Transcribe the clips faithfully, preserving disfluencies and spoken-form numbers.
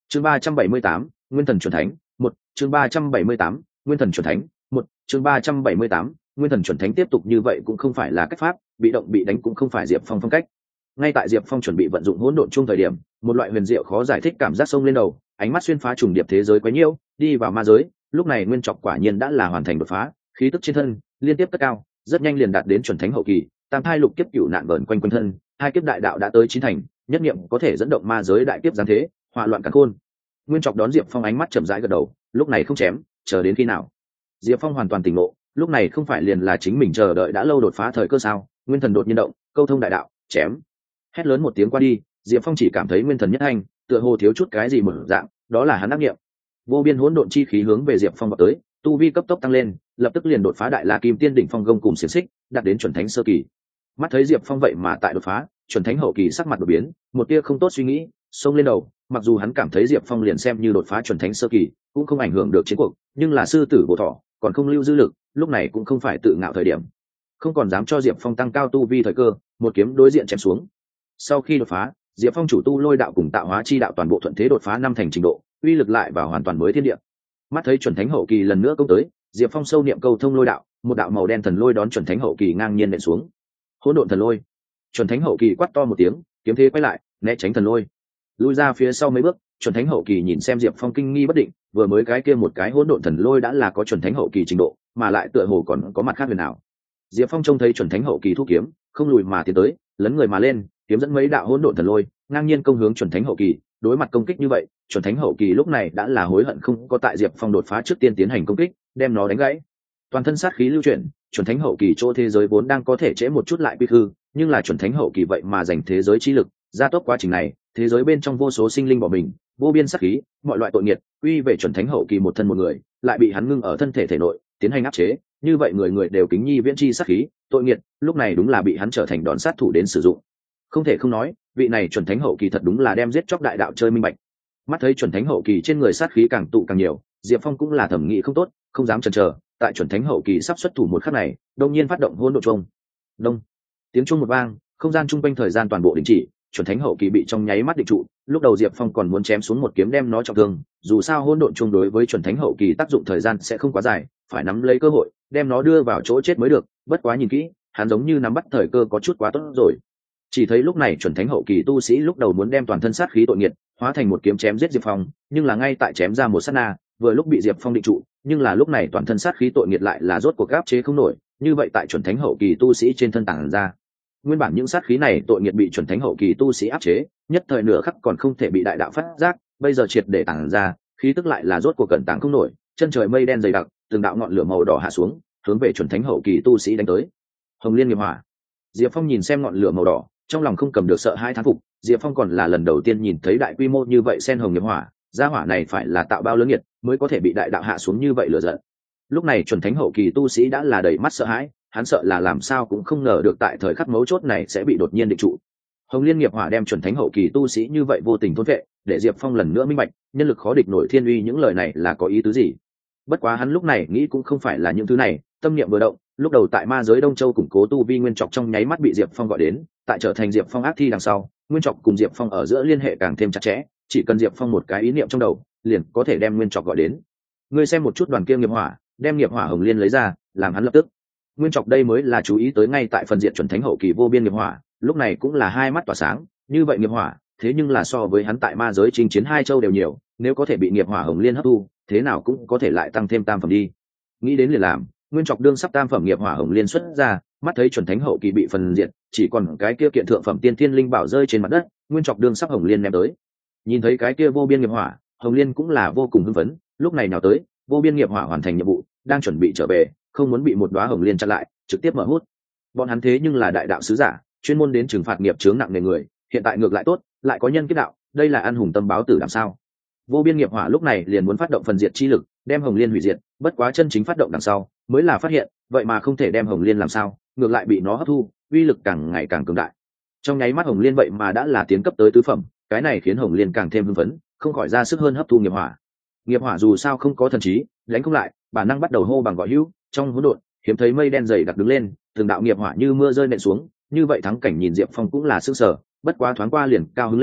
chương ba trăm bảy mươi tám nguyên thần chuẩn thánh một chương ba trăm bảy mươi tám nguyên thần chuẩn thánh một chương ba trăm bảy mươi tám nguyên thần chuẩn thánh. Tiếp tục như vậy cũng không phải là cách pháp, bị động bị đánh cũng không phải Diệp Phong phong cách. Ngay tại Diệp Phong chuẩn bị vận dụng hỗn độn chung thời điểm, một loại huyền diệu khó giải thích cảm giác xông lên đầu, ánh mắt xuyên phá trùng điệp thế giới quấy nhiễu, đi vào ma giới. Lúc này nguyên trọc quả nhiên đã là hoàn thành đột phá, khí tức trên thân liên tiếp cất cao, rất nhanh liền đạt đến chuẩn thánh hậu kỳ. Tam thai lục kiếp cửu nạn vờn quanh quanh thân, hai kiếp đại đạo đã tới chín thành, nhất niệm có thể dẫn động ma giới đại kiếp giáng thế, hỏa loạn càn khôn. Nguyên trọc đón Diệp Phong ánh mắt chậm rãi gật đầu, lúc này không chém, chờ đến khi nào? Diệp Phong hoàn toàn tỉnh ngộ, lúc này không phải liền là chính mình chờ đợi đã lâu đột phá thời cơ sao? Nguyên thần đột nhiên động, câu thông đại đạo, chém. Hét lớn một tiếng qua đi, Diệp Phong chỉ cảm thấy nguyên thần nhất hành, tựa hồ thiếu chút cái gì một dạng, đó là hắn ác niệm. Vô biên hỗn độn chi khí hướng về Diệp Phong vọt tới, tu vi cấp tốc tăng lên, lập tức liền đột phá đại la kim tiên đỉnh phong gông cùng xiển xích, đạt đến chuẩn thánh sơ kỳ. Mắt thấy Diệp Phong vậy mà tại đột phá chuẩn thánh hậu kỳ, sắc mặt đột biến, một tia không tốt suy nghĩ xông lên đầu. Mặc dù hắn cảm thấy Diệp Phong liền xem như đột phá chuẩn thánh sơ kỳ cũng không ảnh hưởng được chiến cuộc, nhưng là sư tử bổ thọ còn không lưu dư lực, lúc này cũng không phải tự ngạo thời điểm, không còn dám cho Diệp Phong tăng cao tu vi thời cơ, một kiếm đối diện chém xuống. Sau khi đột phá, Diệp Phong chủ tu lôi đạo cùng tạo hóa chi đạo toàn bộ thuận thế đột phá năm thành trình độ, uy lực lại vào hoàn toàn mới thiên địa. Mắt thấy chuẩn thánh hậu kỳ lần nữa công tới, Diệp Phong sâu niệm câu thông lôi đạo, một đạo màu đen thần lôi đón chuẩn thánh hậu kỳ ngang nhiên nện xuống. Hỗn độn thần lôi. Chuẩn thánh hậu kỳ quát to một tiếng, kiếm thế quay lại, né tránh thần lôi, lui ra phía sau mấy bước. Chuẩn thánh hậu kỳ nhìn xem Diệp Phong kinh nghi bất định, vừa mới cái kia một cái hỗn độn thần lôi đã là có chuẩn thánh hậu kỳ trình độ, mà lại tựa hồ còn có mặt khác huyền nào. Diệp Phong trông thấy chuẩn thánh hậu kỳ thu kiếm, không lùi mà tiến tới, lấn người mà lên, kiếm dẫn mấy đạo hỗn độn thần lôi, ngang nhiên công hướng chuẩn thánh hậu kỳ. Đối mặt công kích như vậy, chuẩn thánh hậu kỳ lúc này đã là hối hận không có tại Diệp Phong đột phá trước tiên tiến hành công kích, đem nó đánh gãy. Toàn thân sát khí lưu chuyển, chuẩn thánh hậu kỳ chỗ thế giới vốn đang có thể trễ một chút lại quy hư, nhưng là chuẩn thánh hậu kỳ vậy mà dành thế giới chi lực gia tốc quá trình này, thế giới bên trong vô số sinh linh bỏ mình, vô biên sát khí, mọi loại tội nghiệt quy về chuẩn thánh hậu kỳ một thân một người, lại bị hắn ngưng ở thân thể thể nội tiến hành áp chế. Như vậy người người đều kính nhi viễn chi sát khí, tội nghiệt lúc này đúng là bị hắn trở thành đòn sát thủ đến sử dụng. Không thể không nói, vị này chuẩn thánh hậu kỳ thật đúng là đem giết chóc đại đạo chơi minh bạch. Mắt thấy chuẩn thánh hậu kỳ trên người sát khí càng tụ càng nhiều, Diệp Phong cũng là thẩm nghĩ không tốt, không dám chần chờ. Tại chuẩn thánh hậu kỳ sắp xuất thủ một khắc này, đông nhiên phát động hỗn độn chung. Đông, tiếng chuông một vang, không gian chung quanh thời gian toàn bộ đình chỉ, chuẩn thánh hậu kỳ bị trong nháy mắt định trụ. Lúc đầu Diệp Phong còn muốn chém xuống một kiếm đem nó trọng thương, dù sao hỗn độn chung đối với chuẩn thánh hậu kỳ tác dụng thời gian sẽ không quá dài, phải nắm lấy cơ hội đem nó đưa vào chỗ chết mới được. Bất quá nhìn kỹ, hắn giống như nắm bắt thời cơ có chút quá tốt rồi. Chỉ thấy lúc này chuẩn thánh hậu kỳ tu sĩ lúc đầu muốn đem toàn thân sát khí tội nghiệt hóa thành một kiếm chém giết Diệp Phong, nhưng là ngay tại chém ra một sát na, vừa lúc bị Diệp Phong định trụ, nhưng là lúc này toàn thân sát khí tội nghiệt lại là rốt cuộc áp chế không nổi, như vậy tại chuẩn thánh hậu kỳ tu sĩ trên thân tàng ra. Nguyên bản những sát khí này tội nghiệt bị chuẩn thánh hậu kỳ tu sĩ áp chế, nhất thời nửa khắc còn không thể bị đại đạo phát giác, bây giờ triệt để tàng ra, khí tức lại là rốt cuộc cẩn tàng không nổi, chân trời mây đen dày đặc, từng đạo ngọn lửa màu đỏ hạ xuống, hướng về chuẩn thánh hậu kỳ tu sĩ đánh tới. Hồng Liên nghiệp hỏa. Diệp Phong nhìn xem ngọn lửa màu đỏ, trong lòng không cầm được sợ hai thán phục. Diệp Phong còn là lần đầu tiên nhìn thấy đại quy mô như vậy sen hồng nghiệp hỏa, gia hỏa này phải là tạo bao lớn nhiệt mới có thể bị đại đạo hạ xuống như vậy lửa giận. Lúc này chuẩn thánh hậu kỳ tu sĩ đã là đầy mắt sợ hãi, hắn sợ là làm sao cũng không ngờ được tại thời khắc mấu chốt này sẽ bị đột nhiên định trụ. Hồng Liên nghiệp hỏa đem chuẩn thánh hậu kỳ tu sĩ như vậy vô tình thôn vệ, để Diệp Phong lần nữa minh bạch, nhân lực khó địch nổi thiên uy những lời này là có ý tứ gì. Bất quá hắn lúc này nghĩ cũng không phải là những thứ này, tâm niệm vừa động, lúc đầu tại ma giới Đông Châu củng cố tu vi Nguyên Trọc trong nháy mắt bị Diệp Phong gọi đến, tại trở thành Diệp Phong ác thi đằng sau, Nguyên Trọc cùng Diệp Phong ở giữa liên hệ càng thêm chặt chẽ, chỉ cần Diệp Phong một cái ý niệm trong đầu, liền có thể đem Nguyên Trọc gọi đến. Ngươi xem một chút đoàn kia nghiệp hỏa, đem nghiệp hỏa Hồng Liên lấy ra, làm hắn lập tức. Nguyên Trọc đây mới là chú ý tới ngay tại phần diện chuẩn thánh hậu kỳ vô biên nghiệp hỏa, lúc này cũng là hai mắt tỏa sáng, như vậy nghiệp hỏa, thế nhưng là so với hắn tại ma giới chinh chiến hai châu đều nhiều, nếu có thể bị nghiệp hỏa Hồng Liên hấp thu, thế nào cũng có thể lại tăng thêm tam phẩm đi. Nghĩ đến liền làm, Nguyên Trọc đương sắp tam phẩm nghiệp hỏa Hồng Liên xuất ra, mắt thấy chuẩn thánh hậu kỳ bị phần diệt, chỉ còn cái kia kiện thượng phẩm tiên thiên linh bảo rơi trên mặt đất, Nguyên Trọc đương sắp Hồng Liên ném tới. Nhìn thấy cái kia vô biên nghiệp hỏa, Hồng Liên cũng là vô cùng hưng phấn, lúc này nào tới, vô biên nghiệp hỏa hoàn thành nhiệm vụ, đang chuẩn bị trở về, không muốn bị một đóa Hồng Liên chặn lại, trực tiếp mở hút. Bọn hắn thế nhưng là đại đạo sứ giả, chuyên môn đến trừng phạt nghiệp chướng nặng nề người, hiện tại ngược lại tốt, lại có nhân kiếp đạo, đây là ăn hùng tâm báo tử làm sao? Vô biên nghiệp hỏa lúc này liền muốn phát động phần diệt chi lực, đem Hồng Liên hủy diệt, bất quá chân chính phát động đằng sau, mới là phát hiện, vậy mà không thể đem Hồng Liên làm sao, ngược lại bị nó hấp thu, uy lực càng ngày càng cường đại. Trong nháy mắt Hồng Liên vậy mà đã là tiến cấp tới tứ phẩm, cái này khiến Hồng Liên càng thêm hưng phấn, không khỏi ra sức hơn hấp thu nghiệp hỏa. Nghiệp hỏa dù sao không có thần trí, đánh không lại, bản năng bắt đầu hô bằng gọi hữu, trong hỗn độn, hiếm thấy mây đen dày đặc đứng lên, từng đạo nghiệp hỏa như mưa rơi nện xuống, như vậy thắng cảnh nhìn Diệp Phong cũng là sững sờ, bất quá thoáng qua liền cao hứng lên,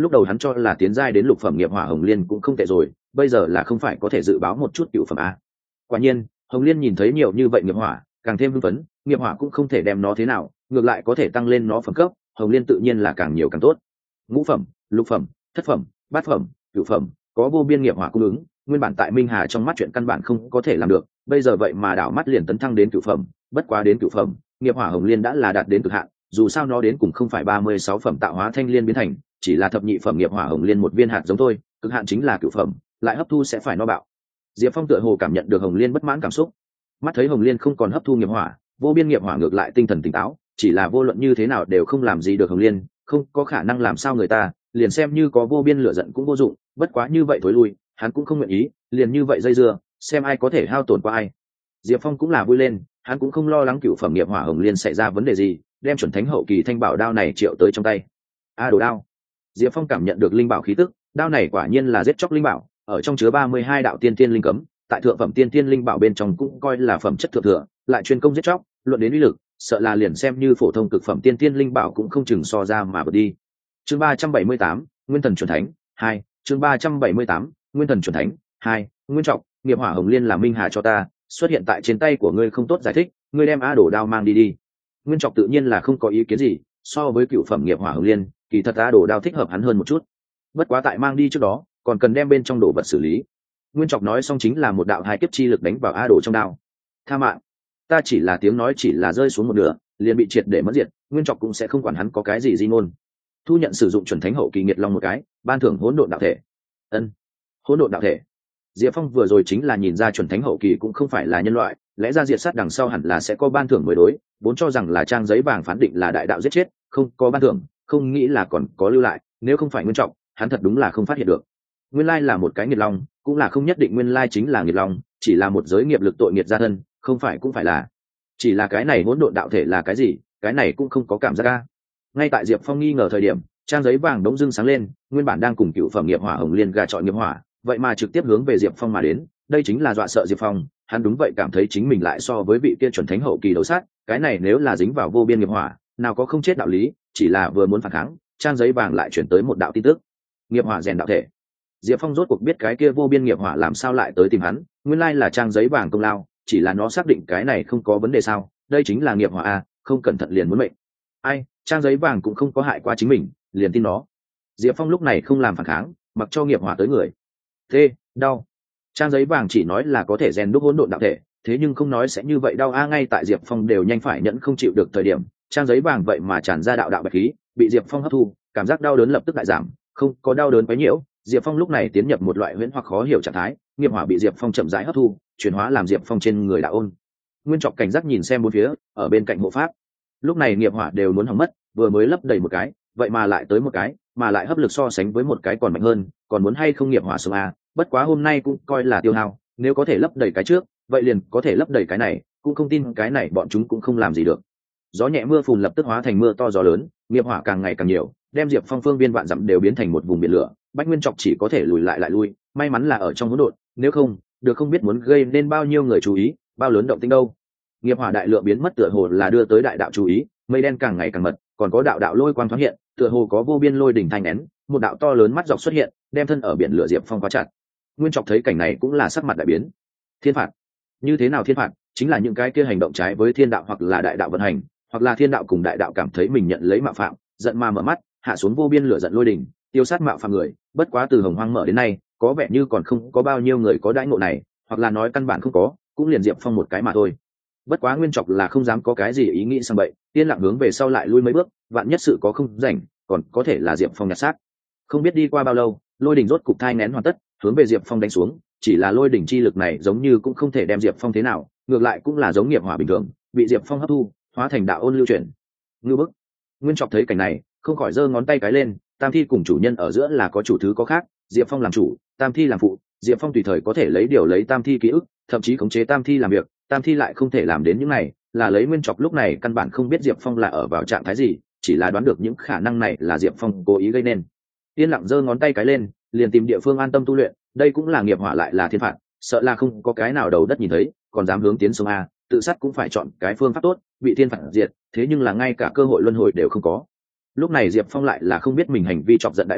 lúc đầu hắn cho là tiến giai đến lục phẩm nghiệp hỏa hồng liên cũng không tệ rồi, bây giờ là không phải có thể dự báo một chút cựu phẩm a. Quả nhiên hồng liên nhìn thấy nhiều như vậy nghiệp hỏa càng thêm hưng phấn, nghiệp hỏa cũng không thể đem nó thế nào, ngược lại có thể tăng lên nó phẩm cấp, hồng liên tự nhiên là càng nhiều càng tốt. Ngũ phẩm, lục phẩm, thất phẩm, bát phẩm, cửu phẩm, có vô biên nghiệp hỏa cung ứng, nguyên bản tại Minh Hà trong mắt chuyện căn bản không có thể làm được, bây giờ vậy mà đảo mắt liền tấn thăng đến cửu phẩm, bất quá đến cửu phẩm, nghiệp hỏa hồng liên đã là đạt đến cực hạn, dù sao nó đến cùng không phải ba mươi sáu phẩm tạo hóa thanh liên biến thành, chỉ là thập nhị phẩm nghiệp hỏa hồng liên một viên hạt giống thôi, cực hạn chính là cửu phẩm, lại hấp thu sẽ phải no bạo. Diệp Phong tựa hồ cảm nhận được hồng liên bất mãn cảm xúc, mắt thấy hồng liên không còn hấp thu nghiệp hỏa, vô biên nghiệp hỏa ngược lại tinh thần tỉnh táo, chỉ là vô luận như thế nào đều không làm gì được hồng liên, không có khả năng làm sao người ta, liền xem như có vô biên lửa giận cũng vô dụng, bất quá như vậy thối lui, hắn cũng không nguyện ý, liền như vậy dây dưa, xem ai có thể hao tổn qua ai. Diệp Phong cũng là vui lên, hắn cũng không lo lắng cửu phẩm nghiệp hỏa hồng liên xảy ra vấn đề gì, đem chuẩn thánh hậu kỳ thanh bảo đao này triệu tới trong tay. A đồ đao. Diệp Phong cảm nhận được linh bảo khí tức, đao này quả nhiên là giết chóc linh bảo, ở trong chứa ba mươi hai đạo tiên tiên linh cấm, tại thượng phẩm tiên tiên linh bảo bên trong cũng coi là phẩm chất thượng thừa, lại chuyên công giết chóc, luận đến uy lực, sợ là liền xem như phổ thông cực phẩm tiên tiên linh bảo cũng không chừng so ra mà vượt đi. Chương ba trăm bảy mươi tám, Nguyên thần chuẩn thánh hai, chương ba trăm bảy mươi tám, Nguyên thần chuẩn thánh hai, Nguyên trọng, nghiệp hỏa hồng liên là Minh Hà cho ta, xuất hiện tại trên tay của ngươi không tốt giải thích, ngươi đem A đồ đao mang đi đi. Nguyên trọng tự nhiên là không có ý kiến gì, so với cựu phẩm nghiệp hỏa hồng liên, kỳ thật A đồ đao thích hợp hắn hơn một chút. Bất quá tại mang đi trước đó, còn cần đem bên trong đồ vật xử lý. Nguyên trọng nói xong chính là một đạo hai kiếp chi lực đánh vào A đồ trong đao. Tha mạng, ta chỉ là tiếng nói chỉ là rơi xuống một nửa, liền bị triệt để mất diệt, Nguyên trọng cũng sẽ không quản hắn có cái gì di ngôn. Thu nhận sử dụng chuẩn thánh hậu kỳ nghiệt long một cái, ban thưởng hỗn độn đạo thể. Ân, hỗn độn đạo thể. Diệp Phong vừa rồi chính là nhìn ra chuẩn thánh hậu kỳ cũng không phải là nhân loại, lẽ ra diệt sát đằng sau hẳn là sẽ có ban thưởng mới đối, vốn cho rằng là trang giấy vàng phán định là đại đạo giết chết, không có ban thưởng, không nghĩ là còn có lưu lại, nếu không phải Nguyên trọng, hắn thật đúng là không phát hiện được. Nguyên lai là một cái nghiệt long, cũng là không nhất định nguyên lai chính là nghiệt long, chỉ là một giới nghiệp lực tội nghiệt gia thân, không phải cũng phải là. Chỉ là cái này hỗn độn đạo thể là cái gì, cái này cũng không có cảm giác ra. Ngay tại Diệp Phong nghi ngờ thời điểm, trang giấy vàng đống dưng sáng lên, nguyên bản đang cùng cựu phẩm nghiệp hỏa hồng liên gà chọi nghiệp hỏa, vậy mà trực tiếp hướng về Diệp Phong mà đến, đây chính là dọa sợ Diệp Phong, hắn đúng vậy cảm thấy chính mình lại so với vị kia chuẩn thánh hậu kỳ đấu sát, cái này nếu là dính vào vô biên nghiệp hỏa, nào có không chết đạo lý, chỉ là vừa muốn phản kháng, trang giấy vàng lại chuyển tới một đạo tin tức. Nghiệp hỏa rèn đạo thể. Diệp Phong rốt cuộc biết cái kia vô biên nghiệp hỏa làm sao lại tới tìm hắn, nguyên lai là trang giấy vàng công lao, chỉ là nó xác định cái này không có vấn đề sao, đây chính là nghiệp hỏa a, không cẩn thận liền muốn mệnh. Ai, trang giấy vàng cũng không có hại qua chính mình, liền tin nó. Diệp Phong lúc này không làm phản kháng, mặc cho nghiệp hỏa tới người. Thế, đau. Trang giấy vàng chỉ nói là có thể rèn đúc hỗn độn đạo thể, thế nhưng không nói sẽ như vậy đau a, ngay tại Diệp Phong đều nhanh phải nhẫn không chịu được thời điểm, trang giấy vàng vậy mà tràn ra đạo đạo bạch khí, bị Diệp Phong hấp thu, cảm giác đau đớn lập tức lại giảm, không có đau đớn quá nhiễu, Diệp Phong lúc này tiến nhập một loại huyễn hoặc khó hiểu trạng thái, nghiệp hỏa bị Diệp Phong chậm rãi hấp thu, chuyển hóa làm Diệp Phong trên người đạo ôn. Nguyên Trọc cảnh giác nhìn xem bốn phía, ở bên cạnh hộ pháp. Lúc này nghiệp hỏa đều muốn hỏng mất, vừa mới lấp đầy một cái, vậy mà lại tới một cái, mà lại hấp lực so sánh với một cái còn mạnh hơn, còn muốn hay không nghiệp hỏa sống a, bất quá hôm nay cũng coi là tiêu hao, nếu có thể lấp đầy cái trước, vậy liền có thể lấp đầy cái này, cũng không tin cái này bọn chúng cũng không làm gì được. Gió nhẹ mưa phùn lập tức hóa thành mưa to gió lớn, nghiệp hỏa càng ngày càng nhiều, đem Diệp Phong phương viên vạn dặm đều biến thành một vùng biển lửa, Bách Nguyên Trọc chỉ có thể lùi lại lại lui, may mắn là ở trong hỗn độn, nếu không, được không biết muốn gây nên bao nhiêu người chú ý, bao lớn động tĩnh đâu. Nghiệp hỏa đại lượng biến mất tựa hồ là đưa tới đại đạo chú ý, mây đen càng ngày càng mật, còn có đạo đạo lôi quang thoáng hiện, tựa hồ có vô biên lôi đỉnh thành nén, một đạo to lớn mắt dọc xuất hiện, đem thân ở biển lửa Diệp Phong khóa chặt. Nguyên Trọc thấy cảnh này cũng là sắc mặt đại biến. Thiên phạt? Như thế nào thiên phạt? Chính là những cái kia hành động trái với thiên đạo hoặc là đại đạo vận hành, hoặc là thiên đạo cùng đại đạo cảm thấy mình nhận lấy mạo phạm, giận mà mở mắt, hạ xuống vô biên lửa giận lôi đỉnh, tiêu sát mạo phạm người. Bất quá từ Hồng Hoang mở đến nay, có vẻ như còn không có bao nhiêu người có đãi ngộ này, hoặc là nói căn bản không có, cũng liền Diệp Phong một cái mà thôi. Bất quá Nguyên Trọc là không dám có cái gì ý nghĩ sang bậy, tiên lặng hướng về sau lại lui mấy bước, vạn nhất sự có không rảnh, còn có thể là Diệp Phong nhặt xác. Không biết đi qua bao lâu, lôi đỉnh rốt cục thai nén hoàn tất, hướng về Diệp Phong đánh xuống, chỉ là lôi đỉnh chi lực này giống như cũng không thể đem Diệp Phong thế nào, ngược lại cũng là giống nghiệp hỏa bình thường, bị Diệp Phong hấp thu, hóa thành đạo ôn lưu chuyển. Ngưu bức. Nguyên Trọc thấy cảnh này, không khỏi giơ ngón tay cái lên, tam thi cùng chủ nhân ở giữa là có chủ thứ có khác, Diệp Phong làm chủ, tam thi làm phụ, Diệp Phong tùy thời có thể lấy điều lấy tam thi ký ức, thậm chí khống chế tam thi làm việc, tam thi lại không thể làm đến những này, là lấy Nguyên Trọc lúc này căn bản không biết Diệp Phong là ở vào trạng thái gì, chỉ là đoán được những khả năng này là Diệp Phong cố ý gây nên. Yên lặng giơ ngón tay cái lên, liền tìm địa phương an tâm tu luyện, đây cũng là nghiệp hỏa lại là thiên phạt, sợ là không có cái nào đầu đất nhìn thấy, còn dám hướng tiến sông a, tự sát cũng phải chọn cái phương pháp tốt, bị thiên phạt diệt, thế nhưng là ngay cả cơ hội luân hồi đều không có. Lúc này Diệp Phong lại là không biết mình hành vi chọc giận đại đạo,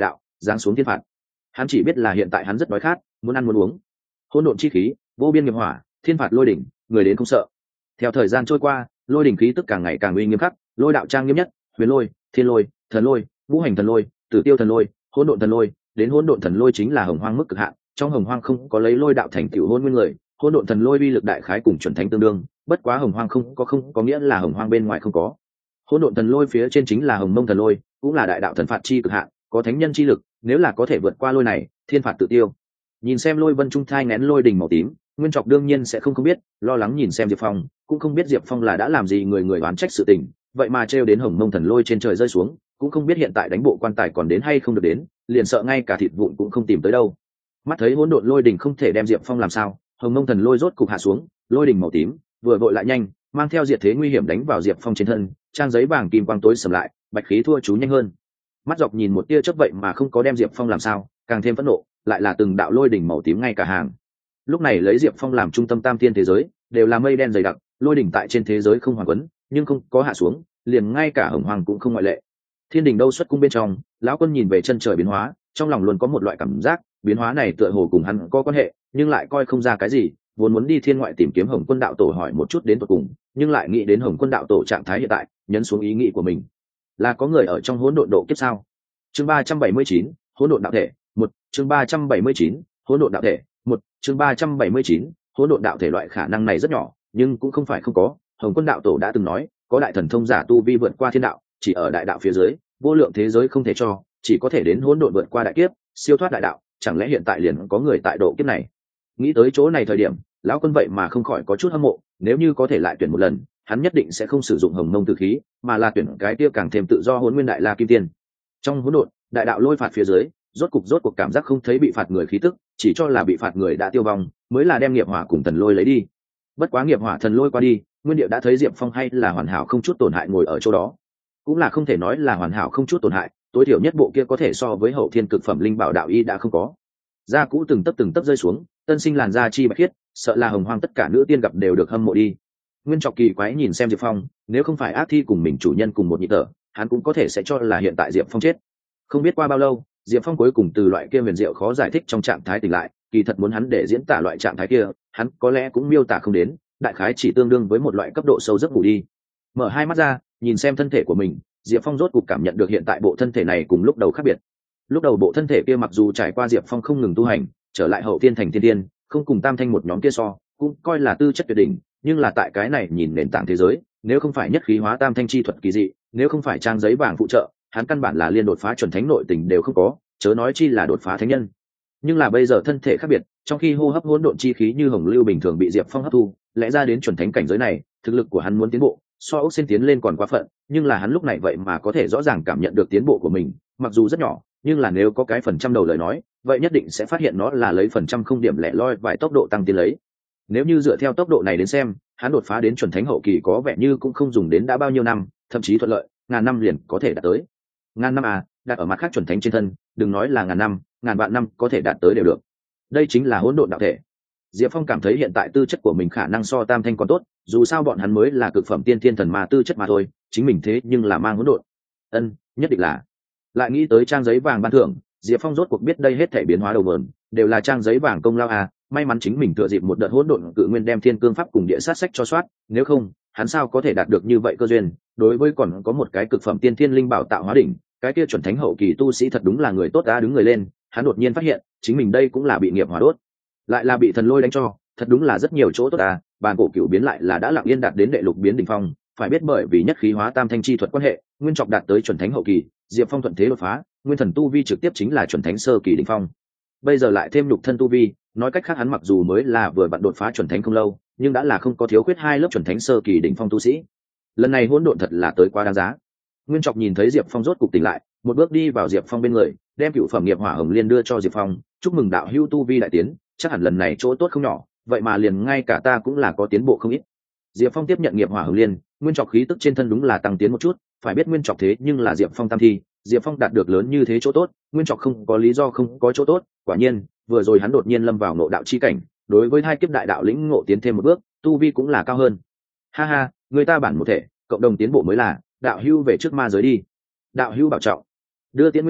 giáng xuống thiên phạt. Hắn chỉ biết là hiện tại hắn rất đói khát, muốn ăn muốn uống. Hỗn độn chi khí, vô biên nghiệp hỏa, thiên phạt lôi đỉnh, người đến không sợ. Theo thời gian trôi qua, lôi đỉnh khí tức càng ngày càng uy nghiêm khắc, lôi đạo trang nghiêm nhất, huyền lôi, thiên lôi, thần lôi, ngũ hành thần lôi, tử tiêu thần lôi, hỗn độn thần lôi, đến hỗn độn thần lôi chính là hồng hoang mức cực hạn. Trong hồng hoang không có lấy lôi đạo thành tựu hôn nguyên người, hỗn độn thần lôi uy lực đại khái cùng chuẩn thánh tương đương, bất quá hồng hoang không có không có nghĩa là hồng hoang bên ngoài không có. Hỗn độn thần lôi phía trên chính là hồng mông thần lôi, cũng là đại đạo thần phạt chi cực hạn, có thánh nhân chi lực, nếu là có thể vượt qua lôi này, thiên phạt tự tiêu. Nhìn xem lôi vân trung thai nén lôi đỉnh màu tím, Nguyên Trọc đương nhiên sẽ không không biết, lo lắng nhìn xem Diệp Phong, cũng không biết Diệp Phong là đã làm gì người người oán trách sự tình, vậy mà trêu đến hồng mông thần lôi trên trời rơi xuống, cũng không biết hiện tại đánh bộ quan tài còn đến hay không được đến, liền sợ ngay cả thịt vụn cũng không tìm tới đâu. Mắt thấy hỗn độn lôi đỉnh không thể đem Diệp Phong làm sao, hồng mông thần lôi rốt cục hạ xuống, lôi đỉnh màu tím vừa vội lại nhanh, mang theo diệt thế nguy hiểm đánh vào Diệp Phong trên thân, trang giấy vàng kim quang tối sầm lại, bạch khí thua chú nhanh hơn. Mắt dọc nhìn một tia chớp vậy mà không có đem Diệp Phong làm sao, càng thêm phẫn nộ, lại là từng đạo lôi đỉnh màu tím ngay cả hàng. Lúc này lấy Diệp Phong làm trung tâm tam thiên thế giới, đều là mây đen dày đặc, lôi đỉnh tại trên thế giới không hoàn quấn, nhưng không có hạ xuống, liền ngay cả hồng hoàng cũng không ngoại lệ. Thiên đình đâu xuất cung bên trong, lão quân nhìn về chân trời biến hóa, trong lòng luôn có một loại cảm giác, biến hóa này tựa hồ cùng hắn có quan hệ, nhưng lại coi không ra cái gì, vốn muốn đi thiên ngoại tìm kiếm Hồng Quân đạo tổ hỏi một chút đến tận cùng, nhưng lại nghĩ đến Hồng Quân đạo tổ trạng thái hiện tại, nhấn xuống ý nghĩ của mình. Là có người ở trong hỗn độn độ kiếp sao? Chương ba trăm bảy mươi chín, hỗn độn đạo thể, một, chương ba trăm bảy mươi chín, hỗn độn đạo thể, một, chương ba trăm bảy mươi chín, hỗn độn đạo thể loại khả năng này rất nhỏ, nhưng cũng không phải không có. Hồng Quân đạo tổ đã từng nói, có đại thần thông giả tu vi vượt qua thiên đạo, chỉ ở đại đạo phía dưới, vô lượng thế giới không thể cho, chỉ có thể đến hỗn độn vượt qua đại kiếp, siêu thoát đại đạo, chẳng lẽ hiện tại liền có người tại độ kiếp này? Nghĩ tới chỗ này thời điểm, lão quân vậy mà không khỏi có chút hâm mộ, nếu như có thể lại tuyển một lần, hắn nhất định sẽ không sử dụng hồng mông tử khí, mà là tuyển cái tiêu càng thêm tự do hỗn nguyên đại la kim tiên. Trong hỗn độn, đại đạo lôi phạt phía dưới, rốt cục rốt cuộc cảm giác không thấy bị phạt người khí tức, chỉ cho là bị phạt người đã tiêu vong, mới là đem nghiệp hỏa cùng thần lôi lấy đi. Bất quá nghiệp hỏa thần lôi qua đi, nguyên điệu đã thấy Diệp Phong hay là hoàn hảo không chút tổn hại ngồi ở chỗ đó, cũng là không thể nói là hoàn hảo không chút tổn hại, tối thiểu nhất bộ kia có thể so với hậu thiên cực phẩm linh bảo đạo y đã không có. Da cũ từng tấc từng tấc rơi xuống, tân sinh làn da chi bạch khiết, sợ là hồng hoang tất cả nữ tiên gặp đều được hâm mộ đi. Nguyên Trọc kỳ quái nhìn xem Diệp Phong, nếu không phải ác thi cùng mình chủ nhân cùng một nhị tở, hắn cũng có thể sẽ cho là hiện tại Diệp Phong chết. Không biết qua bao lâu, Diệp Phong cuối cùng từ loại kia huyền diệu khó giải thích trong trạng thái tỉnh lại, kỳ thật muốn hắn để diễn tả loại trạng thái kia, hắn có lẽ cũng miêu tả không đến, đại khái chỉ tương đương với một loại cấp độ sâu giấc ngủ đi. Mở hai mắt ra, nhìn xem thân thể của mình, Diệp Phong rốt cục cảm nhận được hiện tại bộ thân thể này cùng lúc đầu khác biệt. Lúc đầu bộ thân thể kia mặc dù trải qua Diệp Phong không ngừng tu hành, trở lại hậu tiên thành thiên tiên, không cùng tam thanh một nhóm kia so, cũng coi là tư chất tuyệt đỉnh, nhưng là tại cái này nhìn nền tảng thế giới, nếu không phải nhất khí hóa tam thanh chi thuật kỳ dị, nếu không phải trang giấy vàng phụ trợ, hắn căn bản là liên đột phá chuẩn thánh nội tình đều không có, chớ nói chi là đột phá thánh nhân. Nhưng là bây giờ thân thể khác biệt, trong khi hô hấp hỗn độn chi khí như hồng lưu bình thường bị Diệp Phong hấp thu, lẽ ra đến chuẩn thánh cảnh giới này, thực lực của hắn muốn tiến bộ, so ốc sen tiến lên còn quá phận, nhưng là hắn lúc này vậy mà có thể rõ ràng cảm nhận được tiến bộ của mình, mặc dù rất nhỏ, nhưng là nếu có cái phần trăm đầu lời nói, vậy nhất định sẽ phát hiện nó là lấy phần trăm không điểm lẻ loi vài tốc độ tăng tiến lấy. Nếu như dựa theo tốc độ này đến xem, hắn đột phá đến chuẩn thánh hậu kỳ có vẻ như cũng không dùng đến đã bao nhiêu năm, thậm chí thuận lợi, ngàn năm liền có thể đạt tới. Ngàn năm à, đặt ở mặt khác chuẩn thánh trên thân, đừng nói là ngàn năm, ngàn vạn năm có thể đạt tới đều được. Đây chính là hỗn độn đạo thể. Diệp Phong cảm thấy hiện tại tư chất của mình khả năng so tam thanh còn tốt, dù sao bọn hắn mới là cực phẩm tiên thiên thần ma tư chất mà thôi, chính mình thế nhưng là mang hỗn độn. Ân, nhất định là. Lại nghĩ tới trang giấy vàng ban thưởng, Diệp Phong rốt cuộc biết đây hết thể biến hóa đầu mượn đều là trang giấy vàng công lao à, may mắn chính mình tựa dịp một đợt hỗn độn cự nguyên đem thiên cương pháp cùng địa sát sách cho soát, nếu không, hắn sao có thể đạt được như vậy cơ duyên. Đối với còn có một cái cực phẩm tiên thiên linh bảo tạo hóa đỉnh, cái kia chuẩn thánh hậu kỳ tu sĩ thật đúng là người tốt đã đứng người lên, hắn đột nhiên phát hiện, chính mình đây cũng là bị nghiệp hỏa đốt, lại là bị thần lôi đánh cho, thật đúng là rất nhiều chỗ tốt à, bàn cổ cửu biến lại là đã lặng yên đạt đến đệ lục biến đỉnh phong, phải biết bởi vì nhất khí hóa tam thanh chi thuật quan hệ, nguyên trọc đạt tới chuẩn thánh hậu kỳ, Diệp Phong thuận thế đột phá, nguyên thần tu vi trực tiếp chính là chuẩn thánh sơ kỳ đỉnh phong. Bây giờ lại thêm lục thân tu vi, nói cách khác hắn mặc dù mới là vừa vặn đột phá chuẩn thánh không lâu, nhưng đã là không có thiếu khuyết hai lớp chuẩn thánh sơ kỳ đỉnh phong tu sĩ. Lần này hỗn độn thật là tới quá đáng giá. Nguyên trọc nhìn thấy Diệp Phong rốt cục tỉnh lại, một bước đi vào Diệp Phong bên người, đem cựu phẩm nghiệp hỏa hồng liên đưa cho Diệp Phong, chúc mừng đạo hữu tu vi đại tiến, chắc hẳn lần này chỗ tốt không nhỏ, vậy mà liền ngay cả ta cũng là có tiến bộ không ít. Diệp Phong tiếp nhận nghiệp hỏa hồng liên, nguyên trọc khí tức trên thân đúng là tăng tiến một chút, phải biết nguyên trọc thế nhưng là Diệp Phong tam thi, Diệp Phong đạt được lớn như thế chỗ tốt, nguyên trọc không có lý do không có chỗ tốt, quả nhiên, vừa rồi hắn đột nhiên lâm vào ngộ đạo chi cảnh, đối với hai kiếp đại đạo lĩnh ngộ tiến thêm một bước, tu vi cũng là cao hơn. Ha ha, người ta bản một thể, cộng đồng tiến bộ mới là, đạo hữu về trước ma giới đi. Đạo hữu bảo trọng. Đưa tiễn nguyên trọc,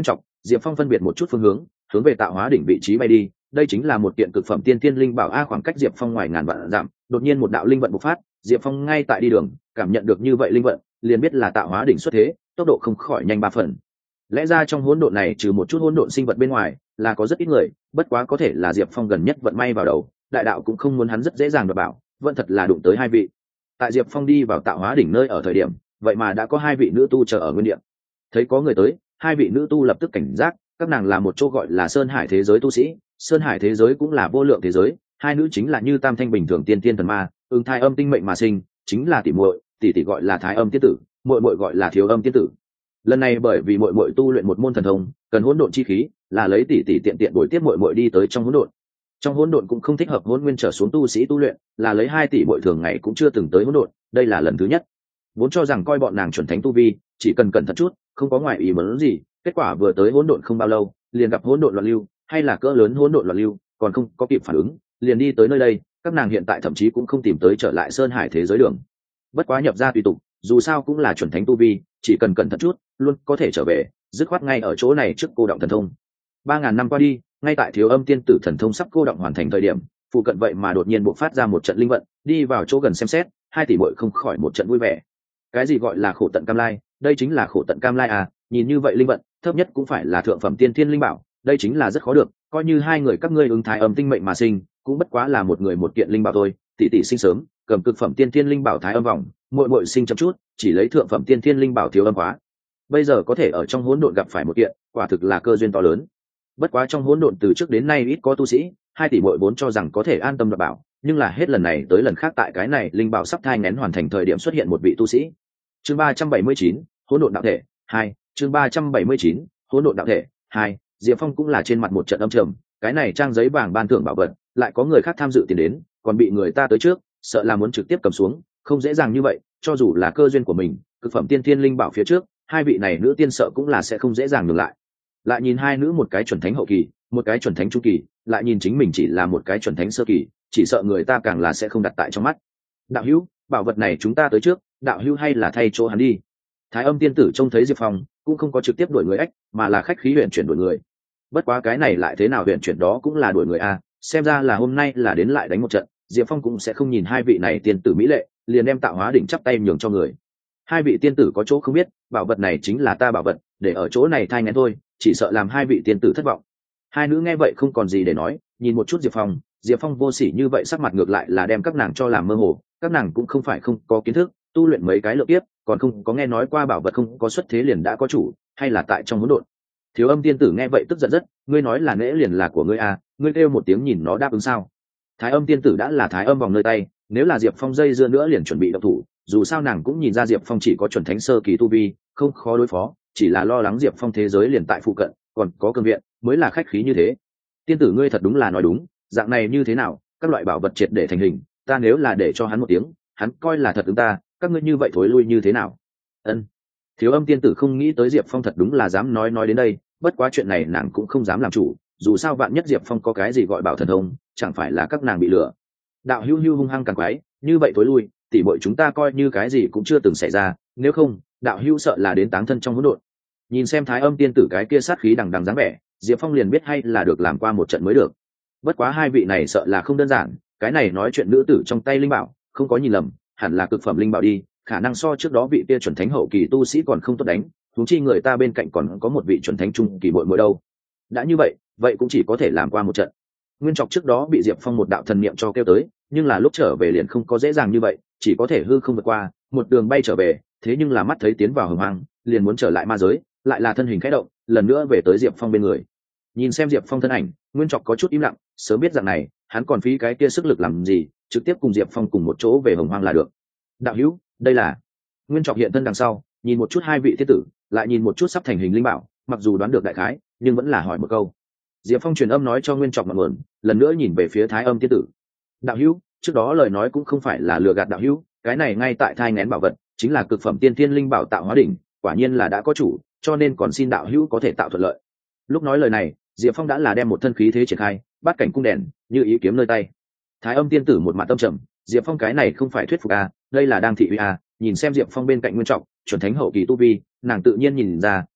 Diệp Phong phân biệt một chút phương hướng, hướng về tạo hóa đỉnh vị trí bay đi. Đây chính là một kiện cực phẩm tiên tiên linh bảo a. Khoảng cách Diệp Phong ngoài ngàn vạn dặm, đột nhiên một đạo linh vận bộc phát. Diệp Phong ngay tại đi đường, cảm nhận được như vậy linh vận, liền biết là tạo hóa đỉnh xuất thế, tốc độ không khỏi nhanh ba phần. Lẽ ra trong hỗn độn này trừ một chút hỗn độn sinh vật bên ngoài, là có rất ít người, bất quá có thể là Diệp Phong gần nhất vận may vào đầu, đại đạo cũng không muốn hắn rất dễ dàng đoạt bảo, vẫn thật là đụng tới hai vị. Tại Diệp Phong đi vào tạo hóa đỉnh nơi ở thời điểm, vậy mà đã có hai vị nữ tu chờ ở nguyên địa. Thấy có người tới, hai vị nữ tu lập tức cảnh giác, các nàng là một chỗ gọi là Sơn Hải thế giới tu sĩ, Sơn Hải thế giới cũng là vô lượng thế giới, hai nữ chính là như tam thanh bình thường tiên tiên thần ma, ứng thai âm tinh mệnh mà sinh, chính là tỷ muội, tỷ tỷ gọi là Thái Âm tiên tử, muội muội gọi là Thiếu Âm tiên tử. Lần này bởi vì muội muội tu luyện một môn thần thông, cần hỗn độn chi khí, là lấy tỷ tỷ tiện tiện đuổi tiếp muội muội đi tới trong hỗn độn. Trong hỗn độn cũng không thích hợp hỗn nguyên trở xuống tu sĩ tu luyện, là lấy hai tỷ muội thường ngày cũng chưa từng tới hỗn độn, đây là lần thứ nhất. Vốn cho rằng coi bọn nàng chuẩn thánh tu vi, chỉ cần cẩn thận chút, không có ngoại ý muốn gì, kết quả vừa tới hỗn độn không bao lâu, liền gặp hỗn độn loạn lưu, hay là cỡ lớn hỗn độn loạn lưu, còn không có kịp phản ứng, liền đi tới nơi đây, các nàng hiện tại thậm chí cũng không tìm tới trở lại Sơn Hải thế giới đường. Bất quá nhập ra tùy tục, dù sao cũng là chuẩn thánh tu vi, chỉ cần cẩn thận chút, luôn có thể trở về, dứt khoát ngay ở chỗ này trước cô động thần thông. Ba ngàn năm qua đi, ngay tại Thiếu Âm tiên tử thần thông sắp cô động hoàn thành thời điểm, phụ cận vậy mà đột nhiên bộc phát ra một trận linh vận, đi vào chỗ gần xem xét, hai tỷ muội không khỏi một trận vui vẻ. Cái gì gọi là khổ tận cam lai, đây chính là khổ tận cam lai à, nhìn như vậy linh vận, thấp nhất cũng phải là thượng phẩm tiên thiên linh bảo, đây chính là rất khó được, coi như hai người các ngươi ứng thái âm tinh mệnh mà sinh, cũng bất quá là một người một kiện linh bảo thôi, tỷ tỷ sinh sớm, cầm cực phẩm tiên thiên linh bảo thái âm vòng, muội muội sinh chậm chút, chỉ lấy thượng phẩm tiên thiên linh bảo Thiếu Âm hóa. Bây giờ có thể ở trong hỗn độn gặp phải một kiện, quả thực là cơ duyên to lớn. Bất quá trong hỗn độn từ trước đến nay ít có tu sĩ, hai tỷ muội vốn cho rằng có thể an tâm đoạt bảo, nhưng là hết lần này tới lần khác tại cái này linh bảo sắp thai nghén hoàn thành thời điểm xuất hiện một vị tu sĩ. Chương ba trăm bảy mươi chín, hỗn độn đạo thể hai. Chương ba trăm bảy mươi chín, hỗn độn đạo thể hai. Diệp Phong cũng là trên mặt một trận âm trầm, cái này trang giấy vàng ban thưởng bảo vật, lại có người khác tham dự tiền đến, còn bị người ta tới trước, sợ là muốn trực tiếp cầm xuống, không dễ dàng như vậy, cho dù là cơ duyên của mình, cực phẩm tiên thiên linh bảo phía trước, hai vị này nữ tiên sợ cũng là sẽ không dễ dàng ngừng lại. Lại nhìn hai nữ một cái chuẩn thánh hậu kỳ, một cái chuẩn thánh trung kỳ, lại nhìn chính mình chỉ là một cái chuẩn thánh sơ kỳ, chỉ sợ người ta càng là sẽ không đặt tại trong mắt. Đạo hữu, bảo vật này chúng ta tới trước, đạo hữu hay là thay chỗ hắn đi. Thái Âm tiên tử trông thấy Diệp Phong, cũng không có trực tiếp đuổi người ách, mà là khách khí huyền chuyển đuổi người. Bất quá cái này lại thế nào huyền chuyển đó cũng là đuổi người a, xem ra là hôm nay là đến lại đánh một trận, Diệp Phong cũng sẽ không nhìn hai vị này tiên tử mỹ lệ, liền đem tạo hóa đỉnh chắp tay nhường cho người. Hai vị tiên tử có chỗ không biết, bảo vật này chính là ta bảo vật, để ở chỗ này thai nghén thôi, chỉ sợ làm hai vị tiên tử thất vọng. Hai nữ nghe vậy không còn gì để nói, nhìn một chút Diệp Phong, Diệp Phong vô sỉ như vậy sắc mặt ngược lại là đem các nàng cho làm mơ hồ, các nàng cũng không phải không có kiến thức, tu luyện mấy cái lượng tiếp, còn không có nghe nói qua bảo vật không có xuất thế liền đã có chủ, hay là tại trong hỗn độn. Thiếu Âm tiên tử nghe vậy tức giận rất, ngươi nói là nễ liền là của ngươi à, ngươi kêu một tiếng nhìn nó đáp ứng sao? Thái Âm tiên tử đã là thái âm vòng nơi tay, nếu là Diệp Phong dây dưa nữa liền chuẩn bị động thủ, dù sao nàng cũng nhìn ra Diệp Phong chỉ có chuẩn thánh sơ kỳ tu vi, không khó đối phó, chỉ là lo lắng Diệp Phong thế giới liền tại phụ cận, còn có cường viện, mới là khách khí như thế. Tiên tử ngươi thật đúng là nói đúng, dạng này như thế nào, các loại bảo vật triệt để thành hình, ta nếu là để cho hắn một tiếng, hắn coi là thật ứng ta, các ngươi như vậy thối lui như thế nào? Ân. Thiếu Âm tiên tử không nghĩ tới Diệp Phong thật đúng là dám nói nói đến đây, bất quá chuyện này nàng cũng không dám làm chủ, dù sao vạn nhất Diệp Phong có cái gì gọi bảo thần thông, chẳng phải là các nàng bị lừa. Đạo hưu hưu hung hăng càng quái, như vậy thối lui, tỉ muội chúng ta coi như cái gì cũng chưa từng xảy ra, nếu không, đạo hưu sợ là đến táng thân trong hỗn độn. Nhìn xem Thái Âm tiên tử cái kia sát khí đằng đằng dáng vẻ, Diệp Phong liền biết hay là được làm qua một trận mới được. Bất quá hai vị này sợ là không đơn giản, cái này nói chuyện nữ tử trong tay linh bảo, không có nhìn lầm, hẳn là cực phẩm linh bảo đi, khả năng so trước đó vị kia chuẩn thánh hậu kỳ tu sĩ còn không tốt đánh, huống chi người ta bên cạnh còn có một vị chuẩn thánh trung kỳ muội muội đâu. Đã như vậy, vậy cũng chỉ có thể làm qua một trận. Nguyên Trọc trước đó bị Diệp Phong một đạo thần niệm cho kêu tới, nhưng là lúc trở về liền không có dễ dàng như vậy, chỉ có thể hư không vượt qua, một đường bay trở về, thế nhưng là mắt thấy tiến vào hồng hoang, liền muốn trở lại ma giới, lại là thân hình khẽ động, lần nữa về tới Diệp Phong bên người. Nhìn xem Diệp Phong thân ảnh, Nguyên Trọc có chút im lặng, sớm biết dạng này, hắn còn phí cái kia sức lực làm gì, trực tiếp cùng Diệp Phong cùng một chỗ về hồng hoang là được. Đạo hữu, đây là... Nguyên Trọc hiện thân đằng sau, nhìn một chút hai vị thiết tử, lại nhìn một chút sắp thành hình linh bảo, mặc dù đoán được đại khái, nhưng vẫn là hỏi một câu. Diệp Phong truyền âm nói cho Nguyên Trọc ngọn nguồn, lần nữa nhìn về phía Thái Âm tiên tử. Đạo hữu, trước đó lời nói cũng không phải là lừa gạt đạo hữu, cái này ngay tại thai nghén bảo vật, chính là cực phẩm tiên thiên linh bảo tạo hóa đỉnh, quả nhiên là đã có chủ, cho nên còn xin đạo hữu có thể tạo thuận lợi. Lúc nói lời này, Diệp Phong đã là đem một thân khí thế triển khai, bát cảnh cung đèn, như ý kiếm nơi tay. Thái Âm tiên tử một mặt tâm trầm, Diệp Phong cái này không phải thuyết phục a, đây là đang thị uy a, nhìn xem Diệp Phong bên cạnh Nguyên Trọc, chuẩn thánh hậu kỳ tu vi, nàng tự nhiên nhìn ra,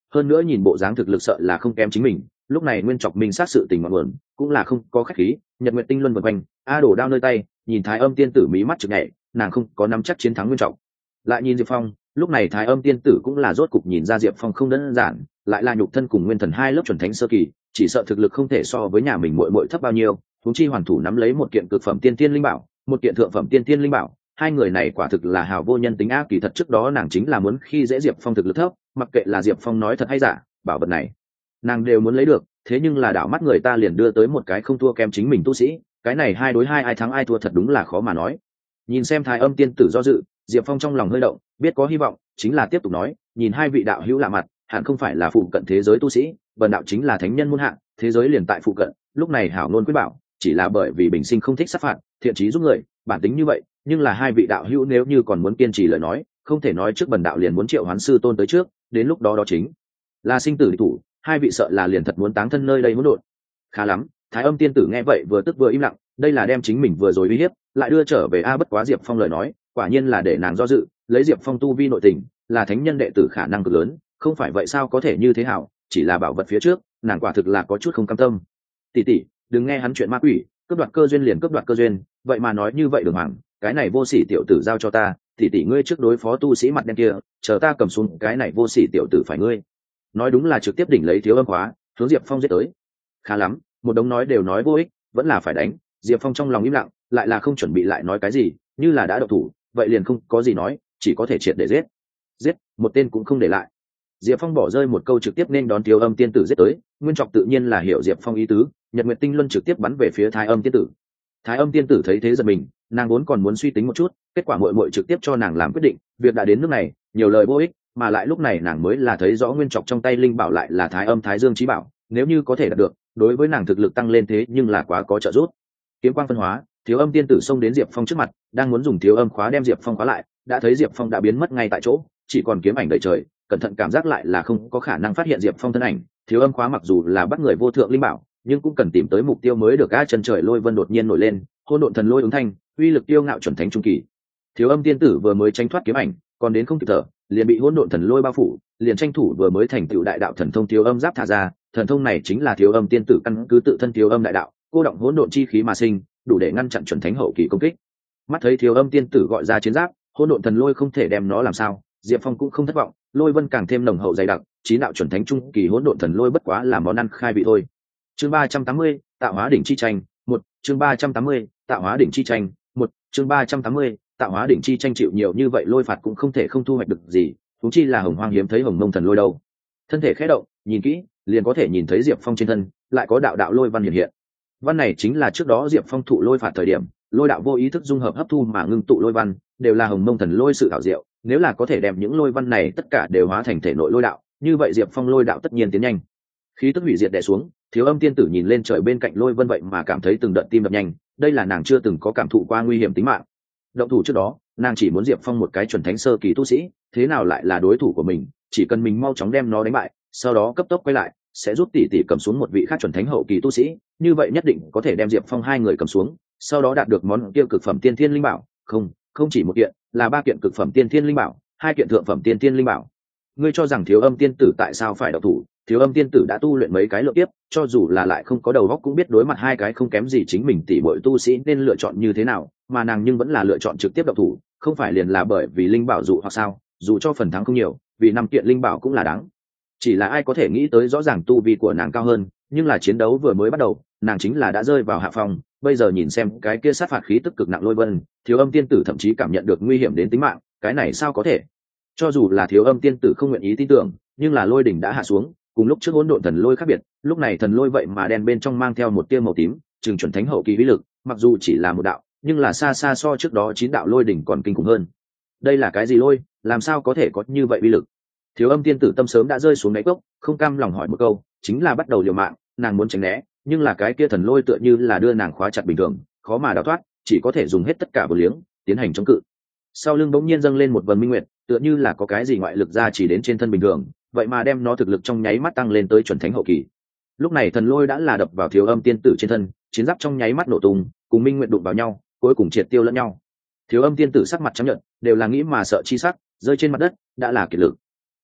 hơn nữa nhìn bộ dáng thực lực sợ là không kém chính mình. Lúc này Nguyên Trọc Minh sát sự tình ngọn nguồn cũng là không có khách khí, Nhật Nguyệt Tinh Luân vần quanh, a đổ đao nơi tay, nhìn Thái Âm tiên tử mí mắt chực nhảy, nàng không có nắm chắc chiến thắng Nguyên Trọng. Lại nhìn Diệp Phong, lúc này Thái Âm tiên tử cũng là rốt cục nhìn ra Diệp Phong không đơn giản, lại là nhục thân cùng nguyên thần hai lớp chuẩn thánh sơ kỳ, chỉ sợ thực lực không thể so với nhà mình muội muội thấp bao nhiêu, huống chi hoàn thủ nắm lấy một kiện cực phẩm tiên tiên linh bảo, một kiện thượng phẩm tiên tiên linh bảo, hai người này quả thực là hào vô nhân tính ác. Kỳ thật trước đó nàng chính là muốn khi dễ Diệp Phong thực lực thấp, mặc kệ là Diệp Phong nói thật hay giả, bảo vật này nàng đều muốn lấy được, thế nhưng là đảo mắt người ta liền đưa tới một cái không thua kém chính mình tu sĩ, cái này hai đối hai ai thắng ai thua thật đúng là khó mà nói. Nhìn xem Thái Âm tiên tử do dự, Diệp Phong trong lòng hơi động, biết có hy vọng, chính là tiếp tục nói, nhìn hai vị đạo hữu lạ mặt, hẳn không phải là phụ cận thế giới tu sĩ, bần đạo chính là thánh nhân muôn hạng, thế giới liền tại phụ cận, lúc này hảo ngôn quyết bảo, chỉ là bởi vì bình sinh không thích sát phạt, thiện chí giúp người, bản tính như vậy, nhưng là hai vị đạo hữu nếu như còn muốn kiên trì lời nói, không thể nói trước bần đạo liền muốn triệu hoán sư tôn tới trước, đến lúc đó đó chính là sinh tử địch thủ, hai vị sợ là liền thật muốn táng thân nơi đây hỗn độn. Khá lắm, Thái Âm tiên tử nghe vậy vừa tức vừa im lặng, đây là đem chính mình vừa rồi uy hiếp, lại đưa trở về a bất quá Diệp Phong lời nói, quả nhiên là để nàng do dự, lấy Diệp Phong tu vi nội tình, là thánh nhân đệ tử khả năng cực lớn, không phải vậy sao có thể như thế hảo, chỉ là bảo vật phía trước, nàng quả thực là có chút không cam tâm. Tỷ tỷ, đừng nghe hắn chuyện ma quỷ, cướp đoạt cơ duyên liền cướp đoạt cơ duyên, vậy mà nói như vậy Đường Hoàng, cái này vô sỉ tiểu tử giao cho ta, tỷ tỷ ngươi trước đối phó tu sĩ mặt đen kia, chờ ta cầm xuống cái này vô sỉ tiểu tử phải ngươi. Nói đúng là trực tiếp đỉnh lấy Thiếu Âm khóa, hướng Diệp Phong giết tới. Khá lắm, một đống nói đều nói vô ích, vẫn là phải đánh. Diệp Phong trong lòng im lặng, lại là không chuẩn bị lại nói cái gì, như là đã độc thủ, vậy liền không có gì nói, chỉ có thể triệt để giết. Giết, một tên cũng không để lại. Diệp Phong bỏ rơi một câu trực tiếp nên đón Thiếu Âm tiên tử giết tới, Nguyên Trọc tự nhiên là hiểu Diệp Phong ý tứ, Nhật Nguyệt Tinh Luân trực tiếp bắn về phía Thái Âm tiên tử. Thái Âm tiên tử thấy thế giật mình, nàng vốn còn muốn suy tính một chút, kết quả muội muội trực tiếp cho nàng làm quyết định, việc đã đến nước này, nhiều lời vô ích, mà lại lúc này nàng mới là thấy rõ Nguyên Trọc trong tay linh bảo lại là Thái Âm Thái Dương chí bảo, nếu như có thể đạt được, đối với nàng thực lực tăng lên thế nhưng là quá có trợ giúp. Kiếm quang phân hóa, Thiếu Âm tiên tử xông đến Diệp Phong trước mặt, đang muốn dùng Thiếu Âm khóa đem Diệp Phong khóa lại, đã thấy Diệp Phong đã biến mất ngay tại chỗ, chỉ còn kiếm ảnh đầy trời, cẩn thận cảm giác lại là không có khả năng phát hiện Diệp Phong thân ảnh. Thiếu Âm khóa mặc dù là bắt người vô thượng linh bảo, nhưng cũng cần tìm tới mục tiêu mới được. A chân trời lôi vân đột nhiên nổi lên, hỗn độn thần lôi ứng thanh, uy lực tiêu ngạo chuẩn thánh trung kỳ. Thiếu Âm tiên tử vừa mới tránh thoát kiếm ảnh, còn đến không kịp thở, liền bị hỗn độn thần lôi bao phủ, liền tranh thủ vừa mới thành tựu đại đạo thần thông Thiếu Âm giáp thả ra, thần thông này chính là Thiếu Âm tiên tử căn cứ tự thân Thiếu Âm đại đạo, cô động hỗn độn chi khí mà sinh, đủ để ngăn chặn chuẩn thánh hậu kỳ công kích. Mắt thấy Thiếu Âm tiên tử gọi ra chiến giáp, hỗn độn thần lôi không thể đem nó làm sao, Diệp Phong cũng không thất vọng, lôi vân càng thêm nồng hậu dày đặc, chí đạo chuẩn thánh trung kỳ hỗn độn thần lôi bất quá là món ăn khai vị thôi. Chương ba trăm tám mươi, tạo hóa đỉnh chi tranh, một, chương ba trăm tám mươi, tạo hóa đỉnh chi tranh, một, chương ba trăm tám mươi, tạo hóa đỉnh chi tranh chịu nhiều như vậy lôi phạt cũng không thể không thu hoạch được gì, huống chi là hồng hoang hiếm thấy hồng mông thần lôi đâu. Thân thể khẽ động, nhìn kỹ, liền có thể nhìn thấy Diệp Phong trên thân lại có đạo đạo lôi văn hiện hiện. Văn này chính là trước đó Diệp Phong thụ lôi phạt thời điểm, lôi đạo vô ý thức dung hợp hấp thu mà ngưng tụ lôi văn, đều là hồng mông thần lôi sự thảo diệu, nếu là có thể đem những lôi văn này tất cả đều hóa thành thể nội lôi đạo, như vậy Diệp Phong lôi đạo tất nhiên tiến nhanh. Khí tức hủy diệt đè xuống, Thiếu Âm tiên tử nhìn lên trời bên cạnh lôi vân vậy mà cảm thấy từng đợt tim đập nhanh, đây là nàng chưa từng có cảm thụ qua nguy hiểm tính mạng. Động thủ trước đó, nàng chỉ muốn Diệp Phong một cái chuẩn thánh sơ kỳ tu sĩ, thế nào lại là đối thủ của mình, chỉ cần mình mau chóng đem nó đánh bại, sau đó cấp tốc quay lại, sẽ giúp tỷ tỷ cầm xuống một vị khác chuẩn thánh hậu kỳ tu sĩ, như vậy nhất định có thể đem Diệp Phong hai người cầm xuống, sau đó đạt được món kia cực phẩm tiên thiên linh bảo, không, không chỉ một kiện, là ba kiện cực phẩm tiên thiên linh bảo, hai kiện thượng phẩm tiên thiên linh bảo. Ngươi cho rằng Thiếu Âm tiên tử tại sao phải động thủ? Thiếu Âm tiên tử đã tu luyện mấy cái lượng tiếp, cho dù là lại không có đầu óc cũng biết đối mặt hai cái không kém gì chính mình tỷ muội tu sĩ nên lựa chọn như thế nào, mà nàng nhưng vẫn là lựa chọn trực tiếp động thủ, không phải liền là bởi vì linh bảo dụ hoặc sao? Dù cho phần thắng không nhiều, vì năm kiện linh bảo cũng là đáng. Chỉ là ai có thể nghĩ tới rõ ràng tu vi của nàng cao hơn, nhưng là chiến đấu vừa mới bắt đầu, nàng chính là đã rơi vào hạ phong, bây giờ nhìn xem cái kia sát phạt khí tức cực nặng lôi vân, Thiếu Âm tiên tử thậm chí cảm nhận được nguy hiểm đến tính mạng, cái này sao có thể? Cho dù là Thiếu Âm tiên tử không nguyện ý tin tưởng, nhưng là lôi đỉnh đã hạ xuống, cùng lúc trước hỗn độn thần lôi khác biệt, lúc này thần lôi vậy mà đen bên trong mang theo một tia màu tím, trường chuẩn thánh hậu kỳ uy lực, mặc dù chỉ là một đạo, nhưng là xa xa so trước đó chín đạo lôi đỉnh còn kinh khủng hơn. Đây là cái gì lôi, làm sao có thể có như vậy uy lực? Thiếu Âm tiên tử tâm sớm đã rơi xuống đáy cốc, không cam lòng hỏi một câu, chính là bắt đầu liều mạng, nàng muốn tránh né, nhưng là cái kia thần lôi tựa như là đưa nàng khóa chặt bình thường, khó mà đào thoát, chỉ có thể dùng hết tất cả vô liếng, tiến hành chống cự. Sau lưng bỗng nhiên dâng lên một vầng minh nguyệt, tựa như là có cái gì ngoại lực ra chỉ đến trên thân bình thường, vậy mà đem nó thực lực trong nháy mắt tăng lên tới chuẩn thánh hậu kỳ. Lúc này thần lôi đã là đập vào Thiếu Âm tiên tử trên thân, chiến giáp trong nháy mắt nổ tung, cùng minh nguyệt đụng vào nhau, cuối cùng triệt tiêu lẫn nhau. Thiếu Âm tiên tử sắc mặt trắng nhợt, đều là nghĩ mà sợ chi sắc, rơi trên mặt đất, đã là kiệt lực.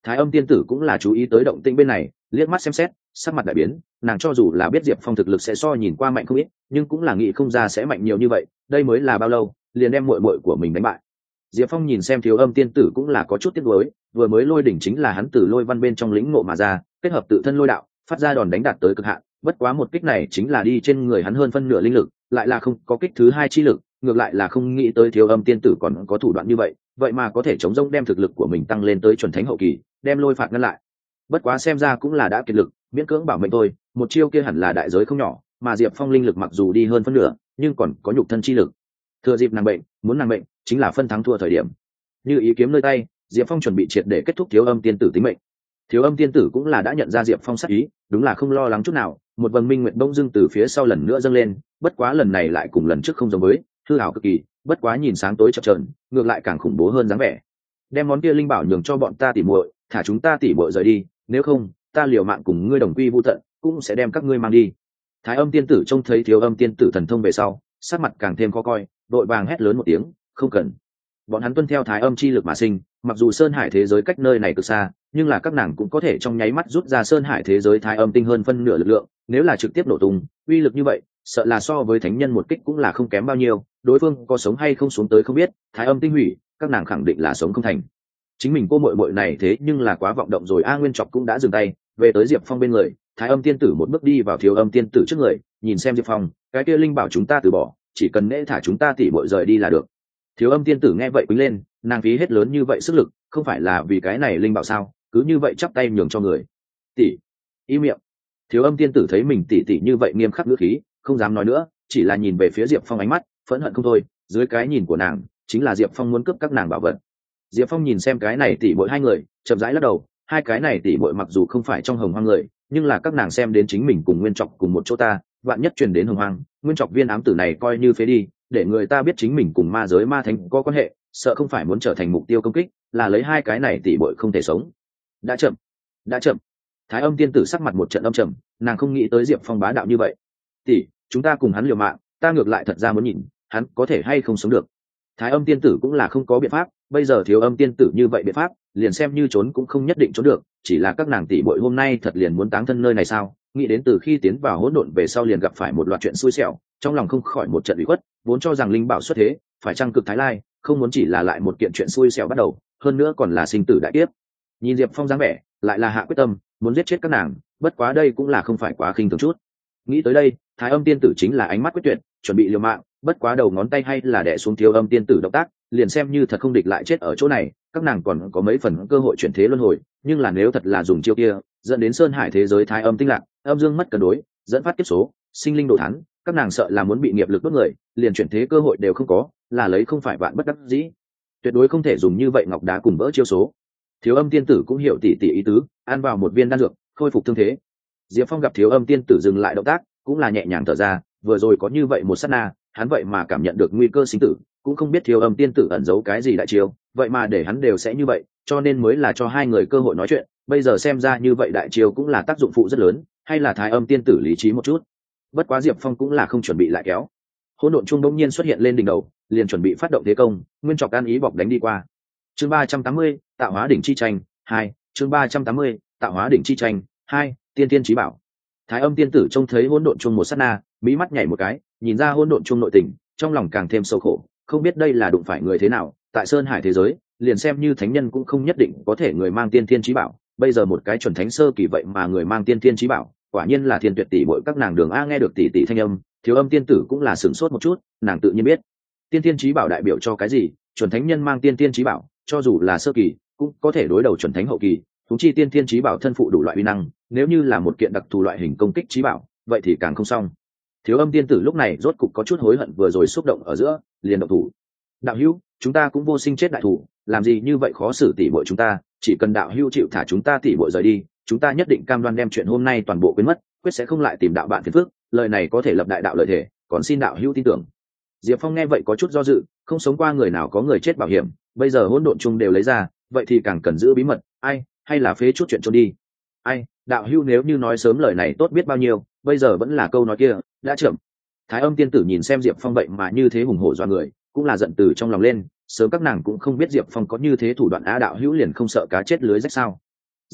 Thái Âm tiên tử cũng là chú ý tới động tĩnh bên này, liếc mắt xem xét, sắc mặt đại biến. Nàng cho dù là biết Diệp Phong thực lực sẽ so nhìn qua mạnh không ít, nhưng cũng là nghĩ không ra sẽ mạnh nhiều như vậy. Đây mới là bao lâu liền đem muội muội của mình đánh bại. Diệp Phong nhìn xem Thiếu Âm tiên tử cũng là có chút tiếc nuối, vừa mới lôi đỉnh chính là hắn từ lôi văn bên trong lĩnh ngộ mà ra, kết hợp tự thân lôi đạo, phát ra đòn đánh đạt tới cực hạn. Bất quá một kích này chính là đi trên người hắn hơn phân nửa linh lực, lại là không có kích thứ hai chi lực, ngược lại là không nghĩ tới Thiếu Âm tiên tử còn có thủ đoạn như vậy, vậy mà có thể chống rông đem thực lực của mình tăng lên tới chuẩn thánh hậu kỳ, đem lôi phạt ngăn lại. Bất quá xem ra cũng là đã kiệt lực, miễn cưỡng bảo mệnh thôi, một chiêu kia hẳn là đại giới không nhỏ, mà Diệp Phong linh lực mặc dù đi hơn phân nửa, nhưng còn có nhục thân chi lực. Thừa dịp nàng bệnh, muốn nàng bệnh, chính là phân thắng thua thời điểm. Như ý kiếm nơi tay, Diệp Phong chuẩn bị triệt để kết thúc Thiếu Âm tiên tử tính mệnh. Thiếu Âm tiên tử cũng là đã nhận ra Diệp Phong sát ý, đúng là không lo lắng chút nào, một vầng minh nguyệt bỗng dưng từ phía sau lần nữa dâng lên, bất quá lần này lại cùng lần trước không giống với, hư ảo cực kỳ, bất quá nhìn sáng tối chập chờn, ngược lại càng khủng bố hơn dáng vẻ. Đem món kia linh bảo nhường cho bọn ta tỉ muội, thả chúng ta tỉ muội rời đi, nếu không, ta liều mạng cùng ngươi đồng quy vu tận, cũng sẽ đem các ngươi mang đi. Thái Âm tiên tử trông thấy Thiếu Âm tiên tử thần thông về sau, sắc mặt càng thêm khó coi, đội vàng hét lớn một tiếng, không cần. Bọn hắn tuân theo Thái Âm chi lực mà sinh, mặc dù Sơn Hải thế giới cách nơi này cực xa, nhưng là các nàng cũng có thể trong nháy mắt rút ra Sơn Hải thế giới Thái Âm tinh hơn phân nửa lực lượng, nếu là trực tiếp nổ tung, uy lực như vậy, sợ là so với thánh nhân một kích cũng là không kém bao nhiêu, đối phương có sống hay không xuống tới không biết, Thái Âm tinh hủy, các nàng khẳng định là sống không thành. Chính mình cô muội muội này thế nhưng là quá vọng động rồi. A Nguyên Trọc cũng đã dừng tay, về tới Diệp Phong bên người, Thái Âm tiên tử một bước đi vào Thiếu Âm tiên tử trước người, nhìn xem Diệp Phong, cái kia linh bảo chúng ta từ bỏ, chỉ cần nễ thả chúng ta tỉ muội rời đi là được. Thiếu Âm tiên tử nghe vậy quýnh lên, nàng phí hết lớn như vậy sức lực, không phải là vì cái này linh bảo sao, cứ như vậy chắp tay nhường cho người. Tỷ, im miệng. Thiếu Âm tiên tử thấy mình tỷ tỷ như vậy nghiêm khắc ngữ khí, không dám nói nữa, chỉ là nhìn về phía Diệp Phong ánh mắt phẫn hận không thôi, dưới cái nhìn của nàng, chính là Diệp Phong muốn cướp các nàng bảo vật. Diệp Phong nhìn xem cái này tỷ muội hai người, chậm rãi lắc đầu, hai cái này tỷ muội mặc dù không phải trong Hồng Hoang người, nhưng là các nàng xem đến chính mình cùng Nguyên Trọc cùng một chỗ ta, vạn nhất truyền đến Hồng Hoang, Nguyên Trọc viên ám tử này coi như phế đi, để người ta biết chính mình cùng ma giới ma thánh có quan hệ, sợ không phải muốn trở thành mục tiêu công kích, là lấy hai cái này tỷ muội không thể sống. Đã chậm, đã chậm. Thái Âm tiên tử sắc mặt một trận âm trầm, nàng không nghĩ tới Diệp Phong bá đạo như vậy. Tỷ, chúng ta cùng hắn liều mạng, ta ngược lại thật ra muốn nhìn, hắn có thể hay không sống được. Thái Âm tiên tử cũng là không có biện pháp, bây giờ Thiếu Âm tiên tử như vậy biện pháp, liền xem như trốn cũng không nhất định trốn được, chỉ là các nàng tỷ muội hôm nay thật liền muốn táng thân nơi này sao? Nghĩ đến từ khi tiến vào hỗn độn về sau liền gặp phải một loạt chuyện xui xẻo, trong lòng không khỏi một trận ủy khuất, vốn cho rằng linh bảo xuất thế, phải chăng cực thái lai, không muốn chỉ là lại một kiện chuyện xui xẻo bắt đầu, hơn nữa còn là sinh tử đại kiếp. Nhìn Diệp Phong dáng vẻ, lại là hạ quyết tâm, muốn giết chết các nàng, bất quá đây cũng là không phải quá khinh thường chút. Nghĩ tới đây, Thái Âm tiên tử chính là ánh mắt quyết tuyệt, chuẩn bị liều mạng, bất quá đầu ngón tay hay là đè xuống Thiếu Âm tiên tử động tác, liền xem như thật không địch lại chết ở chỗ này, các nàng còn có mấy phần cơ hội chuyển thế luân hồi, nhưng là nếu thật là dùng chiêu kia, dẫn đến Sơn Hải thế giới Thái Âm tinh lạc, âm dương mất cân đối, dẫn phát kiếp số, sinh linh đồ thán, các nàng sợ là muốn bị nghiệp lực đốt người, liền chuyển thế cơ hội đều không có, là lấy không phải vạn bất đắc dĩ, tuyệt đối không thể dùng như vậy ngọc đá cùng vỡ chiêu số. Thiếu Âm tiên tử cũng hiểu tỉ tỉ ý tứ, ăn vào một viên đan dược, khôi phục thương thế. Diệp Phong gặp Thiếu Âm tiên tử dừng lại động tác, cũng là nhẹ nhàng thở ra, vừa rồi có như vậy một sát na, hắn vậy mà cảm nhận được nguy cơ sinh tử, cũng không biết Thiếu Âm tiên tử ẩn giấu cái gì đại chiêu, vậy mà để hắn đều sẽ như vậy, cho nên mới là cho hai người cơ hội nói chuyện, bây giờ xem ra như vậy đại chiêu cũng là tác dụng phụ rất lớn, hay là Thái Âm tiên tử lý trí một chút. Bất quá Diệp Phong cũng là không chuẩn bị lại kéo. Hỗn độn trung đống nhiên xuất hiện lên đỉnh đầu, liền chuẩn bị phát động thế công, Nguyên Trọc can ý bọc đánh đi qua. Chương ba trăm tám mươi, Tạo hóa đỉnh chi tranh hai, chương ba trăm tám mươi, Tạo hóa đỉnh chi tranh hai, tiên tiên chí bảo. Thái Âm tiên tử trông thấy hỗn độn trung một sát na, mí mắt nhảy một cái, nhìn ra hỗn độn trung nội tình, trong lòng càng thêm sâu khổ, không biết đây là đụng phải người thế nào, tại Sơn Hải thế giới, liền xem như thánh nhân cũng không nhất định có thể người mang tiên tiên chí bảo, bây giờ một cái chuẩn thánh sơ kỳ vậy mà người mang tiên tiên chí bảo, quả nhiên là thiên tuyệt tỷ muội các nàng đường a. Nghe được tỷ tỷ thanh âm, Thiếu Âm tiên tử cũng là sửng sốt một chút, nàng tự nhiên biết tiên tiên chí bảo đại biểu cho cái gì, chuẩn thánh nhân mang tiên tiên chí bảo, cho dù là sơ kỳ cũng có thể đối đầu chuẩn thánh hậu kỳ, thúng chi tiên tiên chí bảo thân phụ đủ loại uy năng, nếu như là một kiện đặc thù loại hình công kích chí bảo, vậy thì càng không xong. Thiếu Âm tiên tử lúc này rốt cục có chút hối hận vừa rồi xúc động ở giữa, liền động thủ. Đạo hữu, chúng ta cũng vô sinh chết đại thủ, làm gì như vậy khó xử tỷ muội chúng ta, chỉ cần đạo hữu chịu thả chúng ta tỷ muội rời đi, chúng ta nhất định cam đoan đem chuyện hôm nay toàn bộ quên mất, quyết sẽ không lại tìm đạo bạn phiền phức, lời này có thể lập đại đạo lợi thể, còn xin đạo hữu tin tưởng. Diệp Phong nghe vậy có chút do dự, không sống qua người nào có người chết bảo hiểm, bây giờ hỗn độn chung đều lấy ra, vậy thì càng cần giữ bí mật, ai, hay là phế chút chuyện trốn đi. Ai, đạo hữu nếu như nói sớm lời này tốt biết bao nhiêu, bây giờ vẫn là câu nói kia, đã chậm. Thái Âm tiên tử nhìn xem Diệp Phong vậy mà như thế hùng hổ doa người, cũng là giận từ trong lòng lên, sớm các nàng cũng không biết Diệp Phong có như thế thủ đoạn á, đạo hữu liền không sợ cá chết lưới rách sao?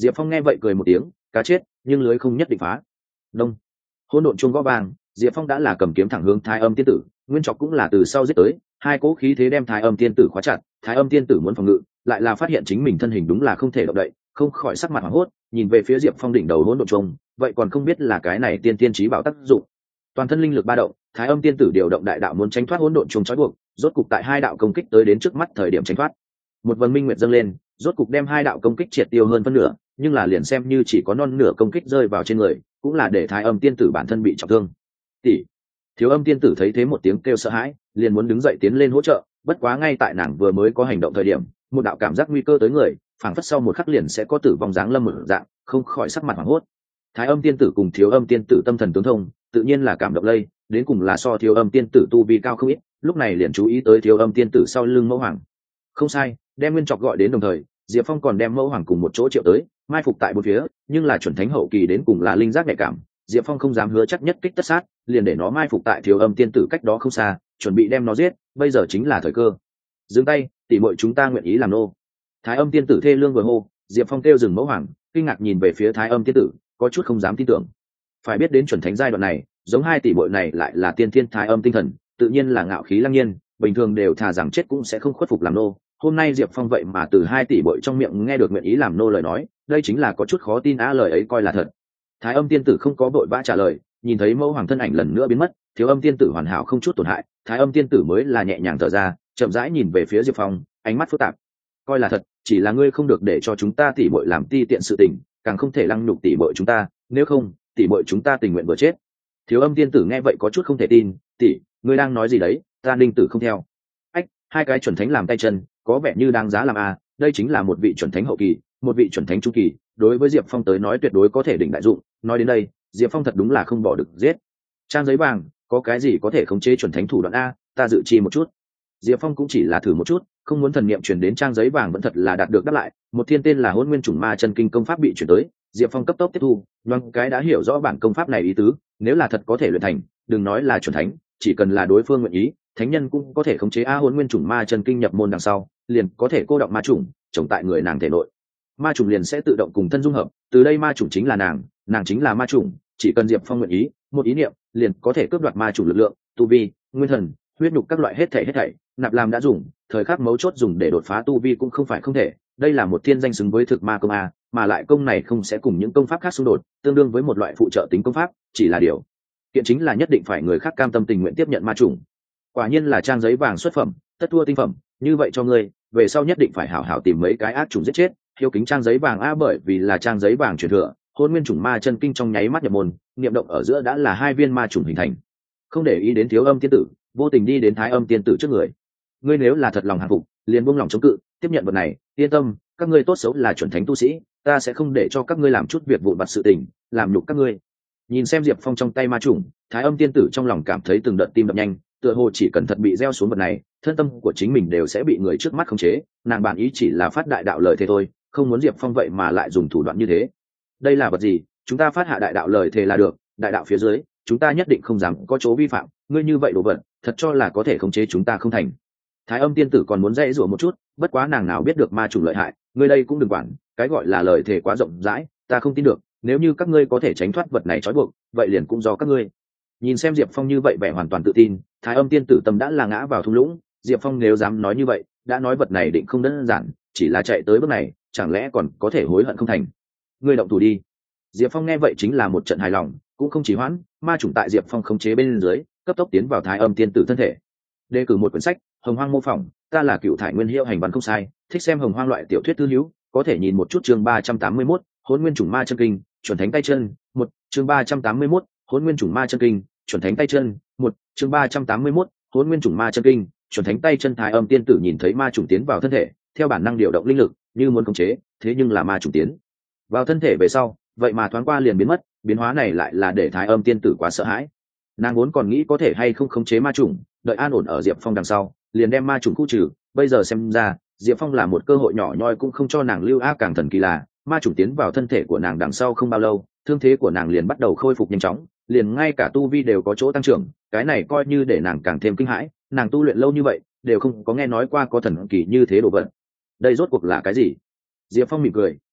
Diệp Phong nghe vậy cười một tiếng, cá chết nhưng lưới không nhất định phá. Đông, hỗn độn chuông gõ vàng, Diệp Phong đã là cầm kiếm thẳng hướng Thái Âm tiên tử, Nguyên Trọc cũng là từ sau giết tới, hai cỗ khí thế đem Thái Âm tiên tử khóa chặt. Thái Âm tiên tử muốn phòng ngự, lại là phát hiện chính mình thân hình đúng là không thể động đậy, không khỏi sắc mặt hoảng hốt, nhìn về phía Diệp Phong đỉnh đầu hỗn độn chuông, vậy còn không biết là cái này tiên tiên chí bảo tác dụng. Toàn thân linh lực ba động, Thái Âm tiên tử điều động đại đạo muốn tránh thoát hỗn độn chuông trói buộc, rốt cục tại hai đạo công kích tới đến trước mắt thời điểm tránh thoát. Một vầng minh nguyệt dâng lên, rốt cục đem hai đạo công kích triệt tiêu hơn phân nửa, nhưng là liền xem như chỉ có non nửa công kích rơi vào trên người, cũng là để Thái Âm tiên tử bản thân bị trọng thương. Tỷ, Thiếu Âm tiên tử thấy thế một tiếng kêu sợ hãi, liền muốn đứng dậy tiến lên hỗ trợ, bất quá ngay tại nàng vừa mới có hành động thời điểm, một đạo cảm giác nguy cơ tới người, phảng phất sau một khắc liền sẽ có tử vong dáng lâm mở dạng, không khỏi sắc mặt hoảng hốt. Thái Âm tiên tử cùng Thiếu Âm tiên tử tâm thần tướng thông, tự nhiên là cảm động lây, đến cùng là so Thiếu Âm tiên tử tu vi cao không ít, lúc này liền chú ý tới Thiếu Âm tiên tử sau lưng Mẫu Hoàng. Không sai, đem Nguyên Trọc gọi đến đồng thời, Diệp Phong còn đem Mẫu Hoàng cùng một chỗ triệu tới, mai phục tại bốn phía, nhưng là chuẩn thánh hậu kỳ đến cùng là linh giác nhạy cảm, Diệp Phong không dám hứa chắc nhất kích tất sát, liền để nó mai phục tại Thiếu Âm tiên tử cách đó không xa, chuẩn bị đem nó giết, bây giờ chính là thời cơ. Dừng tay, tỷ muội chúng ta nguyện ý làm nô. Thái Âm tiên tử thê lương vừa hô, Diệp Phong kêu dừng Mẫu Hoàng, kinh ngạc nhìn về phía Thái Âm tiên tử, có chút không dám tin tưởng. Phải biết đến chuẩn thánh giai đoạn này, giống hai tỷ muội này lại là tiên thiên Thái Âm tinh thần, tự nhiên là ngạo khí lăng nhiên, bình thường đều thà rằng chết cũng sẽ không khuất phục làm nô. Hôm nay Diệp Phong vậy mà từ hai tỷ muội trong miệng nghe được nguyện ý làm nô lời nói, đây chính là có chút khó tin á, lời ấy coi là thật. Thái Âm tiên tử không có vội vã trả lời, nhìn thấy Mẫu Hoàng thân ảnh lần nữa biến mất, Thiếu Âm tiên tử hoàn hảo không chút tổn hại, Thái Âm tiên tử mới là nhẹ nhàng thở ra, chậm rãi nhìn về phía Diệp Phong, ánh mắt phức tạp. Coi là thật, chỉ là ngươi không được để cho chúng ta tỷ muội làm ti tiện sự tình, càng không thể lăng nhục tỷ muội chúng ta, nếu không, tỷ muội chúng ta tình nguyện vừa chết. Thiếu Âm tiên tử nghe vậy có chút không thể tin, tỷ, ngươi đang nói gì đấy, ta Ninh tử không theo. Ách, hai cái chuẩn thánh làm tay chân, có vẻ như đáng giá làm a, đây chính là một vị chuẩn thánh hậu kỳ, một vị chuẩn thánh trung kỳ, đối với Diệp Phong tới nói tuyệt đối có thể đỉnh đại dụng. Nói đến đây, Diệp Phong thật đúng là không bỏ được giết. Trang giấy vàng, có cái gì có thể khống chế chuẩn thánh thủ đoạn a, ta dự chi một chút. Diệp Phong cũng chỉ là thử một chút, không muốn thần niệm truyền đến trang giấy vàng vẫn thật là đạt được đáp lại, một thiên tên là Hỗn Nguyên Chủng Ma Chân Kinh công pháp bị chuyển tới, Diệp Phong cấp tốc tiếp thu, nhoáng cái đã hiểu rõ bản công pháp này ý tứ, nếu là thật có thể luyện thành, đừng nói là chuẩn thánh, chỉ cần là đối phương nguyện ý, thánh nhân cũng có thể khống chế a Hỗn Nguyên Chủng Ma Chân Kinh nhập môn đằng sau, liền có thể cô động ma chủng, trồng tại người nàng thể nội. Ma chủng liền sẽ tự động cùng thân dung hợp, từ đây ma chủng chính là nàng, nàng chính là ma chủng, chỉ cần Diệp Phong nguyện ý, một ý niệm, liền có thể cướp đoạt ma chủng lực lượng, tu vi, nguyên thần, huyết nhục các loại hết thảy hết thảy, nạp làm đã dùng, thời khắc mấu chốt dùng để đột phá tu vi cũng không phải không thể, đây là một thiên danh xứng với thực ma công a, mà lại công này không sẽ cùng những công pháp khác xung đột, tương đương với một loại phụ trợ tính công pháp, chỉ là điều kiện chính là nhất định phải người khác cam tâm tình nguyện tiếp nhận ma chủng. Quả nhiên là trang giấy vàng xuất phẩm, tất thua tinh phẩm, như vậy cho ngươi, về sau nhất định phải hảo hảo tìm mấy cái ác chủng giết chết, hiếu kính trang giấy vàng a, bởi vì là trang giấy vàng truyền thừa, Hỗn Nguyên Chủng Ma Chân Kinh trong nháy mắt nhập môn, niệm động ở giữa đã là hai viên ma chủng hình thành. Không để ý đến Thiếu Âm tiên tử, vô tình đi đến Thái Âm tiên tử trước người. Ngươi nếu là thật lòng hàng phục, liền buông lòng chống cự, tiếp nhận vật này, yên tâm, các ngươi tốt xấu là chuẩn thánh tu sĩ, ta sẽ không để cho các ngươi làm chút việc vụn vặt sự tình, làm nhục các ngươi. Nhìn xem Diệp Phong trong tay ma chủng, Thái Âm tiên tử trong lòng cảm thấy từng đợt tim đập nhanh, tựa hồ chỉ cần thật bị gieo xuống vật này, thân tâm của chính mình đều sẽ bị người trước mắt khống chế, nàng bản ý chỉ là phát đại đạo lời thề thôi, không muốn Diệp Phong vậy mà lại dùng thủ đoạn như thế. Đây là vật gì? Chúng ta phát hạ đại đạo lời thề là được, đại đạo phía dưới, chúng ta nhất định không dám có chỗ vi phạm, ngươi như vậy đồ vật, thật cho là có thể khống chế chúng ta không thành. Thái Âm tiên tử còn muốn dãy rủa một chút, bất quá nàng nào biết được ma chủng lợi hại, ngươi đây cũng đừng quản, cái gọi là lời thề quá rộng rãi, ta không tin được, nếu như các ngươi có thể tránh thoát vật này trói buộc, vậy liền cũng do các ngươi. Nhìn xem Diệp Phong như vậy vẻ hoàn toàn tự tin, Thái Âm tiên tử tâm đã là ngã vào thung lũng, Diệp Phong nếu dám nói như vậy, đã nói vật này định không đơn giản, chỉ là chạy tới bước này, chẳng lẽ còn có thể hối hận không thành. Ngươi động thủ đi. Diệp Phong nghe vậy chính là một trận hài lòng, cũng không chỉ hoãn, ma chủng tại Diệp Phong khống chế bên dưới, cấp tốc tiến vào Thái Âm tiên tử thân thể. Đề cử một quyển sách, Hồng Hoang mô phỏng, ta là Cựu Thải Nguyên Hiệu hành văn không sai, thích xem Hồng Hoang loại tiểu thuyết thư hữu, có thể nhìn một chút chương ba trăm tám mươi mốt, Hỗn Nguyên Chủng Ma Chân Kinh, chuẩn thánh tay chân, một, chương ba trăm tám mươi mốt, Hỗn Nguyên Chủng Ma Chân Kinh, chuẩn thánh tay chân, một, chương ba trăm tám mươi mốt, Hỗn Nguyên Chủng Ma Chân Kinh, chuẩn thánh tay chân. Thái Âm tiên tử nhìn thấy ma chủng tiến vào thân thể, theo bản năng điều động linh lực, như muốn khống chế, thế nhưng là ma chủng tiến vào thân thể về sau, vậy mà thoáng qua liền biến mất, biến hóa này lại là để Thái Âm tiên tử quá sợ hãi. Nàng vốn còn nghĩ có thể hay không khống chế ma chủng, đợi an ổn ở Diệp Phong đằng sau, liền đem ma chủng khu trừ, bây giờ xem ra, Diệp Phong là một cơ hội nhỏ nhoi cũng không cho nàng lưu ác. Càng thần kỳ là, ma chủng tiến vào thân thể của nàng đằng sau không bao lâu, thương thế của nàng liền bắt đầu khôi phục nhanh chóng, liền ngay cả tu vi đều có chỗ tăng trưởng, cái này coi như để nàng càng thêm kinh hãi, nàng tu luyện lâu như vậy, đều không có nghe nói qua có thần kỳ như thế đồ vật. Đây rốt cuộc là cái gì? Diệp Phong mỉm cười,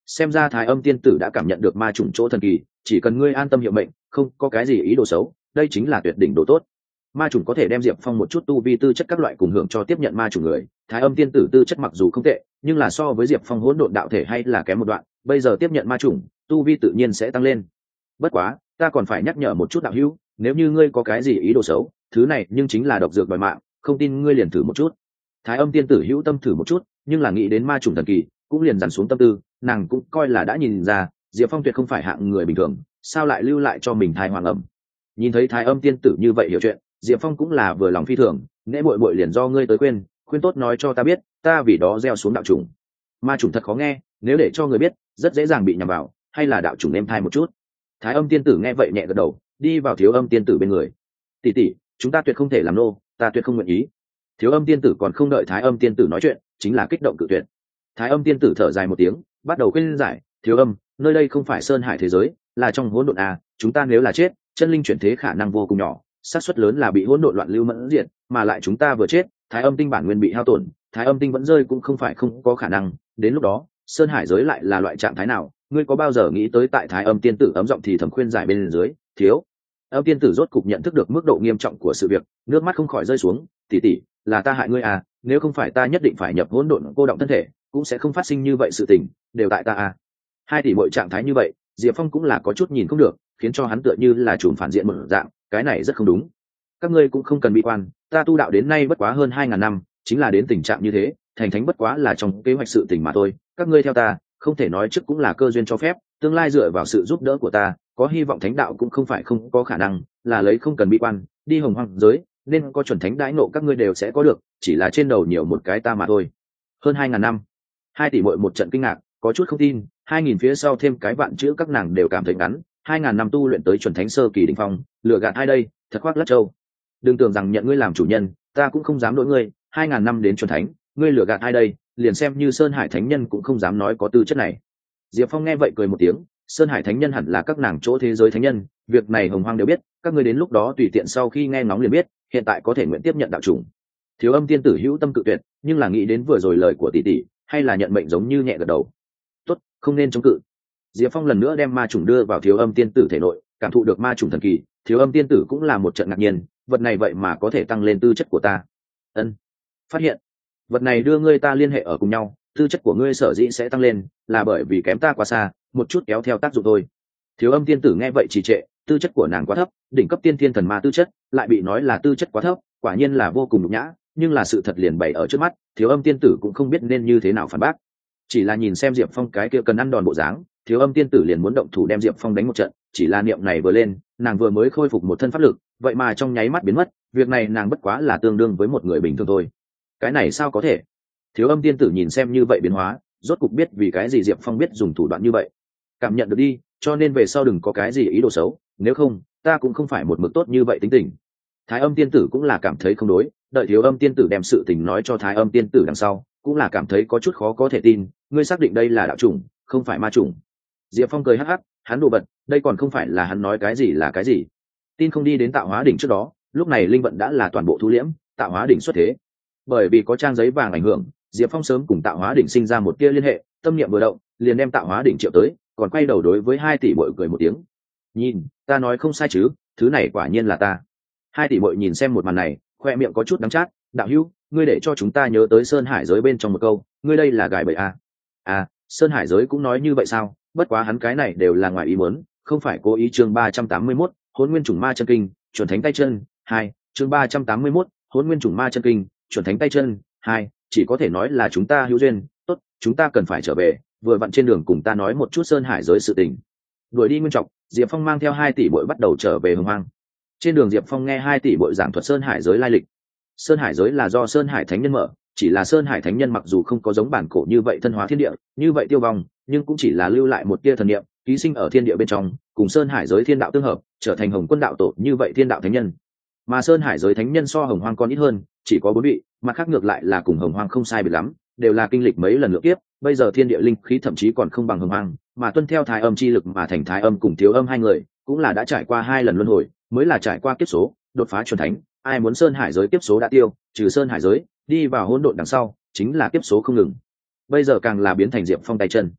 xem ra thái âm tiên tử đã cảm nhận được ma trùng chỗ thần kỳ, chỉ cần ngươi an tâm hiệu mệnh, không có cái gì ý đồ xấu, đây chính là tuyệt đỉnh đồ tốt. Ma trùng có thể đem diệp phong một chút tu vi tư chất các loại cùng hưởng cho tiếp nhận ma trùng người. Thái âm tiên tử tư chất mặc dù không tệ, nhưng là so với diệp phong hỗn độn đạo thể hay là kém một đoạn, bây giờ tiếp nhận ma trùng tu vi tự nhiên sẽ tăng lên. Bất quá ta còn phải nhắc nhở một chút đạo hữu, nếu như ngươi có cái gì ý đồ xấu, thứ này nhưng chính là độc dược đòi mạng, không tin ngươi liền thử một chút. Thái âm tiên tử hữu tâm thử một chút, nhưng là nghĩ đến ma trùng thần kỳ cũng liền dằn xuống tâm tư, nàng cũng coi là đã nhìn ra diệp phong tuyệt không phải hạng người bình thường, sao lại lưu lại cho mình thai hoàng ẩm. Nhìn thấy thái âm tiên tử như vậy hiểu chuyện, diệp phong cũng là vừa lòng phi thường, nễ bội bội liền do ngươi tới khuyên khuyên tốt nói cho ta biết, ta vì đó gieo xuống đạo trùng. Ma trùng thật khó nghe, nếu để cho người biết rất dễ dàng bị nhầm vào, hay là đạo trùng em thai một chút. Thái âm tiên tử nghe vậy nhẹ gật đầu, đi vào thiếu âm tiên tử bên người. Tỷ tỷ, chúng ta tuyệt không thể làm nô, ta tuyệt không nguyện ý. Thiếu âm tiên tử còn không đợi thái âm tiên tử nói chuyện, chính là kích động cự tuyệt. Thái âm tiên tử thở dài một tiếng, bắt đầu khuyên giải. Thiếu âm, nơi đây không phải sơn hải thế giới, là trong hỗn độn à, chúng ta nếu là chết, chân linh chuyển thế khả năng vô cùng nhỏ, xác suất lớn là bị hỗn độn loạn lưu mẫn diệt, mà lại chúng ta vừa chết, thái âm tinh bản nguyên bị hao tổn, thái âm tinh vẫn rơi cũng không phải không có khả năng, đến lúc đó sơn hải giới lại là loại trạng thái nào, ngươi có bao giờ nghĩ tới? Tại thái âm tiên tử ấm giọng thì thầm khuyên giải bên dưới. Thiếu âm tiên tử rốt cục nhận thức được mức độ nghiêm trọng của sự việc, nước mắt không khỏi rơi xuống. Tỷ tỷ, là ta hại ngươi à, nếu không phải ta nhất định phải nhập hỗn độn cô động thân thể, cũng sẽ không phát sinh như vậy sự tình, đều tại ta à. Hai tỷ mọi trạng thái như vậy, diệp phong cũng là có chút nhìn không được, khiến cho hắn tựa như là chùm phản diện một dạng, cái này rất không đúng. Các ngươi cũng không cần bị quan, ta tu đạo đến nay bất quá hơn hai ngàn năm, chính là đến tình trạng như thế, thành thánh bất quá là trong kế hoạch sự tình mà thôi. Các ngươi theo ta, không thể nói trước cũng là cơ duyên cho phép, tương lai dựa vào sự giúp đỡ của ta, có hy vọng thánh đạo cũng không phải không có khả năng, là lấy không cần bị quan, đi hồng hoang giới, nên có chuẩn thánh đãi nộ các ngươi đều sẽ có được, chỉ là trên đầu nhiều một cái ta mà thôi. Hơn hai ngàn năm. Hai tỷ muội một trận kinh ngạc, có chút không tin, hai nghìn phía sau thêm cái vạn chữ các nàng đều cảm thấy ngắn, hai ngàn năm tu luyện tới chuẩn thánh sơ kỳ đỉnh phong, lừa gạt ai đây, thật khoác lác trâu. Đừng tưởng rằng nhận ngươi làm chủ nhân, ta cũng không dám đổi ngươi, hai ngàn năm đến chuẩn thánh, ngươi lừa gạt ai đây, liền xem như Sơn Hải Thánh Nhân cũng không dám nói có tư chất này. Diệp Phong nghe vậy cười một tiếng, Sơn Hải Thánh Nhân hẳn là các nàng chỗ thế giới thánh nhân, việc này hồng hoang đều biết, các ngươi đến lúc đó tùy tiện sau khi nghe ngóng liền biết, hiện tại có thể nguyện tiếp nhận đạo chủng. Thiếu âm tiên tử hữu tâm cự tuyệt, nhưng là nghĩ đến vừa rồi lời của tỷ tỷ, hay là nhận mệnh giống như nhẹ gật đầu. Tốt, không nên chống cự. Diệp Phong lần nữa đem ma chủng đưa vào thiếu âm tiên tử thể nội, cảm thụ được ma chủng thần kỳ, thiếu âm tiên tử cũng là một trận ngạc nhiên, vật này vậy mà có thể tăng lên tư chất của ta. Ân, phát hiện vật này đưa ngươi ta liên hệ ở cùng nhau, tư chất của ngươi sở dĩ sẽ tăng lên, là bởi vì kém ta quá xa, một chút kéo theo tác dụng thôi. Thiếu âm tiên tử nghe vậy trì trệ, tư chất của nàng quá thấp, đỉnh cấp tiên thiên thần ma tư chất, lại bị nói là tư chất quá thấp, quả nhiên là vô cùng nhục nhã, nhưng là sự thật liền bày ở trước mắt, thiếu âm tiên tử cũng không biết nên như thế nào phản bác. Chỉ là nhìn xem Diệp Phong cái kia cần ăn đòn bộ dáng, thiếu âm tiên tử liền muốn động thủ đem Diệp Phong đánh một trận, chỉ là niệm này vừa lên, nàng vừa mới khôi phục một thân pháp lực, vậy mà trong nháy mắt biến mất, việc này nàng bất quá là tương đương với một người bình thường thôi. Cái này sao có thể? Thiếu âm tiên tử nhìn xem như vậy biến hóa, rốt cục biết vì cái gì Diệp Phong biết dùng thủ đoạn như vậy. Cảm nhận được đi, cho nên về sau đừng có cái gì ý đồ xấu, nếu không, ta cũng không phải một mực tốt như vậy tính tình. Thái âm tiên tử cũng là cảm thấy không đối, đợi thiếu âm tiên tử đem sự tình nói cho thái âm tiên tử đằng sau, cũng là cảm thấy có chút khó có thể tin, ngươi xác định đây là đạo chủng, không phải ma chủng. Diệp Phong cười hắc hắc, hắn đùa bật, đây còn không phải là hắn nói cái gì là cái gì. Tin không đi đến tạo hóa đỉnh trước đó, lúc này linh vận đã là toàn bộ thu liễm, tạo hóa đỉnh xuất thế. Bởi vì có trang giấy vàng ảnh hưởng, Diệp Phong sớm cùng tạo hóa đỉnh sinh ra một tia liên hệ, tâm niệm vừa động, liền đem tạo hóa đỉnh triệu tới, còn quay đầu đối với hai tỷ muội cười một tiếng. Nhìn, ta nói không sai chứ, thứ này quả nhiên là ta. Hai tỷ muội nhìn xem một màn này, khoe miệng có chút đắng chát, đạo hữu, ngươi để cho chúng ta nhớ tới Sơn Hải giới bên trong một câu, ngươi đây là gài bẫy à? À, Sơn Hải giới cũng nói như vậy sao? Bất quá hắn cái này đều là ngoài ý muốn, không phải cố ý. Chương ba trăm tám mươi mốt, Hỗn Nguyên Chủng Ma Chân Kinh, chuẩn thánh tay chân. Hai, chương ba trăm tám mươi mốt, Hỗn Nguyên Chủng Ma Chân Kinh, chuẩn thánh tay chân. Hai, chỉ có thể nói là chúng ta hữu duyên, tốt, chúng ta cần phải trở về, vừa vặn trên đường cùng ta nói một chút Sơn Hải giới sự tình. Đuổi đi Nguyên Trọng, Diệp Phong mang theo hai tỷ muội bắt đầu trở về Hồng Hoang. Trên đường Diệp Phong nghe hai tỷ muội giảng thuật Sơn Hải giới lai lịch. Sơn Hải giới là do Sơn Hải Thánh Nhân mở, chỉ là Sơn Hải Thánh Nhân mặc dù không có giống bản cổ như vậy thân hóa thiên địa, như vậy tiêu vong, nhưng cũng chỉ là lưu lại một tia thần niệm, ký sinh ở thiên địa bên trong, cùng Sơn Hải giới thiên đạo tương hợp, trở thành Hồng Quân đạo tổ như vậy thiên đạo thánh nhân. Mà Sơn Hải giới thánh nhân so Hồng Hoang còn ít hơn, chỉ có bốn vị, mặt khác ngược lại là cùng Hồng Hoang không sai biệt lắm, đều là kinh lịch mấy lần lượng kiếp, bây giờ thiên địa linh khí thậm chí còn không bằng Hồng Hoang, mà tuân theo thái âm chi lực mà thành thái âm cùng thiếu âm hai người, cũng là đã trải qua hai lần luân hồi, mới là trải qua kiếp số, đột phá chuẩn thánh. Ai muốn Sơn Hải giới kiếp số đã tiêu, trừ Sơn Hải giới, đi vào hỗn độn đằng sau, chính là kiếp số không ngừng. Bây giờ càng là biến thành Diệp Phong tay chân.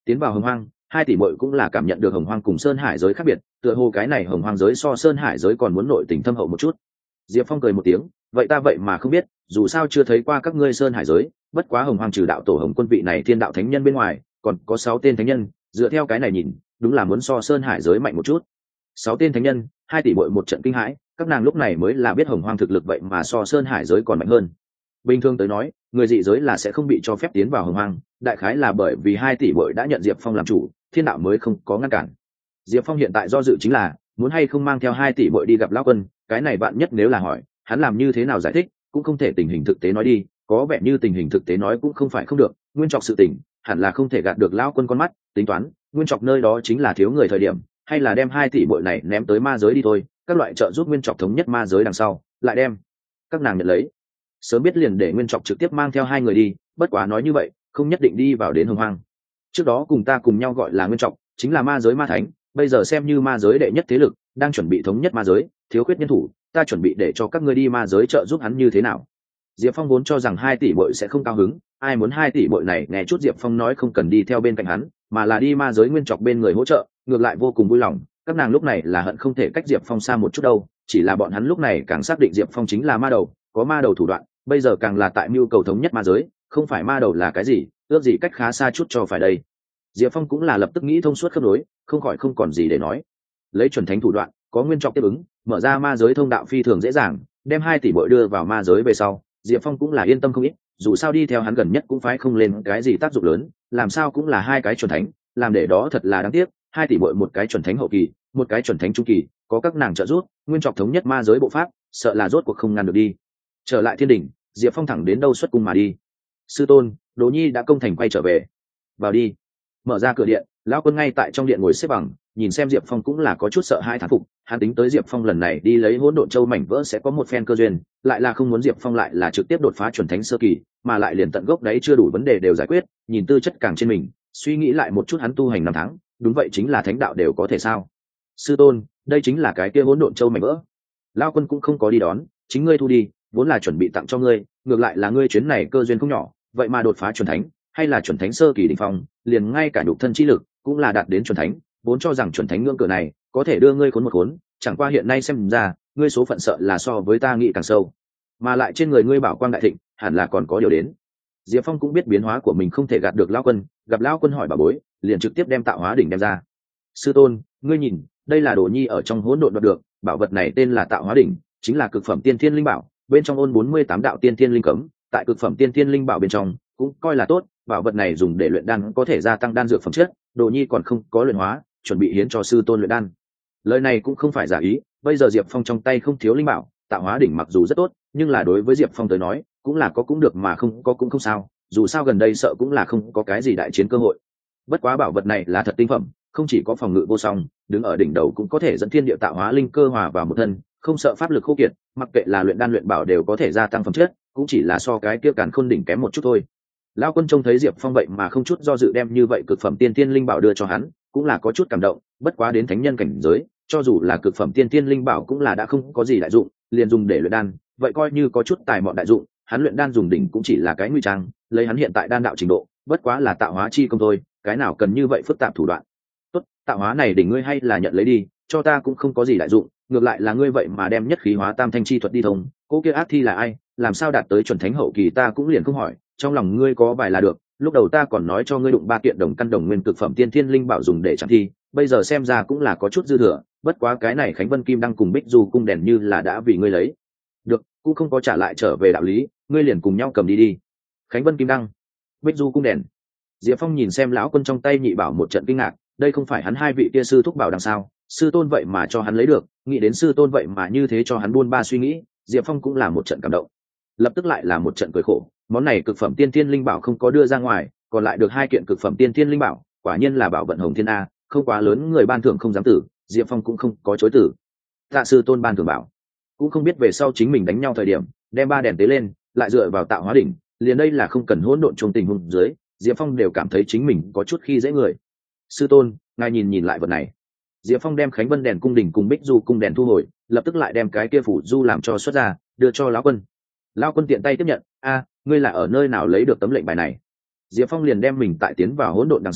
tiến vào hồng hoang, hai tỷ muội cũng là cảm nhận được hồng hoang cùng sơn hải giới khác biệt, tựa hồ cái này hồng hoang giới so sơn hải giới còn muốn nội tình thâm hậu một chút. Diệp Phong cười một tiếng, vậy ta vậy mà không biết, dù sao chưa thấy qua các ngươi sơn hải giới, bất quá hồng hoang trừ đạo tổ Hồng Quân vị này thiên đạo thánh nhân bên ngoài, còn có sáu tên thánh nhân, dựa theo cái này nhìn, đúng là muốn so sơn hải giới mạnh một chút. Sáu tên thánh nhân, hai tỷ muội một trận kinh hãi, các nàng lúc này mới là biết hồng hoang thực lực vậy mà so sơn hải giới còn mạnh hơn. Bình thường tới nói, người dị giới là sẽ không bị cho phép tiến vào hồng hoang, đại khái là bởi vì hai tỷ muội đã nhận Diệp Phong làm chủ, thiên đạo mới không có ngăn cản. Diệp Phong hiện tại do dự chính là muốn hay không mang theo hai tỷ muội đi gặp lão quân, cái này bạn nhất nếu là hỏi, hắn làm như thế nào giải thích, cũng không thể tình hình thực tế nói đi, có vẻ như tình hình thực tế nói cũng không phải không được, nguyên trọc sự tình, hẳn là không thể gạt được lão quân con mắt, tính toán, nguyên trọc nơi đó chính là thiếu người thời điểm, hay là đem hai tỷ muội này ném tới ma giới đi thôi, các loại trợ giúp nguyên trọc thống nhất ma giới đằng sau, lại đem các nàng nhận lấy. Sớm biết liền để nguyên trọc trực tiếp mang theo hai người đi, bất quá nói như vậy, không nhất định đi vào đến hồng hoang. Trước đó cùng ta cùng nhau gọi là nguyên trọc, chính là ma giới ma thánh, bây giờ xem như ma giới đệ nhất thế lực, đang chuẩn bị thống nhất ma giới, thiếu khuyết nhân thủ, ta chuẩn bị để cho các ngươi đi ma giới trợ giúp hắn như thế nào. Diệp Phong vốn cho rằng hai tỷ bội sẽ không cao hứng, ai muốn hai tỷ bội này nghe chút Diệp Phong nói không cần đi theo bên cạnh hắn, mà là đi ma giới nguyên trọc bên người hỗ trợ, ngược lại vô cùng vui lòng. Các nàng lúc này là hận không thể cách Diệp Phong xa một chút đâu, chỉ là bọn hắn lúc này càng xác định Diệp Phong chính là ma đầu, có ma đầu thủ đoạn, bây giờ càng là tại mưu cầu thống nhất ma giới, không phải ma đầu là cái gì, ước gì cách khá xa chút cho phải đây. Diệp Phong cũng là lập tức nghĩ thông suốt khớp nối, không khỏi không còn gì để nói. Lấy chuẩn thánh thủ đoạn, có nguyên trọc tiếp ứng, mở ra ma giới thông đạo phi thường dễ dàng, đem hai tỷ bội đưa vào ma giới về sau, Diệp Phong cũng là yên tâm không ít, dù sao đi theo hắn gần nhất cũng phải không lên cái gì tác dụng lớn, làm sao cũng là hai cái chuẩn thánh, làm để đó thật là đáng tiếc, hai tỷ bội một cái chuẩn thánh hậu kỳ, một cái chuẩn thánh trung kỳ, có các nàng trợ giúp, nguyên trọc thống nhất ma giới bộ pháp, sợ là rốt cuộc không ngăn được đi. Trở lại thiên đỉnh, Diệp Phong thẳng đến đâu xuất cung mà đi. Sư tôn, Đỗ Nhi đã công thành quay trở về. Vào đi. Mở ra cửa điện, lão quân ngay tại trong điện ngồi xếp bằng, nhìn xem Diệp Phong cũng là có chút sợ hãi thán phục, hắn tính tới Diệp Phong lần này đi lấy hỗn độn châu mảnh vỡ sẽ có một phen cơ duyên, lại là không muốn Diệp Phong lại là trực tiếp đột phá chuẩn thánh sơ kỳ, mà lại liền tận gốc đấy chưa đủ vấn đề đều giải quyết, nhìn tư chất càng trên mình, suy nghĩ lại một chút hắn tu hành năm tháng, đúng vậy chính là thánh đạo đều có thể sao? Sư tôn, đây chính là cái kia hỗn độn châu mảnh vỡ. Lão quân cũng không có đi đón, chính ngươi thu đi, vốn là chuẩn bị tặng cho ngươi, ngược lại là ngươi chuyến này cơ duyên không nhỏ, vậy mà đột phá chuẩn thánh, hay là chuẩn thánh sơ kỳ đỉnh phong, liền ngay cả nhục thân chi lực cũng là đạt đến chuẩn thánh, vốn cho rằng chuẩn thánh ngưỡng cửa này có thể đưa ngươi khốn một khốn, chẳng qua hiện nay xem ra, ngươi số phận sợ là so với ta nghĩ càng sâu, mà lại trên người ngươi bảo quang đại thịnh, hẳn là còn có điều đến. Diệp Phong cũng biết biến hóa của mình không thể gạt được lão quân, gặp lão quân hỏi bà bối, liền trực tiếp đem tạo hóa đỉnh đem ra. Sư tôn, ngươi nhìn, đây là Đồ Nhi ở trong hỗn độn đoạt được, bảo vật này tên là tạo hóa đỉnh, chính là cực phẩm tiên thiên linh bảo, bên trong ôn bốn mươi tám đạo tiên thiên linh cấm, tại cực phẩm tiên thiên linh bảo bên trong cũng coi là tốt, bảo vật này dùng để luyện đan có thể gia tăng đan dược phẩm chất, Đồ Nhi còn không có luyện hóa, chuẩn bị hiến cho sư tôn luyện đan. Lời này cũng không phải giả ý, bây giờ Diệp Phong trong tay không thiếu linh bảo, tạo hóa đỉnh mặc dù rất tốt, nhưng là đối với Diệp Phong tới nói, cũng là có cũng được mà không có cũng không sao, dù sao gần đây sợ cũng là không có cái gì đại chiến cơ hội. Bất quá bảo vật này là thật tinh phẩm, không chỉ có phòng ngự vô song, đứng ở đỉnh đầu cũng có thể dẫn thiên địa tạo hóa linh cơ hòa vào một thân, không sợ pháp lực khô kiệt, mặc kệ là luyện đan luyện bảo đều có thể gia tăng phẩm chất, cũng chỉ là so cái kia càn khôn đỉnh kém một chút thôi. Lão quân trông thấy Diệp Phong vậy mà không chút do dự đem như vậy cực phẩm tiên tiên linh bảo đưa cho hắn, cũng là có chút cảm động, bất quá đến thánh nhân cảnh giới, cho dù là cực phẩm tiên tiên linh bảo cũng là đã không có gì đại dụng, liền dùng để luyện đan, vậy coi như có chút tài mọn đại dụng, hắn luyện đan dùng đỉnh cũng chỉ là cái nguy trang, lấy hắn hiện tại đan đạo trình độ, bất quá là tạo hóa chi công thôi, cái nào cần như vậy phức tạp thủ đoạn. Tốt, tạo hóa này đỉnh ngươi hay là nhận lấy đi, cho ta cũng không có gì đại dụng, ngược lại là ngươi vậy mà đem nhất khí hóa tam thanh chi thuật đi thông, cô kia ác thi là ai, làm sao đạt tới chuẩn thánh hậu kỳ ta cũng liền không hỏi, trong lòng ngươi có bài là được, lúc đầu ta còn nói cho ngươi đụng ba kiện đồng căn đồng nguyên cực phẩm tiên thiên linh bảo dùng để chẳng thi, bây giờ xem ra cũng là có chút dư thừa, bất quá cái này Khánh Vân Kim đang cùng Bích Du cung đèn như là đã vì ngươi lấy được, cũng không có trả lại trở về đạo lý, ngươi liền cùng nhau cầm đi đi. Khánh Vân Kim đăng, Bích Du cung đèn. Diệp Phong nhìn xem lão quân trong tay nhị bảo một trận kinh ngạc, đây không phải hắn hai vị kia sư thúc bảo đằng sao, sư tôn vậy mà cho hắn lấy được, nghĩ đến sư tôn vậy mà như thế cho hắn buôn ba suy nghĩ, Diệp Phong cũng là một trận cảm động, lập tức lại là một trận cười khổ, món này cực phẩm tiên thiên linh bảo không có đưa ra ngoài, còn lại được hai kiện cực phẩm tiên thiên linh bảo, quả nhiên là bảo vận hồng thiên a, không quá lớn người ban thưởng không dám tử, Diệp Phong cũng không có chối tử. Tạ sư tôn ban thưởng bảo, cũng không biết về sau chính mình đánh nhau thời điểm, đem ba đèn tế lên, lại dựa vào tạo hóa đỉnh, liền đây là không cần hỗn độn trong tình huống dưới, Diệp Phong đều cảm thấy chính mình có chút khi dễ người. Sư tôn, ngài nhìn nhìn lại vật này. Diệp Phong đem Khánh Vân đèn cung đỉnh cùng Bích Du cung đèn thu hồi, lập tức lại đem cái kia phủ du làm cho xuất ra, đưa cho lão quân. Lão quân tiện tay tiếp nhận, a, ngươi là ở nơi nào lấy được tấm lệnh bài này? Diệp Phong liền đem mình tại tiến vào hỗn độn đằng sau,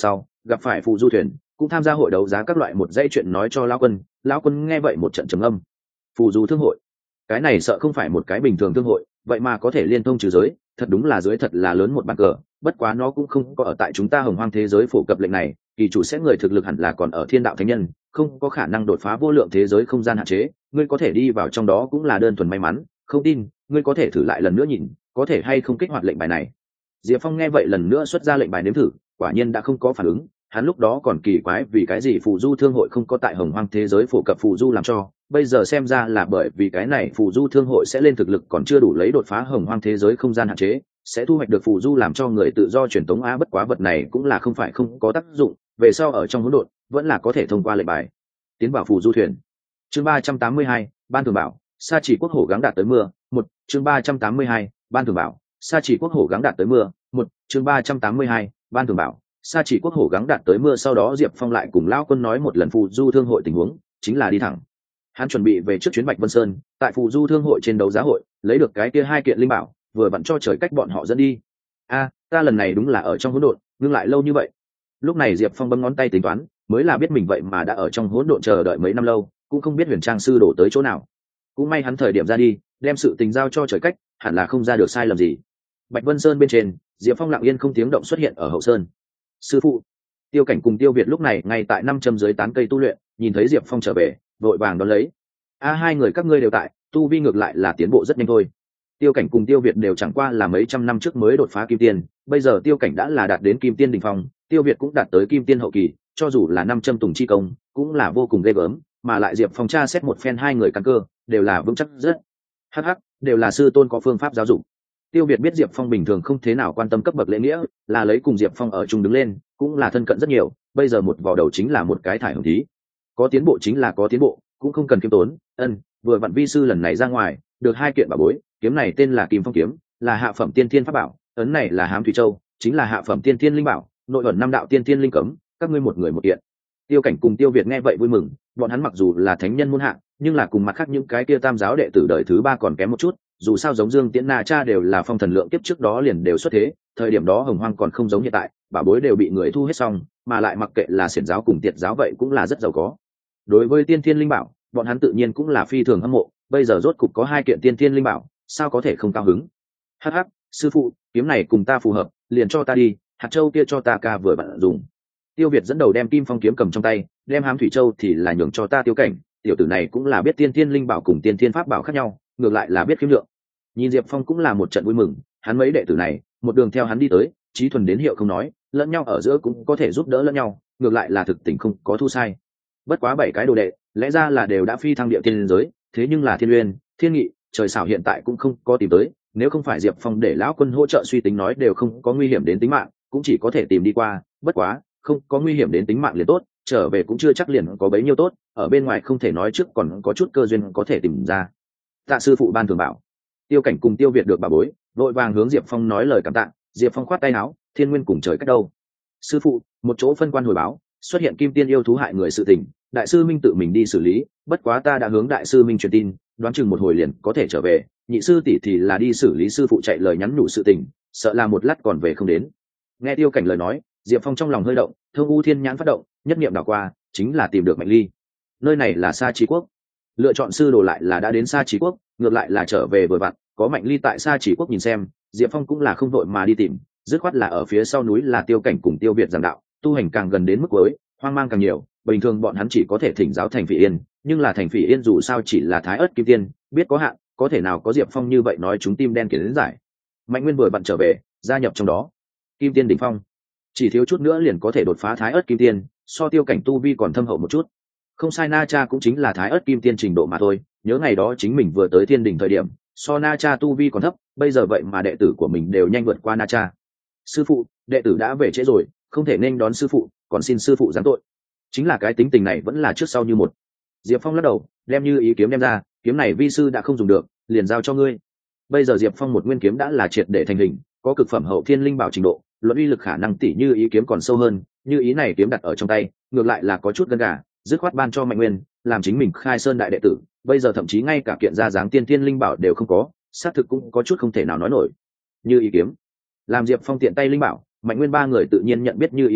gặp phải phù du thuyền, cũng tham gia hội đấu giá các loại một dãy chuyện nói cho lão quân. Lão quân nghe vậy một trận trầm âm. Phù du thương hội, cái này sợ không phải một cái bình thường thương hội, vậy mà có thể liên thông trừ giới, thật đúng là dưới thật là lớn một bàn cờ. Bất quá nó cũng không có ở tại chúng ta hồng hoang thế giới phổ cập lệnh này, kỳ chủ sẽ người thực lực hẳn là còn ở thiên đạo thánh nhân, không có khả năng đột phá vô lượng thế giới không gian hạn chế. Ngươi có thể đi vào trong đó cũng là đơn thuần may mắn, không tin ngươi có thể thử lại lần nữa nhìn có thể hay không kích hoạt lệnh bài này. Diệp Phong nghe vậy lần nữa xuất ra lệnh bài nếm thử, quả nhiên đã không có phản ứng. Hắn lúc đó còn kỳ quái vì cái gì phù du thương hội không có tại hồng hoang thế giới phổ cập phù du làm cho, bây giờ xem ra là bởi vì cái này phù du thương hội sẽ lên thực lực còn chưa đủ lấy đột phá hồng hoang thế giới không gian hạn chế, sẽ thu hoạch được phù du làm cho người tự do truyền tống á. Bất quá vật này cũng là không phải không có tác dụng, về sau ở trong hỗn độn vẫn là có thể thông qua lệnh bài tiến vào phù du thuyền. Chương ba trăm tám mươi hai, ban thường bảo, sa chỉ quốc hổ gắng đạt tới mưa. Một chương ba trăm tám mươi hai, ban thường bảo, sa chỉ quốc hổ gắng đạt tới mưa. Một chương ba trăm tám mươi hai, ban thường bảo, sa chỉ quốc hổ gắng đạt tới mưa. Sau đó Diệp Phong lại cùng lão quân nói một lần phù du thương hội tình huống, chính là đi thẳng. Hắn chuẩn bị về trước chuyến Bạch Vân Sơn, tại phù du thương hội trên đấu giá hội lấy được cái kia hai kiện linh bảo, vừa vặn cho trời cách bọn họ dẫn đi. A, ta lần này đúng là ở trong hỗn độn ngưng lại lâu như vậy. Lúc này Diệp Phong bấm ngón tay tính toán, mới là biết mình vậy mà đã ở trong hỗn độn chờ đợi mấy năm lâu, cũng không biết huyền trang sư đổ tới chỗ nào. Cũng may hắn thời điểm ra đi đem sự tình giao cho trời cách, hẳn là không ra được sai lầm gì. Bạch Vân Sơn bên trên, Diệp Phong lặng yên không tiếng động xuất hiện ở hậu sơn. Sư phụ, Tiêu Cảnh cùng Tiêu Việt lúc này ngay tại năm châm dưới tán cây tu luyện, nhìn thấy Diệp Phong trở về vội vàng đón lấy. A, hai người các ngươi đều tại, tu vi ngược lại là tiến bộ rất nhanh thôi. Tiêu Cảnh cùng Tiêu Việt đều chẳng qua là mấy trăm năm trước mới đột phá kim tiên, bây giờ Tiêu Cảnh đã là đạt đến kim tiên đỉnh phong, Tiêu Việt cũng đạt tới kim tiên hậu kỳ, cho dù là năm châm tùng chi công cũng là vô cùng ghê gớm, mà lại Diệp Phong tra xét một phen hai người căn cơ đều là vững chắc rất. Hắc hắc, đều là sư tôn có phương pháp giáo dục. Tiêu Việt biết Diệp Phong bình thường không thế nào quan tâm cấp bậc lễ nghĩa, là lấy cùng Diệp Phong ở chung đứng lên, cũng là thân cận rất nhiều, bây giờ một vào đầu chính là một cái thải hồng thí. Có tiến bộ chính là có tiến bộ, cũng không cần kiêm tốn. Ân, vừa vặn vi sư lần này ra ngoài, được hai kiện bảo bối, kiếm này tên là Kim Phong kiếm, là hạ phẩm tiên thiên pháp bảo, ấn này là Hám Thủy Châu, chính là hạ phẩm tiên thiên linh bảo, nội ẩn năm đạo tiên thiên linh cấm, các ngươi một người một kiện. Tiêu Cảnh cùng Tiêu Việt nghe vậy vui mừng, bọn hắn mặc dù là thánh nhân muôn hạng, nhưng là cùng mặt khác những cái kia tam giáo đệ tử đời thứ ba còn kém một chút, dù sao giống Dương Tiễn Na Cha đều là phong thần lượng kiếp trước đó liền đều xuất thế, thời điểm đó hồng hoang còn không giống hiện tại, bảo bối đều bị người thu hết xong, mà lại mặc kệ là xiển giáo cùng tiệt giáo vậy cũng là rất giàu có. Đối với tiên thiên linh bảo, bọn hắn tự nhiên cũng là phi thường hâm mộ, bây giờ rốt cục có hai kiện tiên thiên linh bảo, sao có thể không cao hứng. Hắc hắc, sư phụ, kiếm này cùng ta phù hợp, liền cho ta đi, hạt châu kia cho ta ca vừa bạn dùng. Tiêu Việt dẫn đầu đem Kim Phong kiếm cầm trong tay, đem Hám Thủy Châu thì là nhường cho ta Tiêu Cảnh, tiểu tử này cũng là biết tiên thiên linh bảo cùng tiên thiên pháp bảo khác nhau, ngược lại là biết khiêm lượng. Nhìn Diệp Phong cũng là một trận vui mừng, hắn mấy đệ tử này một đường theo hắn đi tới, chí thuần đến hiệu không nói, lẫn nhau ở giữa cũng có thể giúp đỡ lẫn nhau, ngược lại là thực tình không có thu sai. Bất quá bảy cái đồ đệ lẽ ra là đều đã phi thăng địa tiên giới, thế nhưng là Thiên Uyên, Thiên Nghị, Trời Xảo hiện tại cũng không có tìm tới, nếu không phải Diệp Phong để lão quân hỗ trợ suy tính nói đều không có nguy hiểm đến tính mạng, cũng chỉ có thể tìm đi qua. Bất quá không có nguy hiểm đến tính mạng liền tốt, trở về cũng chưa chắc liền có bấy nhiêu tốt, ở bên ngoài không thể nói trước còn có chút cơ duyên có thể tìm ra. Tạ sư phụ ban thường bảo. Tiêu Cảnh cùng Tiêu Việt được bà bối vội vàng hướng Diệp Phong nói lời cảm tạ. Diệp Phong khoát tay áo, Thiên Nguyên cùng trời cách đâu? Sư phụ, một chỗ phân quan hồi báo xuất hiện kim tiên yêu thú hại người sự tình, đại sư Minh tự mình đi xử lý, bất quá ta đã hướng đại sư Minh truyền tin, đoán chừng một hồi liền có thể trở về. Nhị sư tỷ thì là đi xử lý sư phụ chạy lời nhắn nhủ sự tình, sợ là một lát còn về không đến. Nghe Tiêu Cảnh lời nói, Diệp Phong trong lòng hơi động, Thương U Thiên nhãn phát động, nhất niệm đảo qua, chính là tìm được Mạnh Ly. Nơi này là Sa Chỉ Quốc, lựa chọn sư đồ lại là đã đến Sa Chỉ Quốc, ngược lại là trở về vừa vặn, có Mạnh Ly tại Sa Chỉ Quốc nhìn xem, Diệp Phong cũng là không vội mà đi tìm, dứt khoát là ở phía sau núi là Tiêu Cảnh cùng Tiêu Việt giảng đạo, tu hành càng gần đến mức cuối, hoang mang càng nhiều, bình thường bọn hắn chỉ có thể thỉnh giáo thành Phỉ Yên, nhưng là thành Phỉ Yên dù sao chỉ là thái ớt kim tiên, biết có hạn, có thể nào có Diệp Phong như vậy nói chúng tim đen kiến giải. Mạnh Nguyên vừa vặn trở về, gia nhập trong đó, kim tiên đỉnh phong, chỉ thiếu chút nữa liền có thể đột phá thái ớt kim tiên, so Tiêu Cảnh tu vi còn thâm hậu một chút. Không sai, Na Cha cũng chính là thái ớt kim tiên trình độ mà thôi, nhớ ngày đó chính mình vừa tới thiên đình thời điểm, so Na Cha tu vi còn thấp, bây giờ vậy mà đệ tử của mình đều nhanh vượt qua Na Cha. Sư phụ, đệ tử đã về trễ rồi, không thể nên đón sư phụ, còn xin sư phụ giáng tội. Chính là cái tính tình này vẫn là trước sau như một. Diệp Phong lắc đầu, đem Như Ý kiếm đem ra, kiếm này vi sư đã không dùng được, liền giao cho ngươi. Bây giờ Diệp Phong một nguyên kiếm đã là triệt để thành hình, có cực phẩm hậu thiên linh bảo trình độ, luận uy lực khả năng tỷ Như Ý kiếm còn sâu hơn. Như Ý này kiếm đặt ở trong tay, ngược lại là có chút gân gà, dứt khoát ban cho Mạnh Nguyên, làm chính mình khai sơn đại đệ tử. Bây giờ thậm chí ngay cả kiện ra dáng tiên thiên linh bảo đều không có, xác thực cũng có chút không thể nào nói nổi. Như Ý kiếm, làm Diệp Phong tiện tay linh bảo, Mạnh Nguyên ba người tự nhiên nhận biết Như Ý kiếm,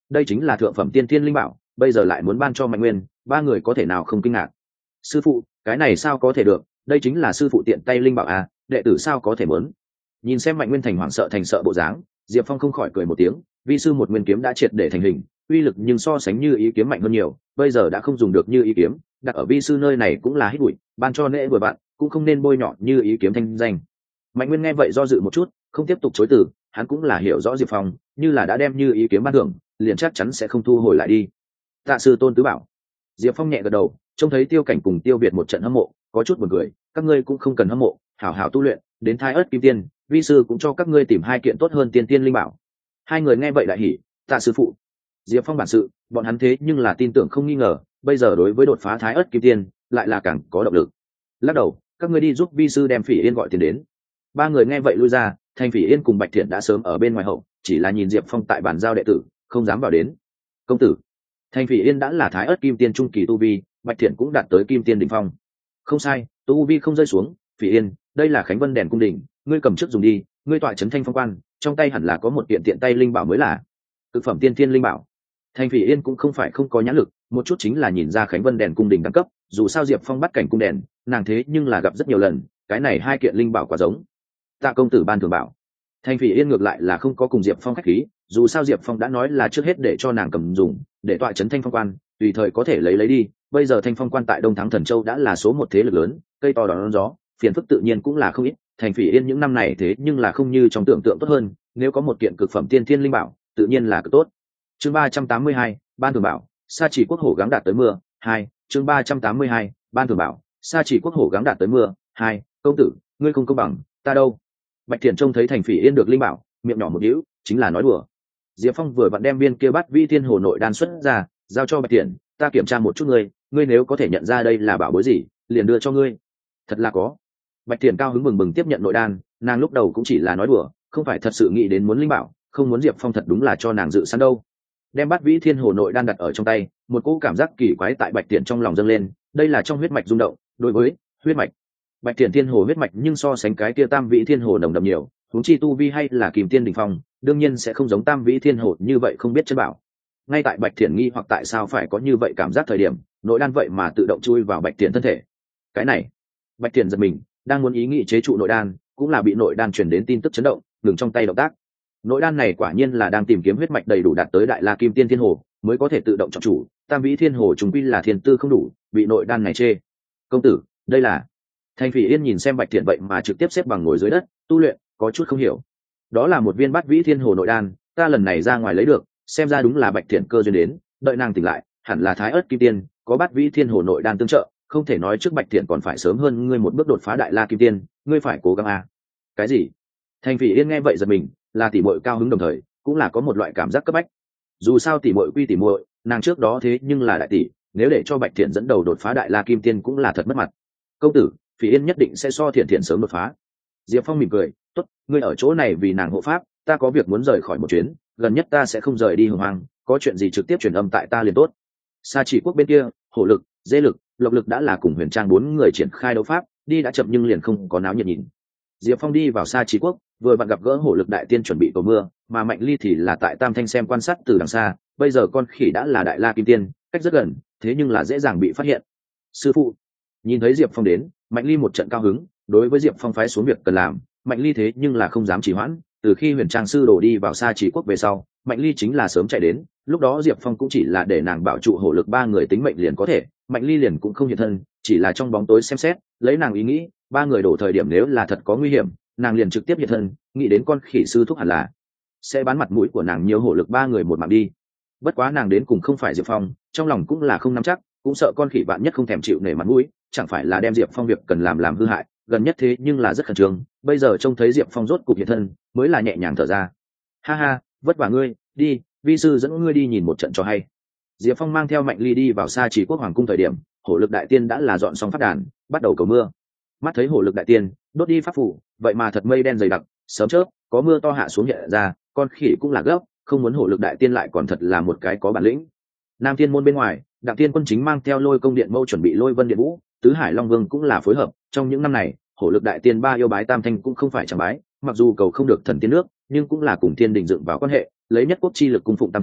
đây chính là thượng phẩm tiên thiên linh bảo, bây giờ lại muốn ban cho Mạnh Nguyên, ba người có thể nào không kinh ngạc. Sư phụ, cái này sao có thể được, đây chính là sư phụ tiện tay linh bảo à, đệ tử sao có thể muốn. Nhìn xem Mạnh Nguyên thành hoảng sợ thành sợ bộ dáng, Diệp Phong không khỏi cười một tiếng, vi sư một nguyên kiếm đã triệt để thành hình, uy lực nhưng so sánh Như Ý kiếm mạnh hơn nhiều, bây giờ đã không dùng được Như Ý kiếm, đặt ở vi sư nơi này cũng là hít bụi, ban cho nễ vừa bạn, cũng không nên bôi nhọ Như Ý kiếm thanh danh. Mạnh Nguyên nghe vậy do dự một chút, không tiếp tục chối từ, hắn cũng là hiểu rõ Diệp Phong, như là đã đem Như Ý kiếm ban thưởng, liền chắc chắn sẽ không thu hồi lại đi. Tạ sư tôn tứ bảo. Diệp Phong nhẹ gật đầu, trông thấy Tiêu Cảnh cùng Tiêu Việt một trận hâm mộ, có chút buồn cười, các ngươi cũng không cần hâm mộ, hảo hảo tu luyện, đến Thái Ức Kim Tiên, vi sư cũng cho các ngươi tìm hai kiện tốt hơn tiên tiên linh bảo. Hai người nghe vậy đại hỉ, tạ sư phụ. Diệp Phong bản sự, bọn hắn thế nhưng là tin tưởng không nghi ngờ, bây giờ đối với đột phá Thái Ức Kim Tiên, lại là càng có động lực. Lắc đầu, các ngươi đi giúp vi sư đem Phỉ Yên gọi tiền đến. Ba người nghe vậy lui ra, Thành Phỉ Yên cùng Bạch Thiện đã sớm ở bên ngoài hậu, chỉ là nhìn Diệp Phong tại bàn giao đệ tử, không dám vào đến. Công tử, Thành Phỉ Yên đã là Thái Ức Kim Tiên trung kỳ tu vi, Bạch Thiện cũng đạt tới Kim Tiên đỉnh phong. Không sai, tu vi không rơi xuống. Phỉ Yên, đây là Khánh Vân đèn cung đỉnh, ngươi cầm trước dùng đi, ngươi tọa trấn Thanh Phong quan, trong tay hẳn là có một kiện tiện tay linh bảo mới là cực phẩm tiên thiên linh bảo. Thành Phỉ Yên cũng không phải không có nhãn lực, một chút chính là nhìn ra Khánh Vân đèn cung đỉnh đẳng cấp, dù sao Diệp Phong bắt cảnh cung đèn, nàng thế nhưng là gặp rất nhiều lần, cái này hai kiện linh bảo quá giống. Tạ công tử ban thường bảo. Thành Phỉ Yên ngược lại là không có cùng Diệp Phong khách khí, dù sao Diệp Phong đã nói là trước hết để cho nàng cầm dùng, để tọa trấn Thanh Phong quan, tùy thời có thể lấy lấy đi. Bây giờ Thanh Phong quan tại Đông Thắng Thần Châu đã là số một thế lực lớn, cây to đón gió, phiền phức tự nhiên cũng là không ít. Thành Phỉ Yên những năm này thế nhưng là không như trong tưởng tượng tốt hơn, nếu có một kiện cực phẩm tiên thiên linh bảo, tự nhiên là cực tốt. Chương ba trăm tám mươi hai, ban thường bảo, Sa Chỉ Quốc hổ gắng đạt tới mưa, hai, chương ba trăm tám mươi hai, ban thường bảo, Sa Chỉ Quốc hổ gắng đạt tới mưa, hai, công tử, ngươi không công bằng, ta đâu? Bạch Thiện trông thấy Thành Phỉ Yên được linh bảo, miệng nhỏ một nhíu, chính là nói đùa. Diệp Phong vừa vặn đem viên kia Bát Vi Thiên Hồ nội đan xuất ra, giao cho Bạch Thiện, ta kiểm tra một chút ngươi, ngươi nếu có thể nhận ra đây là bảo bối gì, liền đưa cho ngươi. Thật là có. Bạch Thiện cao hứng bừng bừng tiếp nhận nội đan, nàng lúc đầu cũng chỉ là nói đùa, không phải thật sự nghĩ đến muốn linh bảo, không muốn Diệp Phong thật đúng là cho nàng dự sẵn đâu. Đem Bát Vĩ Thiên Hồ nội đan đặt ở trong tay, một cỗ cảm giác kỳ quái tại Bạch Thiện trong lòng dâng lên, đây là trong huyết mạch rung động, đối với huyết mạch. Bạch Thiện Thiên Hồ huyết mạch nhưng so sánh cái kia Tam Vĩ Thiên Hồ nồng đậm nhiều, huống chi tu vi hay là Kim Tiên đỉnh phong, đương nhiên sẽ không giống Tam Vĩ Thiên Hồ như vậy không biết chân bảo. Ngay tại Bạch Thiện nghi hoặc tại sao phải có như vậy cảm giác thời điểm, nội đan vậy mà tự động chui vào Bạch Thiện thân thể. Cái này, Bạch Thiện giật mình, đang muốn ý nghĩ chế trụ nội đan, cũng là bị nội đan truyền đến tin tức chấn động, ngừng trong tay động tác. Nội đan này quả nhiên là đang tìm kiếm huyết mạch đầy đủ đạt tới Đại La Kim Tiên Thiên Hồ, mới có thể tự động chọn chủ. Tam Vĩ Thiên Hồ trùng quy là thiên tư không đủ, bị nội đan này chê. Công tử, đây là. Thành Phỉ Yên nhìn xem Bạch Thiện vậy mà trực tiếp xếp bằng ngồi dưới đất tu luyện, có chút không hiểu. Đó là một viên Bát Vĩ Thiên Hồ nội đan, ta lần này ra ngoài lấy được, xem ra đúng là Bạch Thiện cơ duyên đến, đợi nàng tỉnh lại, hẳn là Thái Ức Kim Tiên, có Bát Vĩ Thiên Hồ nội đan tương trợ, không thể nói trước Bạch Thiện còn phải sớm hơn ngươi một bước đột phá Đại La Kim Tiên, ngươi phải cố gắng a. Cái gì? Thành Phỉ Yên nghe vậy giật mình, là tỷ muội cao hứng đồng thời, cũng là có một loại cảm giác cấp bách. Dù sao tỷ muội quy tỷ muội, nàng trước đó thế nhưng là đại tỷ, nếu để cho Bạch Thiện dẫn đầu đột phá Đại La Kim Tiên cũng là thật mất mặt. Công tử, Phỉ Yên nhất định sẽ so Thiện Thiện sớm đột phá. Diệp Phong mỉm cười, tốt, ngươi ở chỗ này vì nàng hộ pháp, ta có việc muốn rời khỏi một chuyến, gần nhất ta sẽ không rời đi Hồng Hoang, có chuyện gì trực tiếp truyền âm tại ta liền tốt. Sa Chỉ Quốc bên kia, Hổ Lực, Dê Lực, Lộc Lực đã là cùng Huyền Trang bốn người triển khai đấu pháp, đi đã chậm nhưng liền không có náo nhiệt nhìn. Diệp Phong đi vào Sa Chỉ Quốc, vừa vặn gặp gỡ Hổ Lực đại tiên chuẩn bị cầu mưa, mà Mạnh Ly thì là tại Tam Thanh xem quan sát từ đằng xa, bây giờ con khỉ đã là Đại La Kim Tiên, cách rất gần, thế nhưng là dễ dàng bị phát hiện. Sư phụ, nhìn thấy Diệp Phong đến, Mạnh Ly một trận cao hứng, đối với Diệp Phong phái xuống việc cần làm, Mạnh Ly thế nhưng là không dám trì hoãn, từ khi Huyền Trang sư đổ đi vào Sa Chỉ Quốc về sau, Mạnh Ly chính là sớm chạy đến, lúc đó Diệp Phong cũng chỉ là để nàng bảo trụ Hổ Lực ba người tính mệnh liền có thể, Mạnh Ly liền cũng không hiện thân, chỉ là trong bóng tối xem xét, lấy nàng ý nghĩ, ba người đổ thời điểm nếu là thật có nguy hiểm, nàng liền trực tiếp hiện thân, nghĩ đến con khỉ sư thúc hẳn là sẽ bán mặt mũi của nàng nhiều Hổ Lực ba người một mạng đi. Bất quá nàng đến cùng không phải Diệp Phong, trong lòng cũng là không nắm chắc, cũng sợ con khỉ bạn nhất không thèm chịu nể mặt mũi, chẳng phải là đem Diệp Phong việc cần làm làm hư hại, gần nhất thế nhưng là rất khẩn trương, bây giờ trông thấy Diệp Phong rốt cục hiện thân, mới là nhẹ nhàng thở ra. Ha ha, vất vả ngươi, đi, vi sư dẫn ngươi đi nhìn một trận cho hay. Diệp Phong mang theo Mạnh Ly đi vào Sa Chỉ Quốc hoàng cung thời điểm, Hổ Lực đại tiên đã là dọn xong pháp đàn, bắt đầu cầu mưa. Mắt thấy Hổ Lực đại tiên đốt đi pháp phủ, vậy mà thật mây đen dày đặc, sớm chớp, có mưa to hạ xuống hiện ra, con khỉ cũng là gấp, không muốn Hổ Lực đại tiên lại còn thật là một cái có bản lĩnh. Nam Thiên môn bên ngoài, Đặng Tiên Quân chính mang theo Lôi Công Điện Mâu chuẩn bị Lôi Vân Điện Vũ, Tứ Hải Long Vương cũng là phối hợp, trong những năm này, Hổ Lực đại tiên ba yêu bái Tam Thanh cũng không phải chẳng bái, mặc dù cầu không được thần tiên nước, nhưng cũng là cùng thiên đình dựng vào quan hệ, lấy nhất quốc chi lực cung phụng Tam Thanh,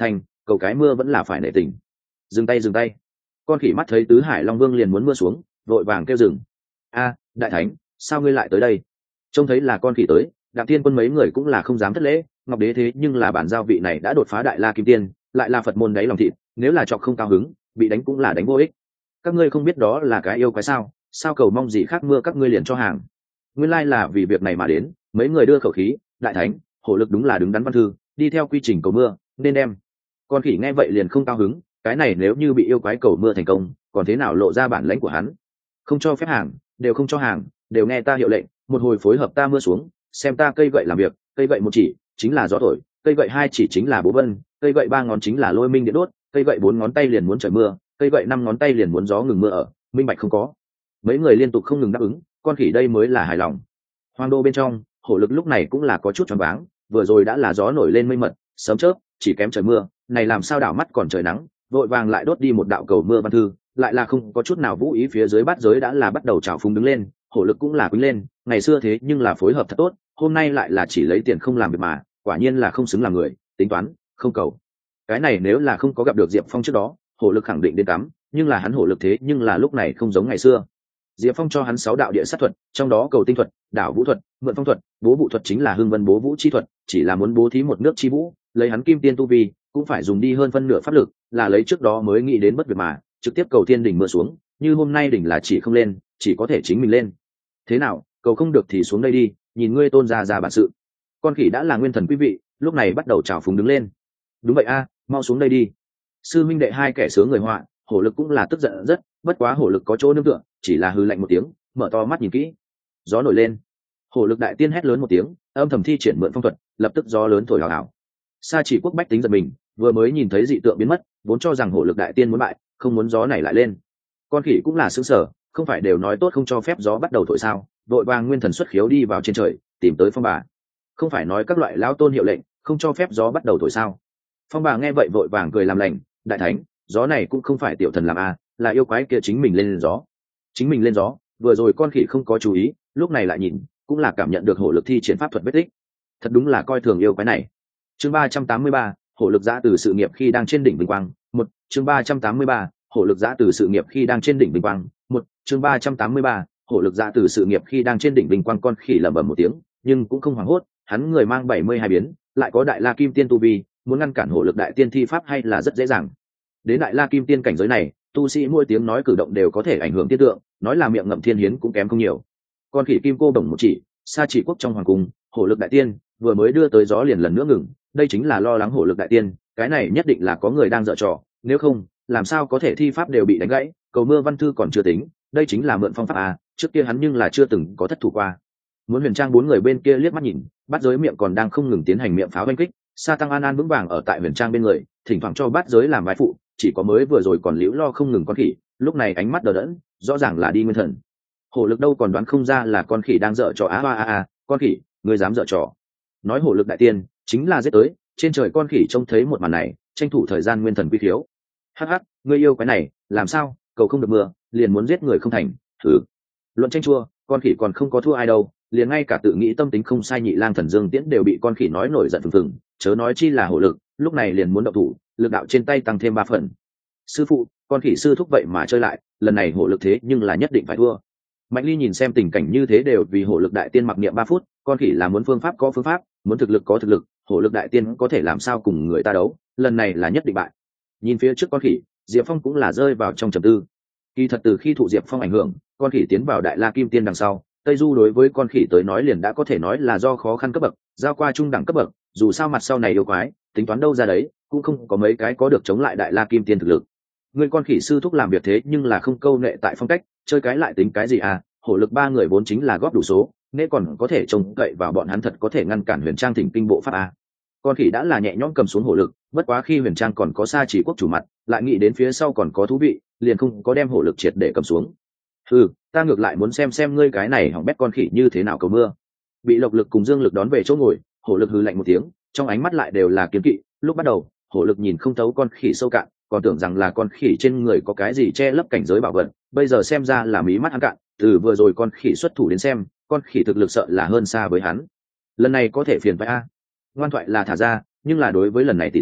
cầu cái mưa vẫn là phải nể tình. Dừng tay, dừng tay. Con khỉ mắt thấy tứ hải long vương liền muốn mưa xuống, vội vàng kêu dừng. A, đại thánh, sao ngươi lại tới đây? Trông thấy là con khỉ tới, Đặng Thiên Quân mấy người cũng là không dám thất lễ. Ngọc Đế thế nhưng là bản giao vị này đã đột phá đại la kim tiên, lại là Phật môn đáy lòng thịt, nếu là chọc không cao hứng, bị đánh cũng là đánh vô ích. Các ngươi không biết đó là cái yêu quái sao? Sao cầu mong gì khác mưa các ngươi liền cho hàng? Nguyên lai là vì việc này mà đến. Mấy người đưa khẩu khí, đại thánh, hổ lực đúng là đứng đắn văn thư, đi theo quy trình cầu mưa, nên đem. Con khỉ nghe vậy liền không cao hứng, cái này nếu như bị yêu quái cầu mưa thành công, còn thế nào lộ ra bản lãnh của hắn? Không cho phép hàng, đều không cho hàng, đều nghe ta hiệu lệnh, một hồi phối hợp ta mưa xuống, xem ta cây gậy làm việc, cây gậy một chỉ chính là gió thổi, cây gậy hai chỉ chính là bố vân, cây gậy ba ngón chính là lôi minh điện đốt, cây gậy bốn ngón tay liền muốn trời mưa, cây gậy năm ngón tay liền muốn gió ngừng mưa ở, minh bạch không có? Mấy người liên tục không ngừng đáp ứng, con khỉ đây mới là hài lòng. Hoang đô bên trong, hổ lực lúc này cũng là có chút choáng váng, vừa rồi đã là gió nổi lên mây mật, sớm chớp, chỉ kém trời mưa, này làm sao đảo mắt còn trời nắng, vội vàng lại đốt đi một đạo cầu mưa văn thư, lại là không có chút nào vũ ý, phía dưới bát giới đã là bắt đầu trào phúng đứng lên, hổ lực cũng là quýnh lên, ngày xưa thế nhưng là phối hợp thật tốt, hôm nay lại là chỉ lấy tiền không làm việc mà, quả nhiên là không xứng làm người, tính toán, không cầu. Cái này nếu là không có gặp được Diệp Phong trước đó, hổ lực khẳng định đến tắm, nhưng là hắn hổ lực thế nhưng là lúc này không giống ngày xưa. Diệp Phong cho hắn sáu đạo địa sát thuật, trong đó cầu tinh thuật, đảo vũ thuật, mượn phong thuật, bố vũ thuật chính là hưng vân bố vũ chi thuật, chỉ là muốn bố thí một nước chi vũ, lấy hắn kim tiên tu vi, cũng phải dùng đi hơn phân nửa pháp lực, là lấy trước đó mới nghĩ đến bất việc mà, trực tiếp cầu thiên đỉnh mưa xuống, như hôm nay đỉnh là chỉ không lên, chỉ có thể chính mình lên. Thế nào, cầu không được thì xuống đây đi, nhìn ngươi tôn gia già bản sự. Con khỉ đã là nguyên thần quý vị, lúc này bắt đầu trào phúng đứng lên. Đúng vậy a, mau xuống đây đi. Sư minh đệ hai kẻ sướng người họa, hổ lực cũng là tức giận rất, bất quá hổ lực có chỗ nương tựa, chỉ là hừ lạnh một tiếng, mở to mắt nhìn kỹ. Gió nổi lên, hổ lực đại tiên hét lớn một tiếng, âm thầm thi triển mượn phong thuật, lập tức gió lớn thổi hào hào. Sa Chỉ Quốc bách tính giật mình, vừa mới nhìn thấy dị tượng biến mất, vốn cho rằng hổ lực đại tiên muốn bại, không muốn gió này lại lên. Con khỉ cũng là sướng sở, không phải đều nói tốt không cho phép gió bắt đầu thổi sao? Vội vàng nguyên thần xuất khiếu đi vào trên trời, tìm tới Phong Bà. Không phải nói các loại lão tôn hiệu lệnh, không cho phép gió bắt đầu thổi sao? Phong Bà nghe vậy vội vàng cười làm lành, đại thánh, gió này cũng không phải tiểu thần làm a, là yêu quái kia chính mình lên gió. Chính mình lên gió, vừa rồi con khỉ không có chú ý, lúc này lại nhìn, cũng là cảm nhận được hổ lực thi triển pháp thuật vết tích. Thật đúng là coi thường yêu quái này. Chương ba trăm tám mươi ba, hổ lực giã từ sự nghiệp khi đang trên đỉnh vinh quang. Một, chương ba trăm tám mươi ba, hổ lực giã từ sự nghiệp khi đang trên đỉnh vinh quang. Một, chương ba trăm tám mươi ba, hổ lực giã từ sự nghiệp khi đang trên đỉnh vinh quang. Con khỉ lẩm bẩm một tiếng, nhưng cũng không hoảng hốt, hắn người mang bảy mươi hai biến, lại có đại la kim tiên tu vi, muốn ngăn cản hổ lực đại tiên thi pháp hay là rất dễ dàng. Đến đại la kim tiên cảnh giới này, tu sĩ mỗi tiếng nói cử động đều có thể ảnh hưởng tiên tượng, nói là miệng ngậm thiên hiến cũng kém không nhiều. Con khỉ kim cô bổng một chỉ, Sa Chỉ Quốc trong hoàng cung, hổ lực đại tiên vừa mới đưa tới gió liền lần nữa ngừng, đây chính là lo lắng hổ lực đại tiên, cái này nhất định là có người đang dở trò, nếu không, làm sao có thể thi pháp đều bị đánh gãy, cầu mưa văn thư còn chưa tính, đây chính là mượn phong pháp à, trước kia hắn nhưng là chưa từng có thất thủ qua. Muốn Huyền Trang bốn người bên kia liếc mắt nhìn, bát giới miệng còn đang không ngừng tiến hành miệng pháo đánh kích, Sa Tăng An An vững vàng ở tại Huyền Trang bên người, thỉnh thoảng cho bát giới làm vai phụ, chỉ có mới vừa rồi còn liễu lo không ngừng con khỉ, lúc này ánh mắt đờ đẫn, rõ ràng là đi nguyên thần. Hổ lực đâu còn đoán không ra là con khỉ đang dở trò á a a a, con khỉ, ngươi dám dở trò? Nói hổ lực đại tiên, chính là giết tới, trên trời con khỉ trông thấy một màn này, tranh thủ thời gian nguyên thần quy khiếu. Hắc hắc, ngươi yêu cái này, làm sao, cầu không được mưa, liền muốn giết người không thành, thử. Luận tranh chua, con khỉ còn không có thua ai đâu, liền ngay cả tự nghĩ tâm tính không sai nhị lang thần Dương Tiễn đều bị con khỉ nói nổi giận phừng phừng, chớ nói chi là hổ lực, lúc này liền muốn động thủ, lực đạo trên tay tăng thêm ba phần. Sư phụ, con khỉ sư thúc vậy mà chơi lại, lần này hổ lực thế nhưng là nhất định phải thua. Mạnh Ly nhìn xem tình cảnh như thế đều vì hổ lực đại tiên mặc niệm ba phút, con khỉ là muốn phương pháp có phương pháp, muốn thực lực có thực lực, hổ lực đại tiên có thể làm sao cùng người ta đấu, lần này là nhất định bại. Nhìn phía trước con khỉ, Diệp Phong cũng là rơi vào trong trầm tư. Kỳ thật từ khi thụ Diệp Phong ảnh hưởng, con khỉ tiến vào đại la kim tiên đằng sau, Tây Du đối với con khỉ tới nói liền đã có thể nói là do khó khăn cấp bậc, giao qua trung đẳng cấp bậc, dù sao mặt sau này yêu quái, tính toán đâu ra đấy, cũng không có mấy cái có được chống lại đại la kim tiên thực lực. Người con khỉ sư thúc làm việc thế nhưng là không câu nệ tại phong cách, chơi cái lại tính cái gì à, hổ lực ba người vốn chính là góp đủ số, nên còn có thể trông cậy vào bọn hắn thật có thể ngăn cản Huyền Trang thỉnh kinh bộ pháp à. Con khỉ đã là nhẹ nhõm cầm xuống hổ lực, bất quá khi Huyền Trang còn có Sa Chỉ Quốc chủ mặt, lại nghĩ đến phía sau còn có thú vị, liền không có đem hổ lực triệt để cầm xuống. Ừ, ta ngược lại muốn xem xem ngươi cái này hỏng bét con khỉ như thế nào cầu mưa. Bị Lộc Lực cùng Dương Lực đón về chỗ ngồi, hổ lực hừ lạnh một tiếng, trong ánh mắt lại đều là kiên kỵ. Lúc bắt đầu, hổ lực nhìn không thấu con khỉ sâu cạn, còn tưởng rằng là con khỉ trên người có cái gì che lấp cảnh giới bảo vật, bây giờ xem ra là mí mắt hắn cạn. Từ vừa rồi con khỉ xuất thủ đến xem, con khỉ thực lực sợ là hơn xa với hắn. Lần này có thể phiền phải a. Ngoan thoại là thả ra, nhưng là đối với lần này tỉ thí,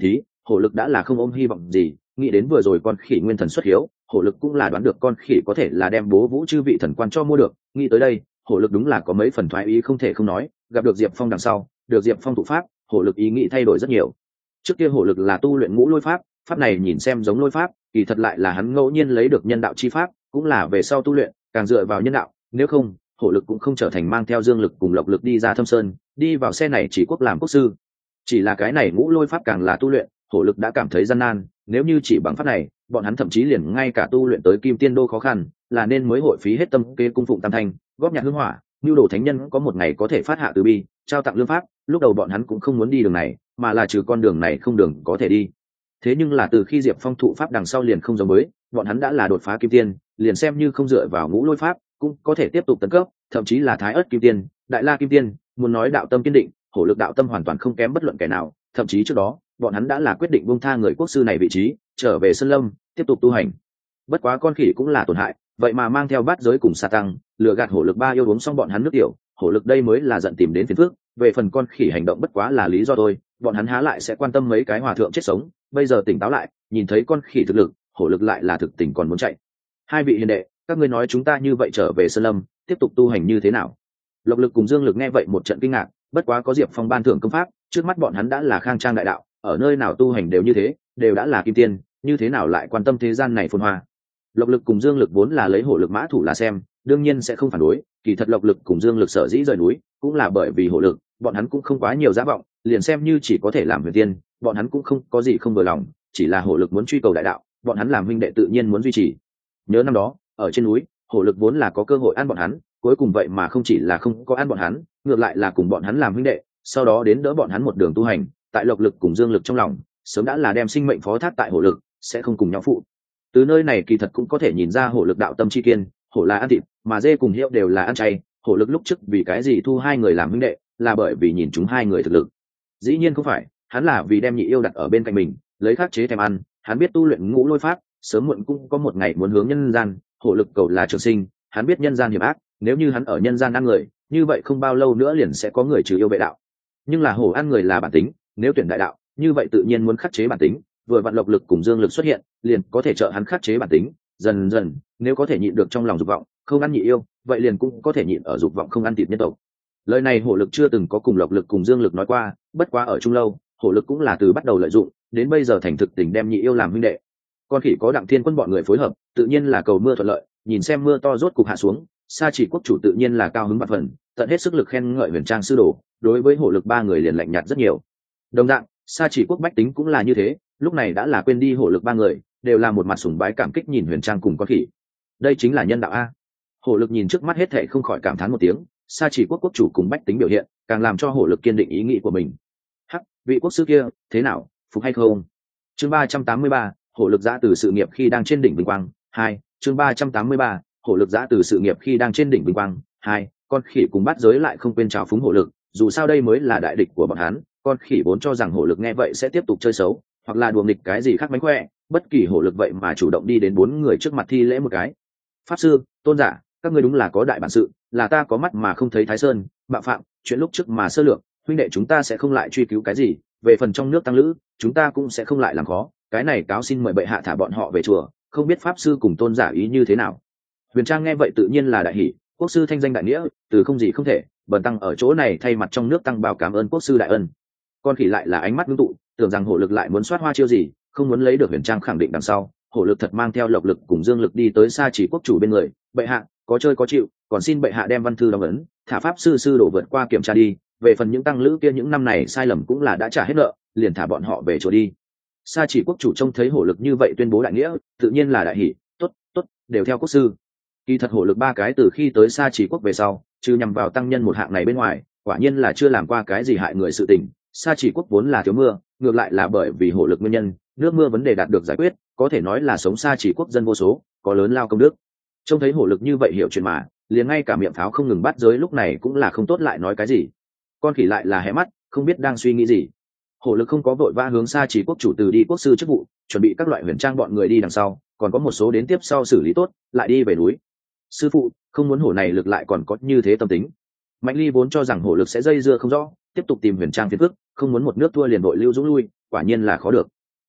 hổ lực đã là không ôm hy vọng gì. Nghĩ đến vừa rồi con khỉ nguyên thần xuất hiếu, hổ lực cũng là đoán được con khỉ có thể là đem bố vũ chư vị thần quan cho mua được. Nghĩ tới đây, hổ lực đúng là có mấy phần thoái ý không thể không nói. Gặp được diệp phong đằng sau, được diệp phong thụ pháp, hổ lực ý nghĩ thay đổi rất nhiều. Trước kia hổ lực là tu luyện ngũ lôi pháp, pháp này nhìn xem giống lôi pháp, kỳ thật lại là hắn ngẫu nhiên lấy được nhân đạo chi pháp, cũng là về sau tu luyện càng dựa vào nhân đạo, nếu không hổ lực cũng không trở thành mang theo dương lực cùng lộc lực đi ra thâm sơn, đi vào xe này chỉ quốc làm quốc sư. Chỉ là cái này ngũ lôi pháp càng là tu luyện, hổ lực đã cảm thấy gian nan, nếu như chỉ bằng pháp này, bọn hắn thậm chí liền ngay cả tu luyện tới kim tiên đô khó khăn, là nên mới hội phí hết tâm kế cung phụng tam thanh, góp nhặt hương hỏa, nhu đồ thánh nhân có một ngày có thể phát hạ từ bi, trao tặng lương pháp, lúc đầu bọn hắn cũng không muốn đi đường này, mà là trừ con đường này không đường có thể đi. Thế nhưng là từ khi diệp phong thụ pháp đằng sau liền không giống mới, bọn hắn đã là đột phá kim tiên, liền xem như không dựa vào ngũ lôi pháp cũng có thể tiếp tục tấn cấp, thậm chí là thái ớt kim tiên, đại la kim tiên. Muốn nói đạo tâm kiên định, hổ lực đạo tâm hoàn toàn không kém bất luận kẻ nào, thậm chí trước đó bọn hắn đã là quyết định buông tha người quốc sư này vị trí, trở về sơn lâm tiếp tục tu hành. Bất quá con khỉ cũng là tổn hại, vậy mà mang theo bát giới cùng sa tăng lừa gạt hổ lực ba yêu uống xong bọn hắn nước tiểu, hổ lực đây mới là giận tìm đến phiền phước. Về phần con khỉ hành động bất quá là lý do thôi, bọn hắn há lại sẽ quan tâm mấy cái hòa thượng chết sống. Bây giờ tỉnh táo lại, nhìn thấy con khỉ thực lực, hổ lực lại là thực tình còn muốn chạy. Hai vị hiền đệ, các ngươi nói chúng ta như vậy trở về sơn lâm tiếp tục tu hành như thế nào? Lộc lực cùng dương lực nghe vậy một trận kinh ngạc, bất quá có diệp phong ban thưởng công pháp, trước mắt bọn hắn đã là khang trang đại đạo, ở nơi nào tu hành đều như thế, đều đã là kim tiên, như thế nào lại quan tâm thế gian này phồn hoa. Lộc lực cùng dương lực vốn là lấy hổ lực mã thủ là xem, đương nhiên sẽ không phản đối. Kỳ thật lộc lực cùng dương lực sở dĩ rời núi cũng là bởi vì hổ lực, bọn hắn cũng không quá nhiều giả vọng, liền xem như chỉ có thể làm huyền tiên, bọn hắn cũng không có gì không vừa lòng, chỉ là hổ lực muốn truy cầu đại đạo, bọn hắn làm huynh đệ tự nhiên muốn duy trì. Nhớ năm đó ở trên núi, hổ lực vốn là có cơ hội ăn bọn hắn, cuối cùng vậy mà không chỉ là không có ăn bọn hắn, ngược lại là cùng bọn hắn làm huynh đệ, sau đó đến đỡ bọn hắn một đường tu hành. Tại lộc lực cùng dương lực trong lòng sớm đã là đem sinh mệnh phó thác tại hổ lực, sẽ không cùng nhau phụ. Từ nơi này kỳ thật cũng có thể nhìn ra hổ lực đạo tâm chi kiên, hổ là ăn thịt, mà dê cùng hiệu đều là ăn chay. Hổ lực lúc trước vì cái gì thu hai người làm huynh đệ, là bởi vì nhìn chúng hai người thực lực. Dĩ nhiên không phải, hắn là vì đem nhị yêu đặt ở bên cạnh mình, lấy khắc chế thèm ăn. Hắn biết tu luyện ngũ lôi pháp, sớm muộn cũng có một ngày muốn hướng nhân gian. Hổ lực cầu là trường sinh, hắn biết nhân gian hiểm ác, nếu như hắn ở nhân gian ăn người, như vậy không bao lâu nữa liền sẽ có người trừ yêu vệ đạo. Nhưng là hổ ăn người là bản tính, nếu tuyển đại đạo, như vậy tự nhiên muốn khắc chế bản tính. Vừa vặn lộc lực cùng dương lực xuất hiện, liền có thể trợ hắn khắc chế bản tính. Dần dần, nếu có thể nhịn được trong lòng dục vọng, không ăn nhị yêu, vậy liền cũng có thể nhịn ở dục vọng không ăn thịt nhân tộc. Lời này hổ lực chưa từng có cùng lộc lực cùng dương lực nói qua, bất quá ở trung lâu, hổ lực cũng là từ bắt đầu lợi dụng, đến bây giờ thành thực tình đem nhị yêu làm huynh đệ. Con khỉ có đặng thiên quân bọn người phối hợp, tự nhiên là cầu mưa thuận lợi, nhìn xem mưa to rốt cục hạ xuống, Sa Chỉ quốc chủ tự nhiên là cao hứng vạn phần, tận hết sức lực khen ngợi Huyền Trang sư đồ, đối với hổ lực ba người liền lạnh nhạt rất nhiều. Đồng dạng, Sa Chỉ quốc bách tính cũng là như thế, lúc này đã là quên đi hổ lực ba người, đều là một mặt sùng bái cảm kích nhìn Huyền Trang cùng con khỉ. Đây chính là nhân đạo a. Hổ lực nhìn trước mắt hết thảy không khỏi cảm thán một tiếng, Sa Chỉ quốc quốc chủ cùng bách tính biểu hiện, càng làm cho hổ lực kiên định ý nghĩ của mình. Hắc, vị quốc sư kia, thế nào, phục hay không? Chương ba trăm tám mươi ba, hổ lực giã từ sự nghiệp khi đang trên đỉnh vinh quang. Hai, chương ba trăm tám mươi ba, hổ lực giã từ sự nghiệp khi đang trên đỉnh vinh quang. Hai, con khỉ cùng bắt giới lại không quên trào phúng hổ lực, dù sao đây mới là đại địch của bọn hắn. Con khỉ vốn cho rằng hổ lực nghe vậy sẽ tiếp tục chơi xấu, hoặc là đùa nghịch cái gì khác mánh khỏe, bất kỳ hổ lực vậy mà chủ động đi đến bốn người trước mặt thi lễ một cái. Pháp sư, tôn giả, các ngươi đúng là có đại bản sự, là ta có mắt mà không thấy Thái Sơn, bạo phạm, chuyện lúc trước mà sơ lược, huynh đệ chúng ta sẽ không lại truy cứu cái gì, về phần trong nước tăng lữ, chúng ta cũng sẽ không lại làm khó, cái này cáo xin mời bệ hạ thả bọn họ về chùa, không biết pháp sư cùng tôn giả ý như thế nào. Huyền Trang nghe vậy tự nhiên là đại hỉ, quốc sư thanh danh đại nghĩa, từ không gì không thể, bần tăng ở chỗ này thay mặt trong nước tăng báo cảm ơn quốc sư đại ân. Con khỉ lại là ánh mắt ngưng tụ, tưởng rằng hổ lực lại muốn soát hoa chiêu gì, không muốn lấy được Huyền Trang khẳng định đằng sau, hổ lực thật mang theo lộc lực cùng dương lực đi tới Sa Chỉ quốc chủ bên người, bệ hạ có chơi có chịu, còn xin bệ hạ đem văn thư đóng ấn, thả pháp sư sư đổ vượt qua kiểm tra đi, về phần những tăng lữ kia những năm này sai lầm cũng là đã trả hết nợ, liền thả bọn họ về chùa đi. Sa Chỉ quốc chủ trông thấy hổ lực như vậy tuyên bố đại nghĩa, tự nhiên là đại hỉ, tốt tốt, đều theo quốc sư. Kỳ thật hổ lực ba cái từ khi tới Sa Chỉ quốc về sau, trừ nhằm vào tăng nhân một hạng này bên ngoài, quả nhiên là chưa làm qua cái gì hại người sự tình. Sa Chỉ quốc vốn là thiếu mưa, ngược lại là bởi vì hổ lực nguyên nhân, nước mưa vấn đề đạt được giải quyết, có thể nói là sống Sa Chỉ quốc dân vô số, có lớn lao công đức. Trông thấy hổ lực như vậy hiểu chuyện mà, liền ngay cả miệng pháo không ngừng bắt giới lúc này cũng là không tốt lại nói cái gì. Con khỉ lại là hé mắt, không biết đang suy nghĩ gì. Hổ lực không có vội vã hướng Sa Chỉ quốc chủ từ đi quốc sư chức vụ, chuẩn bị các loại Huyền Trang bọn người đi đằng sau, còn có một số đến tiếp sau xử lý tốt, lại đi về núi. Sư phụ, không muốn hổ này lực lại còn có như thế tâm tính. Mạnh Ly vốn cho rằng hổ lực sẽ dây dưa không rõ, tiếp tục tìm Huyền Trang phiền phức, không muốn một nước thua liền đội lưu dũng lui, quả nhiên là khó được.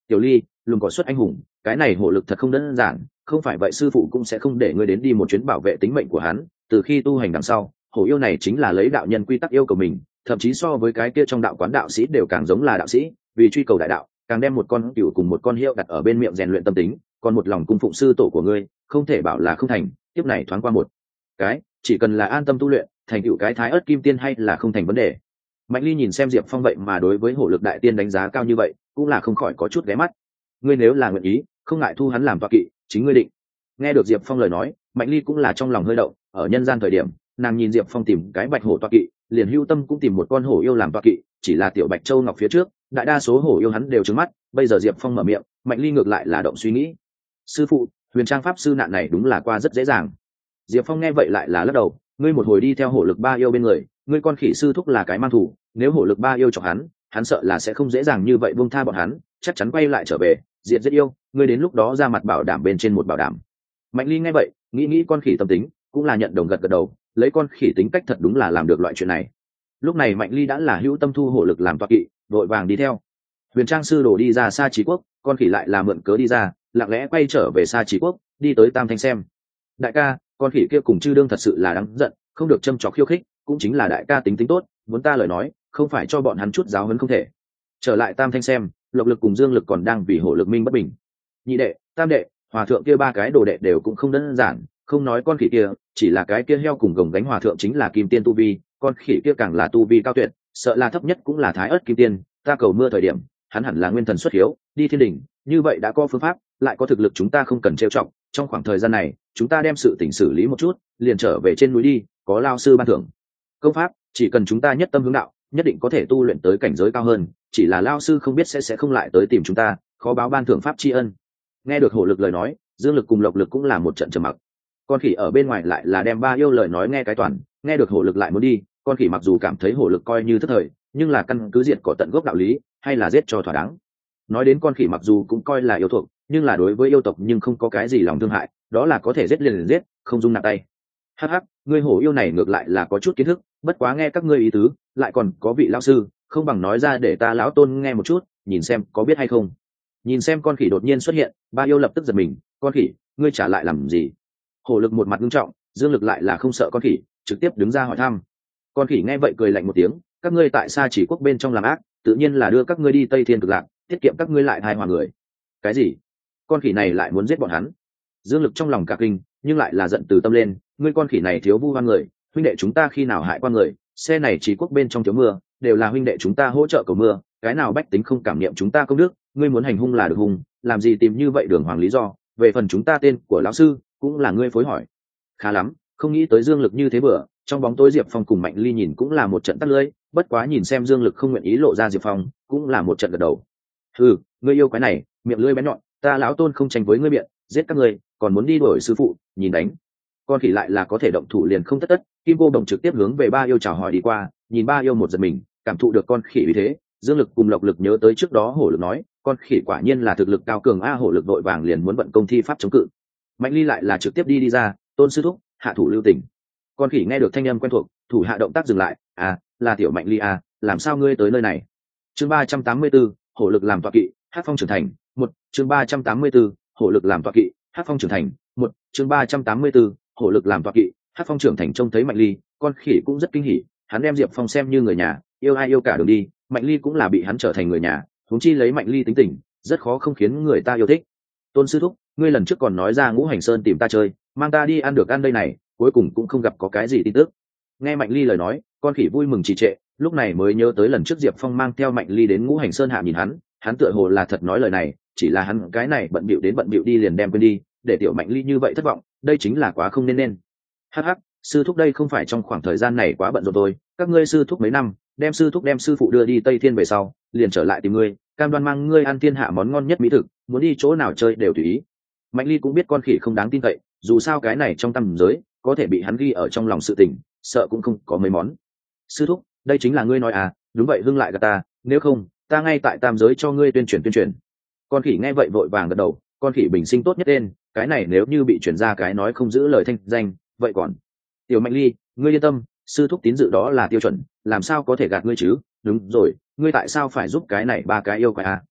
Tiểu Ly, lùng cỏ xuất anh hùng, cái này hổ lực thật không đơn giản, không phải vậy sư phụ cũng sẽ không để ngươi đến đi một chuyến bảo vệ tính mệnh của hắn. Từ khi tu hành đằng sau, hổ yêu này chính là lấy đạo nhân quy tắc yêu cầu mình, thậm chí so với cái kia trong đạo quán đạo sĩ đều càng giống là đạo sĩ, vì truy cầu đại đạo, càng đem một con cừu cùng một con hiệu đặt ở bên miệng rèn luyện tâm tính, còn một lòng cung phụng sư tổ của ngươi, không thể bảo là không thành. Tiếp này thoáng qua một cái, chỉ cần là an tâm tu luyện, thành tựu cái thái ớt kim tiên hay là không thành vấn đề. Mạnh Ly nhìn xem Diệp Phong vậy mà đối với hổ lực đại tiên đánh giá cao như vậy, cũng là không khỏi có chút ghé mắt. Ngươi nếu là nguyện ý, không ngại thu hắn làm tọa kỵ, chính ngươi định. Nghe được Diệp Phong lời nói, Mạnh Ly cũng là trong lòng hơi động, ở nhân gian thời điểm, nàng nhìn Diệp Phong tìm cái bạch hổ tọa kỵ, liền hưu tâm cũng tìm một con hổ yêu làm tọa kỵ, chỉ là tiểu bạch châu ngọc phía trước, đại đa số hổ yêu hắn đều trừng mắt, bây giờ Diệp Phong mở miệng, Mạnh Ly ngược lại là động suy nghĩ. Sư phụ, Huyền Trang pháp sư nạn này đúng là qua rất dễ dàng. Diệp Phong nghe vậy lại là lắc đầu, ngươi một hồi đi theo hổ lực ba yêu bên người, ngươi con khỉ sư thúc là cái mang thủ, nếu hổ lực ba yêu chọc hắn, hắn sợ là sẽ không dễ dàng như vậy buông tha bọn hắn, chắc chắn quay lại trở về, diệt giết yêu, ngươi đến lúc đó ra mặt bảo đảm bên trên một bảo đảm. Mạnh Ly nghe vậy, nghĩ nghĩ con khỉ tâm tính, cũng là nhận đồng gật gật đầu, lấy con khỉ tính cách thật đúng là làm được loại chuyện này. Lúc này Mạnh Ly đã là hữu tâm thu hổ lực làm tọa kỵ, đội vàng đi theo. Huyền Trang sư đổ đi ra Sa Chí Quốc, con khỉ lại là mượn cớ đi ra, lặng lẽ quay trở về Sa Chí Quốc, đi tới Tam Thanh xem. Đại ca, con khỉ kia cùng Chư Đương thật sự là đáng giận, không được châm chọc khiêu khích, cũng chính là đại ca tính tính tốt, muốn ta lời nói, không phải cho bọn hắn chút giáo huấn không thể. Trở lại Tam Thanh xem, Lộc Lực cùng Dương Lực còn đang vì hổ lực minh bất bình. Nhị đệ, tam đệ, hòa thượng kia ba cái đồ đệ đều cũng không đơn giản, không nói con khỉ kia, chỉ là cái kia heo cùng gồng gánh hòa thượng chính là kim tiên tu vi, con khỉ kia càng là tu vi cao tuyệt, sợ là thấp nhất cũng là thái ớt kim tiên. Ta cầu mưa thời điểm, hắn hẳn là nguyên thần xuất hiếu, đi thiên đỉnh, như vậy đã có phương pháp, lại có thực lực, chúng ta không cần trêu chọc. Trong khoảng thời gian này, chúng ta đem sự tình xử lý một chút, liền trở về trên núi đi, có lao sư ban thưởng công pháp, chỉ cần chúng ta nhất tâm hướng đạo, nhất định có thể tu luyện tới cảnh giới cao hơn. Chỉ là lao sư không biết sẽ sẽ không lại tới tìm chúng ta, khó báo ban thưởng pháp tri ân. Nghe được hổ lực lời nói, Dương Lực cùng Lộc Lực cũng là một trận trầm mặc. Con khỉ ở bên ngoài lại là đem ba yêu lời nói nghe cái toàn, nghe được hổ lực lại muốn đi, con khỉ mặc dù cảm thấy hổ lực coi như thất thời, nhưng là căn cứ diệt cỏ tận gốc đạo lý, hay là giết cho thỏa đáng. Nói đến con khỉ mặc dù cũng coi là yêu thuộc, nhưng là đối với yêu tộc nhưng không có cái gì lòng thương hại, đó là có thể giết liền liền giết, không dung nặng tay. Hắc hắc, ngươi hổ yêu này ngược lại là có chút kiến thức, bất quá nghe các ngươi ý tứ, lại còn có vị lão sư, không bằng nói ra để ta lão tôn nghe một chút, nhìn xem có biết hay không. Nhìn xem con khỉ đột nhiên xuất hiện, ba yêu lập tức giật mình, con khỉ, ngươi trả lại làm gì? Hổ lực một mặt nghiêm trọng, Dương Lực lại là không sợ con khỉ, trực tiếp đứng ra hỏi thăm. Con khỉ nghe vậy cười lạnh một tiếng, các ngươi tại Sa Chỉ Quốc bên trong làm ác, tự nhiên là đưa các ngươi đi Tây Thiên Cực Lạc, tiết kiệm các ngươi lại hai hòa người. Cái gì? Con khỉ này lại muốn giết bọn hắn? Dương Lực trong lòng cả kinh, nhưng lại là giận từ tâm lên, ngươi con khỉ này thiếu vu oan người, huynh đệ chúng ta khi nào hại qua người? Xe này Chỉ Quốc bên trong thiếu mưa, đều là huynh đệ chúng ta hỗ trợ cầu mưa, cái nào bách tính không cảm niệm chúng ta công đức, ngươi muốn hành hung là được hung, làm gì tìm như vậy đường hoàng lý do? Về phần chúng ta tên của lão sư, cũng là ngươi phối hỏi. Khá lắm, không nghĩ tới Dương Lực như thế bữa, trong bóng tối Diệp Phong cùng Mạnh Ly nhìn cũng là một trận tắt lưỡi, bất quá nhìn xem Dương Lực không nguyện ý lộ ra Diệp Phong, cũng là một trận gật đầu. Ừ, ngươi yêu cái này, miệng lưỡi bén nhọn, ta lão tôn không tranh với ngươi miệng, giết các ngươi, còn muốn đi đuổi sư phụ, nhìn đánh. Con khỉ lại là có thể động thủ liền không tất tất, Kim Cô Đồng trực tiếp hướng về ba yêu chào hỏi đi qua, nhìn ba yêu một giật mình, cảm thụ được con khỉ uy thế, Dương Lực cùng Lộc Lực nhớ tới trước đó hổ lực nói, con khỉ quả nhiên là thực lực cao cường a, hổ lực vội vàng liền muốn vận công thi pháp chống cự. Mạnh Ly lại là trực tiếp đi đi ra, tôn sư thúc, hạ thủ lưu tình. Con khỉ nghe được thanh âm quen thuộc, thủ hạ động tác dừng lại, à, là tiểu Mạnh Ly à, làm sao ngươi tới nơi này? Chương ba trăm tám mươi 34, hổ lực làm tọa kỵ, Hắc Phong trưởng thành, một, chương ba trăm tám mươi 34, hổ lực làm tọa kỵ, Hắc Phong trưởng thành, một, chương ba trăm tám mươi 34, hổ lực làm tọa kỵ, Hắc Phong trưởng thành. Trông thấy Mạnh Ly, con khỉ cũng rất kinh hỉ, hắn đem Diệp Phong xem như người nhà, yêu ai yêu cả đường đi, Mạnh Ly cũng là bị hắn trở thành người nhà, huống chi lấy Mạnh Ly tính tình, rất khó không khiến người ta yêu thích. Tôn sư thúc, ngươi lần trước còn nói ra Ngũ Hành Sơn tìm ta chơi, mang ta đi ăn được ăn đây này, cuối cùng cũng không gặp có cái gì tin tức. Nghe Mạnh Ly lời nói, con khỉ vui mừng trì trệ, lúc này mới nhớ tới lần trước Diệp Phong mang theo Mạnh Ly đến Ngũ Hành Sơn hạ nhìn hắn, hắn tựa hồ là thật nói lời này, chỉ là hắn cái này bận bịu đến bận bịu đi liền đem quên đi, để tiểu Mạnh Ly như vậy thất vọng, đây chính là quá không nên nên. Hắc hắc, sư thúc đây không phải trong khoảng thời gian này quá bận rồi thôi, các ngươi sư thúc mấy năm, đem sư thúc đem sư phụ đưa đi Tây Thiên về sau, liền trở lại tìm ngươi, cam đoan mang ngươi ăn thiên hạ món ngon nhất mỹ thực, muốn đi chỗ nào chơi đều tùy ý. Mạnh Ly cũng biết con khỉ không đáng tin cậy, dù sao cái này trong tầm giới có thể bị hắn ghi ở trong lòng sự tình, sợ cũng không có mấy món. Sư thúc, đây chính là ngươi nói à? Đúng vậy, hưng lại gạt ta, nếu không ta ngay tại tam giới cho ngươi tuyên truyền tuyên truyền. Con khỉ nghe vậy vội vàng gật đầu, con khỉ bình sinh tốt nhất tên, cái này nếu như bị chuyển ra cái nói không giữ lời thanh danh, vậy còn tiểu Mạnh Ly, ngươi yên tâm, sư thúc tín dự đó là tiêu chuẩn, làm sao có thể gạt ngươi chứ? Đúng rồi, ngươi tại sao phải giúp cái này ba cái yêu quái à?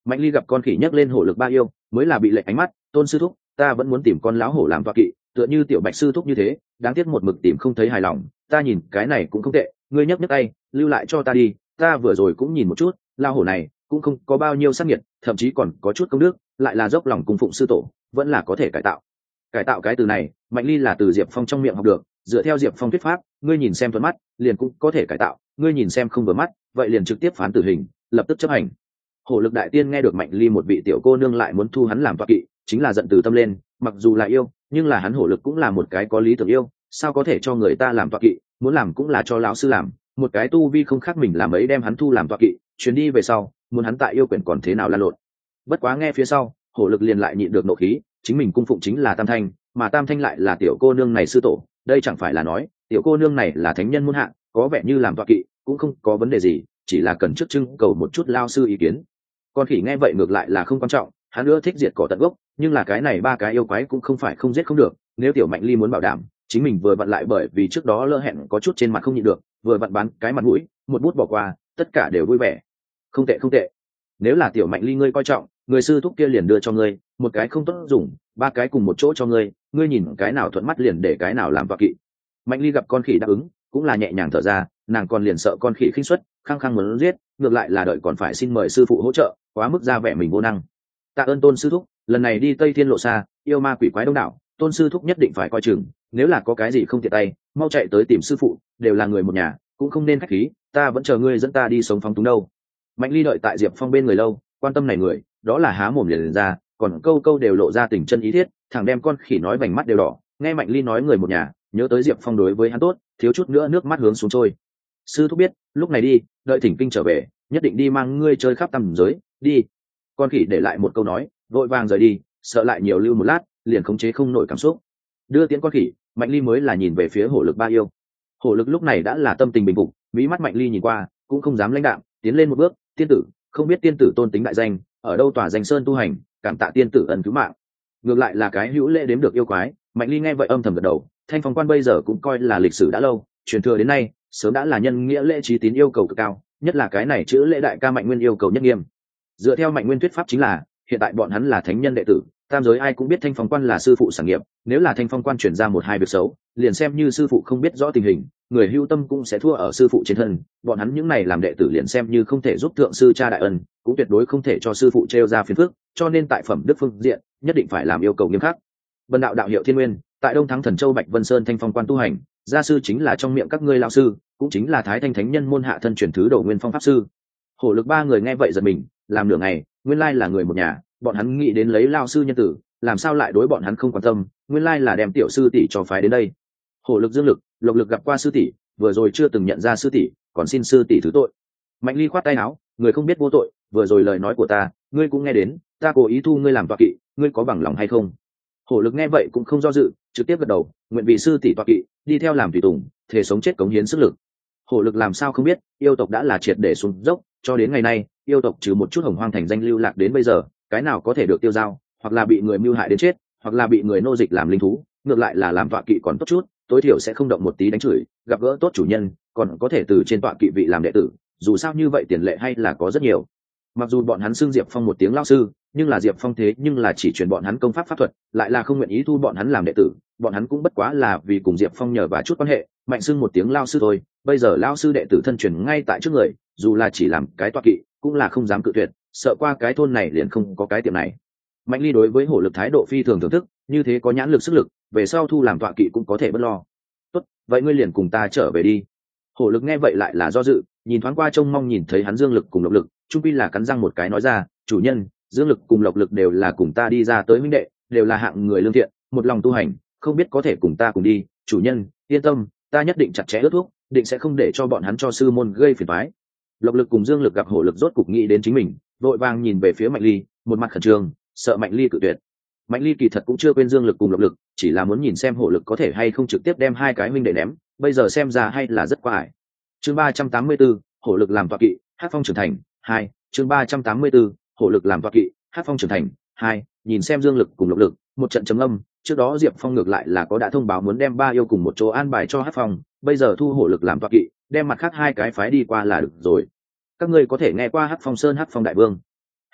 Mạnh Ly gặp con khỉ nhấc lên hổ lực ba yêu mới là bị lệch ánh mắt. Tôn sư thúc, ta vẫn muốn tìm con lão hổ làm tọa kỵ, tựa như tiểu bạch sư thúc như thế, đáng tiếc một mực tìm không thấy hài lòng. Ta nhìn cái này cũng không tệ, ngươi nhấc nhấc tay lưu lại cho ta đi, ta vừa rồi cũng nhìn một chút, lao hổ này cũng không có bao nhiêu sắc nhiệt, thậm chí còn có chút công đức, lại là dốc lòng cung phụng sư tổ, vẫn là có thể cải tạo. Cải tạo cái từ này Mạnh Ly là từ Diệp Phong trong miệng học được, dựa theo Diệp Phong thuyết pháp, ngươi nhìn xem thuận mắt liền cũng có thể cải tạo, ngươi nhìn xem không vừa mắt vậy liền trực tiếp phán tử hình, lập tức chấp hành. Hổ lực đại tiên nghe được Mạnh Ly một vị tiểu cô nương lại muốn thu hắn làm tọa kỵ, chính là giận từ tâm lên, mặc dù là yêu nhưng là hắn hổ lực cũng là một cái có lý tưởng yêu, sao có thể cho người ta làm tọa kỵ, muốn làm cũng là cho lão sư làm, một cái tu vi không khác mình làm ấy đem hắn thu làm tọa kỵ, chuyến đi về sau muốn hắn tại yêu quyển còn thế nào lan lộn. Bất quá nghe phía sau hổ lực liền lại nhịn được nộ khí, chính mình cung phụng chính là Tam Thanh, mà Tam Thanh lại là tiểu cô nương này sư tổ, đây chẳng phải là nói tiểu cô nương này là thánh nhân muôn hạng, có vẻ như làm tọa kỵ cũng không có vấn đề gì, chỉ là cần trước trưng cầu một chút lao sư ý kiến. Con khỉ nghe vậy ngược lại là không quan trọng, hắn ưa thích diệt cỏ tận gốc, nhưng là cái này ba cái yêu quái cũng không phải không giết không được, nếu tiểu Mạnh Ly muốn bảo đảm chính mình vừa vặn lại bởi vì trước đó lỡ hẹn có chút trên mặt không nhịn được, vừa vặn bán cái mặt mũi, một bút bỏ qua, tất cả đều vui vẻ. Không tệ không tệ, nếu là tiểu Mạnh Ly ngươi coi trọng, người sư thúc kia liền đưa cho ngươi một cái không tốt dùng, ba cái cùng một chỗ cho ngươi, ngươi nhìn cái nào thuận mắt liền để cái nào làm tọa kỵ. Mạnh Ly gặp con khỉ đáp ứng cũng là nhẹ nhàng thở ra, nàng còn liền sợ con khỉ khinh suất khăng khăng muốn giết, ngược lại là đợi còn phải xin mời sư phụ hỗ trợ, quá mức ra vẻ mình vô năng. Tạ ơn Tôn sư thúc, lần này đi Tây Thiên lộ xa, yêu ma quỷ quái đông đảo, Tôn sư thúc nhất định phải coi chừng, nếu là có cái gì không tiện tay mau chạy tới tìm sư phụ, đều là người một nhà cũng không nên khách khí, ta vẫn chờ ngươi dẫn ta đi sống phóng túng đâu. Mạnh Ly đợi tại Diệp Phong bên người lâu, quan tâm này người đó là há mồm liền, liền ra, còn câu câu đều lộ ra tình chân ý thiết, thằng đem con khỉ nói vành mắt đều đỏ. Nghe Mạnh Ly nói người một nhà, nhớ tới Diệp Phong đối với hắn tốt, thiếu chút nữa nước mắt hướng xuống trôi. Sư thúc biết lúc này đi, đợi thỉnh kinh trở về nhất định đi mang ngươi chơi khắp tầm giới đi. Con khỉ để lại một câu nói vội vàng rời đi, sợ lại nhiều lưu một lát liền khống chế không nổi cảm xúc. Đưa tiễn con khỉ, Mạnh Ly mới là nhìn về phía hổ lực ba yêu. Hổ lực lúc này đã là tâm tình bình phục, mí mắt Mạnh Ly nhìn qua cũng không dám lãnh đạm, tiến lên một bước. Tiên tử, không biết tiên tử tôn tính đại danh, ở đâu tòa danh sơn tu hành, cảm tạ tiên tử ân cứu mạng. Ngược lại là cái hữu lễ đếm được yêu quái. Mạnh Ly nghe vậy âm thầm gật đầu, Thanh Phong quan bây giờ cũng coi là lịch sử đã lâu, truyền thừa đến nay sớm đã là nhân nghĩa lễ trí tín yêu cầu cực cao, nhất là cái này chữ lễ đại ca Mạnh Nguyên yêu cầu nhất nghiêm. Dựa theo Mạnh Nguyên thuyết pháp chính là hiện tại bọn hắn là thánh nhân đệ tử, tam giới ai cũng biết Thanh Phong quan là sư phụ sản nghiệp, nếu là Thanh Phong quan chuyển ra một hai việc xấu, liền xem như sư phụ không biết rõ tình hình, người hưu tâm cũng sẽ thua ở sư phụ trên thân, bọn hắn những này làm đệ tử liền xem như không thể giúp thượng sư cha đại ân, cũng tuyệt đối không thể cho sư phụ trêu ra phiền phức, cho nên tại phẩm đức phương diện nhất định phải làm yêu cầu nghiêm khắc. Vân đạo đạo hiệu Thiên Nguyên, tại Đông Thắng Thần Châu Bạch Vân Sơn Thanh Phong quan tu hành, gia sư chính là trong miệng các ngươi lão sư, cũng chính là Thái Thanh Thánh Nhân môn hạ thân truyền thứ Đồ Nguyên Phong pháp sư. Hổ lực ba người nghe vậy giật mình, làm nửa ngày, nguyên lai là người một nhà, bọn hắn nghĩ đến lấy lão sư nhân tử, làm sao lại đối bọn hắn không quan tâm, nguyên lai là đem tiểu sư tỷ cho phái đến đây. Hổ lực dương lực, lộc lực gặp qua sư tỷ, vừa rồi chưa từng nhận ra sư tỷ, còn xin sư tỷ thứ tội. Mạnh Ly khoát tay áo, người không biết vô tội, vừa rồi lời nói của ta ngươi cũng nghe đến, ta cố ý thu ngươi làm tọa kỵ, ngươi có bằng lòng hay không? Hổ lực nghe vậy cũng không do dự, trực tiếp gật đầu, nguyện vị sư tỷ tọa kỵ, đi theo làm tùy tùng, thể sống chết cống hiến sức lực. Hổ lực làm sao không biết, yêu tộc đã là triệt để xuống dốc, cho đến ngày nay yêu tộc trừ một chút hồng hoang thành danh lưu lạc đến bây giờ, cái nào có thể được tiêu dao, hoặc là bị người mưu hại đến chết, hoặc là bị người nô dịch làm linh thú, ngược lại là làm tọa kỵ còn tốt chút, tối thiểu sẽ không động một tí đánh chửi, gặp gỡ tốt chủ nhân còn có thể từ trên tọa kỵ vị làm đệ tử, dù sao như vậy tiền lệ hay là có rất nhiều. Mặc dù bọn hắn xưng Diệp Phong một tiếng lão sư, nhưng là Diệp Phong thế nhưng là chỉ truyền bọn hắn công pháp pháp thuật, lại là không nguyện ý thu bọn hắn làm đệ tử, bọn hắn cũng bất quá là vì cùng Diệp Phong nhờ và chút quan hệ, mạnh xưng một tiếng lão sư thôi. Bây giờ lão sư đệ tử thân truyền ngay tại trước người, dù là chỉ làm cái tọa kỵ cũng là không dám cự tuyệt, sợ qua cái thôn này liền không có cái tiệm này. Mạnh Ly đối với Hổ lực thái độ phi thường thưởng thức, như thế có nhãn lực sức lực, về sau thu làm tọa kỵ cũng có thể bất lo. Tốt, vậy ngươi liền cùng ta trở về đi. Hổ lực nghe vậy lại là do dự, nhìn thoáng qua trông mong nhìn thấy hắn dương lực cùng lộc lực, trung pi là cắn răng một cái nói ra, chủ nhân, dương lực cùng lộc lực đều là cùng ta đi ra tới huynh đệ, đều là hạng người lương thiện, một lòng tu hành, không biết có thể cùng ta cùng đi. Chủ nhân yên tâm, ta nhất định chặt chẽ ước thúc, định sẽ không để cho bọn hắn cho sư môn gây phiền toái. Lộc lực cùng dương lực gặp Hổ lực rốt cục nghĩ đến chính mình, vội vàng nhìn về phía Mạnh Ly, một mặt khẩn trương, sợ Mạnh Ly cự tuyệt. Mạnh Ly kỳ thật cũng chưa quên dương lực cùng lộc lực, chỉ là muốn nhìn xem Hổ lực có thể hay không trực tiếp đem hai cái huynh đệ ném, bây giờ xem ra hay là rất qua ải. Chương ba trăm tám mươi tư, Hổ lực làm tọa kỵ, Hắc Phong trưởng thành hai. Chương ba trăm tám mươi tư, Hổ lực làm tọa kỵ, Hắc Phong trưởng thành hai. Nhìn xem dương lực cùng lộc lực, một trận trầm âm, trước đó Diệp Phong ngược lại là có đã thông báo muốn đem ba yêu cùng một chỗ an bài cho Hắc Phong, bây giờ thu Hổ lực làm tọa kỵ, đem mặt khác hai cái phái đi qua là được rồi. Các ngươi có thể nghe qua Hắc Phong Sơn Hắc Phong đại vương.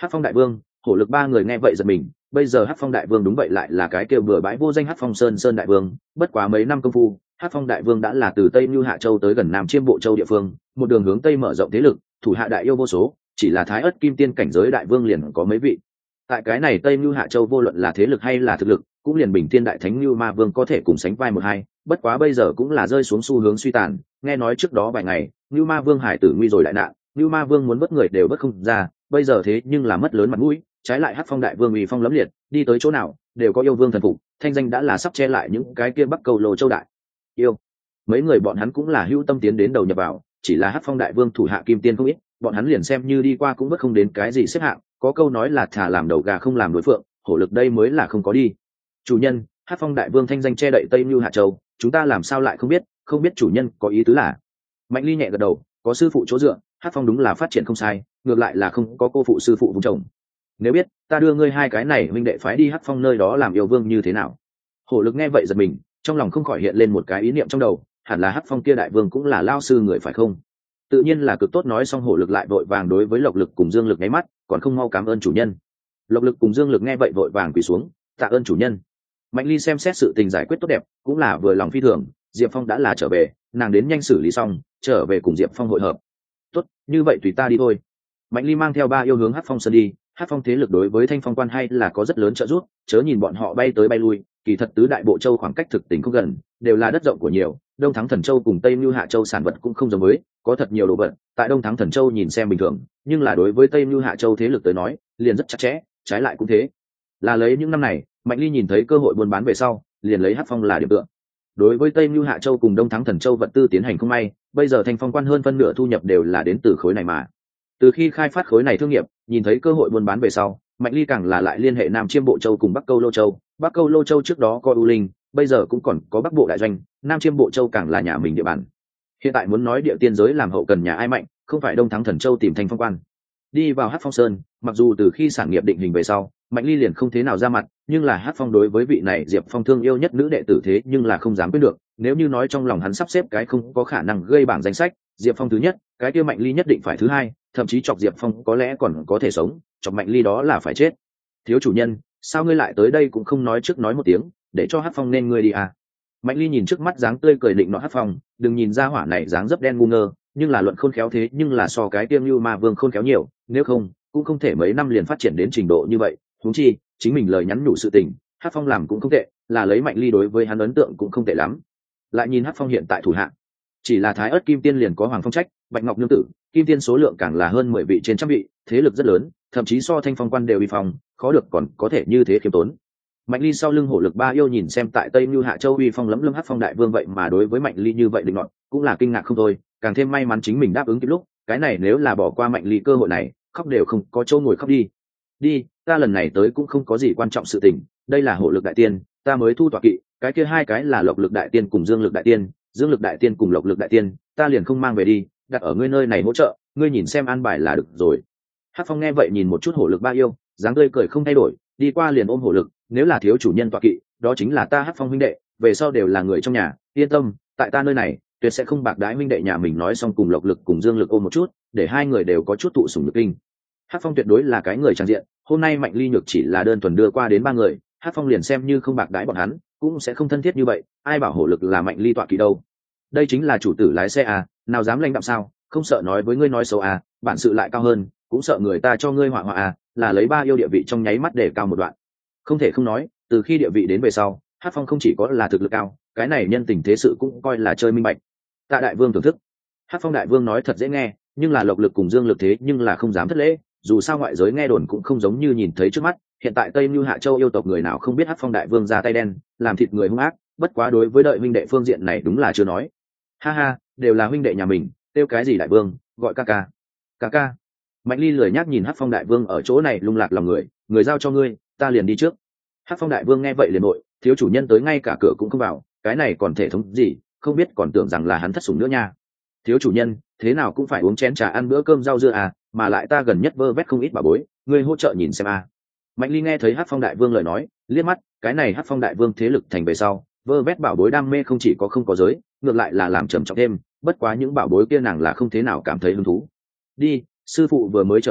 Hắc Phong đại vương, hổ lực ba người nghe vậy giật mình. Bây giờ Hắc Phong đại vương đúng vậy lại là cái kêu bừa bãi vô danh Hắc Phong sơn sơn đại vương. Bất quá mấy năm công phu, Hắc Phong đại vương đã là từ tây Như Hạ Châu tới gần Nam Chiêm Bộ Châu địa phương, một đường hướng tây mở rộng thế lực, thủ hạ đại yêu vô số, chỉ là thái ất kim tiên cảnh giới đại vương liền có mấy vị. Tại cái này tây Như Hạ Châu vô luận là thế lực hay là thực lực, cũng liền bình thiên đại thánh Như Ma Vương có thể cùng sánh vai một hai. Bất quá bây giờ cũng là rơi xuống xu hướng suy tàn. Nghe nói trước đó vài ngày, Như Ma Vương hải tử nguy rồi đại nạn, Như Ma Vương muốn vớt người đều vớt không ra, bây giờ thế nhưng là mất lớn mặt mũi. Trái lại Hắc Phong đại vương uy phong lẫm liệt, đi tới chỗ nào đều có yêu vương thần phục, thanh danh đã là sắp che lại những cái kia Bắc Cầu Lô Châu đại yêu. Mấy người bọn hắn cũng là hữu tâm tiến đến đầu nhập vào, chỉ là Hắc Phong đại vương thủ hạ kim tiên không ít, bọn hắn liền xem như đi qua cũng bất không đến cái gì xếp hạng, có câu nói là thả làm đầu gà không làm đối phượng, hổ lực đây mới là không có đi. Chủ nhân, Hắc Phong đại vương thanh danh che đậy tây Như Hạ Châu, chúng ta làm sao lại không biết, không biết chủ nhân có ý tứ là. Mạnh Ly nhẹ gật đầu, có sư phụ chỗ dựa, Hắc Phong đúng là phát triển không sai, ngược lại là không có cô phụ sư phụ vung chồng. Nếu biết, ta đưa ngươi hai cái này huynh đệ phái đi Hắc Phong nơi đó làm yêu vương như thế nào? Hổ lực nghe vậy giật mình, trong lòng không khỏi hiện lên một cái ý niệm trong đầu, hẳn là Hắc Phong kia đại vương cũng là lao sư người phải không? Tự nhiên là cực tốt. Nói xong hổ lực lại vội vàng đối với lộc lực cùng dương lực nháy mắt, còn không mau cảm ơn chủ nhân. Lộc lực cùng dương lực nghe vậy vội vàng quỳ xuống, tạ ơn chủ nhân. Mạnh Ly xem xét sự tình giải quyết tốt đẹp, cũng là vừa lòng phi thường. Diệp Phong đã là trở về, nàng đến nhanh xử lý xong, trở về cùng Diệp Phong hội hợp. Tốt, như vậy tùy ta đi thôi. Mạnh Ly mang theo ba yêu hướng Hắc Phong sơn đi. Hắc Phong thế lực đối với Thanh Phong quan hay là có rất lớn trợ giúp, chớ nhìn bọn họ bay tới bay lui, kỳ thật tứ đại bộ châu khoảng cách thực tình không gần, đều là đất rộng của nhiều. Đông Thắng Thần Châu cùng Tây Như Hạ Châu sản vật cũng không giống với, có thật nhiều đồ vật. Tại Đông Thắng Thần Châu nhìn xem bình thường, nhưng là đối với Tây Như Hạ Châu thế lực tới nói, liền rất chặt chẽ, trái lại cũng thế. Là lấy những năm này, Mạnh Ly nhìn thấy cơ hội buôn bán về sau, liền lấy Hắc Phong là điểm tựa. Đối với Tây Như Hạ Châu cùng Đông Thắng Thần Châu vật tư tiến hành không may, bây giờ Thanh Phong quan hơn phân nửa thu nhập đều là đến từ khối này mà. Từ khi khai phát khối này thương nghiệp, nhìn thấy cơ hội buôn bán về sau, Mạnh Ly càng là lại liên hệ Nam Chiêm Bộ Châu cùng Bắc Câu Lô Châu. Bắc Câu Lô Châu trước đó có U Linh, bây giờ cũng còn có Bắc Bộ đại doanh, Nam Chiêm Bộ Châu càng là nhà mình địa bàn. Hiện tại muốn nói địa tiên giới làm hậu cần nhà ai mạnh, không phải Đông Thắng Thần Châu tìm Thanh Phong quan. Đi vào Hắc Phong Sơn, mặc dù từ khi sản nghiệp định hình về sau, Mạnh Ly liền không thế nào ra mặt, nhưng là Hắc Phong đối với vị này Diệp Phong thương yêu nhất nữ đệ tử thế nhưng là không dám quyết được. Nếu như nói trong lòng hắn sắp xếp cái không có khả năng gây bảng danh sách, Diệp Phong thứ nhất, cái kia Mạnh Ly nhất định phải thứ hai, thậm chí chọc Diệp Phong có lẽ còn có thể sống, chọc Mạnh Ly đó là phải chết. Thiếu chủ nhân, sao ngươi lại tới đây cũng không nói trước nói một tiếng, để cho Hắc Phong nên ngươi đi à? Mạnh Ly nhìn trước mắt dáng tươi cười định nọ Hắc Phong, đừng nhìn ra hỏa này dáng dấp đen ngu ngơ, nhưng là luận khôn khéo thế nhưng là so cái tiêm Như Ma Vương khôn khéo nhiều, nếu không cũng không thể mấy năm liền phát triển đến trình độ như vậy. Huống chi chính mình lời nhắn nhủ sự tình, Hắc Phong làm cũng không tệ, là lấy Mạnh Ly đối với hắn ấn tượng cũng không tệ lắm. Lại nhìn Hắc Phong hiện tại thủ hạng, chỉ là Thái Ức Kim Tiên liền có Hoàng Phong Trách, Bạch Ngọc Nương Tử, Kim Tiên số lượng càng là hơn mười vị trên trăm vị, thế lực rất lớn, thậm chí so Thanh Phong quan đều uy phong, khó được còn có thể như thế khiêm tốn. Mạnh Ly sau lưng hổ lực ba yêu nhìn xem tại Tây Như Hạ Châu uy phong lẫm lâm Hắc Phong đại vương vậy mà đối với Mạnh Ly như vậy định nọt, cũng là kinh ngạc không thôi, càng thêm may mắn chính mình đáp ứng kịp lúc, cái này nếu là bỏ qua Mạnh Ly cơ hội này, khóc đều không có chỗ ngồi khóc đi. Đi, ta lần này tới cũng không có gì quan trọng sự tình, đây là hổ lực đại tiên, ta mới thu tọa kỵ, cái kia hai cái là lộc lực đại tiên cùng dương lực đại tiên, dương lực đại tiên cùng lộc lực đại tiên, ta liền không mang về đi, đặt ở ngươi nơi này hỗ trợ, ngươi nhìn xem an bài là được rồi. Hắc Phong nghe vậy nhìn một chút hổ lực ba yêu, dáng tươi cười không thay đổi, đi qua liền ôm hổ lực, nếu là thiếu chủ nhân tọa kỵ, đó chính là ta Hắc Phong huynh đệ, về sau đều là người trong nhà, yên tâm, tại ta nơi này, tuyệt sẽ không bạc đãi huynh đệ nhà mình. Nói xong cùng lộc lực cùng dương lực ôm một chút, để hai người đều có chút tụ sủng nhược kinh. Hắc Phong tuyệt đối là cái người trang diện, hôm nay Mạnh Ly Nhược chỉ là đơn thuần đưa qua đến ba người, Hắc Phong liền xem như không bạc đãi bọn hắn, cũng sẽ không thân thiết như vậy, ai bảo hổ lực là Mạnh Ly tọa kỵ đâu. Đây chính là chủ tử lái xe à, nào dám lãnh đạm sao, không sợ nói với ngươi nói xấu à, bản sự lại cao hơn, cũng sợ người ta cho ngươi họa họa à, là lấy ba yêu địa vị trong nháy mắt để cao một đoạn. Không thể không nói, từ khi địa vị đến về sau, Hắc Phong không chỉ có là thực lực cao, cái này nhân tình thế sự cũng coi là chơi minh bạch. Tạ đại vương thưởng thức. Hắc Phong đại vương nói thật dễ nghe, nhưng là lộc lực cùng dương lực thế nhưng là không dám thất lễ, dù sao ngoại giới nghe đồn cũng không giống như nhìn thấy trước mắt. Hiện tại Tây Như Hạ Châu yêu tộc người nào không biết Hắc Phong đại vương ra tay đen, làm thịt người hung ác, bất quá đối với đợi huynh đệ phương diện này đúng là chưa nói. Ha ha, đều là huynh đệ nhà mình, tiêu cái gì đại vương, gọi ca ca. Ca ca. Mạnh Ly lười nhác nhìn Hắc Phong đại vương ở chỗ này lung lạc lòng người, người giao cho ngươi, ta liền đi trước. Hắc Phong đại vương nghe vậy liền nội, thiếu chủ nhân tới ngay cả cửa cũng không vào, cái này còn thể thống gì, không biết còn tưởng rằng là hắn thất sủng nữa nha. Thiếu chủ nhân, thế nào cũng phải uống chén trà ăn bữa cơm rau dưa à, mà lại ta gần nhất vơ vét không ít bà bối, ngươi hỗ trợ nhìn xem à. Mạnh Ly nghe thấy Hắc Phong đại vương lời nói, liếc mắt, cái này Hắc Phong đại vương thế lực thành về sau, vơ vét bảo bối đam mê không chỉ có không có giới, ngược lại là làm trầm trọng thêm, bất quá những bảo bối kia nàng là không thế nào cảm thấy hứng thú. Đi, sư phụ vừa mới trở về,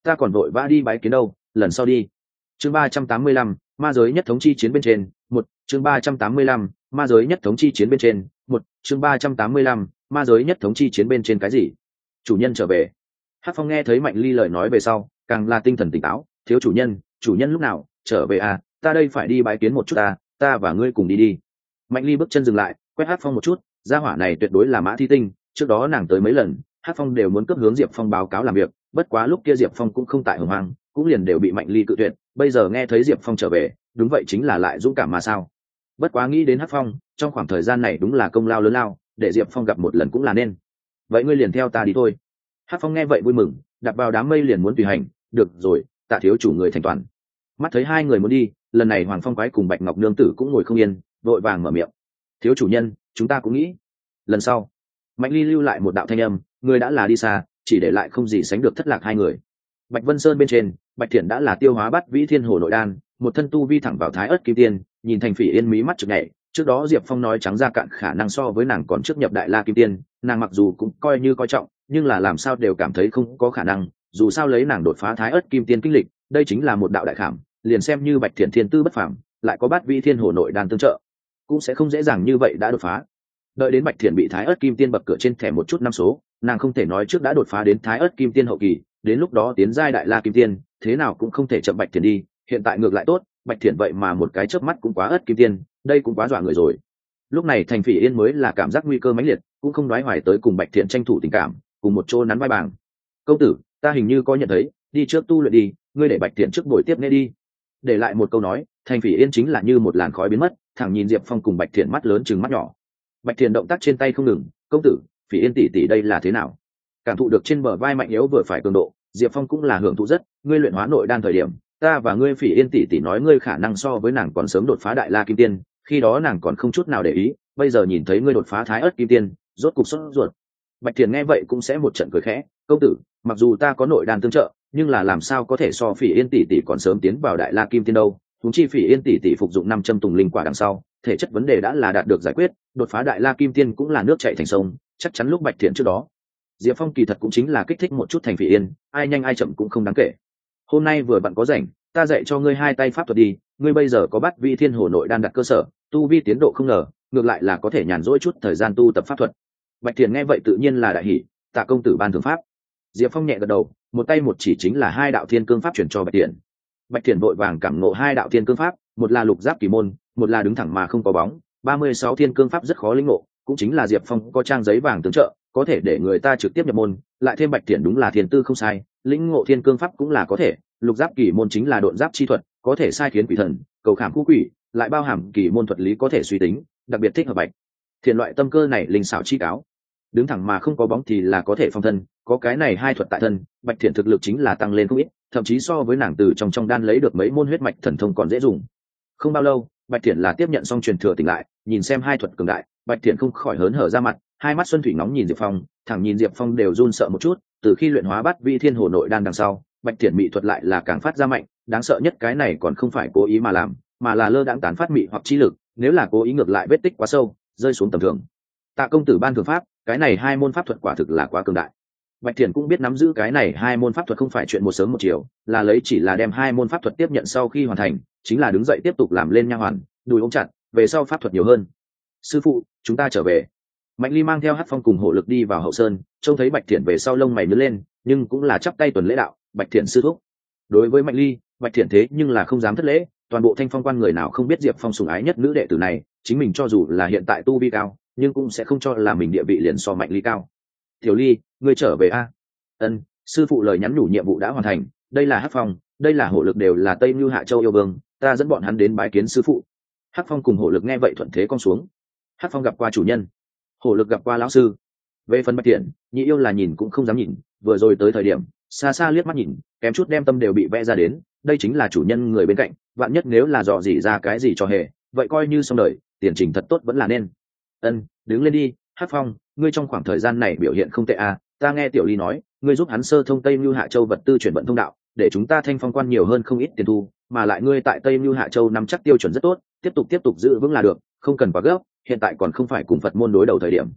ta còn vội vã đi bái kiến đâu, lần sau đi. Chương ba trăm tám mươi lăm, ma giới nhất thống chi chiến bên trên, một, chương ba trăm tám mươi lăm, ma giới nhất thống chi chiến bên trên, một, chương ba trăm tám mươi lăm, ma giới nhất thống chi chiến bên trên cái gì? Chủ nhân trở về. Hắc Phong nghe thấy Mạnh Ly lời nói về sau, càng là tinh thần tỉnh táo, thiếu chủ nhân, chủ nhân lúc nào trở về à, ta đây phải đi bái kiến một chút ta, ta và ngươi cùng đi đi. Mạnh Ly bước chân dừng lại, quét Hắc Phong một chút, gia hỏa này tuyệt đối là Mã Thi Tinh, trước đó nàng tới mấy lần, Hắc Phong đều muốn cấp hướng Diệp Phong báo cáo làm việc, bất quá lúc kia Diệp Phong cũng không tại Hồng Hoang, cũng liền đều bị Mạnh Ly cự tuyệt, bây giờ nghe thấy Diệp Phong trở về, đúng vậy chính là lại dũng cảm mà sao. Bất quá nghĩ đến Hắc Phong, trong khoảng thời gian này đúng là công lao lớn lao, để Diệp Phong gặp một lần cũng là nên. Vậy ngươi liền theo ta đi thôi. Hắc Phong nghe vậy vui mừng, đặt vào đám mây liền muốn tùy hành, được rồi, tạ thiếu chủ người thành toàn. Mắt thấy hai người muốn đi, lần này Hoàng Phong Quái cùng Bạch Ngọc Nương Tử cũng ngồi không yên, vội vàng mở miệng. Thiếu chủ nhân, chúng ta cũng nghĩ. Lần sau, Mạnh Ly lưu lại một đạo thanh âm, người đã là đi xa, chỉ để lại không gì sánh được thất lạc hai người. Bạch Vân Sơn bên trên, Bạch Thiển đã là tiêu hóa bắt vĩ thiên hồ nội đan, một thân tu vi thẳng vào thái ớt kim tiên, nhìn Thành Phỉ Yên mí mắt chực nhảy. Trước đó Diệp Phong nói trắng ra cạn khả năng so với nàng còn trước nhập đại la kim tiên, nàng mặc dù cũng coi như coi trọng, nhưng là làm sao đều cảm thấy không có khả năng. Dù sao lấy nàng đột phá thái ớt kim tiên kinh lịch, đây chính là một đạo đại khảm, liền xem như Bạch Thiển thiên tư bất phàm, lại có bát vĩ thiên hồ nội đan tương trợ, cũng sẽ không dễ dàng như vậy đã đột phá. Đợi đến Bạch Thiển bị thái ớt kim tiên bậc cửa trên thẻ một chút năm số, nàng không thể nói trước đã đột phá đến thái ớt kim tiên hậu kỳ, đến lúc đó tiến giai đại la kim tiên, thế nào cũng không thể chậm Bạch Thiển đi. Hiện tại ngược lại tốt, Bạch Thiển vậy mà một cái chớp mắt cũng quá ớt kim tiên, đây cũng quá dọa người rồi. Lúc này Thành Phỉ Yên mới là cảm giác nguy cơ mãnh liệt, cũng không đoái hoài tới cùng Bạch Thiển tranh thủ tình cảm, cùng một chỗ nắn vai bàng. Công tử, ta hình như có nhận thấy, đi trước tu luyện đi, ngươi để Bạch Thiển trước buổi tiếp nghe đi. Để lại một câu nói, Thành Phỉ Yên chính là như một làn khói biến mất, thẳng nhìn Diệp Phong cùng Bạch Thiển mắt lớn chừng mắt nhỏ. Bạch Thiển động tác trên tay không ngừng, công tử, Phỉ Yên tỷ tỷ đây là thế nào? Cảm thụ được trên bờ vai mạnh yếu vừa phải cường độ, Diệp Phong cũng là hưởng thụ rất, ngươi luyện hóa nội đan thời điểm, ta và ngươi Phỉ Yên tỷ tỷ nói ngươi khả năng so với nàng còn sớm đột phá đại la kim tiên, khi đó nàng còn không chút nào để ý, bây giờ nhìn thấy ngươi đột phá thái ớt kim tiên, rốt cục sốt ruột. Bạch Thiển nghe vậy cũng sẽ một trận cười khẽ, công tử, mặc dù ta có nội đan tương trợ, nhưng là làm sao có thể so Phỉ Yên tỷ tỷ còn sớm tiến vào đại la kim tiên đâu? Huống chi Phỉ Yên tỷ tỷ phục dụng năm châm tùng linh quả đằng sau, thể chất vấn đề đã là đạt được giải quyết, đột phá đại la kim tiên cũng là nước chảy thành sông, chắc chắn lúc Bạch Thiển trước đó. Diệp Phong kỳ thật cũng chính là kích thích một chút Thành Phỉ Yên, ai nhanh ai chậm cũng không đáng kể. Hôm nay vừa bạn có rảnh, ta dạy cho ngươi hai tay pháp thuật đi, ngươi bây giờ có bát vĩ thiên hồ nội đan đặt cơ sở, tu vi tiến độ không ngờ, ngược lại là có thể nhàn rỗi chút thời gian tu tập pháp thuật. Bạch Thiển nghe vậy tự nhiên là đại hỉ, tạ công tử ban thưởng pháp. Diệp Phong nhẹ gật đầu, một tay một chỉ chính là hai đạo thiên cương pháp chuyển cho Bạch Thiển. Bạch Thiển vội vàng cảm ngộ hai đạo thiên cương pháp, một là lục giáp kỳ môn, một là đứng thẳng mà không có bóng, ba mươi sáu thiên cương pháp rất khó lĩnh ngộ, cũng chính là Diệp Phong có trang giấy vàng tương trợ, có thể để người ta trực tiếp nhập môn, lại thêm Bạch Thiển đúng là thiên tư không sai, lĩnh ngộ thiên cương pháp cũng là có thể, lục giáp kỳ môn chính là độn giáp chi thuật, có thể sai khiến quỷ thần, cầu khảm khu quỷ, lại bao hàm kỳ môn thuật lý có thể suy tính, đặc biệt thích hợp Bạch Thiển loại tâm cơ này linh xảo chi cáo. Đứng thẳng mà không có bóng thì là có thể phong thân, có cái này hai thuật tại thân, Bạch Thiển thực lực chính là tăng lên không ít, thậm chí so với nàng từ trong trong đan lấy được mấy môn huyết mạch thần thông còn dễ dùng. Không bao lâu, Bạch Thiển là tiếp nhận xong truyền thừa tỉnh lại, nhìn xem hai thuật cường đại, Bạch Thiển không khỏi hớn hở ra mặt, hai mắt xuân thủy nóng nhìn Diệp Phong, thẳng nhìn Diệp Phong đều run sợ một chút, từ khi luyện hóa bát vĩ thiên hồ nội đan đằng sau, Bạch Thiển mị thuật lại là càng phát ra mạnh, đáng sợ nhất cái này còn không phải cố ý mà làm, mà là lơ đãng tán phát mị hoặc chi lực, nếu là cố ý ngược lại vết tích quá sâu, rơi xuống tầm thường. Tạ công tử ban thưởng pháp, cái này hai môn pháp thuật quả thực là quá cường đại. Bạch Thiển cũng biết nắm giữ cái này hai môn pháp thuật không phải chuyện một sớm một chiều, là lấy chỉ là đem hai môn pháp thuật tiếp nhận sau khi hoàn thành, chính là đứng dậy tiếp tục làm lên nha hoàn, đùi ôm chặt, về sau pháp thuật nhiều hơn. Sư phụ, chúng ta trở về. Mạnh Ly mang theo Hắc Phong cùng hộ lực đi vào hậu sơn, trông thấy Bạch Thiển về sau lông mày nhướng lên, nhưng cũng là chắp tay tuần lễ đạo, Bạch Thiển sư thúc. Đối với Mạnh Ly, Bạch Thiển thế nhưng là không dám thất lễ, toàn bộ Thanh Phong quan người nào không biết Diệp Phong sủng ái nhất nữ đệ tử này, chính mình cho dù là hiện tại tu vi cao, nhưng cũng sẽ không cho là mình địa vị liền so Mạnh Ly cao. Tiểu Ly, ngươi trở về a? Ân, sư phụ lời nhắn nhủ nhiệm vụ đã hoàn thành, đây là Hắc Phong, đây là hộ lực đều là Tây Nưu Hạ Châu yêu vương, ta dẫn bọn hắn đến bái kiến sư phụ. Hắc Phong cùng hộ lực nghe vậy thuận thế con xuống. Hắc Phong gặp qua chủ nhân, hộ lực gặp qua lão sư. Về phần Bạch Thiển, nhị yêu là nhìn cũng không dám nhìn, vừa rồi tới thời điểm xa xa liếc mắt nhìn, kém chút đem tâm đều bị vẽ ra đến, đây chính là chủ nhân người bên cạnh, vạn nhất nếu là dò dỉ ra cái gì cho hề, vậy coi như xong đời, tiền trình thật tốt vẫn là nên. Ân, đứng lên đi, Hắc Phong, ngươi trong khoảng thời gian này biểu hiện không tệ à, ta nghe Tiểu Ly nói, ngươi giúp hắn sơ thông Tây Nưu Hạ Châu vật tư chuyển vận thông đạo, để chúng ta Thanh Phong quan nhiều hơn không ít tiền thu, mà lại ngươi tại Tây Nưu Hạ Châu nắm chắc tiêu chuẩn rất tốt, tiếp tục tiếp tục giữ vững là được, không cần quá gấp, hiện tại còn không phải cùng Phật môn đối đầu thời điểm.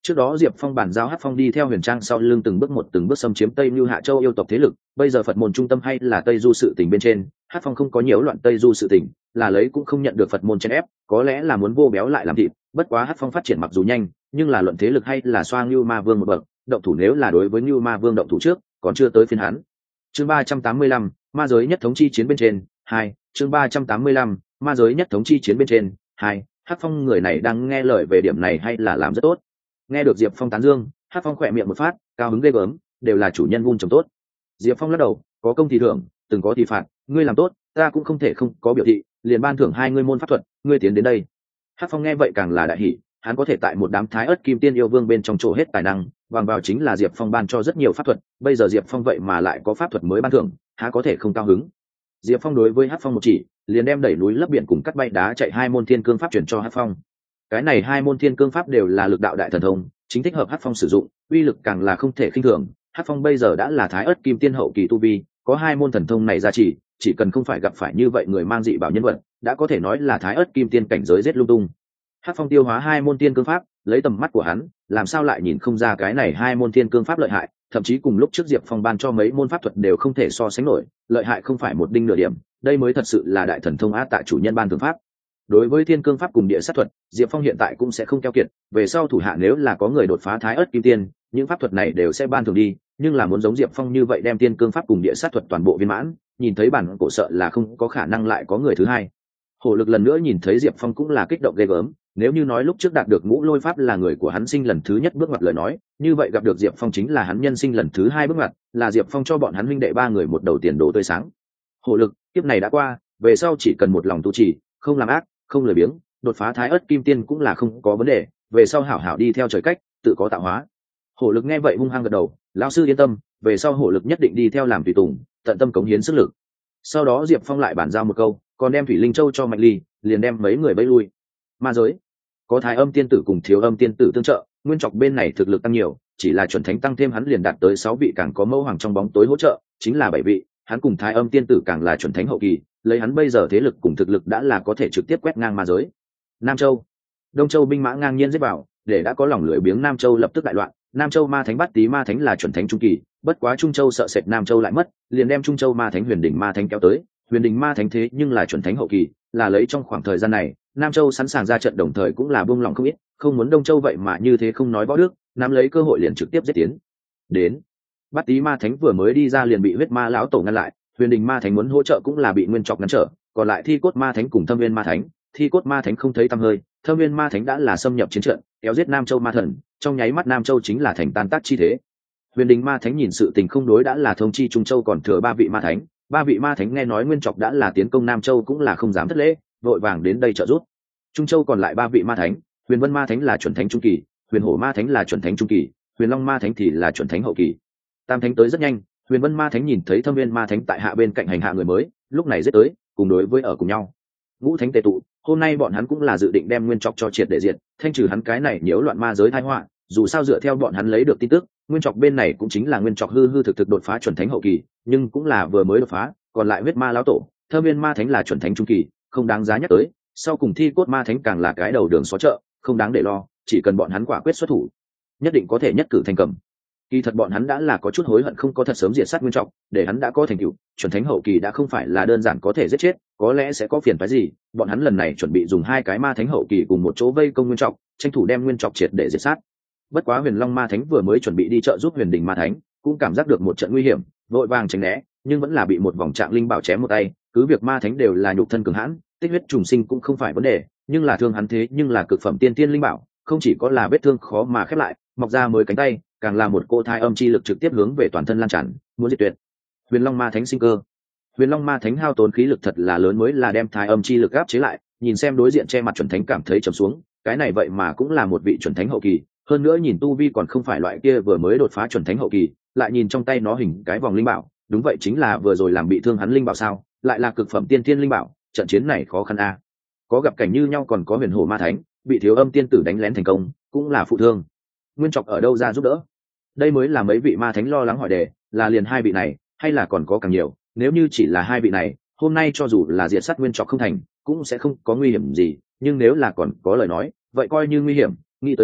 Trước đó Diệp Phong bàn giao Hắc Phong đi theo Huyền Trang sau lưng từng bước một từng bước xâm chiếm Tây Nưu Hạ Châu yêu tộc thế lực, bây giờ Phật môn trung tâm hay là Tây Du sự tình bên trên, Hắc Phong không có nhiễu loạn Tây Du sự tình, là lấy cũng không nhận được Phật môn chen ép, có lẽ là muốn vô béo lại làm thịt, bất quá Hắc Phong phát triển mặc dù nhanh, nhưng là luận thế lực hay là xoang Nưu Ma Vương một bậc, động thủ nếu là đối với Nưu Ma Vương động thủ trước, còn chưa tới phiên hắn. Chương ba trăm tám mươi lăm, ma giới nhất thống chi chiến bên trên, hai, chương ba trăm tám mươi lăm, ma giới nhất thống chi chiến bên trên, hai, Hắc Phong người này đang nghe lời về điểm này hay là làm rất tốt. Nghe được Diệp Phong tán dương, Hắc Phong khỏe miệng một phát, cao hứng ghê gớm, đều là chủ nhân vun trồng tốt. Diệp Phong lắc đầu, có công thì thưởng, từng có thì phạt, ngươi làm tốt, ta cũng không thể không có biểu thị, liền ban thưởng hai ngươi môn pháp thuật, ngươi tiến đến đây. Hắc Phong nghe vậy càng là đại hỉ, hắn có thể tại một đám thái ớt kim tiên yêu vương bên trong chỗ hết tài năng, bằng vào chính là Diệp Phong ban cho rất nhiều pháp thuật, bây giờ Diệp Phong vậy mà lại có pháp thuật mới ban thưởng, há có thể không cao hứng. Diệp Phong đối với Hắc Phong một chỉ, liền đem đẩy núi lấp biển cùng cắt bay đá chạy hai môn thiên cương pháp truyền cho Hắc Phong. Cái này hai môn thiên cương pháp đều là lực đạo đại thần thông, chính thích hợp Hắc Phong sử dụng, uy lực càng là không thể khinh thường. Hắc Phong bây giờ đã là thái ớt kim tiên hậu kỳ tu vi, có hai môn thần thông này ra chỉ, chỉ cần không phải gặp phải như vậy người mang dị bảo nhân vật, đã có thể nói là thái ớt kim tiên cảnh giới giết lung tung. Hắc Phong tiêu hóa hai môn thiên cương pháp, lấy tầm mắt của hắn, làm sao lại nhìn không ra cái này hai môn thiên cương pháp lợi hại, thậm chí cùng lúc trước Diệp Phong ban cho mấy môn pháp thuật đều không thể so sánh nổi, lợi hại không phải một đinh nửa điểm, đây mới thật sự là đại thần thông á tại chủ nhân ban thượng pháp. Đối với thiên cương pháp cùng địa sát thuật, Diệp Phong hiện tại cũng sẽ không keo kiệt, về sau thủ hạ nếu là có người đột phá thái ớt kim tiên, những pháp thuật này đều sẽ ban thưởng đi, nhưng là muốn giống Diệp Phong như vậy đem thiên cương pháp cùng địa sát thuật toàn bộ viên mãn, nhìn thấy bản cổ sợ là không có khả năng lại có người thứ hai. Hổ Lực lần nữa nhìn thấy Diệp Phong cũng là kích động ghê gớm, nếu như nói lúc trước đạt được ngũ lôi pháp là người của hắn sinh lần thứ nhất bước ngoặt lời nói, như vậy gặp được Diệp Phong chính là hắn nhân sinh lần thứ hai bước ngoặt, là Diệp Phong cho bọn hắn huynh đệ ba người một đầu tiền đồ tươi sáng. Hổ Lực, kiếp này đã qua, về sau chỉ cần một lòng tu trì, không làm ác, không lười biếng, đột phá thái ớt kim tiên cũng là không có vấn đề, về sau hảo hảo đi theo trời cách, tự có tạo hóa. Hổ Lực nghe vậy hung hăng gật đầu, lão sư yên tâm, về sau Hổ Lực nhất định đi theo làm tùy tùng, tận tâm cống hiến sức lực. Sau đó Diệp Phong lại bàn giao một câu, còn đem Thủy Linh Châu cho Mạnh Ly, liền đem mấy người bẫy lui. Ma giới có thái âm tiên tử cùng thiếu âm tiên tử tương trợ, nguyên trọc bên này thực lực tăng nhiều, chỉ là chuẩn thánh tăng thêm hắn liền đạt tới sáu vị, càng có mẫu hoàng trong bóng tối hỗ trợ, chính là bảy vị, hắn cùng thái âm tiên tử càng là chuẩn thánh hậu kỳ, lấy hắn bây giờ thế lực cùng thực lực đã là có thể trực tiếp quét ngang ma giới. Nam Châu, Đông Châu binh mã ngang nhiên giết vào, để đã có lòng lưỡi biếng Nam Châu lập tức đại loạn. Nam Châu ma thánh Bát Tý ma thánh là chuẩn thánh trung kỳ, bất quá Trung Châu sợ sệt Nam Châu lại mất, liền đem Trung Châu ma thánh Huyền Đỉnh ma thánh kéo tới. Huyền Đỉnh ma thánh thế nhưng là chuẩn thánh hậu kỳ, là lấy trong khoảng thời gian này, Nam Châu sẵn sàng ra trận đồng thời cũng là buông lòng không ít, không muốn Đông Châu vậy mà như thế không nói võ đức, nắm lấy cơ hội liền trực tiếp giết tiến đến. Bát Tý ma thánh vừa mới đi ra liền bị huyết ma lão tổ ngăn lại, Huyền Đình ma thánh muốn hỗ trợ cũng là bị nguyên trọc ngăn trở, còn lại Thi Cốt ma thánh cùng Thâm Viên ma thánh, Thi Cốt ma thánh không thấy tăm hơi, Thâm Viên ma thánh đã là xâm nhập chiến trận, kéo giết Nam Châu ma thần, trong nháy mắt Nam Châu chính là thành tan tác chi thế. Huyền Đình ma thánh nhìn sự tình không đối đã là thông chi Trung Châu còn thừa ba vị ma thánh, ba vị ma thánh nghe nói nguyên trọc đã là tiến công Nam Châu cũng là không dám thất lễ, vội vàng đến đây trợ giúp. Trung Châu còn lại ba vị ma thánh, Huyền Vân ma thánh là chuẩn thánh trung kỳ, Huyền Hổ ma thánh là chuẩn thánh trung kỳ, Huyền Long ma thánh thì là chuẩn thánh hậu kỳ. Tam thánh tới rất nhanh, Huyền Vân ma thánh nhìn thấy Thâm Viên ma thánh tại hạ bên cạnh hành hạ người mới, lúc này giết tới, cùng đối với ở cùng nhau. Ngũ thánh tề tụ, hôm nay bọn hắn cũng là dự định đem nguyên trọc cho triệt để diệt, thanh trừ hắn cái này nhiễu loạn ma giới tai họa, dù sao dựa theo bọn hắn lấy được tin tức, nguyên trọc bên này cũng chính là nguyên trọc hư hư thực thực đột phá chuẩn thánh hậu kỳ, nhưng cũng là vừa mới đột phá, còn lại huyết ma lão tổ, Thâm Viên ma thánh là chuẩn thánh trung kỳ, không đáng giá nhắc tới, sau cùng Thi Cốt ma thánh càng là cái đầu đường xó chợ, không đáng để lo, chỉ cần bọn hắn quả quyết xuất thủ, nhất định có thể nhất cử thành cầm. Kỳ thật bọn hắn đã là có chút hối hận không có thật sớm diệt sát nguyên trọc, để hắn đã có thành tựu, chuẩn thánh hậu kỳ đã không phải là đơn giản có thể giết chết, có lẽ sẽ có phiền phức gì, bọn hắn lần này chuẩn bị dùng hai cái ma thánh hậu kỳ cùng một chỗ vây công nguyên trọc, tranh thủ đem nguyên trọc triệt để diệt sát. Bất quá Huyền Long ma thánh vừa mới chuẩn bị đi trợ giúp Huyền Đình ma thánh, cũng cảm giác được một trận nguy hiểm, vội vàng tránh né, nhưng vẫn là bị một vòng trạng linh bảo chém một tay, cứ việc ma thánh đều là nhục thân cường hãn, tích huyết trùng sinh cũng không phải vấn đề, nhưng là thương hắn thế nhưng là cực phẩm tiên tiên linh bảo, không chỉ có là vết thương khó mà khép lại, mọc ra mới cánh tay, càng là một cô thai âm chi lực trực tiếp hướng về toàn thân lan tràn, muốn diệt tuyệt Huyền Long ma thánh sinh cơ. Huyền Long ma thánh hao tốn khí lực thật là lớn mới là đem thai âm chi lực áp chế lại, nhìn xem đối diện che mặt chuẩn thánh cảm thấy trầm xuống, cái này vậy mà cũng là một vị chuẩn thánh hậu kỳ, hơn nữa nhìn tu vi còn không phải loại kia vừa mới đột phá chuẩn thánh hậu kỳ, lại nhìn trong tay nó hình cái vòng linh bảo, đúng vậy chính là vừa rồi làm bị thương hắn linh bảo sao, lại là cực phẩm tiên tiên linh bảo, trận chiến này khó khăn a. Có gặp cảnh như nhau còn có Huyền Hổ ma thánh, bị Thiếu Âm tiên tử đánh lén thành công, cũng là phụ thương. Nguyên trọc ở đâu ra giúp đỡ? Đây mới là mấy vị ma thánh lo lắng hỏi đề, là liền hai vị này, hay là còn có càng nhiều, nếu như chỉ là hai vị này, hôm nay cho dù là diệt sát nguyên trọc không thành, cũng sẽ không có nguy hiểm gì, nhưng nếu là còn có lời nói, vậy coi như nguy hiểm, nghĩ tới đây,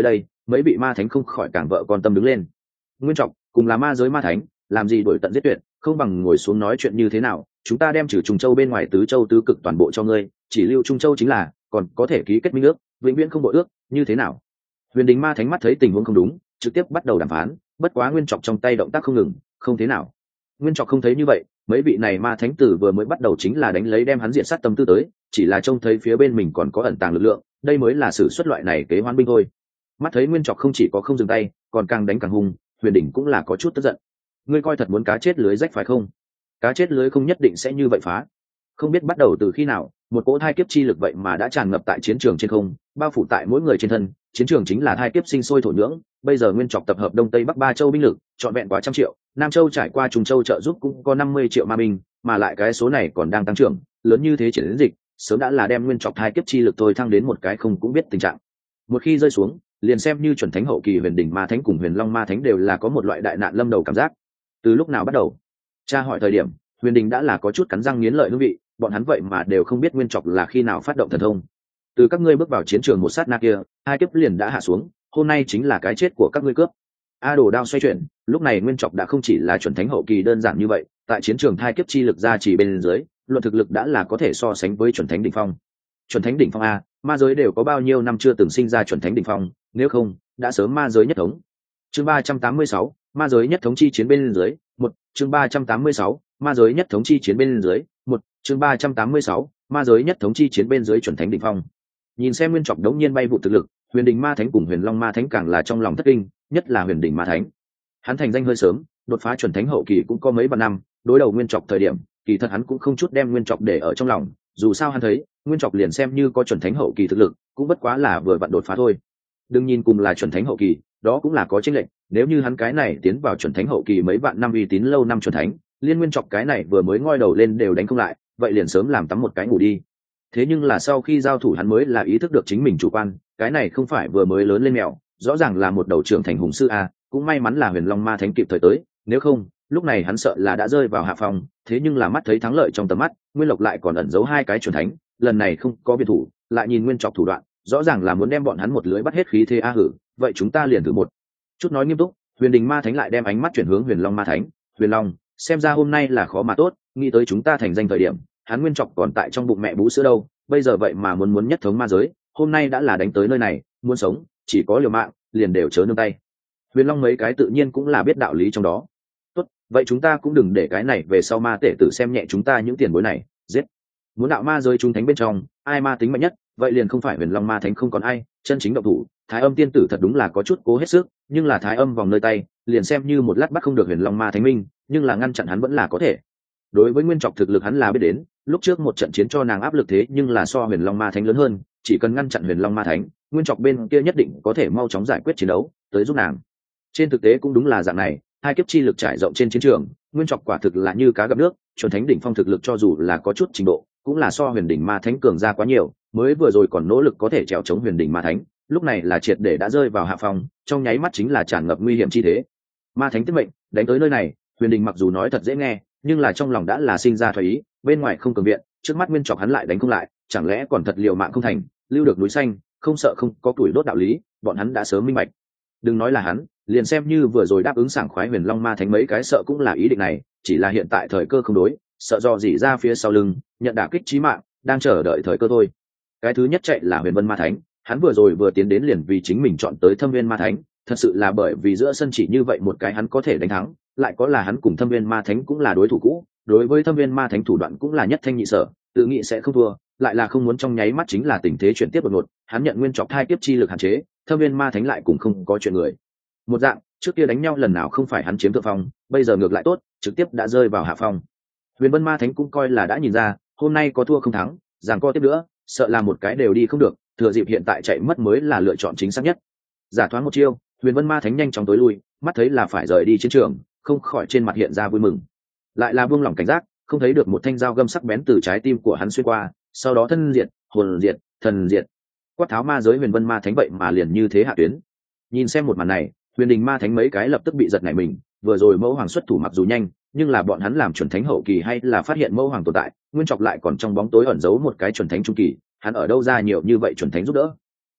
mấy vị ma thánh không khỏi càng vợ con tâm đứng lên. Nguyên Trọc cùng là ma giới ma thánh, làm gì đổi tận giết tuyệt, không bằng ngồi xuống nói chuyện như thế nào, chúng ta đem trừ Trung Châu bên ngoài tứ châu tứ cực toàn bộ cho ngươi, chỉ lưu Trung Châu chính là, còn có thể ký kết minh ước, vĩnh viễn không bội ước, như thế nào? Huyền Đình ma thánh mắt thấy tình huống không đúng, trực tiếp bắt đầu đàm phán, bất quá Nguyên Trọc trong tay động tác không ngừng, không thế nào. Nguyên Trọc không thấy như vậy, mấy vị này ma thánh tử vừa mới bắt đầu chính là đánh lấy đem hắn diện sát tâm tư tới, chỉ là trông thấy phía bên mình còn có ẩn tàng lực lượng, đây mới là sự xuất loại này kế hoán binh thôi. Mắt thấy Nguyên Trọc không chỉ có không dừng tay, còn càng đánh càng hung, Huyền Đình cũng là có chút tức giận. Ngươi coi thật muốn cá chết lưới rách phải không? Cá chết lưới không nhất định sẽ như vậy phá. Không biết bắt đầu từ khi nào, một cỗ thai kiếp chi lực vậy mà đã tràn ngập tại chiến trường trên không, bao phủ tại mỗi người trên thân, chiến trường chính là thai kiếp sinh sôi thổ nhưỡng. Bây giờ Nguyên Trọc tập hợp đông tây bắc ba châu binh lực, trọn vẹn quá trăm triệu, Nam Châu trải qua Trung Châu trợ giúp cũng có năm mươi triệu ma binh, mà lại cái số này còn đang tăng trưởng, lớn như thế triển đến dịch, sớm đã là đem Nguyên Trọc thai kiếp chi lực thôi thăng đến một cái không cũng biết tình trạng. Một khi rơi xuống, liền xem như chuẩn thánh hậu kỳ Huyền Đỉnh ma thánh cùng Huyền Long ma thánh đều là có một loại đại nạn lâm đầu cảm giác. Từ lúc nào bắt đầu? Cha hỏi thời điểm, Huyền Đình đã là có chút cắn răng nghiến lợi hương vị, bọn hắn vậy mà đều không biết Nguyên Trọc là khi nào phát động thần thông. Từ các ngươi bước vào chiến trường một sát na kia, hai kiếp liền đã hạ xuống, hôm nay chính là cái chết của các ngươi cướp. A đồ đao xoay chuyển, lúc này Nguyên Trọc đã không chỉ là chuẩn thánh hậu kỳ đơn giản như vậy, tại chiến trường thai kiếp chi lực ra chỉ bên dưới, luận thực lực đã là có thể so sánh với chuẩn thánh đỉnh phong. Chuẩn thánh đỉnh phong a, ma giới đều có bao nhiêu năm chưa từng sinh ra chuẩn thánh đỉnh phong, nếu không, đã sớm ma giới nhất thống. Chương ba trăm tám mươi sáu, ma giới nhất thống chi chiến bên dưới, một, chương ba trăm tám mươi sáu, ma giới nhất thống chi chiến bên dưới, một, chương ba trăm tám mươi sáu, ma giới nhất thống chi chiến bên dưới chuẩn thánh đỉnh phong. Nhìn xem Nguyên Trọc đống nhiên bay vụ thực lực, Huyền Đình ma thánh cùng Huyền Long ma thánh càng là trong lòng thất kinh, nhất là Huyền Đình ma thánh. Hắn thành danh hơi sớm, đột phá chuẩn thánh hậu kỳ cũng có mấy vạn năm, đối đầu Nguyên Trọc thời điểm, kỳ thật hắn cũng không chút đem Nguyên Trọc để ở trong lòng, dù sao hắn thấy, Nguyên Trọc liền xem như có chuẩn thánh hậu kỳ thực lực, cũng bất quá là vừa vặn đột phá thôi. Đừng nhìn cùng là chuẩn thánh hậu kỳ, đó cũng là có chênh lệch, nếu như hắn cái này tiến vào chuẩn thánh hậu kỳ mấy vạn năm uy tín lâu năm chuẩn thánh, liên Nguyên Trọc cái này vừa mới ngoi đầu lên đều đánh không lại, vậy liền sớm làm tắm một cái ngủ đi. Thế nhưng là sau khi giao thủ hắn mới là ý thức được chính mình chủ quan, cái này không phải vừa mới lớn lên mèo, rõ ràng là một đầu trưởng thành hùng sư a, cũng may mắn là Huyền Long ma thánh kịp thời tới, nếu không, lúc này hắn sợ là đã rơi vào hạ phòng, thế nhưng là mắt thấy thắng lợi trong tầm mắt, Nguyên Lộc lại còn ẩn giấu hai cái chuẩn thánh, lần này không có biệt thủ, lại nhìn Nguyên Trọc thủ đoạn, rõ ràng là muốn đem bọn hắn một lưới bắt hết khí thế a hử, vậy chúng ta liền thử một chút. Nói nghiêm túc, Huyền Đình ma thánh lại đem ánh mắt chuyển hướng Huyền Long ma thánh. Huyền Long, xem ra hôm nay là khó mà tốt, nghĩ tới chúng ta thành danh thời điểm, hắn Nguyên Trọc còn tại trong bụng mẹ bú sữa đâu, bây giờ vậy mà muốn muốn nhất thống ma giới, hôm nay đã là đánh tới nơi này, muốn sống chỉ có liều mạng, liền đều chớ nương tay. Huyền Long mấy cái tự nhiên cũng là biết đạo lý trong đó. Tốt, vậy chúng ta cũng đừng để cái này về sau ma tể tử xem nhẹ chúng ta những tiền bối này, giết. Muốn đạo ma giới trung thánh bên trong, ai ma tính mạnh nhất, vậy liền không phải Huyền Long ma thánh không còn ai, chân chính động thủ. Thái Âm tiên tử thật đúng là có chút cố hết sức, nhưng là Thái Âm vòng nơi tay, liền xem như một lát bắt không được Huyền Long ma thánh minh, nhưng là ngăn chặn hắn vẫn là có thể. Đối với Nguyên Trọc thực lực hắn là biết đến, lúc trước một trận chiến cho nàng áp lực thế nhưng là so Huyền Long ma thánh lớn hơn, chỉ cần ngăn chặn Huyền Long ma thánh, Nguyên Trọc bên kia nhất định có thể mau chóng giải quyết chiến đấu, tới giúp nàng. Trên thực tế cũng đúng là dạng này, hai kiếp chi lực trải rộng trên chiến trường, Nguyên Trọc quả thực là như cá gặp nước, chuẩn thánh đỉnh phong thực lực cho dù là có chút trình độ, cũng là so Huyền Đỉnh ma thánh cường ra quá nhiều, mới vừa rồi còn nỗ lực có thể trèo chống Huyền Đỉnh ma thánh, lúc này là triệt để đã rơi vào hạ phong, trong nháy mắt chính là tràn ngập nguy hiểm chi thế. Ma thánh tiết mệnh, đánh tới nơi này, Huyền Đình mặc dù nói thật dễ nghe, nhưng là trong lòng đã là sinh ra thoái ý, bên ngoài không cường viện, trước mắt Nguyên Trọc hắn lại đánh không lại, chẳng lẽ còn thật liều mạng không thành, lưu được núi xanh, không sợ không có tuổi đốt đạo lý, bọn hắn đã sớm minh bạch. Đừng nói là hắn, liền xem như vừa rồi đáp ứng sảng khoái Huyền Long ma thánh mấy cái sợ cũng là ý định này, chỉ là hiện tại thời cơ không đối, sợ do gì ra phía sau lưng, nhận đả kích chí mạng, đang chờ đợi thời cơ thôi. Cái thứ nhất chạy là Huyền Vân ma thánh, hắn vừa rồi vừa tiến đến liền vì chính mình chọn tới Thâm Viên ma thánh, thật sự là bởi vì giữa sân chỉ như vậy một cái hắn có thể đánh thắng, lại có là hắn cùng Thâm Viên ma thánh cũng là đối thủ cũ, đối với Thâm Viên ma thánh thủ đoạn cũng là nhất thanh nhị sở, tự nghĩ sẽ không thua, lại là không muốn trong nháy mắt chính là tình thế chuyển tiếp đột ngột, hắn nhận Nguyên Trọc thai kiếp chi lực hạn chế, Thâm Viên ma thánh lại cũng không có chuyện người. Một dạng, trước kia đánh nhau lần nào không phải hắn chiếm thượng phong, bây giờ ngược lại tốt, trực tiếp đã rơi vào hạ phong. Huyền Vân ma thánh cũng coi là đã nhìn ra, hôm nay có thua không thắng, giằng co tiếp nữa, sợ là một cái đều đi không được, thừa dịp hiện tại chạy mất mới là lựa chọn chính xác nhất. Giả thoáng một chiêu, Huyền Vân ma thánh nhanh chóng tối lui, mắt thấy là phải rời đi chiến trường, không khỏi trên mặt hiện ra vui mừng. Lại là buông lỏng cảnh giác, không thấy được một thanh dao găm sắc bén từ trái tim của hắn xuyên qua, sau đó thân diệt, hồn diệt, thần diệt. Quát tháo ma giới Huyền Vân ma thánh vậy mà liền như thế hạ tuyến. Nhìn xem một màn này, Huyền Đình ma thánh mấy cái lập tức bị giật nảy mình, vừa rồi mẫu hoàng xuất thủ mặc dù nhanh, nhưng là bọn hắn làm chuẩn thánh hậu kỳ hay là phát hiện mẫu hoàng tồn tại, Nguyên Trọc lại còn trong bóng tối ẩn giấu một cái chuẩn thánh trung kỳ, hắn ở đâu ra nhiều như vậy chuẩn thánh giúp đỡ.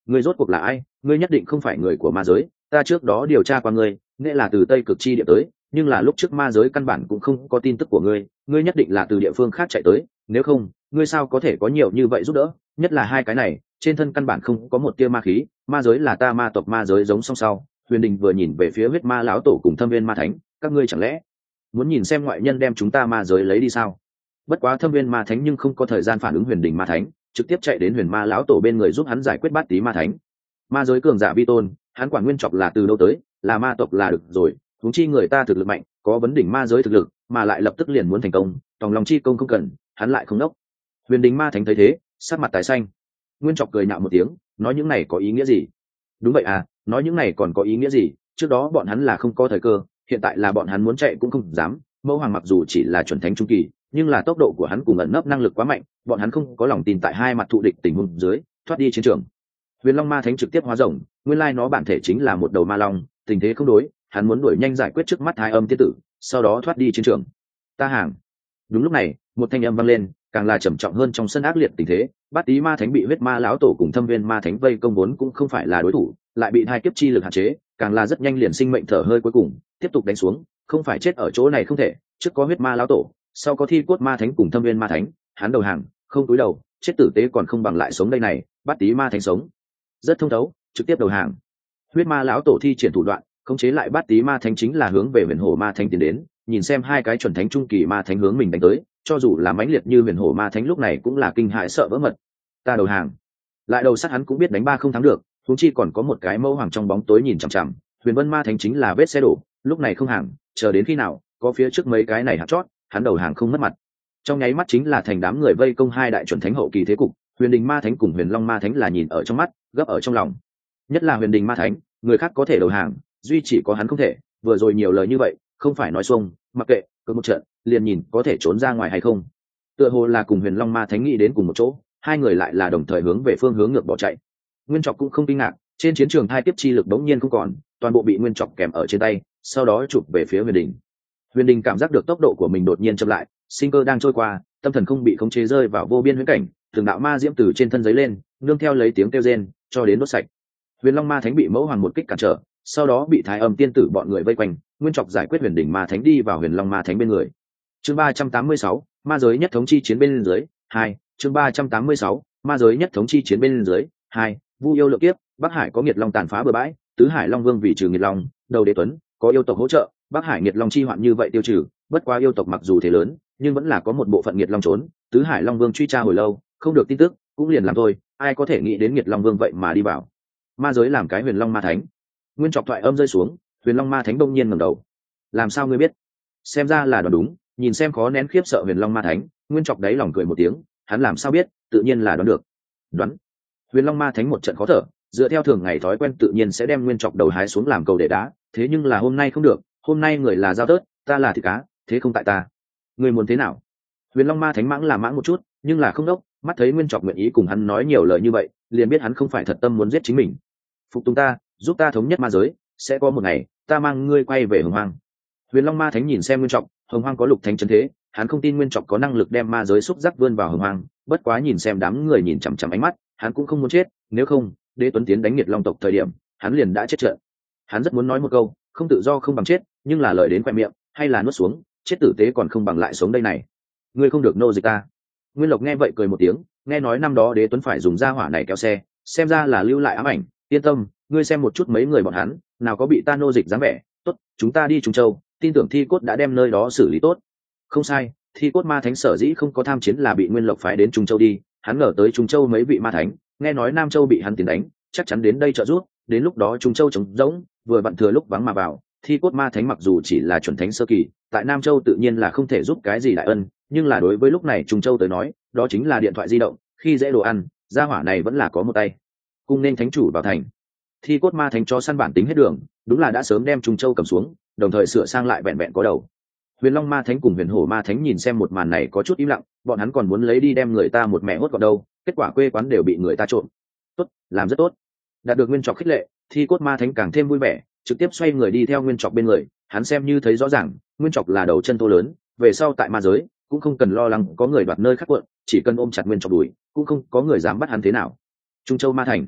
ngươi rốt cuộc là ai? Ngươi nhất định không phải người của ma giới, ta trước đó điều tra qua ngươi, nghĩa là từ Tây Cực chi địa tới, nhưng là lúc trước ma giới căn bản cũng không có tin tức của ngươi, ngươi nhất định là từ địa phương khác chạy tới, nếu không, ngươi sao có thể có nhiều như vậy giúp đỡ, nhất là hai cái này, trên thân căn bản không có một tia ma khí, ma giới là ta ma tộc ma giới giống song sau. Huyền Đình vừa nhìn về phía huyết ma lão tổ cùng Thâm Viên ma thánh, các ngươi chẳng lẽ muốn nhìn xem ngoại nhân đem chúng ta ma giới lấy đi sao? Bất quá Thâm Viên ma thánh nhưng không có thời gian phản ứng Huyền Đình ma thánh, trực tiếp chạy đến huyền ma lão tổ bên người giúp hắn giải quyết bát tí ma thánh. Ma giới cường giả vi tôn, hắn quản Nguyên Trọc là từ đâu tới, là ma tộc là được rồi, huống chi người ta thực lực mạnh, có vấn đỉnh ma giới thực lực, mà lại lập tức liền muốn thành công, tòng lòng chi công không cần, hắn lại không nốc. Huyền Đình ma thánh thấy thế, sắc mặt tái xanh. Nguyên Trọc cười nhạo một tiếng, nói những này có ý nghĩa gì? Đúng vậy à, nói những này còn có ý nghĩa gì? Trước đó bọn hắn là không có thời cơ, hiện tại là bọn hắn muốn chạy cũng không dám. Mẫu Hoàng mặc dù chỉ là chuẩn thánh trung kỳ, nhưng là tốc độ của hắn cùng ẩn nấp năng lực quá mạnh, bọn hắn không có lòng tin tại hai mặt thụ địch tình huống dưới thoát đi chiến trường. Huyền Long ma thánh trực tiếp hóa rồng, nguyên lai nó bản thể chính là một đầu ma long, tình thế không đối, hắn muốn đuổi nhanh giải quyết trước mắt Thái Âm tiên tử, sau đó thoát đi chiến trường. Ta hàng. Đúng lúc này, một thanh âm vang lên, càng là trầm trọng hơn trong sân ác liệt tình thế. Bát Tý ma thánh bị huyết ma lão tổ cùng Thâm Viên ma thánh vây công vốn cũng không phải là đối thủ, lại bị hai kiếp chi lực hạn chế, càng là rất nhanh liền sinh mệnh thở hơi cuối cùng, tiếp tục đánh xuống, không phải chết ở chỗ này không thể. Trước có huyết ma lão tổ, sau có Thi Cốt ma thánh cùng Thâm Viên ma thánh, hắn đầu hàng, không cúi đầu, chết tử tế còn không bằng lại sống đây này. Bát Tý ma thánh sống rất thông thấu, trực tiếp đầu hàng. Huyết ma lão tổ thi triển thủ đoạn, khống chế lại Bát Tý ma thánh chính là hướng về huyền hổ ma thánh tiến đến, nhìn xem hai cái chuẩn thánh trung kỳ ma thánh hướng mình đánh tới, cho dù là mãnh liệt như huyền hổ ma thánh lúc này cũng là kinh hãi sợ vỡ mật. Ta đầu hàng. Lại đầu sát hắn cũng biết đánh ba không thắng được, huống chi còn có một cái mẫu hoàng trong bóng tối nhìn chằm chằm. Huyền Vân ma thánh chính là vết xe đổ, lúc này không hàng, chờ đến khi nào có phía trước mấy cái này hạt chót, hắn đầu hàng không mất mặt. Trong nháy mắt chính là thành đám người vây công hai đại chuẩn thánh hậu kỳ thế cục. Huyền Đình ma thánh cùng Huyền Long ma thánh là nhìn ở trong mắt, gấp ở trong lòng. Nhất là Huyền Đình ma thánh, người khác có thể đầu hàng, duy chỉ có hắn không thể. Vừa rồi nhiều lời như vậy, không phải nói xuông, mặc kệ, cứ một trận, liền nhìn có thể trốn ra ngoài hay không. Tựa hồ là cùng Huyền Long ma thánh nghĩ đến cùng một chỗ, hai người lại là đồng thời hướng về phương hướng ngược bỏ chạy. Nguyên Trọc cũng không kinh ngạc, trên chiến trường hai tiếp chi lực bỗng nhiên không còn, toàn bộ bị Nguyên Trọc kèm ở trên tay, sau đó chụp về phía Huyền Đình. Huyền Đình cảm giác được tốc độ của mình đột nhiên chậm lại, sinh cơ đang trôi qua, tâm thần không bị khống chế rơi vào vô biên huyễn cảnh, từng đạo ma diễm từ trên thân giấy lên, nương theo lấy tiếng kêu rên, cho đến đốt sạch. Huyền Long ma thánh bị mẫu hoàng một kích cản trở, sau đó bị Thái Âm tiên tử bọn người vây quanh, Nguyên Trọc giải quyết Huyền Đình ma thánh đi vào Huyền Long ma thánh bên người. Chương ba trăm tám mươi sáu, ma giới nhất thống chi chiến bên dưới, hai. Chương ba trăm tám mươi sáu, ma giới nhất thống chi chiến bên dưới, hai. Vu yêu lượng kiếp, Bắc Hải có nghiệt long tàn phá bừa bãi, tứ hải long vương vì trừ nghiệt long, đầu đế tuấn, có yêu tộc hỗ trợ, Bắc Hải nghiệt long chi hoạn như vậy tiêu trừ, bất quá yêu tộc mặc dù thế lớn, nhưng vẫn là có một bộ phận nghiệt long trốn, tứ hải long vương truy tra hồi lâu, không được tin tức, cũng liền làm thôi, ai có thể nghĩ đến nghiệt long vương vậy mà đi vào ma giới làm cái Huyền Long ma thánh. Nguyên Trọc thoại âm rơi xuống, Huyền Long ma thánh đông nhiên ngẩng đầu. Làm sao ngươi biết? Xem ra là đoán đúng, nhìn xem khó nén khiếp sợ Huyền Long ma thánh, Nguyên Trọc đáy lòng cười một tiếng, hắn làm sao biết, tự nhiên là đoán được. Đoán? Huyền Long ma thánh một trận khó thở, dựa theo thường ngày thói quen tự nhiên sẽ đem Nguyên Trọc đầu hái xuống làm cầu để đá, thế nhưng là hôm nay không được, hôm nay người là dao tớt, ta là thịt cá, thế không tại ta. Ngươi muốn thế nào? Huyền Long ma thánh mãng là mãng một chút, nhưng là không đốc, mắt thấy Nguyên Trọc nguyện ý cùng hắn nói nhiều lời như vậy, liền biết hắn không phải thật tâm muốn giết chính mình. Phục tùng ta, giúp ta thống nhất ma giới, sẽ có một ngày ta mang ngươi quay về Hồng Hoang. Huyền Long ma thánh nhìn xem Nguyên Trọc, Hồng Hoang có lục thánh trấn thế, hắn không tin Nguyên Trọc có năng lực đem ma giới xúc giác vươn vào Hồng Hoang, bất quá nhìn xem đám người nhìn chằm chằm ánh mắt, hắn cũng không muốn chết, nếu không, Đế Tuấn tiến đánh nghiệt long tộc thời điểm, hắn liền đã chết trận. Hắn rất muốn nói một câu, không tự do không bằng chết, nhưng là lời đến khoe miệng, hay là nuốt xuống, chết tử tế còn không bằng lại sống đây này. Ngươi không được nô dịch ta. Nguyên Lộc nghe vậy cười một tiếng, nghe nói năm đó Đế Tuấn phải dùng gia hỏa này kéo xe, xem ra là lưu lại ám ảnh, yên tâm, ngươi xem một chút mấy người bọn hắn, nào có bị ta nô dịch dáng vẻ. Tốt, chúng ta đi Trung Châu, tin tưởng Thi Cốt đã đem nơi đó xử lý tốt. Không sai, Thi Cốt ma thánh sở dĩ không có tham chiến là bị Nguyên Lộc phái đến Trung Châu đi, hắn ngờ tới Trung Châu mấy vị ma thánh, nghe nói Nam Châu bị hắn tiến đánh, chắc chắn đến đây trợ giúp, đến lúc đó Trung Châu trống rỗng, vừa vặn thừa lúc vắng mà vào. Thi Cốt ma thánh mặc dù chỉ là chuẩn thánh sơ kỳ, tại Nam Châu tự nhiên là không thể giúp cái gì đại ân, nhưng là đối với lúc này Trung Châu tới nói, đó chính là điện thoại di động, khi dễ đồ ăn, gia hỏa này vẫn là có một tay. Cung nên thánh chủ vào thành. Thi Cốt ma thánh cho săn bản tính hết đường, đúng là đã sớm đem Trung Châu cầm xuống, đồng thời sửa sang lại vẹn vẹn có đầu. Huyền Long ma thánh cùng Huyền Hổ ma thánh nhìn xem một màn này có chút im lặng, bọn hắn còn muốn lấy đi đem người ta một mẹ hốt gọn đâu, kết quả quê quán đều bị người ta trộm. Tốt, làm rất tốt. Đạt được Nguyên Trọc khích lệ, Thi Cốt ma thánh càng thêm vui vẻ, trực tiếp xoay người đi theo Nguyên Trọc bên người, hắn xem như thấy rõ ràng, Nguyên Trọc là đầu chân thô lớn, về sau tại ma giới cũng không cần lo lắng có người đoạt nơi khác quận, chỉ cần ôm chặt Nguyên Trọc đuổi, cũng không có người dám bắt hắn thế nào. Trung Châu ma thành.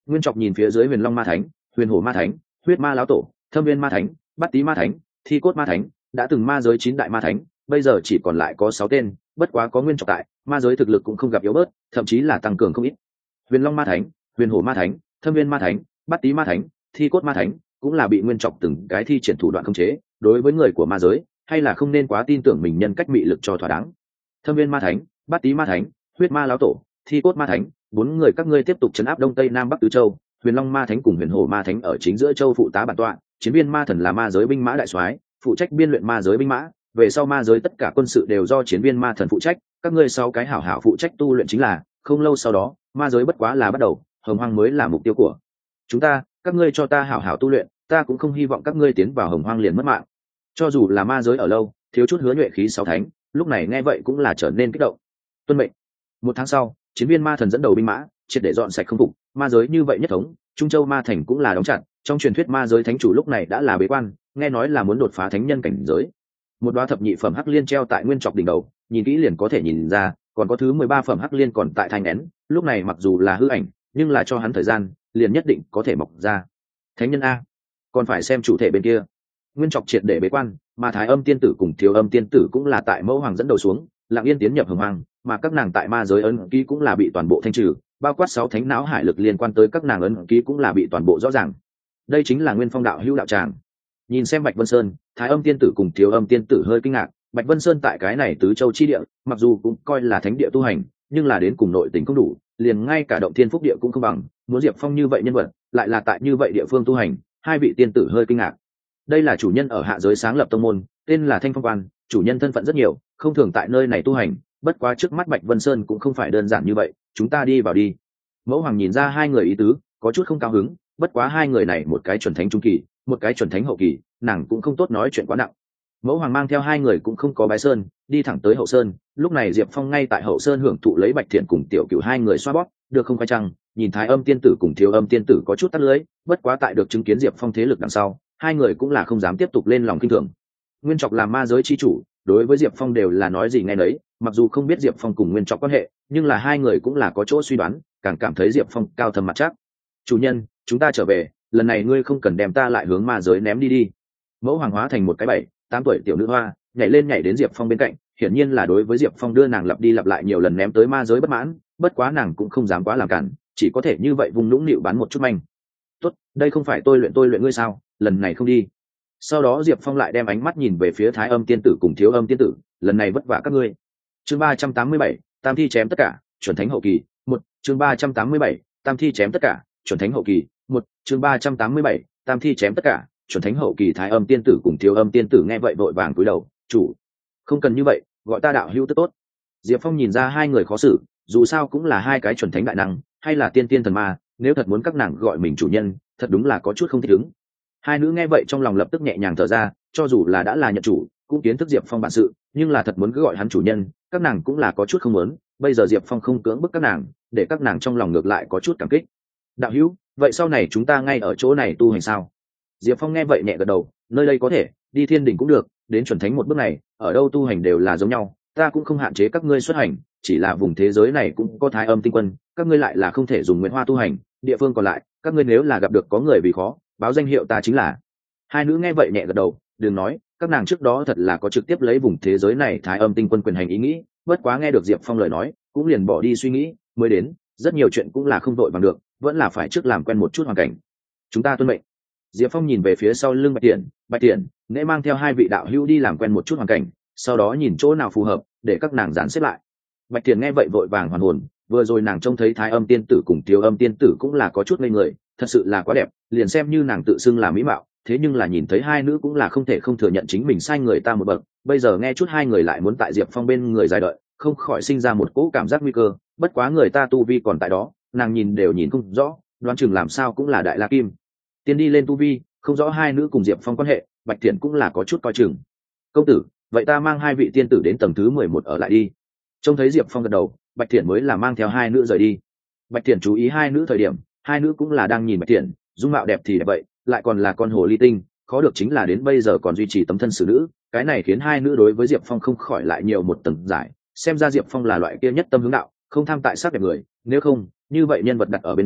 Nguyên Trọc nhìn phía dưới Huyền Long Ma Thánh, Huyền Hổ Ma Thánh, Huyết Ma lão tổ, Thâm Viên Ma Thánh, Bát Tý Ma Thánh, Thi Cốt Ma Thánh, đã từng ma giới chín đại ma thánh, bây giờ chỉ còn lại có sáu tên, bất quá có Nguyên Trọc tại, ma giới thực lực cũng không gặp yếu bớt, thậm chí là tăng cường không ít. Huyền Long Ma Thánh, Huyền Hổ Ma Thánh, Thâm Viên Ma Thánh, Bát Tý Ma Thánh, Thi Cốt Ma Thánh cũng là bị Nguyên Trọc từng cái thi triển thủ đoạn khống chế, đối với người của ma giới, hay là không nên quá tin tưởng mình nhân cách mị lực cho thỏa đáng. Thâm Viên Ma Thánh, Bát Tý Ma Thánh, Huyết Ma lão tổ, Thi Cốt Ma Thánh, bốn người các ngươi tiếp tục trấn áp Đông Tây Nam Bắc tứ châu. Huyền Long Ma Thánh cùng Huyền Hổ Ma Thánh ở chính giữa châu phụ tá bản tọa, Chiến Viên Ma Thần là ma giới binh mã đại soái, phụ trách biên luyện ma giới binh mã, về sau ma giới tất cả quân sự đều do Chiến Viên Ma Thần phụ trách, các ngươi sau cái hảo hảo phụ trách tu luyện chính là, không lâu sau đó, ma giới bất quá là bắt đầu, Hồng Hoang mới là mục tiêu của chúng ta, các ngươi cho ta hảo hảo tu luyện, ta cũng không hy vọng các ngươi tiến vào Hồng Hoang liền mất mạng. Cho dù là ma giới ở lâu, thiếu chút hứa nhuệ khí sáu thánh, lúc này nghe vậy cũng là trở nên kích động. Tuân mệnh. Một tháng sau, Chiến Viên Ma Thần dẫn đầu binh mã, triệt để dọn sạch không phục, ma giới như vậy nhất thống, Trung Châu Ma Thành cũng là đóng chặt, trong truyền thuyết ma giới thánh chủ lúc này đã là bế quan, nghe nói là muốn đột phá thánh nhân cảnh giới. Một đóa thập nhị phẩm hắc liên treo tại Nguyên Trọc đỉnh đầu, nhìn kỹ liền có thể nhìn ra, còn có thứ mười ba phẩm hắc liên còn tại thanh nén, lúc này mặc dù là hư ảnh, nhưng là cho hắn thời gian, liền nhất định có thể mọc ra. Thánh nhân a, còn phải xem chủ thể bên kia. Nguyên Trọc triệt để bế quan, mà Thái Âm tiên tử cùng Thiếu Âm tiên tử cũng là tại Mẫu Hoàng dẫn đầu xuống, lặng yên tiến nhập Hồng Hoang, mà các nàng tại ma giới ấn ký cũng là bị toàn bộ thanh trừ, bao quát sáu thánh não hải lực liên quan tới các nàng ấn ký cũng là bị toàn bộ rõ ràng. Đây chính là Nguyên Phong đạo hữu đạo tràng. Nhìn xem Bạch Vân Sơn, Thái Âm tiên tử cùng Thiếu Âm tiên tử hơi kinh ngạc, Bạch Vân Sơn tại cái này tứ châu chi địa, mặc dù cũng coi là thánh địa tu hành, nhưng là đến cùng nội tình không đủ, liền ngay cả động thiên phúc địa cũng không bằng, muốn Diệp Phong như vậy nhân vật, lại là tại như vậy địa phương tu hành, hai vị tiên tử hơi kinh ngạc. Đây là chủ nhân ở hạ giới sáng lập tông môn, tên là Thanh Phong Quan, chủ nhân thân phận rất nhiều, không thường tại nơi này tu hành, bất quá trước mắt Bạch Vân Sơn cũng không phải đơn giản như vậy, chúng ta đi vào đi. Mẫu Hoàng nhìn ra hai người ý tứ, có chút không cao hứng, bất quá hai người này một cái chuẩn thánh trung kỳ, một cái chuẩn thánh hậu kỳ, nàng cũng không tốt nói chuyện quá nặng. Mẫu Hoàng mang theo hai người cũng không có bái sơn, đi thẳng tới hậu sơn, lúc này Diệp Phong ngay tại hậu sơn hưởng thụ lấy Bạch Thiện cùng Tiểu Cửu hai người xoa bóp, được không phải chăng? Nhìn Thái Âm tiên tử cùng Thiếu Âm tiên tử có chút tắt lưới, bất quá tại được chứng kiến Diệp Phong thế lực đằng sau, hai người cũng là không dám tiếp tục lên lòng kinh thường. Nguyên Trọc làm ma giới chi chủ, đối với Diệp Phong đều là nói gì nghe nấy, mặc dù không biết Diệp Phong cùng Nguyên Trọc quan hệ, nhưng là hai người cũng là có chỗ suy đoán, càng cảm thấy Diệp Phong cao thâm mặt chắc. Chủ nhân, chúng ta trở về, lần này ngươi không cần đem ta lại hướng ma giới ném đi đi. Mẫu Hoàng hóa thành một cái bảy tám tuổi tiểu nữ hoa, nhảy lên nhảy đến Diệp Phong bên cạnh, hiển nhiên là đối với Diệp Phong đưa nàng lặp đi lặp lại nhiều lần ném tới ma giới bất mãn, bất quá nàng cũng không dám quá làm cản, chỉ có thể như vậy vùng nũng nịu bán một chút manh. Tốt, đây không phải tôi luyện tôi luyện ngươi sao, lần này không đi. Sau đó Diệp Phong lại đem ánh mắt nhìn về phía Thái Âm tiên tử cùng Thiếu Âm tiên tử, lần này vất vả các ngươi. Chương ba trăm tám mươi bảy, tam thi chém tất cả, chuẩn thánh hậu kỳ. Một, chương ba trăm tám mươi bảy, tam thi chém tất cả, chuẩn thánh hậu kỳ. Một, chương ba trăm tám mươi bảy, tam thi chém tất cả, chuẩn thánh hậu kỳ. Thái Âm tiên tử cùng Thiếu Âm tiên tử nghe vậy vội vàng cúi đầu, chủ, không cần như vậy, gọi ta đạo hữu tức tốt. Diệp Phong nhìn ra hai người khó xử, dù sao cũng là hai cái chuẩn thánh đại năng, hay là tiên tiên thần ma, nếu thật muốn các nàng gọi mình chủ nhân, thật đúng là có chút không thích ứng. Hai nữ nghe vậy trong lòng lập tức nhẹ nhàng thở ra, cho dù là đã là nhận chủ, cũng kiến thức Diệp Phong bản sự, nhưng là thật muốn cứ gọi hắn chủ nhân, các nàng cũng là có chút không muốn. Bây giờ Diệp Phong không cưỡng bức các nàng, để các nàng trong lòng ngược lại có chút cảm kích. Đạo hữu, vậy sau này chúng ta ngay ở chỗ này tu hành sao? Diệp Phong nghe vậy nhẹ gật đầu, nơi đây có thể, đi thiên đỉnh cũng được, đến chuẩn thánh một bước này, ở đâu tu hành đều là giống nhau, ta cũng không hạn chế các ngươi xuất hành, chỉ là vùng thế giới này cũng có Thái Âm tinh quân, các ngươi lại là không thể dùng Nguyệt Hoa tu hành, địa phương còn lại, các ngươi nếu là gặp được có người vì khó, báo danh hiệu ta chính là. Hai nữ nghe vậy nhẹ gật đầu, đừng nói, các nàng trước đó thật là có trực tiếp lấy vùng thế giới này Thái Âm tinh quân quyền hành ý nghĩ, bất quá nghe được Diệp Phong lời nói, cũng liền bỏ đi suy nghĩ, mới đến, rất nhiều chuyện cũng là không đội bằng được, vẫn là phải trước làm quen một chút hoàn cảnh. Chúng ta tuân mệnh. Diệp Phong nhìn về phía sau lưng Bạch Tiễn, Bạch Tiễn, nễ mang theo hai vị đạo hữu đi làm quen một chút hoàn cảnh, sau đó nhìn chỗ nào phù hợp, để các nàng dàn xếp lại. Bạch Tiễn nghe vậy vội vàng hoàn hồn, vừa rồi nàng trông thấy Thái Âm tiên tử cùng Thiếu Âm tiên tử cũng là có chút ngây người, thật sự là quá đẹp, liền xem như nàng tự xưng là mỹ mạo, thế nhưng là nhìn thấy hai nữ cũng là không thể không thừa nhận chính mình sai người ta một bậc. Bây giờ nghe chút hai người lại muốn tại Diệp Phong bên người dài đợi, không khỏi sinh ra một cỗ cảm giác nguy cơ, bất quá người ta tu vi còn tại đó, nàng nhìn đều nhìn không rõ, đoán chừng làm sao cũng là đại la kim tiên đi lên tu vi, không rõ hai nữ cùng Diệp Phong quan hệ, Bạch Thiện cũng là có chút coi chừng. Công tử, vậy ta mang hai vị tiên tử đến tầng thứ mười một ở lại đi. Trông thấy Diệp Phong gật đầu, Bạch Thiện mới là mang theo hai nữ rời đi. Bạch Thiện chú ý hai nữ thời điểm, hai nữ cũng là đang nhìn Bạch Thiện, dung mạo đẹp thì đẹp vậy, lại còn là con hồ ly tinh, khó được chính là đến bây giờ còn duy trì tấm thân xử nữ, cái này khiến hai nữ đối với Diệp Phong không khỏi lại nhiều một tầng giải, xem ra Diệp Phong là loại kia nhất tâm hướng đạo, không tham tại sắc đẹp người, nếu không, như vậy nhân vật đặt ở bên người,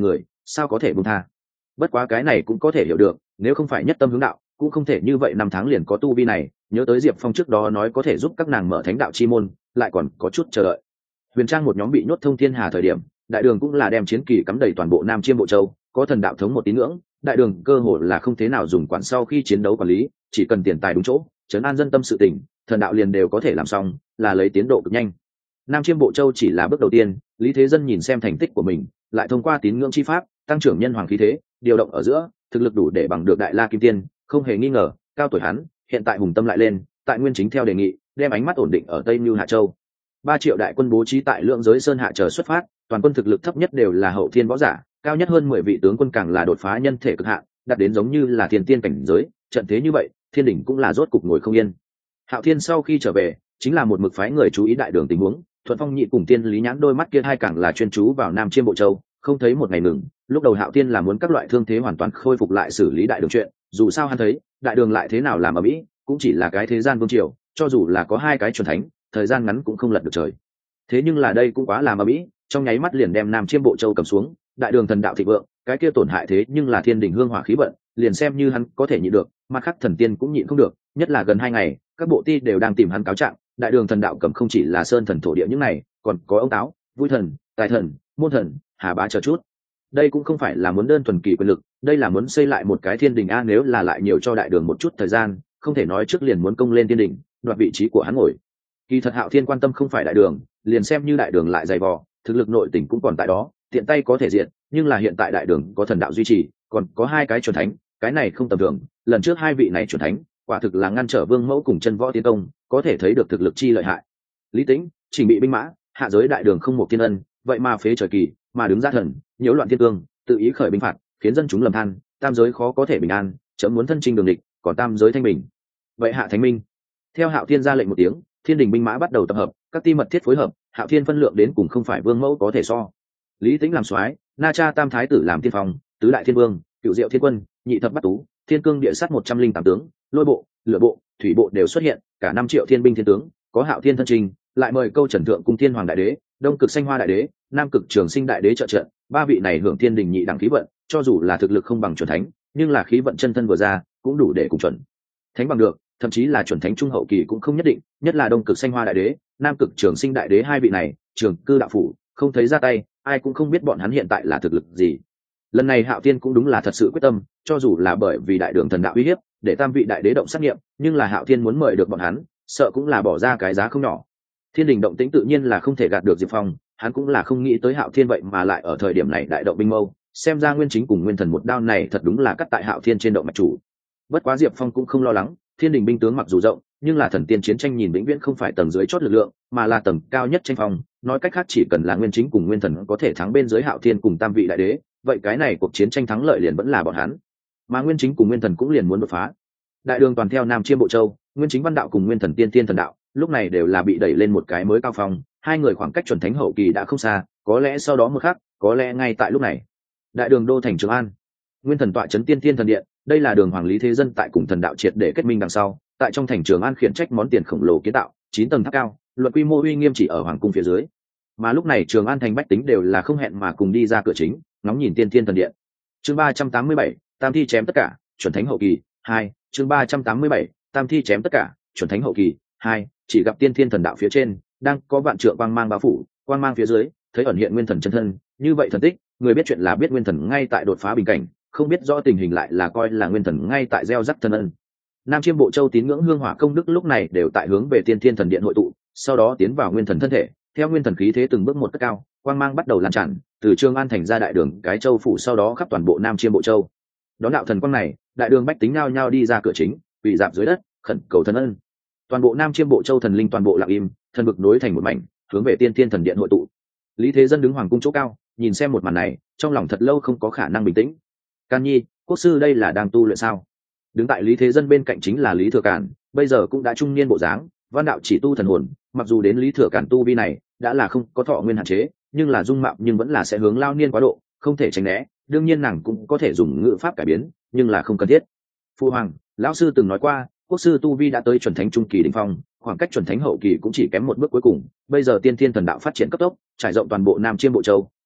sao có thể buông tha. Bất quá cái này cũng có thể hiểu được, nếu không phải nhất tâm hướng đạo cũng không thể như vậy năm tháng liền có tu vi này. Nhớ tới Diệp Phong trước đó nói có thể giúp các nàng mở thánh đạo chi môn, lại còn có chút chờ đợi. Huyền Trang một nhóm bị nhốt thông thiên hà thời điểm, đại đường cũng là đem chiến kỳ cắm đầy toàn bộ Nam Chiêm Bộ Châu, có thần đạo thống một tín ngưỡng, đại đường cơ hội là không thế nào dùng quản sau khi chiến đấu quản lý, chỉ cần tiền tài đúng chỗ, trấn an dân tâm sự tình, thần đạo liền đều có thể làm xong, là lấy tiến độ cực nhanh. Nam Chiêm Bộ Châu chỉ là bước đầu tiên, Lý Thế Dân nhìn xem thành tích của mình, lại thông qua tín ngưỡng chi pháp, tăng trưởng nhân hoàng khí thế, điều động ở giữa, thực lực đủ để bằng được Đại La Kim Tiên, không hề nghi ngờ, cao tuổi hắn, hiện tại hùng tâm lại lên, tại Nguyên Chính theo đề nghị, đem ánh mắt ổn định ở Tây Nưu Hạ Châu. Ba triệu đại quân bố trí tại Lượng Giới Sơn hạ chờ xuất phát, toàn quân thực lực thấp nhất đều là hậu thiên võ giả, cao nhất hơn mười vị tướng quân càng là đột phá nhân thể cực hạn, đạt đến giống như là thiên tiên cảnh giới, trận thế như vậy, Thiên đỉnh cũng là rốt cục ngồi không yên. Hạo Thiên sau khi trở về, chính là một mực phái người chú ý đại đường tình huống, Thuận Phong Nhị cùng Tiên Lý Nhãn đôi mắt kia hai càng là chuyên chú vào Nam Chiêm Bộ Châu, không thấy một ngày ngừng. Lúc đầu Hạo Thiên là muốn các loại thương thế hoàn toàn khôi phục lại xử lý đại đường chuyện, dù sao hắn thấy, đại đường lại thế nào làm ở mỹ, cũng chỉ là cái thế gian vương triều, cho dù là có hai cái chuẩn thánh, thời gian ngắn cũng không lật được trời. Thế nhưng là đây cũng quá làm ở mỹ, trong nháy mắt liền đem Nam Chiêm Bộ Châu cầm xuống, đại đường thần đạo thịnh vượng, cái kia tổn hại thế nhưng là thiên đỉnh hương hỏa khí vận, liền xem như hắn có thể nhịn được, mà khắc thần tiên cũng nhịn không được, nhất là gần hai ngày, các bộ ti đều đang tìm hắn cáo trạng, đại đường thần đạo cầm không chỉ là sơn thần thổ địa những này, còn có ông táo, vui thần, tài thần, môn thần, hà bá chờ chút. Đây cũng không phải là muốn đơn thuần kỳ quyền lực, đây là muốn xây lại một cái thiên đình a, nếu là lại nhiều cho đại đường một chút thời gian, không thể nói trước liền muốn công lên thiên đình, đoạt vị trí của hắn ngồi. Kỳ thật Hạo Thiên quan tâm không phải đại đường, liền xem như đại đường lại dày vò, thực lực nội tình cũng còn tại đó, tiện tay có thể diện, nhưng là hiện tại đại đường có thần đạo duy trì, còn có hai cái chuẩn thánh, cái này không tầm thường, lần trước hai vị này chuẩn thánh, quả thực là ngăn trở Vương Mẫu cùng chân võ tiến công, có thể thấy được thực lực chi lợi hại. Lý Tĩnh, chỉnh bị binh mã, hạ giới đại đường không một thiên ân, vậy mà phế trời kỳ, mà đứng ra thần, nhiễu loạn thiên cương, tự ý khởi binh phạt, khiến dân chúng lầm than, tam giới khó có thể bình an, chấm muốn thân chinh đường địch, còn tam giới thanh bình. Vậy hạ thánh minh. Theo Hạo Thiên ra lệnh một tiếng, thiên đình binh mã bắt đầu tập hợp, các ti mật thiết phối hợp, Hạo Thiên phân lượng đến cùng không phải Vương Mẫu có thể so. Lý Tĩnh làm soái, Na Cha Tam thái tử làm tiên phong, tứ đại thiên vương, cựu diệu thiên quân, nhị thập bát tú, thiên cương địa sát một trăm linh tám tướng, lôi bộ, lửa bộ, thủy bộ đều xuất hiện, cả năm triệu thiên binh thiên tướng, có Hạo Thiên thân trình, lại mời câu Trần Thượng cung Thiên Hoàng đại đế, Đông cực Xanh Hoa đại đế, Nam cực Trường Sinh đại đế trợ trận, ba vị này hưởng thiên đình nhị đẳng khí vận, cho dù là thực lực không bằng chuẩn thánh, nhưng là khí vận chân thân vừa ra, cũng đủ để cùng chuẩn thánh bằng được, thậm chí là chuẩn thánh trung hậu kỳ cũng không nhất định, nhất là Đông cực Xanh Hoa đại đế, Nam cực Trường Sinh đại đế hai vị này, trường cư đạo phủ, không thấy ra tay, ai cũng không biết bọn hắn hiện tại là thực lực gì. Lần này Hạo Thiên cũng đúng là thật sự quyết tâm, cho dù là bởi vì đại đường thần đạo uy hiếp, để tam vị đại đế động sát nghiệm, nhưng là Hạo Thiên muốn mời được bọn hắn, sợ cũng là bỏ ra cái giá không nhỏ. Thiên đình động tĩnh tự nhiên là không thể gạt được Diệp Phong, hắn cũng là không nghĩ tới Hạo Thiên vậy mà lại ở thời điểm này đại động binh mâu, xem ra Nguyên Chính cùng Nguyên Thần một đao này thật đúng là cắt tại Hạo Thiên trên động mạch chủ. Bất quá Diệp Phong cũng không lo lắng, thiên đình binh tướng mặc dù rộng, nhưng là thần tiên chiến tranh nhìn vĩnh viễn không phải tầng dưới chót lực lượng, mà là tầng cao nhất tranh phong, nói cách khác chỉ cần là Nguyên Chính cùng Nguyên Thần có thể thắng bên dưới Hạo Thiên cùng tam vị đại đế, vậy cái này cuộc chiến tranh thắng lợi liền vẫn là bọn hắn, mà Nguyên Chính cùng Nguyên Thần cũng liền muốn đột phá. Đại đường toàn theo Nam Chiêm Bộ Châu, Nguyên Chính văn đạo cùng Nguyên Thần tiên tiên thần đạo, lúc này đều là bị đẩy lên một cái mới cao phong, hai người khoảng cách chuẩn thánh hậu kỳ đã không xa, có lẽ sau đó một khắc, có lẽ ngay tại lúc này. Đại đường đô thành Trường An, Nguyên Thần tọa trấn tiên tiên thần điện, đây là đường hoàng Lý Thế Dân tại cùng thần đạo triệt để kết minh đằng sau, tại trong thành Trường An khiển trách món tiền khổng lồ kiến tạo, chín tầng tháp cao, luận quy mô uy nghiêm chỉ ở hoàng cung phía dưới. Mà lúc này Trường An thành bách tính đều là không hẹn mà cùng đi ra cửa chính, ngóng nhìn tiên tiên thần điện. Chương ba trăm tám mươi bảy, tam thi chém tất cả, chuẩn thánh hậu kỳ, hai, chương ba trăm tám mươi bảy, tam thi chém tất cả, chuẩn thánh hậu kỳ, hai, chỉ gặp tiên thiên thần đạo phía trên, đang có vạn trượng quang mang bao phủ, quang mang phía dưới, thấy ẩn hiện Nguyên Thần chân thân, như vậy thần tích, người biết chuyện là biết Nguyên Thần ngay tại đột phá bình cảnh, không biết rõ tình hình lại là coi là Nguyên Thần ngay tại gieo rắc thân ân. Nam Chiêm Bộ Châu tín ngưỡng hương hỏa công đức lúc này đều tại hướng về tiên thiên thần điện hội tụ, sau đó tiến vào Nguyên Thần thân thể, theo Nguyên Thần khí thế từng bước một cất cao, quang mang bắt đầu lan tràn, từ Trường An thành ra đại đường cái châu phủ, sau đó khắp toàn bộ Nam Chiêm Bộ Châu. Đón đạo thần quang này, đại đường bách tính nhao nhao đi ra cửa chính, quỳ dạp dưới đất, khẩn cầu thần ân. Toàn bộ Nam Chiêm Bộ Châu thần linh toàn bộ lặng im, thần vực nối thành một mảnh, hướng về tiên thiên thần điện hội tụ. Lý Thế Dân đứng hoàng cung chỗ cao, nhìn xem một màn này, trong lòng thật lâu không có khả năng bình tĩnh. Can Nhi, quốc sư đây là đang tu luyện sao? Đứng tại Lý Thế Dân bên cạnh chính là Lý Thừa Cản, bây giờ cũng đã trung niên bộ dáng, văn đạo chỉ tu thần hồn, mặc dù đến Lý Thừa Cản tu vi này đã là không có thọ nguyên hạn chế, nhưng là dung mạo nhưng vẫn là sẽ hướng lao niên quá độ, không thể tránh né. Đương nhiên nàng cũng có thể dùng ngữ pháp cải biến, nhưng là không cần thiết. Phu hoàng, lão sư từng nói qua, quốc sư tu vi đã tới chuẩn thánh trung kỳ đỉnh phong, khoảng cách chuẩn thánh hậu kỳ cũng chỉ kém một bước cuối cùng. Bây giờ tiên thiên thần đạo phát triển cấp tốc, trải rộng toàn bộ Nam Chiêm Bộ Châu,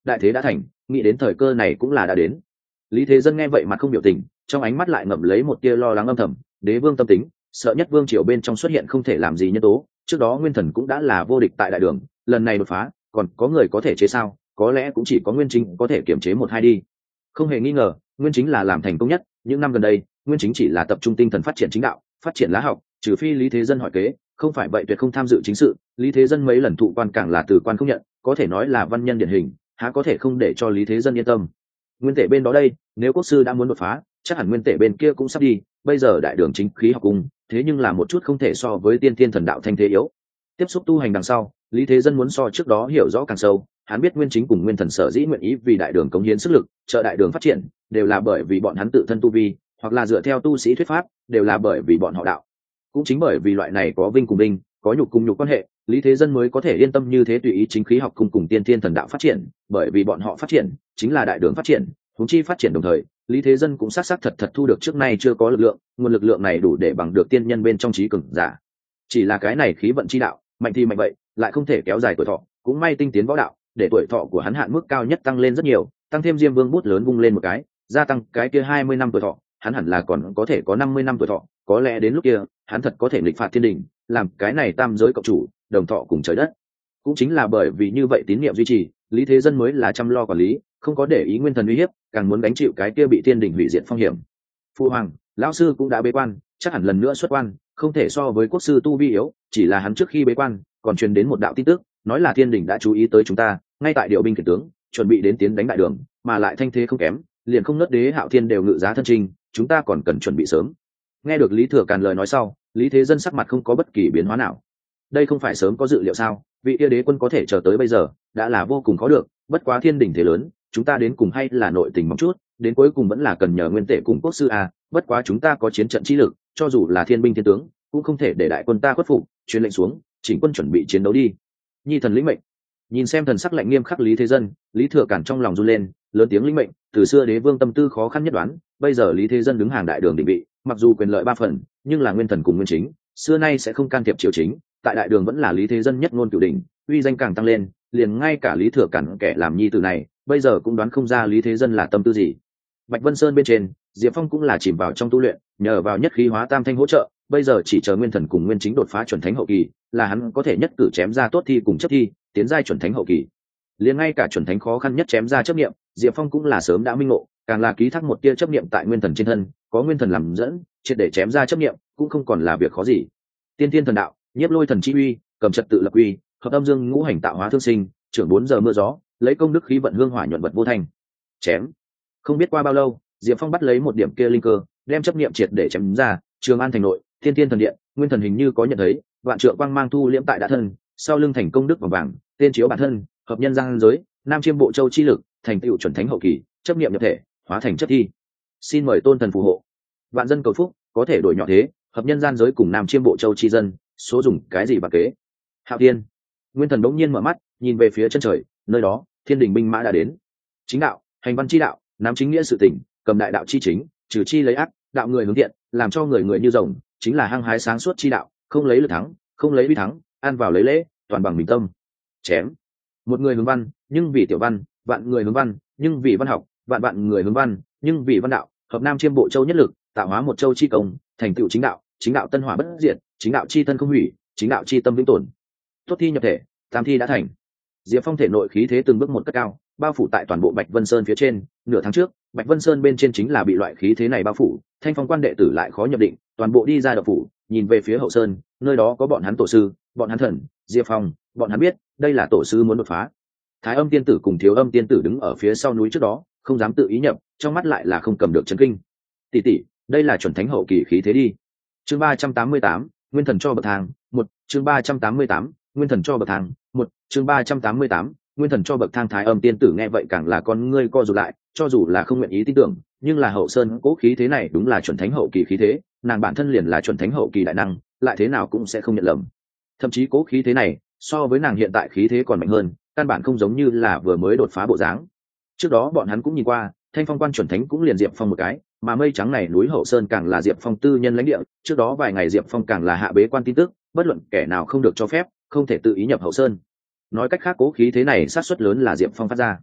đại thế đã thành, nghĩ đến thời cơ này cũng là đã đến. Lý Thế Dân nghe vậy mặt không biểu tình, trong ánh mắt lại ngậm lấy một tia lo lắng âm thầm. Đế vương tâm tính, sợ nhất vương triều bên trong xuất hiện không thể làm gì nhân tố. Trước đó Nguyên Thần cũng đã là vô địch tại đại đường, lần này đột phá, còn có người có thể chế sao? Có lẽ cũng chỉ có Nguyên Chính có thể kiểm chế một hai đi. Không hề nghi ngờ, Nguyên Chính là làm thành công nhất. Những năm gần đây, Nguyên Chính chỉ là tập trung tinh thần phát triển chính đạo, phát triển lá học, trừ phi Lý Thế Dân hỏi kế, không phải vậy tuyệt không tham dự chính sự. Lý Thế Dân mấy lần thụ quan càng là từ quan không nhận, có thể nói là văn nhân điển hình, há có thể không để cho Lý Thế Dân yên tâm. Nguyên Tể bên đó đây, nếu quốc sư đã muốn đột phá, chắc hẳn Nguyên Tể bên kia cũng sắp đi. Bây giờ đại đường chính khí học cung, thế nhưng là một chút không thể so với tiên tiên thần đạo thanh thế yếu. Tiếp xúc tu hành đằng sau, Lý Thế Dân muốn so trước đó hiểu rõ càng sâu. Hắn biết Nguyên Chính cùng Nguyên Thần sở dĩ nguyện ý vì đại đường cống hiến sức lực, trợ đại đường phát triển, đều là bởi vì bọn hắn tự thân tu vi, hoặc là dựa theo tu sĩ thuyết pháp, đều là bởi vì bọn họ đạo. Cũng chính bởi vì loại này có vinh cùng vinh, có nhục cùng nhục quan hệ, Lý Thế Dân mới có thể yên tâm như thế tùy ý chính khí học cùng cùng tiên thiên thần đạo phát triển, bởi vì bọn họ phát triển chính là đại đường phát triển, huống chi phát triển đồng thời, Lý Thế Dân cũng xác xác thật thật thu được trước nay chưa có lực lượng, nguồn lực lượng này đủ để bằng được tiên nhân bên trong trí cường giả. Chỉ là cái này khí vận chi đạo, mạnh thì mạnh vậy, lại không thể kéo dài tuổi thọ, cũng may tinh tiến võ đạo, để tuổi thọ của hắn hạn mức cao nhất tăng lên rất nhiều, tăng thêm Diêm Vương bút lớn vung lên một cái, gia tăng cái kia hai mươi năm tuổi thọ, hắn hẳn là còn có thể có năm mươi năm tuổi thọ, có lẽ đến lúc kia, hắn thật có thể nghịch phạt thiên đình, làm cái này tam giới cộng chủ, đồng thọ cùng trời đất. Cũng chính là bởi vì như vậy tín niệm duy trì, Lý Thế Dân mới là chăm lo quản lý, không có để ý Nguyên Thần uy hiếp, càng muốn gánh chịu cái kia bị thiên đình hủy diệt phong hiểm. Phu hoàng, lão sư cũng đã bế quan, chắc hẳn lần nữa xuất quan, không thể so với quốc sư tu vi yếu, chỉ là hắn trước khi bế quan, còn truyền đến một đạo tin tức, nói là thiên đình đã chú ý tới chúng ta, ngay tại điều binh khiển tướng, chuẩn bị đến tiến đánh đại đường, mà lại thanh thế không kém, liền không nớt đế Hạo Thiên đều ngự giá thân trình, chúng ta còn cần chuẩn bị sớm. Nghe được Lý Thừa Càn lời nói sau, Lý Thế Dân sắc mặt không có bất kỳ biến hóa nào. Đây không phải sớm có dự liệu sao? Vị yêu đế quân có thể chờ tới bây giờ, đã là vô cùng khó được. Bất quá thiên đình thế lớn, chúng ta đến cùng hay là nội tình mong chút, đến cuối cùng vẫn là cần nhờ Nguyên Tể cùng quốc sư à. Bất quá chúng ta có chiến trận chi lực, cho dù là thiên binh thiên tướng, cũng không thể để đại quân ta khuất phục. Truyền lệnh xuống, chỉnh quân chuẩn bị chiến đấu đi. Nhi thần lĩnh mệnh. Nhìn xem thần sắc lạnh nghiêm khắc Lý Thế Dân, Lý Thừa Càn trong lòng run lên, lớn tiếng lĩnh mệnh. Từ xưa đế vương tâm tư khó khăn nhất đoán, bây giờ Lý Thế Dân đứng hàng đại đường định vị, mặc dù quyền lợi ba phần, nhưng là Nguyên Thần cùng Nguyên Chính, xưa nay sẽ không can thiệp triều chính, tại đại đường vẫn là Lý Thế Dân nhất ngôn cửu đỉnh, uy danh càng tăng lên, liền ngay cả Lý Thừa Càn kẻ làm nhi tử này, bây giờ cũng đoán không ra Lý Thế Dân là tâm tư gì. Bạch Vân Sơn bên trên, Diệp Phong cũng là chìm vào trong tu luyện, nhờ vào nhất khí hóa tam thanh hỗ trợ, bây giờ chỉ chờ Nguyên Thần cùng Nguyên Chính đột phá chuẩn thánh hậu kỳ, là hắn có thể nhất cử chém ra tốt thi cùng chấp thi, tiến giai chuẩn thánh hậu kỳ. Liền ngay cả chuẩn thánh khó khăn nhất chém ra chấp niệm, Diệp Phong cũng là sớm đã minh ngộ, càng là ký thác một tia chấp niệm tại Nguyên Thần trên thân, có Nguyên Thần làm dẫn, triệt để chém ra chấp niệm, cũng không còn là việc khó gì. Tiên Thiên thần đạo, nhiếp lôi thần chi uy, cầm trật tự lập uy, hợp âm dương ngũ hành tạo hóa thương sinh, trưởng bốn giờ mưa gió, lấy công đức khí vận hương hỏa nhuận vật vô thành. Chém. Không biết qua bao lâu, Diệp Phong bắt lấy một điểm kia linh cơ, đem chấp niệm triệt để chém ra, Trường An thành nội, Thiên Thiên thần điện, Nguyên Thần hình như có nhận thấy, vạn trượng quang mang thu liễm tại đã thân, sau lưng thành công đức vòng vàng, tên chiếu bản thân, hợp nhân gian giới, nam chiêm bộ châu chi lực, thành tựu chuẩn thánh hậu kỳ, chấp niệm nhập thể, hóa thành chất thi. Xin mời tôn thần phù hộ. Vạn dân cầu phúc, có thể đổi nhỏ thế, hợp nhân gian giới cùng nam chiêm bộ châu chi dân, số dùng cái gì bạc kế. Hạo Thiên. Nguyên Thần đống nhiên mở mắt, nhìn về phía chân trời, nơi đó, thiên đình binh mã đã đến. Chính đạo, hành văn chi đạo, nắm chính nghĩa sự tình, cầm đại đạo chi chính, trừ chi lấy ác, đạo người hướng thiện, làm cho người người như rồng, chính là hăng hái sáng suốt chi đạo, không lấy lực thắng, không lấy uy thắng, ăn vào lấy lễ, toàn bằng bình tâm. Chém. Một người hướng văn, nhưng vì tiểu văn, vạn người hướng văn, nhưng vì văn học, vạn vạn người hướng văn, nhưng vì văn đạo, hợp nam chiêm bộ châu nhất lực, tạo hóa một châu chi công, thành tựu chính đạo, chính đạo tân hỏa bất diệt, chính đạo chi thân không hủy, chính đạo chi tâm vĩnh tồn. Tốt thi nhập thể, tam thi đã thành. Diệp Phong thể nội khí thế từng bước một cất cao, bao phủ tại toàn bộ Bạch Vân Sơn phía trên. Nửa tháng trước, Bạch Vân Sơn bên trên chính là bị loại khí thế này bao phủ, Thanh Phong quan đệ tử lại khó nhập định, toàn bộ đi ra độc phủ, nhìn về phía hậu sơn, nơi đó có bọn hắn tổ sư, bọn hắn thần, Diệp Phong, bọn hắn biết, đây là tổ sư muốn đột phá. Thái Âm tiên tử cùng Thiếu Âm tiên tử đứng ở phía sau núi trước đó, không dám tự ý nhập, trong mắt lại là không cầm được chấn kinh. Tỷ tỷ, đây là chuẩn thánh hậu kỳ khí thế đi. Chương ba trăm tám mươi tám, Nguyên Thần cho bậc thang, một, chương ba trăm tám mươi tám, Nguyên Thần cho bậc thang, một, chương ba trăm tám mươi tám, Nguyên Thần cho bậc thang. Thái Âm tiên tử nghe vậy càng là con ngươi co rụt lại, cho dù là không nguyện ý tin tưởng, nhưng là hậu sơn cố khí thế này đúng là chuẩn thánh hậu kỳ khí thế, nàng bản thân liền là chuẩn thánh hậu kỳ đại năng, lại thế nào cũng sẽ không nhận lầm. Thậm chí cố khí thế này, so với nàng hiện tại khí thế còn mạnh hơn, căn bản không giống như là vừa mới đột phá bộ dáng. Trước đó bọn hắn cũng nhìn qua, Thanh Phong quan chuẩn thánh cũng liền Diệp Phong một cái, mà mây trắng này núi hậu sơn càng là Diệp Phong tư nhân lãnh địa, trước đó vài ngày Diệp Phong càng là hạ bế quan tin tức, bất luận kẻ nào không được cho phép, không thể tự ý nhập hậu sơn. Nói cách khác cố khí thế này sát suất lớn là Diệp Phong phát ra.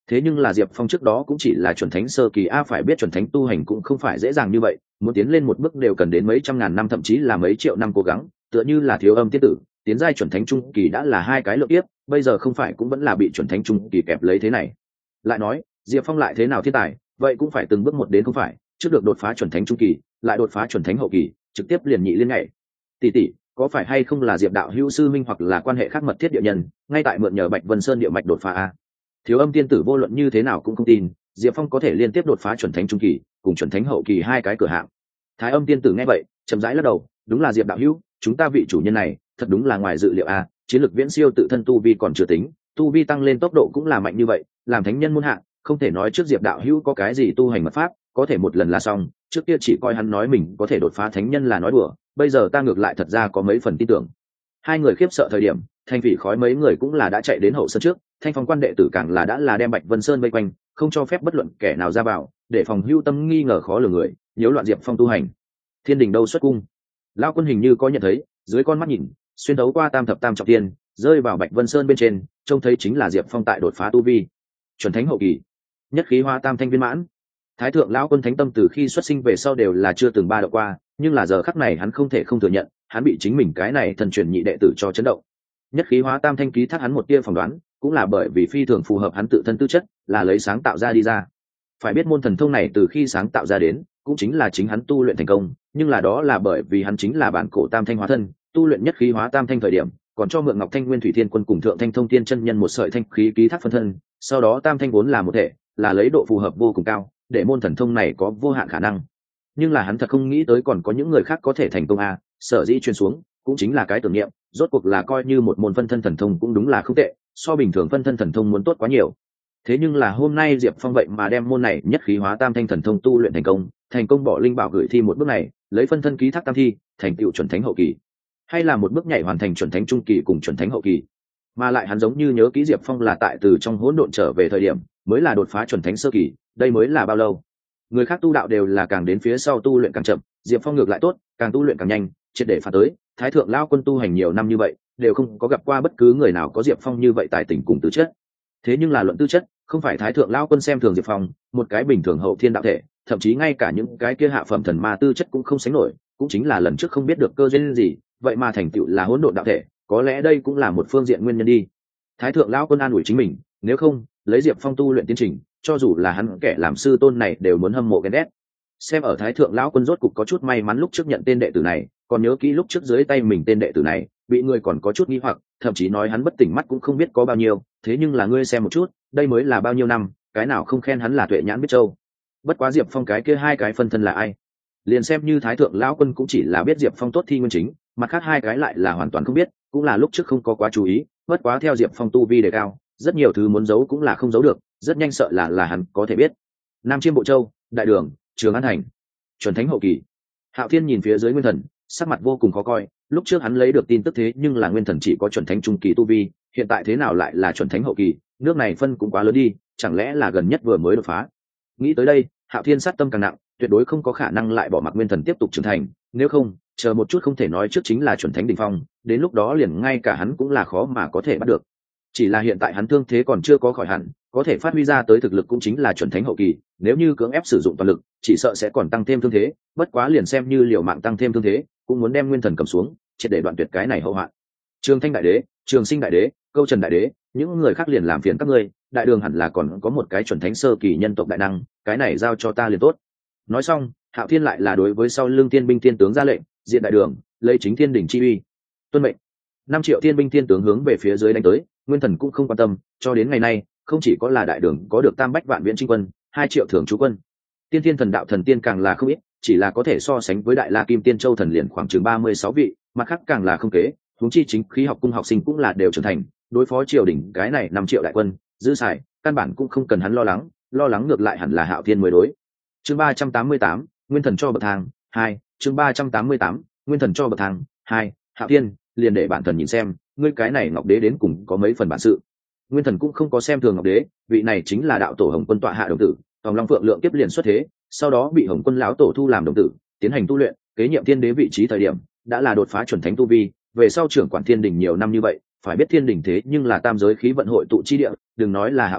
thế nhưng là diệp phong trước đó cũng chỉ là chuẩn thánh sơ kỳ a, phải biết chuẩn thánh tu hành cũng không phải dễ dàng như vậy, muốn tiến lên một bước đều cần đến mấy trăm ngàn năm thậm chí là mấy triệu năm cố gắng, tựa như là Thiếu Âm tiên tử tiến giai chuẩn thánh trung kỳ đã là hai cái lượng tiếp, bây giờ không phải cũng vẫn là bị chuẩn thánh trung kỳ kẹp lấy thế này. Lại nói diệp phong lại thế nào thiên tài, vậy cũng phải từng bước một đến, không phải trước được đột phá chuẩn thánh trung kỳ lại đột phá chuẩn thánh hậu kỳ trực tiếp liền nhị liên nhảy. Tỷ tỷ, có phải hay không là diệp đạo hữu sư minh hoặc là quan hệ khác mật thiết địa nhân ngay tại mượn nhờ Bạch Vân Sơn địa mạch đột phá a? Thiếu Âm tiên tử vô luận như thế nào cũng không tin diệp phong có thể liên tiếp đột phá chuẩn thánh trung kỳ cùng chuẩn thánh hậu kỳ hai cái cửa hạng. Thái Âm tiên tử nghe vậy chậm rãi lắc đầu, đúng là diệp đạo hữu, chúng ta vị chủ nhân này thật đúng là ngoài dự liệu a, chiến lược viễn siêu tự thân tu vi còn chưa tính, tu vi tăng lên tốc độ cũng là mạnh như vậy, làm thánh nhân muôn hạng không thể nói trước diệp đạo hữu có cái gì tu hành mật pháp có thể một lần là xong, trước kia chỉ coi hắn nói mình có thể đột phá thánh nhân là nói đùa, bây giờ ta ngược lại thật ra có mấy phần tin tưởng. Hai người khiếp sợ thời điểm, Thanh Vị khói mấy người cũng là đã chạy đến hậu sân trước, Thanh Phong quan đệ tử càng là đã là đem Bạch Vân Sơn vây quanh, không cho phép bất luận kẻ nào ra vào, để phòng hưu tâm nghi ngờ khó lường người, nhiễu loạn diệp phong tu hành. Thiên đình đâu xuất cung, lão quân hình như có nhận thấy, dưới con mắt nhìn xuyên đấu qua tam thập tam trọng thiên, rơi vào Bạch Vân Sơn bên trên, trông thấy chính là diệp phong tại đột phá tu vi chuẩn thánh hậu kỳ, nhất khí hóa tam thanh viên mãn. Thái thượng lão quân thánh tâm từ khi xuất sinh về sau đều là chưa từng ba độ qua, nhưng là giờ khắc này hắn không thể không thừa nhận, hắn bị chính mình cái này thần truyền nhị đệ tử cho chấn động. Nhất khí hóa tam thanh ký thác hắn một tia phỏng đoán, cũng là bởi vì phi thường phù hợp hắn tự thân tư chất, là lấy sáng tạo ra đi ra. Phải biết môn thần thông này từ khi sáng tạo ra đến, cũng chính là chính hắn tu luyện thành công, nhưng là đó là bởi vì hắn chính là bản cổ tam thanh hóa thân, tu luyện nhất khí hóa tam thanh thời điểm, còn cho mượn Ngọc Thanh Nguyên Thủy Thiên Quân cùng Thượng Thanh Thông Thiên chân nhân một sợi thanh khí ký thác phân thân, sau đó tam thanh vốn là một thể, là lấy độ phù hợp vô cùng cao, để môn thần thông này có vô hạn khả năng. Nhưng là hắn thật không nghĩ tới còn có những người khác có thể thành công a, sở dĩ truyền xuống cũng chính là cái tưởng niệm, rốt cuộc là coi như một môn phân thân thần thông cũng đúng là không tệ, so bình thường phân thân thần thông muốn tốt quá nhiều. Thế nhưng là hôm nay diệp phong vậy mà đem môn này nhất khí hóa tam thanh thần thông tu luyện thành công, thành công bỏ linh bảo gửi thi một bước này, lấy phân thân ký thác tam thi, thành tựu chuẩn thánh hậu kỳ, hay là một bước nhảy hoàn thành chuẩn thánh trung kỳ cùng chuẩn thánh hậu kỳ. Mà lại hắn giống như nhớ kỹ diệp phong là tại từ trong hỗn độn trở về thời điểm mới là đột phá chuẩn thánh sơ kỳ, đây mới là bao lâu? Người khác tu đạo đều là càng đến phía sau tu luyện càng chậm, diệp phong ngược lại tốt, càng tu luyện càng nhanh, triệt để phá tới. Thái thượng lao quân tu hành nhiều năm như vậy đều không có gặp qua bất cứ người nào có diệp phong như vậy tài tình cùng tư chất. Thế nhưng là luận tư chất, không phải thái thượng lao quân xem thường diệp phong, một cái bình thường hậu thiên đạo thể, thậm chí ngay cả những cái kia hạ phẩm thần ma tư chất cũng không sánh nổi, cũng chính là lần trước không biết được cơ duyên gì, vậy mà thành tựu là hỗn độn đạo thể, có lẽ đây cũng là một phương diện nguyên nhân đi. Thái thượng lao quân an ủi chính mình, nếu không lấy diệp phong tu luyện tiến trình, cho dù là hắn kẻ làm sư tôn này đều muốn hâm mộ ghen ghét. Xem ở thái thượng lão quân rốt cục có chút may mắn lúc trước nhận tên đệ tử này, còn nhớ kỹ lúc trước dưới tay mình tên đệ tử này bị người còn có chút nghi hoặc, thậm chí nói hắn bất tỉnh mắt cũng không biết có bao nhiêu, thế nhưng là ngươi xem một chút, đây mới là bao nhiêu năm, cái nào không khen hắn là tuệ nhãn biết châu. Bất quá diệp phong cái kia hai cái phân thân là ai, liền xem như thái thượng lão quân cũng chỉ là biết diệp phong tốt thi nguyên chính, mặt khác hai cái lại là hoàn toàn không biết, cũng là lúc trước không có quá chú ý. Bất quá theo diệp phong tu vi đề cao, rất nhiều thứ muốn giấu cũng là không giấu được, rất nhanh sợ là là hắn có thể biết. Nam Chiêm Bộ Châu, Đại Đường, Trường An Thành, chuẩn thánh hậu kỳ. Hạo Thiên nhìn phía dưới Nguyên Thần, sắc mặt vô cùng khó coi, lúc trước hắn lấy được tin tức thế nhưng là Nguyên Thần chỉ có chuẩn thánh trung kỳ tu vi, hiện tại thế nào lại là chuẩn thánh hậu kỳ, nước này phân cũng quá lớn đi, chẳng lẽ là gần nhất vừa mới đột phá. Nghĩ tới đây, Hạo Thiên sát tâm càng nặng, tuyệt đối không có khả năng lại bỏ mặc Nguyên Thần tiếp tục trưởng thành, nếu không chờ một chút không thể nói trước chính là chuẩn thánh đỉnh phong, đến lúc đó liền ngay cả hắn cũng là khó mà có thể bắt được. Chỉ là hiện tại hắn thương thế còn chưa có khỏi hẳn, có thể phát huy ra tới thực lực cũng chính là chuẩn thánh hậu kỳ, nếu như cưỡng ép sử dụng toàn lực chỉ sợ sẽ còn tăng thêm thương thế, bất quá liền xem như liều mạng tăng thêm thương thế cũng muốn đem Nguyên Thần cầm xuống, triệt để đoạn tuyệt cái này hậu hoạn. Trường Thanh đại đế, Trường Sinh đại đế, Câu Trần đại đế, những người khác liền làm phiền các ngươi, Đại Đường hẳn là còn có một cái chuẩn thánh sơ kỳ nhân tộc đại năng, cái này giao cho ta liền tốt. Nói xong, Hạo Thiên lại là đối với sau lưng tiên binh tiên tướng ra lệnh, diện Đại Đường, lấy chính thiên đỉnh chi uy. Tuân mệnh. Năm triệu tiên binh tiên tướng hướng về phía dưới đánh tới, Nguyên Thần cũng không quan tâm, cho đến ngày nay không chỉ có là Đại Đường có được tam bách vạn viễn chinh quân, hai triệu thường trú quân, tiên thiên thần đạo thần tiên càng là không ít, chỉ là có thể so sánh với Đại La Kim Tiên Châu thần liền khoảng chừng ba mươi sáu vị, mặt khác càng là không kế, huống chi chính khí học cung học sinh cũng là đều trưởng thành, đối phó triều đình cái này năm triệu đại quân, dư xài, căn bản cũng không cần hắn lo lắng, lo lắng ngược lại hẳn là Hạo Thiên mới đối. Chương ba trăm tám mươi tám, Nguyên Thần cho bậc thang hai, chương ba trăm tám mươi tám, Nguyên Thần cho bậc thang hai, Hạo Thiên, liền để bản thần nhìn xem, ngươi cái này Ngọc Đế đến cùng có mấy phần bản sự. Nguyên Thần cũng không có xem thường Ngọc Đế, vị này chính là đạo tổ Hồng Quân tọa hạ đồng tử, Tòng Long Phượng Lượng tiếp liền xuất thế, sau đó bị Hồng Quân lão tổ thu làm đồng tử, tiến hành tu luyện, kế nhiệm thiên đế vị trí thời điểm, đã là đột phá chuẩn thánh tu vi, về sau trưởng quản thiên đình nhiều năm như vậy, phải biết thiên đình thế nhưng là tam giới khí vận hội tụ chi địa, đừng nói là Hạo Thiên,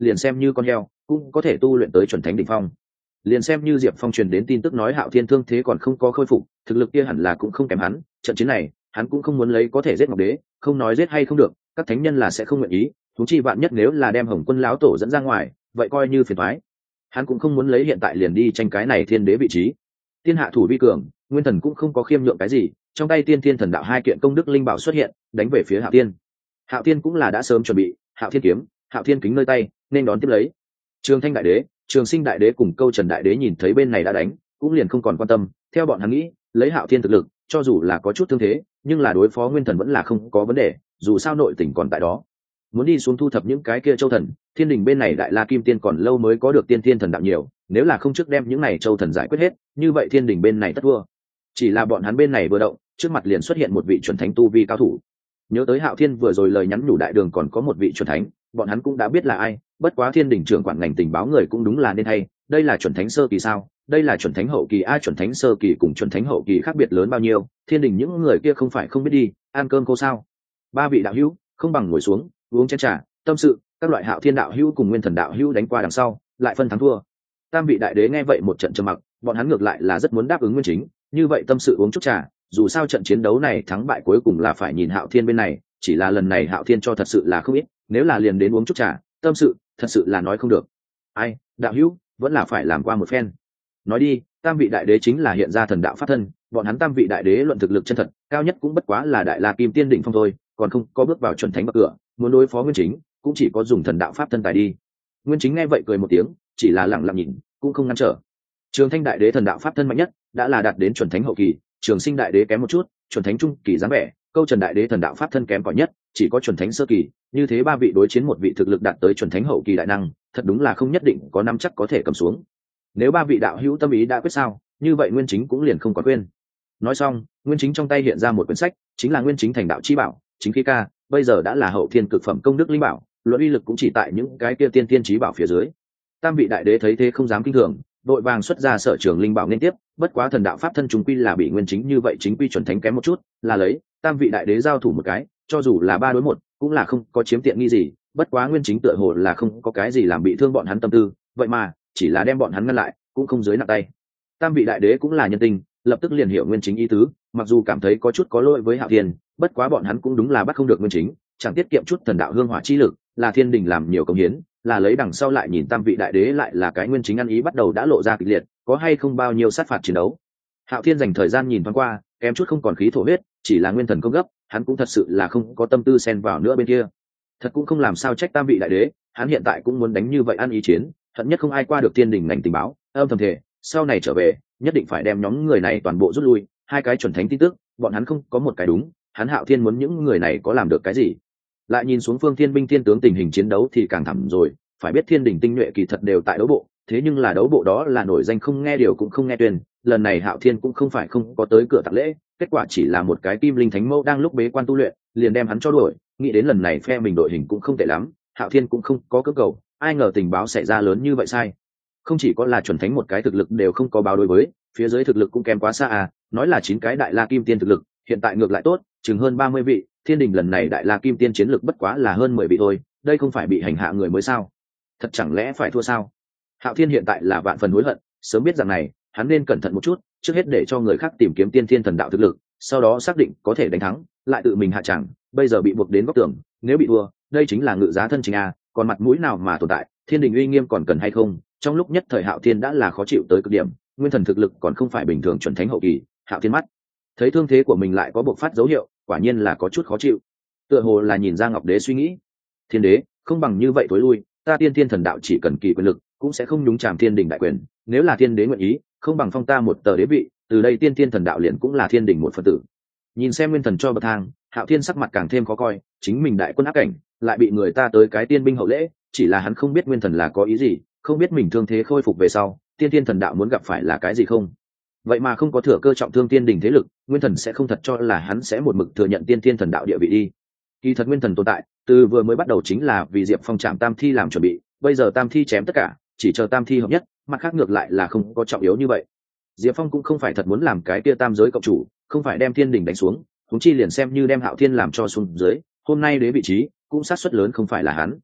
liền xem như con heo cũng có thể tu luyện tới chuẩn thánh đỉnh phong. Liền xem như Diệp Phong truyền đến tin tức nói Hạo Thiên thương thế còn không có khôi phục, thực lực kia hẳn là cũng không kém hắn, trận chiến này, hắn cũng không muốn lấy có thể giết Ngọc Đế, không nói giết hay không được, các thánh nhân là sẽ không nguyện ý, huống chi vạn nhất nếu là đem Hồng Quân lão tổ dẫn ra ngoài, vậy coi như phiền toái. Hắn cũng không muốn lấy hiện tại liền đi tranh cái này thiên đế vị trí. Thiên hạ thủ vi cường, Nguyên Thần cũng không có khiêm nhượng cái gì, trong tay Tiên Thiên Thần Đạo hai kiện công đức linh bảo xuất hiện, đánh về phía Hạo Thiên. Hạo Thiên cũng là đã sớm chuẩn bị, Hạo Thiên kiếm, Hạo Thiên kính nơi tay, nên đón tiếp lấy. Trường Thanh đại đế, Trường Sinh đại đế cùng Câu Trần đại đế nhìn thấy bên này đã đánh, cũng liền không còn quan tâm, theo bọn hắn nghĩ, lấy Hạo Thiên thực lực, cho dù là có chút thương thế, nhưng là đối phó Nguyên Thần vẫn là không có vấn đề, dù sao nội tình còn tại đó. Muốn đi xuống thu thập những cái kia châu thần, Thiên đình bên này Đại La Kim Tiên còn lâu mới có được Tiên Thiên Thần Đạo nhiều, nếu là không trước đem những này châu thần giải quyết hết, như vậy Thiên đình bên này tất thua. Chỉ là bọn hắn bên này vừa động, trước mặt liền xuất hiện một vị chuẩn thánh tu vi cao thủ. Nhớ tới Hạo Thiên vừa rồi lời nhắn nhủ đại đường còn có một vị chuẩn thánh, bọn hắn cũng đã biết là ai, bất quá Thiên đình trưởng quản ngành tình báo người cũng đúng là nên hay, đây là chuẩn thánh sơ kỳ sao? Đây là chuẩn thánh hậu kỳ, ai chuẩn thánh sơ kỳ cùng chuẩn thánh hậu kỳ khác biệt lớn bao nhiêu? Thiên đình những người kia không phải không biết đi, ăn cơm cô sao? Ba vị đạo hữu, không bằng ngồi xuống, uống chén trà, tâm sự, các loại Hạo Thiên đạo hữu cùng Nguyên Thần đạo hữu đánh qua đằng sau, lại phân thắng thua. Tam vị đại đế nghe vậy một trận trầm mặc, bọn hắn ngược lại là rất muốn đáp ứng Nguyên Chính, như vậy tâm sự uống chút trà, dù sao trận chiến đấu này thắng bại cuối cùng là phải nhìn Hạo Thiên bên này, chỉ là lần này Hạo Thiên cho thật sự là không ít, nếu là liền đến uống chút trà, tâm sự, thật sự là nói không được. Ai, đạo hữu, vẫn là phải làm qua một phen. Nói đi, tam vị đại đế chính là hiện ra thần đạo pháp thân, bọn hắn tam vị đại đế luận thực lực chân thật, cao nhất cũng bất quá là Đại La Kim Tiên đỉnh phong thôi, còn không có bước vào chuẩn thánh bậc cửa, muốn đối phó Nguyên Chính, cũng chỉ có dùng thần đạo pháp thân tài đi. Nguyên Chính nghe vậy cười một tiếng, chỉ là lặng lặng nhìn, cũng không ngăn trở. Trường Thanh đại đế thần đạo pháp thân mạnh nhất, đã là đạt đến chuẩn thánh hậu kỳ, Trường Sinh đại đế kém một chút, chuẩn thánh trung kỳ dáng vẻ, Câu Trần đại đế thần đạo pháp thân kém cỏi nhất, chỉ có chuẩn thánh sơ kỳ, như thế ba vị đối chiến một vị thực lực đạt tới chuẩn thánh hậu kỳ đại năng, thật đúng là không nhất định có năm chắc có thể cầm xuống. Nếu ba vị đạo hữu tâm ý đã quyết sao, như vậy Nguyên Chính cũng liền không còn quên. Nói xong, Nguyên Chính trong tay hiện ra một quyển sách, chính là Nguyên Chính thành đạo chi bảo, chính khí ca, bây giờ đã là hậu thiên cực phẩm công đức linh bảo, luận uy lực cũng chỉ tại những cái kia tiên tiên chí bảo phía dưới. Tam vị đại đế thấy thế không dám kinh thường, đội vàng xuất ra sở trường linh bảo nên tiếp, bất quá thần đạo pháp thân chúng quy là bị Nguyên Chính như vậy chính quy chuẩn thánh kém một chút, là lấy, tam vị đại đế giao thủ một cái, cho dù là ba đối một, cũng là không có chiếm tiện nghi gì, bất quá Nguyên Chính tựa hồ là không có cái gì làm bị thương bọn hắn tâm tư, vậy mà, chỉ là đem bọn hắn ngăn lại, cũng không dưới nặng tay. Tam vị đại đế cũng là nhân tình, lập tức liền hiểu Nguyên Chính ý tứ, mặc dù cảm thấy có chút có lỗi với Hạo Thiên, bất quá bọn hắn cũng đúng là bắt không được Nguyên Chính, chẳng tiết kiệm chút thần đạo hương hỏa chi lực, là Thiên đình làm nhiều công hiến, là lấy đằng sau lại nhìn tam vị đại đế lại là cái Nguyên Chính ăn ý bắt đầu đã lộ ra kịch liệt, có hay không bao nhiêu sát phạt chiến đấu. Hạo Thiên dành thời gian nhìn thoáng qua, kém chút không còn khí thổ huyết, chỉ là nguyên thần công gấp, hắn cũng thật sự là không có tâm tư xen vào nữa bên kia. Thật cũng không làm sao trách tam vị đại đế, hắn hiện tại cũng muốn đánh như vậy ăn ý chiến, hận nhất không ai qua được Thiên đình ngành tình báo, âm thầm thể, sau này trở về, nhất định phải đem nhóm người này toàn bộ rút lui, hai cái chuẩn thánh tin tức, bọn hắn không có một cái đúng, hắn Hạo Thiên muốn những người này có làm được cái gì? Lại nhìn xuống phương thiên binh thiên tướng tình hình chiến đấu thì càng thẳm rồi, phải biết Thiên đình tinh nhuệ kỳ thật đều tại đấu bộ, thế nhưng là đấu bộ đó là nổi danh không nghe điều cũng không nghe tuyên, lần này Hạo Thiên cũng không phải không có tới cửa tặng lễ, kết quả chỉ là một cái kim linh thánh mẫu đang lúc bế quan tu luyện, liền đem hắn cho đuổi, nghĩ đến lần này phe mình đội hình cũng không tệ lắm, Hạo Thiên cũng không có cưỡng cầu, ai ngờ tình báo xảy ra lớn như vậy sai. Không chỉ có là chuẩn thánh một cái thực lực đều không có báo đối với, phía dưới thực lực cũng kém quá xa à, nói là chín cái Đại La Kim Tiên thực lực, hiện tại ngược lại tốt, chừng hơn ba mươi vị, Thiên đình lần này Đại La Kim Tiên chiến lực bất quá là hơn mười vị thôi, đây không phải bị hành hạ người mới sao? Thật chẳng lẽ phải thua sao? Hạo Thiên hiện tại là vạn phần hối hận, sớm biết rằng này, hắn nên cẩn thận một chút, trước hết để cho người khác tìm kiếm tiên thiên thần đạo thực lực, sau đó xác định có thể đánh thắng, lại tự mình hạ tràng, bây giờ bị buộc đến góc tường, nếu bị thua, đây chính là ngự giá thân chính a, còn mặt mũi nào mà tồn tại, Thiên đình uy nghiêm còn cần hay không? Trong lúc nhất thời Hạo Thiên đã là khó chịu tới cực điểm, nguyên thần thực lực còn không phải bình thường chuẩn thánh hậu kỳ, Hạo Thiên mắt thấy thương thế của mình lại có bộc phát dấu hiệu, quả nhiên là có chút khó chịu. Tựa hồ là nhìn ra Ngọc Đế suy nghĩ, Thiên đế, không bằng như vậy tối lui, ta tiên thiên thần đạo chỉ cần kỳ quyền lực, cũng sẽ không nhúng chàm Thiên đình đại quyền, nếu là Thiên đế nguyện ý, không bằng phong ta một tờ đế vị, từ đây tiên thiên thần đạo liền cũng là Thiên đình một phần tử. Nhìn xem nguyên thần cho bậc thang, Hạo Thiên sắc mặt càng thêm khó coi, chính mình đại quân áp cảnh, lại bị người ta tới cái tiên binh hậu lễ, chỉ là hắn không biết nguyên thần là có ý gì, không biết mình thương thế khôi phục về sau, tiên thiên thần đạo muốn gặp phải là cái gì không. Vậy mà không có thừa cơ trọng thương Thiên đình thế lực, nguyên thần sẽ không thật cho là hắn sẽ một mực thừa nhận tiên thiên thần đạo địa vị đi. Kỳ thật nguyên thần tồn tại, từ vừa mới bắt đầu chính là vì Diệp Phong chạm tam thi làm chuẩn bị, bây giờ tam thi chém tất cả, chỉ chờ tam thi hợp nhất, mặt khác ngược lại là không có trọng yếu như vậy. Diệp Phong cũng không phải thật muốn làm cái kia tam giới cộng chủ, không phải đem Thiên đình đánh xuống, huống chi liền xem như đem Hạo Thiên làm cho xuống dưới, hôm nay đế vị trí cũng sát suất lớn không phải là hắn.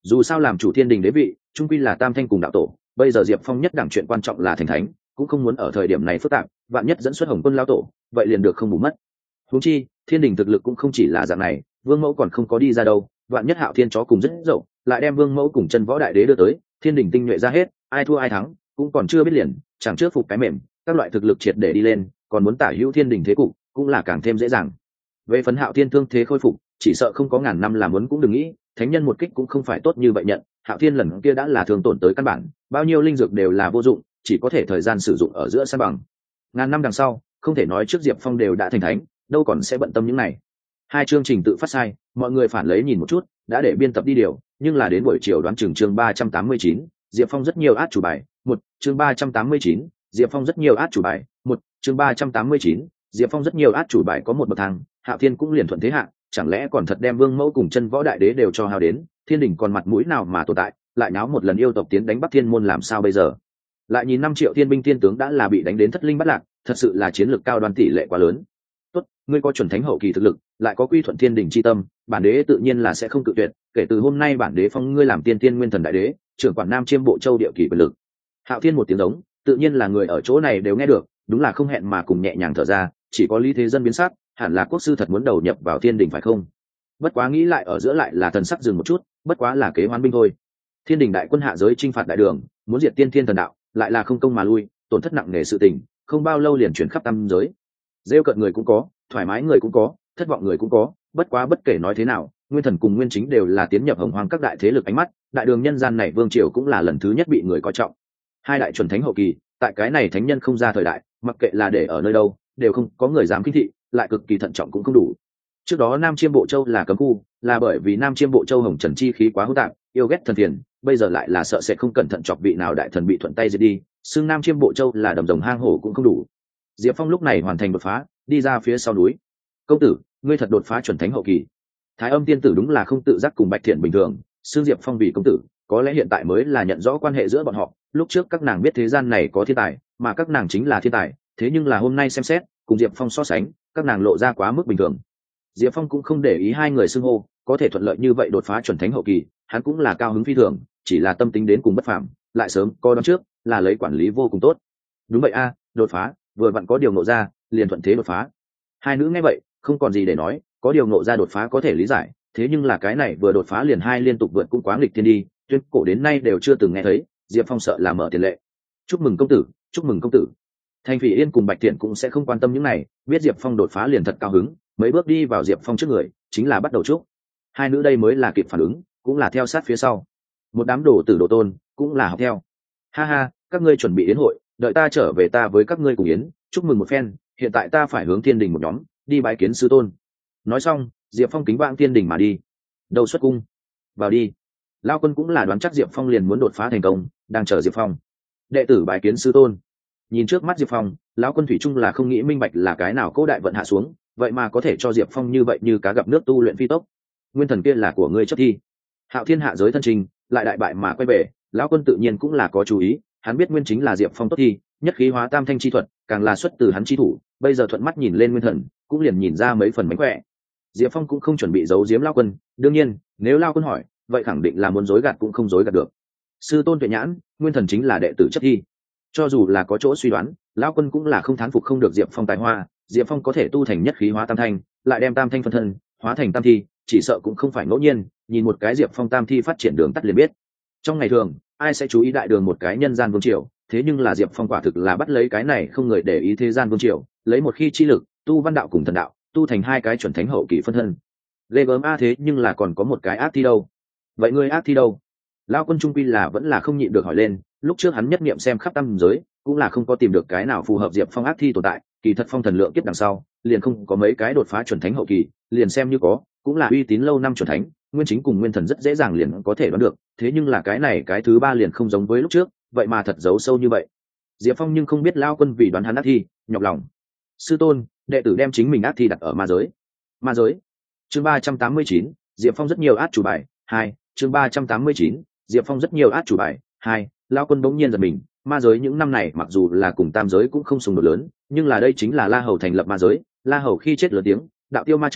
Dù sao làm chủ thiên đình đế vị trung quy là tam thanh cùng đạo tổ, bây giờ diệp phong nhất đẳng chuyện quan trọng là thành thánh, cũng không muốn ở thời điểm này phức tạp, vạn nhất dẫn xuất hồng quân lao tổ vậy liền được không bù mất. Huống chi thiên đình thực lực cũng không chỉ là dạng này, vương mẫu còn không có đi ra đâu, vạn nhất Hạo Thiên chó cùng rất dậu lại đem vương mẫu cùng chân võ đại đế đưa tới, thiên đình tinh nhuệ ra hết, ai thua ai thắng cũng còn chưa biết liền, chẳng trước phục cái mềm, các loại thực lực triệt để đi lên, còn muốn tả hữu thiên đình thế cục cũng là càng thêm dễ dàng. Về phần Hạo Thiên thương thế khôi phục, chỉ sợ không có ngàn năm làm muốn cũng đừng nghĩ, thánh nhân một kích cũng không phải tốt như vậy nhận. Hạo Thiên lần kia đã là thương tổn tới căn bản, bao nhiêu linh dược đều là vô dụng, chỉ có thể thời gian sử dụng ở giữa san bằng. Ngàn năm đằng sau, không thể nói trước Diệp Phong đều đã thành thánh, đâu còn sẽ bận tâm những này. Hai chương trình tự phát sai, mọi người phản lấy nhìn một chút, đã để biên tập đi điều, nhưng là đến buổi chiều đoán chừng chương ba trăm tám mươi chín, Diệp Phong rất nhiều át chủ bài, một, chương ba trăm tám mươi chín, Diệp Phong rất nhiều át chủ bài, một, chương ba trăm tám mươi chín, Diệp Phong rất nhiều át chủ bài có một bậc thang, Hạo Thiên cũng liền thuận thế hạ, chẳng lẽ còn thật đem Vương Mẫu cùng chân võ đại đế đều cho hao đến, thiên đình còn mặt mũi nào mà tồn tại, lại náo một lần yêu tộc tiến đánh Bắc Thiên môn làm sao bây giờ? Lại nhìn năm triệu thiên binh thiên tướng đã là bị đánh đến thất linh bất lạc, thật sự là chiến lược cao đoan tỷ lệ quá lớn. Tốt, ngươi có chuẩn thánh hậu kỳ thực lực, lại có quy thuận thiên đình chi tâm, bản đế tự nhiên là sẽ không cự tuyệt, kể từ hôm nay bản đế phong ngươi làm tiên tiên nguyên thần đại đế, trưởng quản Nam Chiêm Bộ Châu địa kỳ quyền lực. Hạo Thiên một tiếng giống, tự nhiên là người ở chỗ này đều nghe được, đúng là không hẹn mà cùng nhẹ nhàng thở ra, chỉ có Lý Thế Dân biến sắc, hẳn là quốc sư thật muốn đầu nhập vào thiên đình phải không? Bất quá nghĩ lại ở giữa lại là thần sắc dừng một chút, bất quá là kế hoán binh thôi. Thiên đình đại quân hạ giới chinh phạt đại đường, muốn diệt tiên thiên thần đạo, lại là không công mà lui, tổn thất nặng nề sự tình, không bao lâu liền chuyển khắp tam giới. Rêu cợt người cũng có, thoải mái người cũng có, thất vọng người cũng có, bất quá bất kể nói thế nào, Nguyên Thần cùng Nguyên Chính đều là tiến nhập hồng hoang các đại thế lực ánh mắt, đại đường nhân gian này vương triều cũng là lần thứ nhất bị người coi trọng. Hai đại chuẩn thánh hậu kỳ, tại cái này thánh nhân không ra thời đại, mặc kệ là để ở nơi đâu, đều không có người dám kinh thị, lại cực kỳ thận trọng cũng không đủ. Trước đó Nam Chiêm Bộ Châu là cấm khu, là bởi vì Nam Chiêm Bộ Châu hồng trần chi khí quá hỗn tạp, yêu ghét thần phiền, bây giờ lại là sợ sẽ không cẩn thận chọc vị nào đại thần bị thuận tay giết đi, xưng Nam Chiêm Bộ Châu là đầm rồng hang hổ cũng không đủ. Diệp Phong lúc này hoàn thành đột phá, đi ra phía sau núi. Công tử, ngươi thật đột phá chuẩn thánh hậu kỳ. Thái Âm tiên tử đúng là không tự giác cùng Bạch Thiện bình thường, xưng Diệp Phong vì công tử, có lẽ hiện tại mới là nhận rõ quan hệ giữa bọn họ, lúc trước các nàng biết thế gian này có thiên tài, mà các nàng chính là thiên tài, thế nhưng là hôm nay xem xét, cùng Diệp Phong so sánh, các nàng lộ ra quá mức bình thường. Diệp Phong cũng không để ý hai người xưng hô, có thể thuận lợi như vậy đột phá chuẩn thánh hậu kỳ, hắn cũng là cao hứng phi thường, chỉ là tâm tính đến cùng bất phàm, lại sớm coi đón trước, là lấy quản lý vô cùng tốt. Đúng vậy a, đột phá, vừa vặn có điều ngộ ra, liền thuận thế đột phá. Hai nữ nghe vậy, không còn gì để nói, có điều ngộ ra đột phá có thể lý giải, thế nhưng là cái này vừa đột phá liền hai liên tục vượt cũng quá nghịch thiên đi, tuyên cổ đến nay đều chưa từng nghe thấy, Diệp Phong sợ là mở tiền lệ. Chúc mừng công tử, chúc mừng công tử. Thanh Phỉ Yên cùng Bạch Thiện cũng sẽ không quan tâm những này, biết Diệp Phong đột phá liền thật cao hứng, mấy bước đi vào Diệp Phong trước người, chính là bắt đầu chúc. Hai nữ đây mới là kịp phản ứng, cũng là theo sát phía sau. Một đám đồ tử đồ tôn, cũng là học theo. Ha ha, các ngươi chuẩn bị yến hội, đợi ta trở về ta với các ngươi cùng yến, chúc mừng một phen, hiện tại ta phải hướng thiên đình một nhóm, đi bái kiến sư tôn. Nói xong, Diệp Phong kính vãng thiên đình mà đi. Đầu xuất cung, vào đi. Lao Quân cũng là đoán chắc Diệp Phong liền muốn đột phá thành công, đang chờ Diệp Phong. Đệ tử bái kiến sư tôn. Nhìn trước mắt Diệp Phong, lão Quân thủy chung là không nghĩ minh bạch là cái nào cố đại vận hạ xuống, vậy mà có thể cho Diệp Phong như vậy như cá gặp nước tu luyện phi tốc. Nguyên thần kia là của ngươi chấp thi. Hạo Thiên hạ giới thân trình, lại đại bại mà quay về, lão Quân tự nhiên cũng là có chú ý, hắn biết nguyên chính là Diệp Phong tốt thi, nhất khí hóa tam thanh chi thuật, càng là xuất từ hắn chi thủ, bây giờ thuận mắt nhìn lên nguyên thần, cũng liền nhìn ra mấy phần mánh khỏe. Diệp Phong cũng không chuẩn bị giấu giếm lão Quân, đương nhiên, nếu lão Quân hỏi, vậy khẳng định là muốn dối gạt cũng không dối gạt được. Sư tôn tuệ nhãn, nguyên thần chính là đệ tử chấp thi. Cho dù là có chỗ suy đoán, lão Quân cũng là không thán phục không được Diệp Phong tài hoa, Diệp Phong có thể tu thành nhất khí hóa tam thanh, lại đem tam thanh phân thân hóa thành tam thi, chỉ sợ cũng không phải ngẫu nhiên, nhìn một cái Diệp Phong tam thi phát triển đường tắt liền biết. Trong ngày thường, ai sẽ chú ý đại đường một cái nhân gian vương triều, thế nhưng là Diệp Phong quả thực là bắt lấy cái này không người để ý thế gian vương triều, lấy một khi chi lực, tu văn đạo cùng thần đạo, tu thành hai cái chuẩn thánh hậu kỳ phân thân. Ghê gớm a, thế nhưng là còn có một cái ác thi đâu? Vậy ngươi ác thi đâu? Lão Quân trung quy là vẫn là không nhịn được hỏi lên, lúc trước hắn nhất niệm xem khắp tam giới, cũng là không có tìm được cái nào phù hợp Diệp Phong ác thi tồn tại, kỳ thật phong thần lượng kiếp đằng sau, liền không có mấy cái đột phá chuẩn thánh hậu kỳ, liền xem như có, cũng là uy tín lâu năm chuẩn thánh, nguyên chính cùng nguyên thần rất dễ dàng liền có thể đoán được, thế nhưng là cái này cái thứ ba liền không giống với lúc trước, vậy mà thật giấu sâu như vậy. Diệp Phong nhưng không biết Lão Quân vì đoán hắn ác thi, nhọc lòng. Sư tôn, đệ tử đem chính mình ác thi đặt ở ma giới. Ma giới. Chương ba trăm tám mươi chín, Diệp Phong rất nhiều át chủ bài, hai, chương ba trăm tám mươi chín, Diệp Phong rất nhiều át chủ bài, hai, Lão Quân bỗng nhiên giật mình, ma giới những năm này mặc dù là cùng tam giới cũng không xung đột lớn, nhưng là đây chính là La Hầu thành lập ma giới, La Hầu khi chết lớn tiếng, đạo tiêu ma chướng,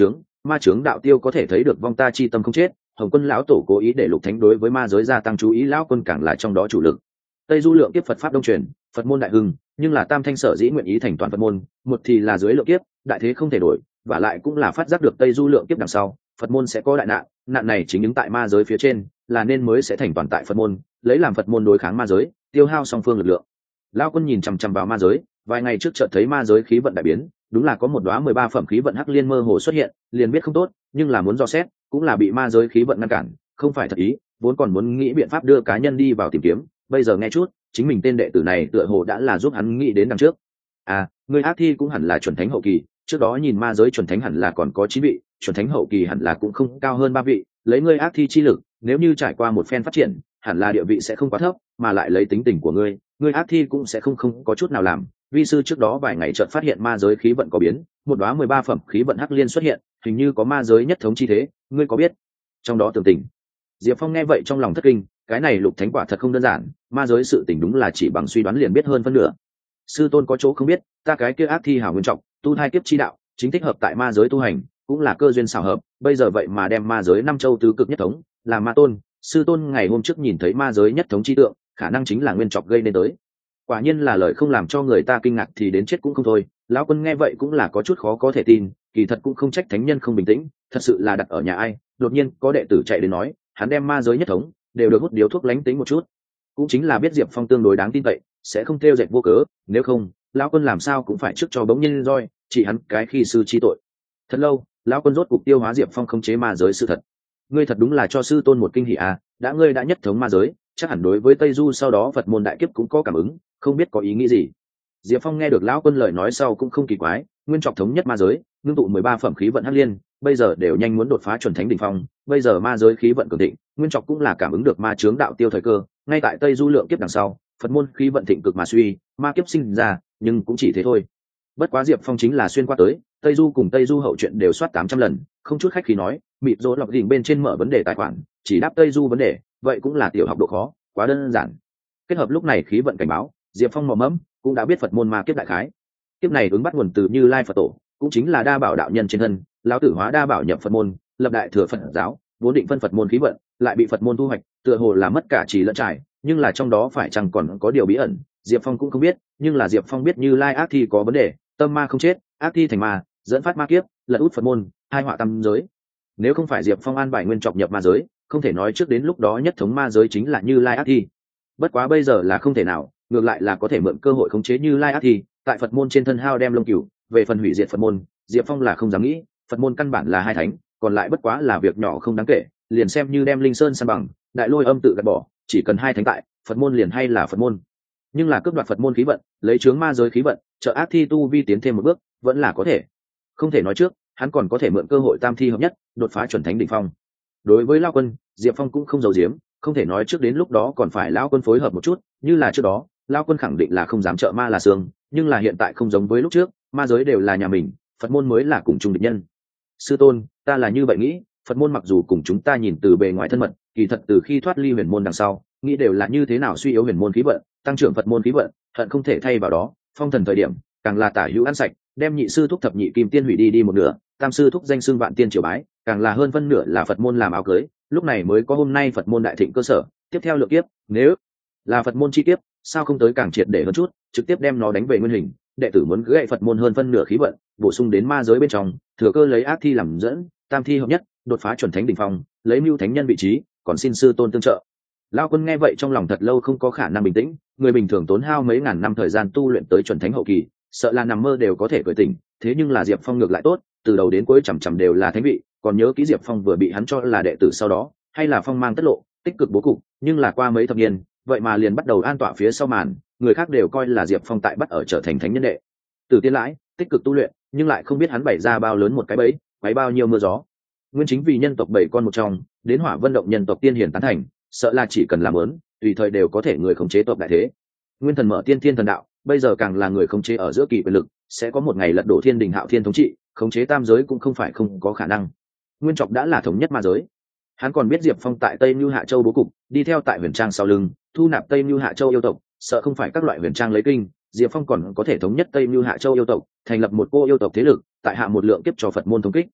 ma chướng đạo tiêu có thể thấy được vong ta chi tâm không chết. Hồng Quân lão tổ cố ý để Lục Thánh đối với ma giới gia tăng chú ý, lão quân càng là trong đó chủ lực. Tây du lượng kiếp Phật pháp đông truyền, Phật môn đại hưng, nhưng là Tam Thanh sở dĩ nguyện ý thành toàn Phật môn, một thì là dưới lượng kiếp, đại thế không thể đổi, và lại cũng là phát giác được Tây du lượng kiếp đằng sau, Phật môn sẽ có đại nạn, nạn này chính đứng tại ma giới phía trên, là nên mới sẽ thành toàn tại Phật môn, lấy làm Phật môn đối kháng ma giới, tiêu hao song phương lực lượng. Lão quân nhìn chằm chằm vào ma giới, vài ngày trước chợt thấy ma giới khí vận đại biến, đúng là có một đóa mười ba phẩm khí vận hắc liên mơ hồ xuất hiện, liền biết không tốt, nhưng là muốn dò xét, cũng là bị ma giới khí vận ngăn cản, không phải thật ý, vốn còn muốn nghĩ biện pháp đưa cá nhân đi vào tìm kiếm, bây giờ nghe chút, chính mình tên đệ tử này tựa hồ đã là giúp hắn nghĩ đến đằng trước. À, người ác thi cũng hẳn là chuẩn thánh hậu kỳ, trước đó nhìn ma giới chuẩn thánh hẳn là còn có chín vị, chuẩn thánh hậu kỳ hẳn là cũng không cao hơn ba vị, lấy ngươi ác thi chi lực, nếu như trải qua một phen phát triển, hẳn là địa vị sẽ không quá thấp, mà lại lấy tính tình của ngươi, ngươi ác thi cũng sẽ không không có chút nào làm. Vi sư trước đó vài ngày chợt phát hiện ma giới khí vận có biến, một đóa mười ba phẩm khí vận hắc liên xuất hiện, hình như có ma giới nhất thống chi thế, ngươi có biết trong đó tường tình? Diệp Phong nghe vậy trong lòng thất kinh, cái này Lục Thánh quả thật không đơn giản, ma giới sự tình đúng là chỉ bằng suy đoán liền biết hơn phân nửa. Sư tôn có chỗ không biết, ta cái kia ác thi hảo nguyên trọng, tu thai kiếp chi đạo, chính thích hợp tại ma giới tu hành, cũng là cơ duyên xảo hợp, bây giờ vậy mà đem ma giới năm châu tứ cực nhất thống, là ma tôn, sư tôn ngày hôm trước nhìn thấy ma giới nhất thống chi tượng, khả năng chính là nguyên trọng gây nên tới. Quả nhiên là lời không làm cho người ta kinh ngạc thì đến chết cũng không thôi. Lão quân nghe vậy cũng là có chút khó có thể tin, kỳ thật cũng không trách thánh nhân không bình tĩnh, thật sự là đặt ở nhà ai, đột nhiên có đệ tử chạy đến nói, hắn đem ma giới nhất thống, đều được hút điếu thuốc lánh tính một chút, cũng chính là biết Diệp Phong tương đối đáng tin cậy, sẽ không tiêu dệt vô cớ, nếu không, lão quân làm sao cũng phải trước cho bỗng nhiên roi, chỉ hắn cái khi sư chi tội. Thật lâu, lão quân rốt cục tiêu hóa Diệp Phong không chế ma giới sự thật. Ngươi thật đúng là cho sư tôn một kinh hỉ à, đã ngươi đã nhất thống ma giới, chắc hẳn đối với Tây Du sau đó Phật môn đại kiếp cũng có cảm ứng, không biết có ý nghĩ gì. Diệp Phong nghe được lão quân lời nói sau cũng không kỳ quái, nguyên trọng thống nhất ma giới, ngưng tụ mười ba phẩm khí vận hắc liên, bây giờ đều nhanh muốn đột phá chuẩn thánh đỉnh phong, bây giờ ma giới khí vận cường thịnh, nguyên trọng cũng là cảm ứng được ma chướng đạo tiêu thời cơ, ngay tại Tây Du lượng kiếp đằng sau, Phật môn khí vận thịnh cực mà suy, ma kiếp sinh ra, nhưng cũng chỉ thế thôi. Bất quá Diệp Phong chính là xuyên qua tới, Tây Du cùng Tây Du hậu chuyện đều soát tám trăm lần, không chút khách khí nói, mịt rỗ lọc đỉnh bên trên mở vấn đề tài khoản, chỉ đáp Tây Du vấn đề, vậy cũng là tiểu học độ khó, quá đơn giản. Kết hợp lúc này khí vận cảnh báo, Diệp Phong mò mẫm cũng đã biết Phật môn ma kiếp đại khái. Kiếp này ứng bắt nguồn từ Như Lai Phật tổ, cũng chính là đa bảo đạo nhân trên thân, lão tử hóa đa bảo nhập Phật môn, lập đại thừa Phật giáo, vốn định phân Phật môn khí vận, lại bị Phật môn thu hoạch, tựa hồ là mất cả trì lẫn trải, nhưng là trong đó phải chăng còn có điều bí ẩn, Diệp Phong cũng không biết, nhưng là Diệp Phong biết Như Lai ác thi có vấn đề, tâm ma không chết, ác thi thành ma, dẫn phát ma kiếp, lật út Phật môn, hai họa tam giới. Nếu không phải Diệp Phong an bài nguyên trọng nhập ma giới, không thể nói trước đến lúc đó nhất thống ma giới chính là Như Lai ác thi. Bất quá bây giờ là không thể nào, ngược lại là có thể mượn cơ hội khống chế Như Lai ác thi, tại Phật môn trên thân hao đem lông cửu, về phần hủy diệt Phật môn, Diệp Phong là không dám nghĩ, Phật môn căn bản là hai thánh, còn lại bất quá là việc nhỏ không đáng kể, liền xem như đem Linh Sơn san bằng, đại lôi âm tự gạt bỏ, chỉ cần hai thánh tại, Phật môn liền hay là Phật môn. Nhưng là cướp đoạt Phật môn khí vận, lấy chướng ma giới khí vận, trợ ác thi tu vi tiến thêm một bước, vẫn là có thể. Không thể nói trước, hắn còn có thể mượn cơ hội tam thi hợp nhất, đột phá chuẩn thánh đỉnh phong. Đối với Lão Quân, Diệp Phong cũng không giấu giếm, không thể nói trước đến lúc đó còn phải Lão Quân phối hợp một chút, như là trước đó, Lão Quân khẳng định là không dám trợ ma là sương, nhưng là hiện tại không giống với lúc trước, ma giới đều là nhà mình, Phật môn mới là cùng chung địch nhân. Sư tôn, ta là như vậy nghĩ, Phật môn mặc dù cùng chúng ta nhìn từ bề ngoài thân mật, kỳ thật từ khi thoát ly huyền môn đằng sau, nghĩ đều là như thế nào suy yếu huyền môn khí vận, tăng trưởng Phật môn khí vận, hận không thể thay vào đó, phong thần thời điểm, càng là tả hữu ăn sạch, đem nhị sư thúc thập nhị kim tiên hủy đi đi một nửa, tam sư thúc danh xưng vạn tiên triều bái, càng là hơn phân nửa là Phật môn làm áo cưới, lúc này mới có hôm nay Phật môn đại thịnh cơ sở. Tiếp theo lượng kiếp, nếu là Phật môn chi kiếp, sao không tới càng triệt để hơn chút, trực tiếp đem nó đánh về nguyên hình, đệ tử muốn gậy Phật môn hơn phân nửa khí vận, bổ sung đến ma giới bên trong, thừa cơ lấy ác thi làm dẫn, tam thi hợp nhất, đột phá chuẩn thánh đỉnh phong, lấy mưu thánh nhân vị trí, còn xin sư tôn tương trợ. Lão Quân nghe vậy trong lòng thật lâu không có khả năng bình tĩnh, người bình thường tốn hao mấy ngàn năm thời gian tu luyện tới chuẩn thánh hậu kỳ, sợ là nằm mơ đều có thể cười tỉnh, thế nhưng là Diệp Phong ngược lại tốt, từ đầu đến cuối chằm chằm đều là thánh vị, còn nhớ kỹ Diệp Phong vừa bị hắn cho là đệ tử sau đó, hay là phong mang tất lộ, tích cực bố cục, nhưng là qua mấy thập niên, vậy mà liền bắt đầu an tọa phía sau màn, người khác đều coi là Diệp Phong tại bắt ở trở thành thánh nhân đệ. Từ tiên lãi, tích cực tu luyện, nhưng lại không biết hắn bày ra bao lớn một cái bẫy, quấy bao nhiêu mưa gió. Nguyên chính vì nhân tộc bảy con một trong, đến Hỏa Vân động nhân tộc tiên hiển tán thành, sợ là chỉ cần làm lớn, tùy thời đều có thể người khống chế tộc đại thế. Nguyên thần mở tiên thiên thần đạo, bây giờ càng là người khống chế ở giữa kỳ quyền lực, sẽ có một ngày lật đổ thiên đình hạo thiên thống trị, khống chế tam giới cũng không phải không có khả năng. Nguyên Trọc đã là thống nhất ma giới, hắn còn biết Diệp Phong tại Tây Nưu Hạ Châu bố cục, đi theo tại Huyền Trang sau lưng, thu nạp Tây Nưu Hạ Châu yêu tộc, sợ không phải các loại Huyền Trang lấy kinh, Diệp Phong còn có thể thống nhất Tây Nưu Hạ Châu yêu tộc, thành lập một cô yêu tộc thế lực, tại hạ một lượng kiếp cho Phật môn thống kích.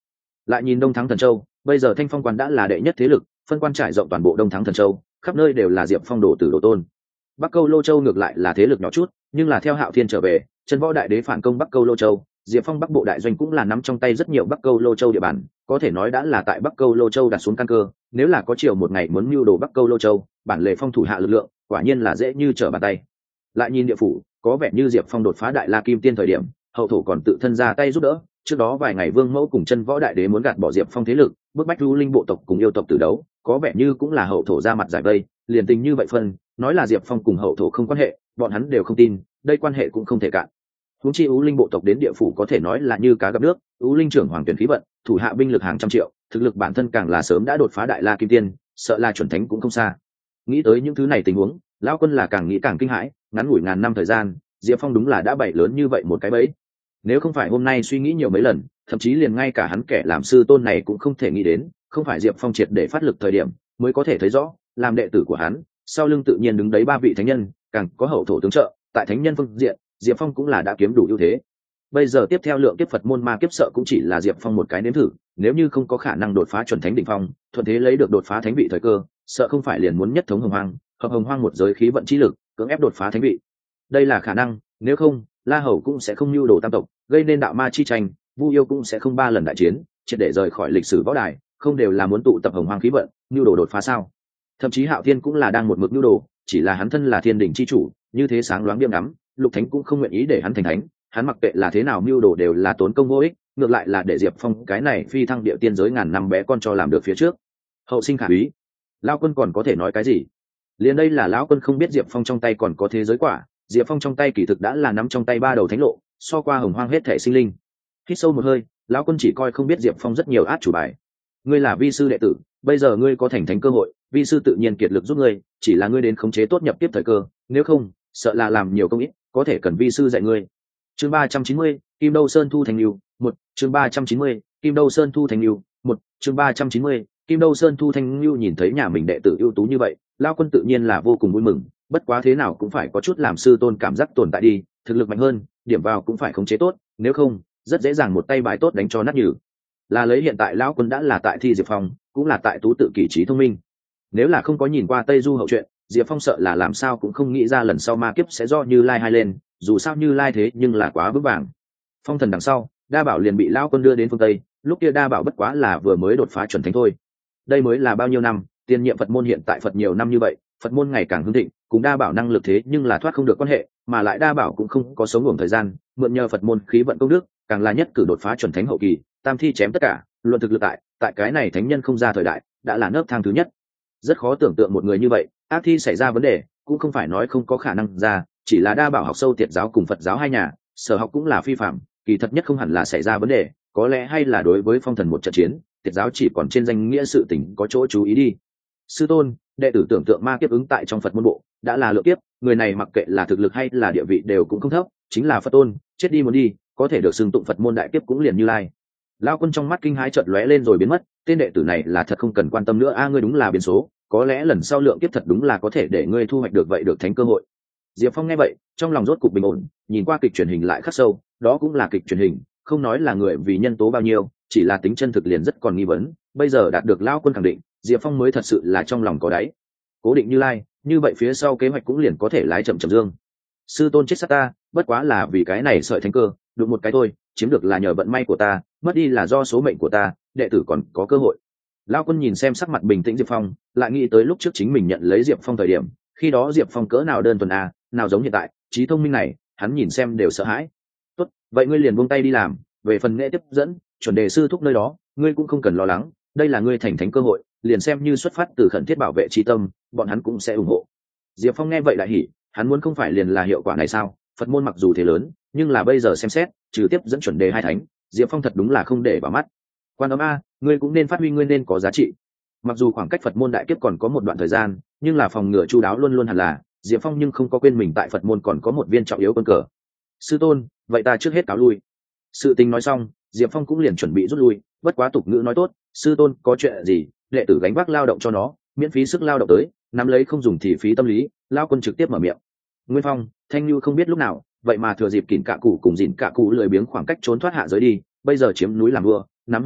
Lại nhìn Đông Thắng Thần Châu, bây giờ Thanh Phong Quan đã là đệ nhất thế lực, phân quan trải rộng toàn bộ Đông Thắng Thần Châu, khắp nơi đều là Diệp Phong đồ tử đồ tôn. Bắc Câu Lô Châu ngược lại là thế lực nhỏ chút, nhưng là theo Hạo Thiên trở về, Chân Võ Đại Đế phản công Bắc Câu Lô Châu, Diệp Phong Bắc Bộ đại doanh cũng là nắm trong tay rất nhiều Bắc Câu Lô Châu địa bàn, có thể nói đã là tại Bắc Câu Lô Châu đặt xuống căn cơ, nếu là có chiều một ngày muốn mưu đồ Bắc Câu Lô Châu, bản lề Phong thủ hạ lực lượng, quả nhiên là dễ như trở bàn tay. Lại nhìn địa phủ, có vẻ như Diệp Phong đột phá Đại La Kim Tiên thời điểm, hậu thổ còn tự thân ra tay giúp đỡ, trước đó vài ngày Vương Mẫu cùng Chân Võ Đại Đế muốn gạt bỏ Diệp Phong thế lực, bức bách U Linh bộ tộc cùng yêu tộc tử đấu, có vẻ như cũng là hậu thổ ra mặt giải vây, liền tình như vậy phân, nói là Diệp Phong cùng hậu thổ không quan hệ, bọn hắn đều không tin, đây quan hệ cũng không thể cạn. Huống chi U Linh bộ tộc đến địa phủ có thể nói là như cá gặp nước, U Linh trưởng hoàng tuyển khí vận, thủ hạ binh lực hàng trăm triệu, thực lực bản thân càng là sớm đã đột phá Đại La Kim Tiên, sợ là chuẩn thánh cũng không xa. Nghĩ tới những thứ này tình huống, lão quân là càng nghĩ càng kinh hãi, ngắn ngủi ngàn năm thời gian, Diệp Phong đúng là đã bày lớn như vậy một cái bẫy. Nếu không phải hôm nay suy nghĩ nhiều mấy lần, thậm chí liền ngay cả hắn kẻ làm sư tôn này cũng không thể nghĩ đến, không phải Diệp Phong triệt để phát lực thời điểm, mới có thể thấy rõ, làm đệ tử của hắn, sau lưng tự nhiên đứng đấy ba vị thánh nhân, càng có hậu thổ tướng trợ, tại thánh nhân phương diện, Diệp Phong cũng là đã kiếm đủ ưu thế. Bây giờ tiếp theo lượng kiếp Phật môn ma kiếp sợ cũng chỉ là Diệp Phong một cái nếm thử, nếu như không có khả năng đột phá chuẩn thánh đỉnh phong, thuận thế lấy được đột phá thánh vị thời cơ, sợ không phải liền muốn nhất thống hồng hoang, hợp hồng hoang một giới khí vận chi lực, cưỡng ép đột phá thánh vị. Đây là khả năng, nếu không, La Hầu cũng sẽ không nưu đồ tam tộc, gây nên đạo ma chi tranh, Vu Yêu cũng sẽ không ba lần đại chiến, triệt để rời khỏi lịch sử võ đài, không đều là muốn tụ tập hồng hoang khí vận, nưu đồ đột phá sao? Thậm chí Hạo Thiên cũng là đang một mực nưu đồ, chỉ là hắn thân là thiên đỉnh chi chủ, như thế sáng loáng biêm ngắm, Lục Thánh cũng không nguyện ý để hắn thành thánh, hắn mặc kệ là thế nào mưu đồ đều là tốn công vô ích, ngược lại là để Diệp Phong cái này phi thăng địa tiên giới ngàn năm bé con cho làm được phía trước. Hậu sinh khả úy, lão quân còn có thể nói cái gì? Liền đây là lão quân không biết Diệp Phong trong tay còn có thế giới quả, Diệp Phong trong tay kỳ thực đã là nắm trong tay ba đầu thánh lộ, so qua hồng hoang hết thể sinh linh. Hít sâu một hơi, lão quân chỉ coi không biết Diệp Phong rất nhiều át chủ bài. Ngươi là vi sư đệ tử, bây giờ ngươi có thành thánh cơ hội, vi sư tự nhiên kiệt lực giúp ngươi, chỉ là ngươi đến khống chế tốt nhập tiếp thời cơ, nếu không, sợ là làm nhiều công ít, có thể cần vi sư dạy ngươi. Chương ba trăm chín mươi, Kim Đâu Sơn thu thành lưu, một, chương ba trăm chín mươi, Kim Đâu Sơn thu thành lưu, một, chương ba trăm chín mươi, Kim Đâu Sơn thu thành lưu nhìn thấy nhà mình đệ tử ưu tú như vậy, lão quân tự nhiên là vô cùng vui mừng, bất quá thế nào cũng phải có chút làm sư tôn cảm giác tồn tại đi, thực lực mạnh hơn, điểm vào cũng phải khống chế tốt, nếu không, rất dễ dàng một tay bài tốt đánh cho nát nhừ. Là lấy hiện tại lão quân đã là tại thi Diệp Phong, cũng là tại tú tự kỷ trí thông minh. Nếu là không có nhìn qua Tây Du hậu truyện, Diệp Phong sợ là làm sao cũng không nghĩ ra lần sau ma kiếp sẽ do Như Lai hai lên, dù sao Như Lai thế nhưng là quá vững vàng. Phong thần đằng sau, Đa Bảo liền bị lão quân đưa đến phương Tây, lúc kia Đa Bảo bất quá là vừa mới đột phá chuẩn thánh thôi. Đây mới là bao nhiêu năm, tiền nhiệm Phật môn hiện tại Phật nhiều năm như vậy, Phật môn ngày càng hưng thịnh, cùng Đa Bảo năng lực thế nhưng là thoát không được quan hệ, mà lại Đa Bảo cũng không có sống ngủ thời gian, mượn nhờ Phật môn khí vận công đức, càng là nhất cử đột phá chuẩn thánh hậu kỳ, tam thi chém tất cả, luận thực lực tại, tại cái này thánh nhân không ra thời đại, đã là nấc thang thứ nhất. Rất khó tưởng tượng một người như vậy, ác thi xảy ra vấn đề, cũng không phải nói không có khả năng ra, chỉ là Đa Bảo học sâu Tiệt giáo cùng Phật giáo hai nhà, sở học cũng là phi phạm, kỳ thật nhất không hẳn là xảy ra vấn đề, có lẽ hay là đối với phong thần một trận chiến, Tiệt giáo chỉ còn trên danh nghĩa sự tình có chỗ chú ý đi. Sư tôn, đệ tử tưởng tượng ma kiếp ứng tại trong Phật môn bộ, đã là lượng kiếp, người này mặc kệ là thực lực hay là địa vị đều cũng không thấp, chính là Phật tôn, chết đi muốn đi, có thể được xưng tụng Phật môn đại kiếp cũng liền Như Lai. Lão quân trong mắt kinh hãi chợt lóe lên rồi biến mất, tên đệ tử này là thật không cần quan tâm nữa a, ngươi đúng là biến số, có lẽ lần sau lượng kiếp thật đúng là có thể để ngươi thu hoạch được vậy được thánh cơ hội. Diệp Phong nghe vậy, trong lòng rốt cục bình ổn, nhìn qua kịch truyền hình lại khắc sâu, đó cũng là kịch truyền hình, không nói là người vì nhân tố bao nhiêu, chỉ là tính chân thực liền rất còn nghi vấn, bây giờ đạt được lão quân khẳng định, Diệp Phong mới thật sự là trong lòng có đáy. Cố định Như Lai, như vậy phía sau kế hoạch cũng liền có thể lái chậm chậm dương. Sư tôn chết sát ta, bất quá là vì cái này sợi thánh cơ, được một cái thôi, chiếm được là nhờ vận may của ta, mất đi là do số mệnh của ta, đệ tử còn có cơ hội. Lão quân nhìn xem sắc mặt bình tĩnh Diệp Phong, lại nghĩ tới lúc trước chính mình nhận lấy Diệp Phong thời điểm, khi đó Diệp Phong cỡ nào đơn thuần a, nào giống hiện tại, trí thông minh này, hắn nhìn xem đều sợ hãi. Tốt, vậy ngươi liền buông tay đi làm, về phần nghệ tiếp dẫn, chuẩn đề sư thúc nơi đó, ngươi cũng không cần lo lắng, đây là ngươi thành thánh cơ hội, liền xem như xuất phát từ khẩn thiết bảo vệ tri tâm, bọn hắn cũng sẽ ủng hộ. Diệp Phong nghe vậy lại hỉ, hắn muốn không phải liền là hiệu quả này sao? Phật môn mặc dù thế lớn, nhưng là bây giờ xem xét, trừ tiếp dẫn chuẩn đề hai thánh, Diệp Phong thật đúng là không để vào mắt. Quan âm a, ngươi cũng nên phát huy ngươi nên có giá trị. Mặc dù khoảng cách Phật môn đại kiếp còn có một đoạn thời gian, nhưng là phòng ngừa chu đáo luôn luôn hẳn là, Diệp Phong nhưng không có quên mình tại Phật môn còn có một viên trọng yếu quân cờ. Sư tôn, vậy ta trước hết cáo lui. Sự tình nói xong, Diệp Phong cũng liền chuẩn bị rút lui, bất quá tục ngữ nói tốt, sư tôn có chuyện gì, đệ tử gánh vác lao động cho nó, miễn phí sức lao động tới, nắm lấy không dùng thì phí tâm lý, lao quân trực tiếp mở miệng. Nguyên Phong, Thanh Nhu không biết lúc nào, vậy mà thừa dịp kỉn cạ cụ cùng dịn cạ cụ lười biếng khoảng cách trốn thoát hạ giới đi, bây giờ chiếm núi làm vua, nắm huyền trang,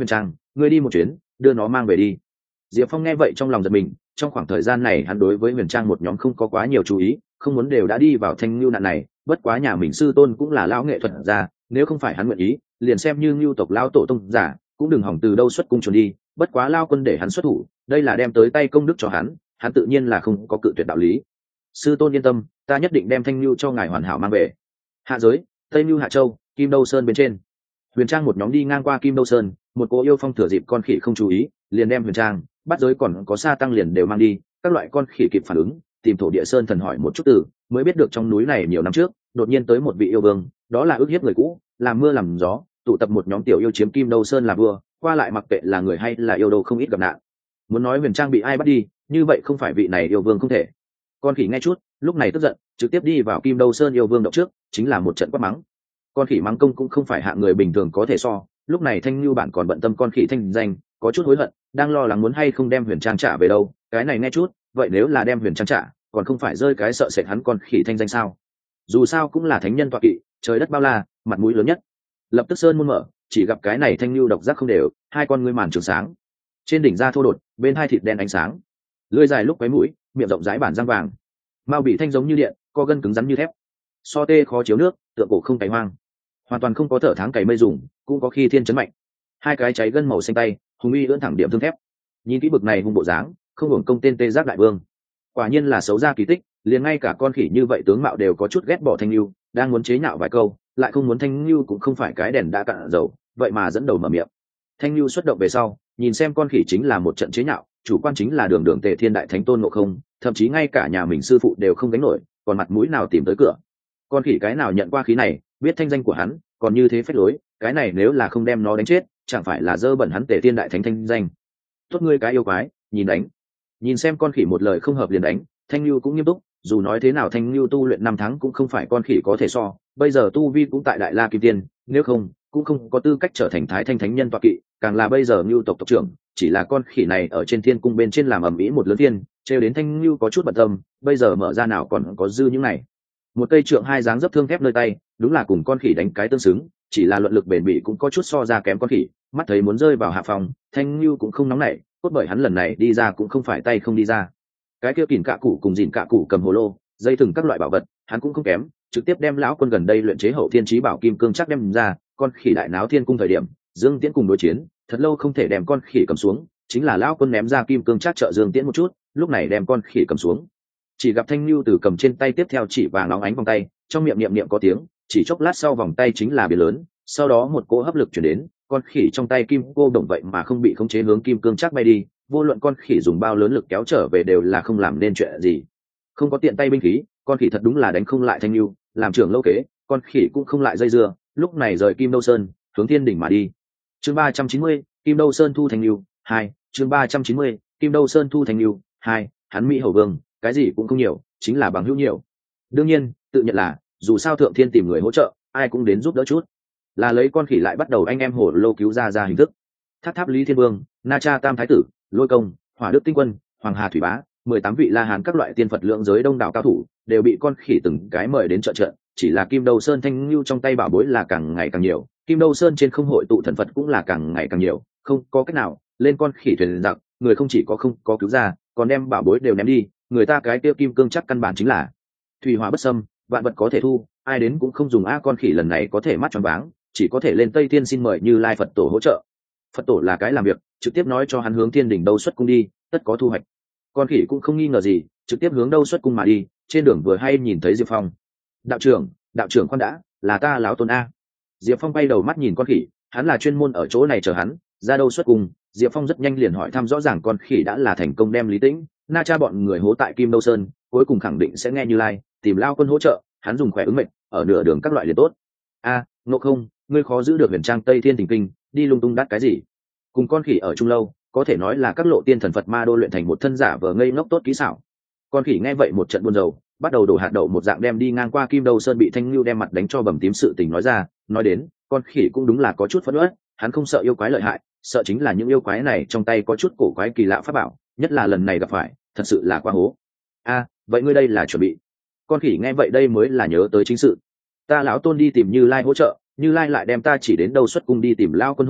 ngươi đi một chuyến đưa nó mang về đi. Diệp Phong nghe vậy trong lòng giật mình, trong khoảng thời gian này hắn đối với Huyền Trang một nhóm không có quá nhiều chú ý, không muốn đều đã đi vào thanh lưu nạn này, bất quá nhà mình sư tôn cũng là lão nghệ thuật gia, nếu không phải hắn nguyện ý, liền xem như lưu tộc lão tổ tông giả, cũng đừng hỏng từ đâu xuất cung chuẩn đi, bất quá lao quân để hắn xuất thủ, đây là đem tới tay công đức cho hắn, hắn tự nhiên là không có cự tuyệt đạo lý. Sư tôn yên tâm, ta nhất định đem thanh lưu cho ngài hoàn hảo mang về. Hạ giới, Tây Lưu Hạ Châu, Kim Đâu Sơn bên trên. Huyền Trang một nhóm đi ngang qua Kim Đâu Sơn, một cô yêu phong thừa dịp con khỉ không chú ý, liền đem Huyền Trang, bắt giới còn có sa tăng liền đều mang đi, các loại con khỉ kịp phản ứng, tìm thổ địa sơn thần hỏi một chút từ, mới biết được trong núi này nhiều năm trước, đột nhiên tới một vị yêu vương, đó là ước hiếp người cũ, làm mưa làm gió, tụ tập một nhóm tiểu yêu chiếm Kim Đâu Sơn là vua, qua lại mặc kệ là người hay là yêu đâu không ít gặp nạn. Muốn nói Huyền Trang bị ai bắt đi, như vậy không phải vị này yêu vương không thể. Con khỉ nghe chút, lúc này tức giận, trực tiếp đi vào Kim Đâu Sơn yêu vương động trước, chính là một trận quát mắng. Con khỉ mắng công cũng không phải hạng người bình thường có thể so, lúc này Thanh Nhu bản còn bận tâm con khỉ thanh danh, có chút hối hận, đang lo lắng muốn hay không đem Huyền Trang trả về đâu, cái này nghe chút, vậy nếu là đem Huyền Trang trả, còn không phải rơi cái sợ sệt hắn con khỉ thanh danh sao? Dù sao cũng là thánh nhân tọa kỵ, trời đất bao la, mặt mũi lớn nhất. Lập tức sơn môn mở, chỉ gặp cái này Thanh Nhu độc giác không đều, hai con ngươi màn trường sáng. Trên đỉnh da thô đột, bên hai thịt đen ánh sáng. Lưỡi dài lúc quấy mũi, miệng rộng rãi bản răng vàng. Mao bị thanh giống như điện, co gân cứng rắn như thép. So tê khó chiếu nước, tượng cổ không cày hoang. Hoàn toàn không có thở tháng cày mây dùng, cũng có khi thiên chấn mạnh. Hai cái cháy gân màu xanh tay, hùng uy ưỡn thẳng điểm thương thép. Nhìn kỹ bực này hung bộ dáng, không hưởng công tên tê giác đại vương. Quả nhiên là xấu ra kỳ tích, liền ngay cả con khỉ như vậy tướng mạo đều có chút ghét bỏ Thanh Nhu, đang muốn chế nhạo vài câu, lại không muốn Thanh Nhu cũng không phải cái đèn đã cạn dầu, vậy mà dẫn đầu mở miệng. Thanh Nhu xuất động về sau, nhìn xem con khỉ chính là một trận chế nhạo, chủ quan chính là đường đường Tề Thiên Đại Thánh Tôn Ngộ Không, thậm chí ngay cả nhà mình sư phụ đều không gánh nổi, còn mặt mũi nào tìm tới cửa. Con khỉ cái nào nhận qua khí này, biết thanh danh của hắn, còn như thế phách lối, cái này nếu là không đem nó đánh chết, chẳng phải là dơ bẩn hắn Tề Thiên Đại Thánh thanh danh. Tốt ngươi cái yêu quái, nhìn đánh. Nhìn xem con khỉ một lời không hợp liền đánh, Thanh Nhu cũng nghiêm túc, dù nói thế nào Thanh Nhu tu luyện năm tháng cũng không phải con khỉ có thể so, bây giờ tu vi cũng tại Đại La Kim Tiên, nếu không, cũng không có tư cách trở thành Thái Thanh Thánh Nhân tọa kỵ, càng là bây giờ Nhu tộc tộc trưởng, chỉ là con khỉ này ở trên thiên cung bên trên làm ầm ĩ một lớn thiên, trêu đến Thanh Nhu có chút bận tâm, bây giờ mở ra nào còn có dư những này. Một cây trượng hai dáng dấp thương thép nơi tay, đúng là cùng con khỉ đánh cái tương xứng, chỉ là luận lực bền bỉ cũng có chút so ra kém con khỉ, mắt thấy muốn rơi vào hạ phòng, Thanh Nhu cũng không nóng nảy, cốt bởi hắn lần này đi ra cũng không phải tay không đi ra. Cái kia kìm cạ cụ cùng dìn cạ cụ cầm hồ lô, dây thừng các loại bảo vật, hắn cũng không kém, trực tiếp đem lão quân gần đây luyện chế hậu thiên chí bảo kim cương chắc đem ra, con khỉ đại náo thiên cung thời điểm, Dương Tiễn cùng đối chiến, thật lâu không thể đem con khỉ cầm xuống, chính là lão quân ném ra kim cương chắc trợ Dương Tiễn một chút, lúc này đem con khỉ cầm xuống. Chỉ gặp Thanh Nhu từ cầm trên tay tiếp theo chỉ vàng óng ánh vòng tay, trong miệng niệm niệm có tiếng, chỉ chốc lát sau vòng tay chính là biển lớn, sau đó một cỗ hấp lực chuyển đến, con khỉ trong tay kim cô đồng vậy mà không bị khống chế hướng kim cương chắc bay đi, vô luận con khỉ dùng bao lớn lực kéo trở về đều là không làm nên chuyện gì. Không có tiện tay binh khí, con khỉ thật đúng là đánh không lại Thanh Nhu, làm trưởng lâu kế, con khỉ cũng không lại dây dưa, lúc này rời Kim Đâu Sơn, hướng thiên đỉnh mà đi. Chương ba trăm chín mươi, Kim Đâu Sơn thu Thanh Nhu, hai, chương ba trăm chín mươi, Kim Đâu Sơn thu Thanh Nhu, hai, hắn Mỹ Hầu Vương, cái gì cũng không nhiều, chính là bằng hữu nhiều. Đương nhiên, tự nhận là, dù sao thượng thiên tìm người hỗ trợ, ai cũng đến giúp đỡ chút. Là lấy con khỉ lại bắt đầu anh em hồ lô cứu ra ra hình thức. Tháp Tháp Lý Thiên Vương, Na Cha Tam Thái Tử, Lôi Công, Hỏa Đức Tinh Quân, Hoàng Hà Thủy Bá, mười tám vị La Hán các loại tiên Phật lượng giới đông đảo cao thủ, đều bị con khỉ từng cái mời đến trợ trận, chỉ là Kim Đâu Sơn Thanh Nhu trong tay bảo bối là càng ngày càng nhiều, Kim Đâu Sơn trên không hội tụ thần Phật cũng là càng ngày càng nhiều, không có cách nào, lên con khỉ thuyền giặc, người không chỉ có không có cứu ra, còn đem bảo bối đều ném đi, người ta cái tiêu kim cương chắc căn bản chính là thủy hỏa bất xâm, vạn vật có thể thu, ai đến cũng không dùng a. Con khỉ lần này có thể mắt tròn váng, chỉ có thể lên Tây Thiên xin mời Như Lai Phật tổ hỗ trợ. Phật tổ là cái làm việc, trực tiếp nói cho hắn hướng thiên đỉnh đâu xuất cung đi, tất có thu hoạch. Con khỉ cũng không nghi ngờ gì, trực tiếp hướng đâu xuất cung mà đi, trên đường vừa hay nhìn thấy Diệp Phong. Đạo trưởng, đạo trưởng khoan đã, là ta lão tôn a. Diệp Phong bay đầu mắt nhìn con khỉ, hắn là chuyên môn ở chỗ này chờ hắn, ra đâu xuất cung. Diệp Phong rất nhanh liền hỏi thăm rõ ràng con khỉ đã là thành công đem Lý Tĩnh, Na Cha bọn người hố tại Kim Đâu Sơn, cuối cùng khẳng định sẽ nghe Như Lai, tìm lao quân hỗ trợ, hắn dùng khỏe ứng mệnh, ở nửa đường các loại liền tốt. A, Ngộ Không, ngươi khó giữ được Huyền Trang Tây Thiên Thỉnh Kinh, đi lung tung đắt cái gì? Cùng con khỉ ở chung lâu, có thể nói là các lộ tiên thần Phật ma đô luyện thành một thân giả vờ ngây ngốc tốt kỹ xảo. Con khỉ nghe vậy một trận buồn rầu, bắt đầu đổ hạt đậu một dạng đem đi ngang qua Kim Đâu Sơn bị Thanh Nhu đem mặt đánh cho bầm tím sự tình nói ra, nói đến, con khỉ cũng đúng là có chút phẫn uất, hắn không sợ yêu quái lợi hại, sợ chính là những yêu quái này trong tay có chút cổ quái kỳ lạ pháp bảo, nhất là lần này gặp phải, thật sự là quá hố. A, vậy ngươi đây là chuẩn bị? Con khỉ nghe vậy đây mới là nhớ tới chính sự. Ta lão tôn đi tìm Như Lai hỗ trợ, Như Lai lại đem ta chỉ đến đâu xuất cung đi tìm lao quân hỗ trợ,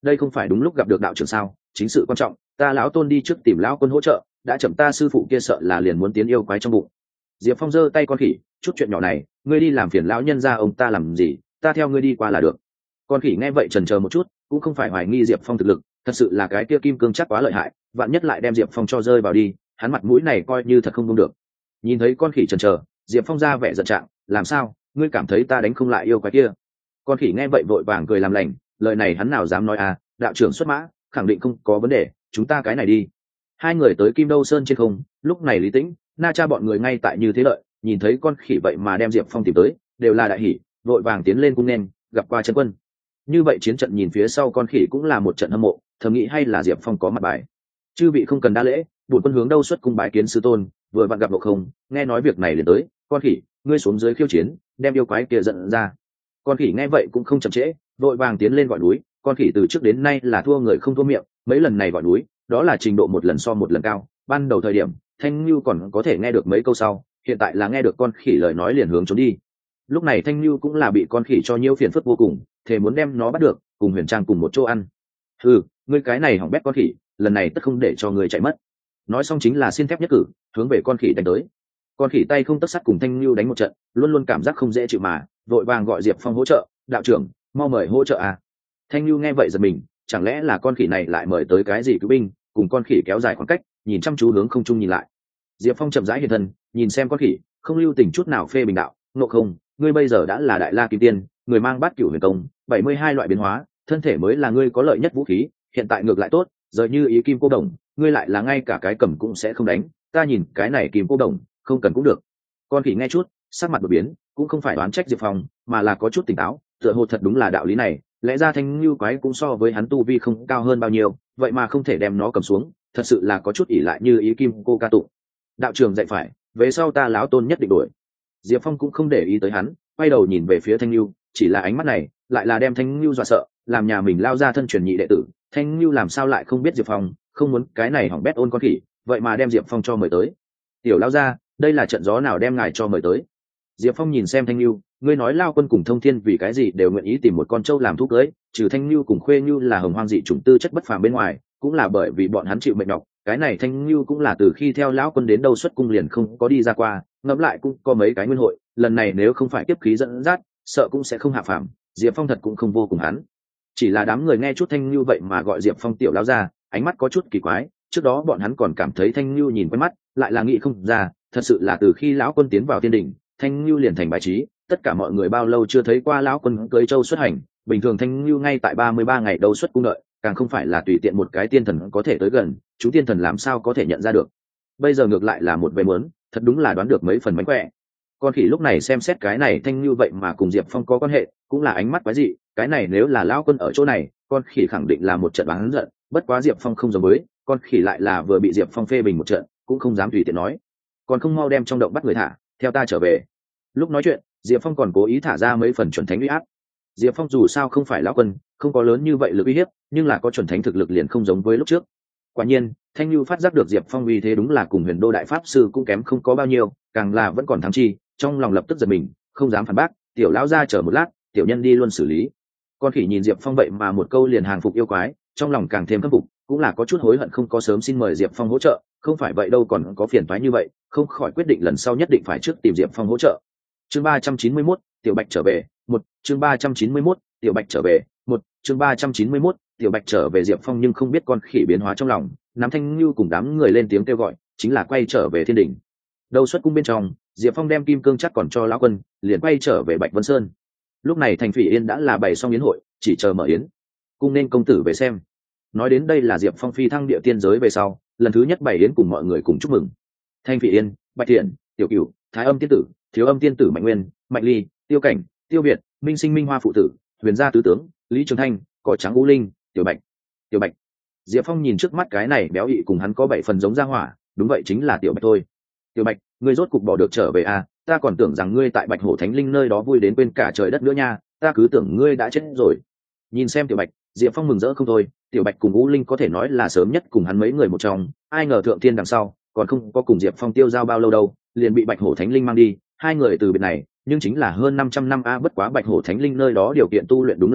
đây không phải đúng lúc gặp được đạo trưởng sao? Chính sự quan trọng, ta lão tôn đi trước tìm lão quân hỗ trợ, đã chậm ta sư phụ kia sợ là liền muốn tiến yêu quái trong bụng. Diệp Phong giơ tay con khỉ, chút chuyện nhỏ này ngươi đi làm phiền lão nhân gia ông ta làm gì, ta theo ngươi đi qua là được. Con khỉ nghe vậy chần chờ một chút, cũng không phải hoài nghi Diệp Phong thực lực, thật sự là cái kia kim cương chắc quá lợi hại, vạn nhất lại đem Diệp Phong cho rơi vào đi, hắn mặt mũi này coi như thật không buông được. Nhìn thấy con khỉ chần chờ, Diệp Phong ra vẻ giận trạng, làm sao, ngươi cảm thấy ta đánh không lại yêu quái kia? Con khỉ nghe vậy vội vàng cười làm lành, lời này hắn nào dám nói à, đạo trưởng xuất mã, khẳng định không có vấn đề, chúng ta cái này đi. Hai người tới Kim Đâu Sơn trên không, lúc này Lý Tĩnh, Na Cha bọn người ngay tại Như Thế Lợi, nhìn thấy con khỉ vậy mà đem Diệp Phong tìm tới, đều là đại hỉ, vội vàng tiến lên cung nên, gặp qua chân quân. Như vậy chiến trận nhìn phía sau con khỉ cũng là một trận hâm mộ, thầm nghĩ hay là Diệp Phong có mặt bài. Chư vị không cần đa lễ, bổn quân hướng đâu xuất cung bái kiến sư tôn, vừa vặn gặp Ngộ Không, nghe nói việc này liền tới, con khỉ, ngươi xuống dưới khiêu chiến, đem yêu quái kia giận ra. Con khỉ nghe vậy cũng không chậm trễ, vội vàng tiến lên gọi núi, con khỉ từ trước đến nay là thua người không thua miệng, mấy lần này gọi núi, đó là trình độ một lần so một lần cao, ban đầu thời điểm, Thanh Nhu còn có thể nghe được mấy câu sau, hiện tại là nghe được con khỉ lời nói liền hướng trốn đi. Lúc này Thanh Nhu cũng là bị con khỉ cho nhiễu phiền phức vô cùng, thề muốn đem nó bắt được, cùng Huyền Trang cùng một chỗ ăn. Ừ, ngươi cái này hỏng bét con khỉ, lần này tất không để cho ngươi chạy mất. Nói xong chính là xin thép nhất cử, hướng về con khỉ đánh tới. Con khỉ tay không tấc sắt cùng Thanh Nhu đánh một trận, luôn luôn cảm giác không dễ chịu mà, vội vàng gọi Diệp Phong hỗ trợ, đạo trưởng, mau mời hỗ trợ à. Thanh Nhu nghe vậy giật mình, chẳng lẽ là con khỉ này lại mời tới cái gì cứu binh, cùng con khỉ kéo dài khoảng cách, nhìn chăm chú hướng không trung nhìn lại. Diệp Phong chậm rãi hiện thân, nhìn xem con khỉ, không lưu tình chút nào phê bình đạo, Ngộ Không, ngươi bây giờ đã là đại la kim tiên, người mang bát cửu huyền công, bảy mươi hai loại biến hóa, thân thể mới là ngươi có lợi nhất vũ khí, hiện tại ngược lại tốt, giờ như ý kim cô đồng, ngươi lại là ngay cả cái cầm cũng sẽ không đánh, ta nhìn cái này kim cô đồng, không cần cũng được. Con khỉ nghe chút, sắc mặt đột biến, cũng không phải đoán trách Diệp Phong, mà là có chút tỉnh táo, tựa hồ thật đúng là đạo lý này, lẽ ra Thanh Nhu quái cũng so với hắn tu vi không cao hơn bao nhiêu, vậy mà không thể đem nó cầm xuống, thật sự là có chút ỷ lại như ý kim cô ca tụng. Đạo trưởng dạy phải, về sau ta lão tôn nhất định đuổi. Diệp Phong cũng không để ý tới hắn, quay đầu nhìn về phía Thanh Nhu, chỉ là ánh mắt này, lại là đem Thanh Nhu dọa sợ, làm nhà mình lao ra thân truyền nhị đệ tử, Thanh Nhu làm sao lại không biết Diệp Phong, không muốn cái này hỏng bét ôn con khỉ, vậy mà đem Diệp Phong cho mời tới. Tiểu lao ra, đây là trận gió nào đem ngài cho mời tới? Diệp Phong nhìn xem Thanh Nhu, ngươi nói Lao Quân cùng Thông Thiên vì cái gì đều nguyện ý tìm một con trâu làm thú cưới, trừ Thanh Nhu cùng Khuê Nhu là hồng hoang dị chủng tư chất bất phàm bên ngoài, cũng là bởi vì bọn hắn chịu mệnh nhọc. Cái này Thanh Nhu cũng là từ khi theo lão quân đến đâu xuất cung liền không có đi ra qua, ngẫm lại cũng có mấy cái nguyên hội, lần này nếu không phải tiếp khí dẫn dắt, sợ cũng sẽ không hạ phàm. Diệp Phong thật cũng không vô cùng hắn. Chỉ là đám người nghe chút Thanh Nhu vậy mà gọi Diệp Phong tiểu lão ra, ánh mắt có chút kỳ quái, trước đó bọn hắn còn cảm thấy Thanh Nhu nhìn quen mắt, lại là nghĩ không ra, thật sự là từ khi lão quân tiến vào tiên đỉnh, Thanh Nhu liền thành bài trí, tất cả mọi người bao lâu chưa thấy qua lão quân cưới châu xuất hành, bình thường Thanh Nhu ngay tại ba mươi ba ngày đâu xuất cung đợi, càng không phải là tùy tiện một cái tiên thần có thể tới gần, chúng tiên thần làm sao có thể nhận ra được. Bây giờ ngược lại là một về muốn, thật đúng là đoán được mấy phần mánh khỏe. Con khỉ lúc này xem xét cái này Thanh Nhu vậy mà cùng Diệp Phong có quan hệ, cũng là ánh mắt quái dị, cái này nếu là lão quân ở chỗ này, con khỉ khẳng định là một trận bán giận, bất quá Diệp Phong không giống với, con khỉ lại là vừa bị Diệp Phong phê bình một trận, cũng không dám tùy tiện nói, còn không mau đem trong động bắt người thả, theo ta trở về. Lúc nói chuyện, Diệp Phong còn cố ý thả ra mấy phần chuẩn thánh uy áp. Diệp Phong dù sao không phải lão quân, không có lớn như vậy lực uy hiếp, nhưng là có chuẩn thánh thực lực liền không giống với lúc trước. Quả nhiên, Thanh Nhu phát giác được Diệp Phong uy thế đúng là cùng Huyền Đô đại pháp sư cũng kém không có bao nhiêu, càng là vẫn còn thắng chi, trong lòng lập tức giật mình, không dám phản bác, tiểu lão ra chờ một lát, tiểu nhân đi luôn xử lý. Con khỉ nhìn Diệp Phong vậy mà một câu liền hàng phục yêu quái, trong lòng càng thêm khâm phục, cũng là có chút hối hận không có sớm xin mời Diệp Phong hỗ trợ, không phải vậy đâu còn có phiền toái như vậy, không khỏi quyết định lần sau nhất định phải trước tìm Diệp Phong hỗ trợ. Chương ba trăm chín mươi mốt, Tiểu Bạch trở về, một, chương ba trăm chín mươi mốt, Tiểu Bạch trở về, một, chương ba trăm chín mươi mốt, Tiểu Bạch trở về. Diệp Phong nhưng không biết con khỉ biến hóa trong lòng, nắm Thanh Nhu cùng đám người lên tiếng kêu gọi, chính là quay trở về thiên đỉnh. Đầu xuất cung bên trong, Diệp Phong đem kim cương chắc còn cho lão quân, liền quay trở về Bạch Vân Sơn. Lúc này thành Phỉ Yên đã là bày xong yến hội, chỉ chờ mở yến. Cung nên công tử về xem. Nói đến đây là Diệp Phong phi thăng địa tiên giới về sau, lần thứ nhất bày yến cùng mọi người cùng chúc mừng. Thanh Phỉ Yên, Bạch Thiện, Tiểu Cửu, Thái Âm tiên tử, Thiếu Âm tiên tử Mạnh Nguyên, Mạnh Ly, Tiêu Cảnh, Tiêu Việt, Minh Sinh Minh Hoa phụ tử, Huyền gia tứ tướng, Lý Trường Thanh, Cỏ Trắng U Linh, Tiểu Bạch. Tiểu Bạch. Diệp Phong nhìn trước mắt cái này béo ị cùng hắn có bảy phần giống ra hỏa, đúng vậy chính là Tiểu Bạch thôi. Tiểu Bạch, ngươi rốt cục bỏ được trở về à, ta còn tưởng rằng ngươi tại Bạch Hổ Thánh Linh nơi đó vui đến quên cả trời đất nữa nha, ta cứ tưởng ngươi đã chết rồi. Nhìn xem Tiểu Bạch, Diệp Phong mừng rỡ không thôi, Tiểu Bạch cùng U Linh có thể nói là sớm nhất cùng hắn mấy người một trong, ai ngờ thượng thiên đằng sau, còn không có cùng Diệp Phong tiêu giao bao lâu đâu, liền bị Bạch Hổ Thánh Linh mang đi, hai người từ biệt này, nhưng chính là hơn năm trăm năm a, bất quá Bạch Hổ Thánh Linh nơi đó điều kiện tu luyện đúng là tốt,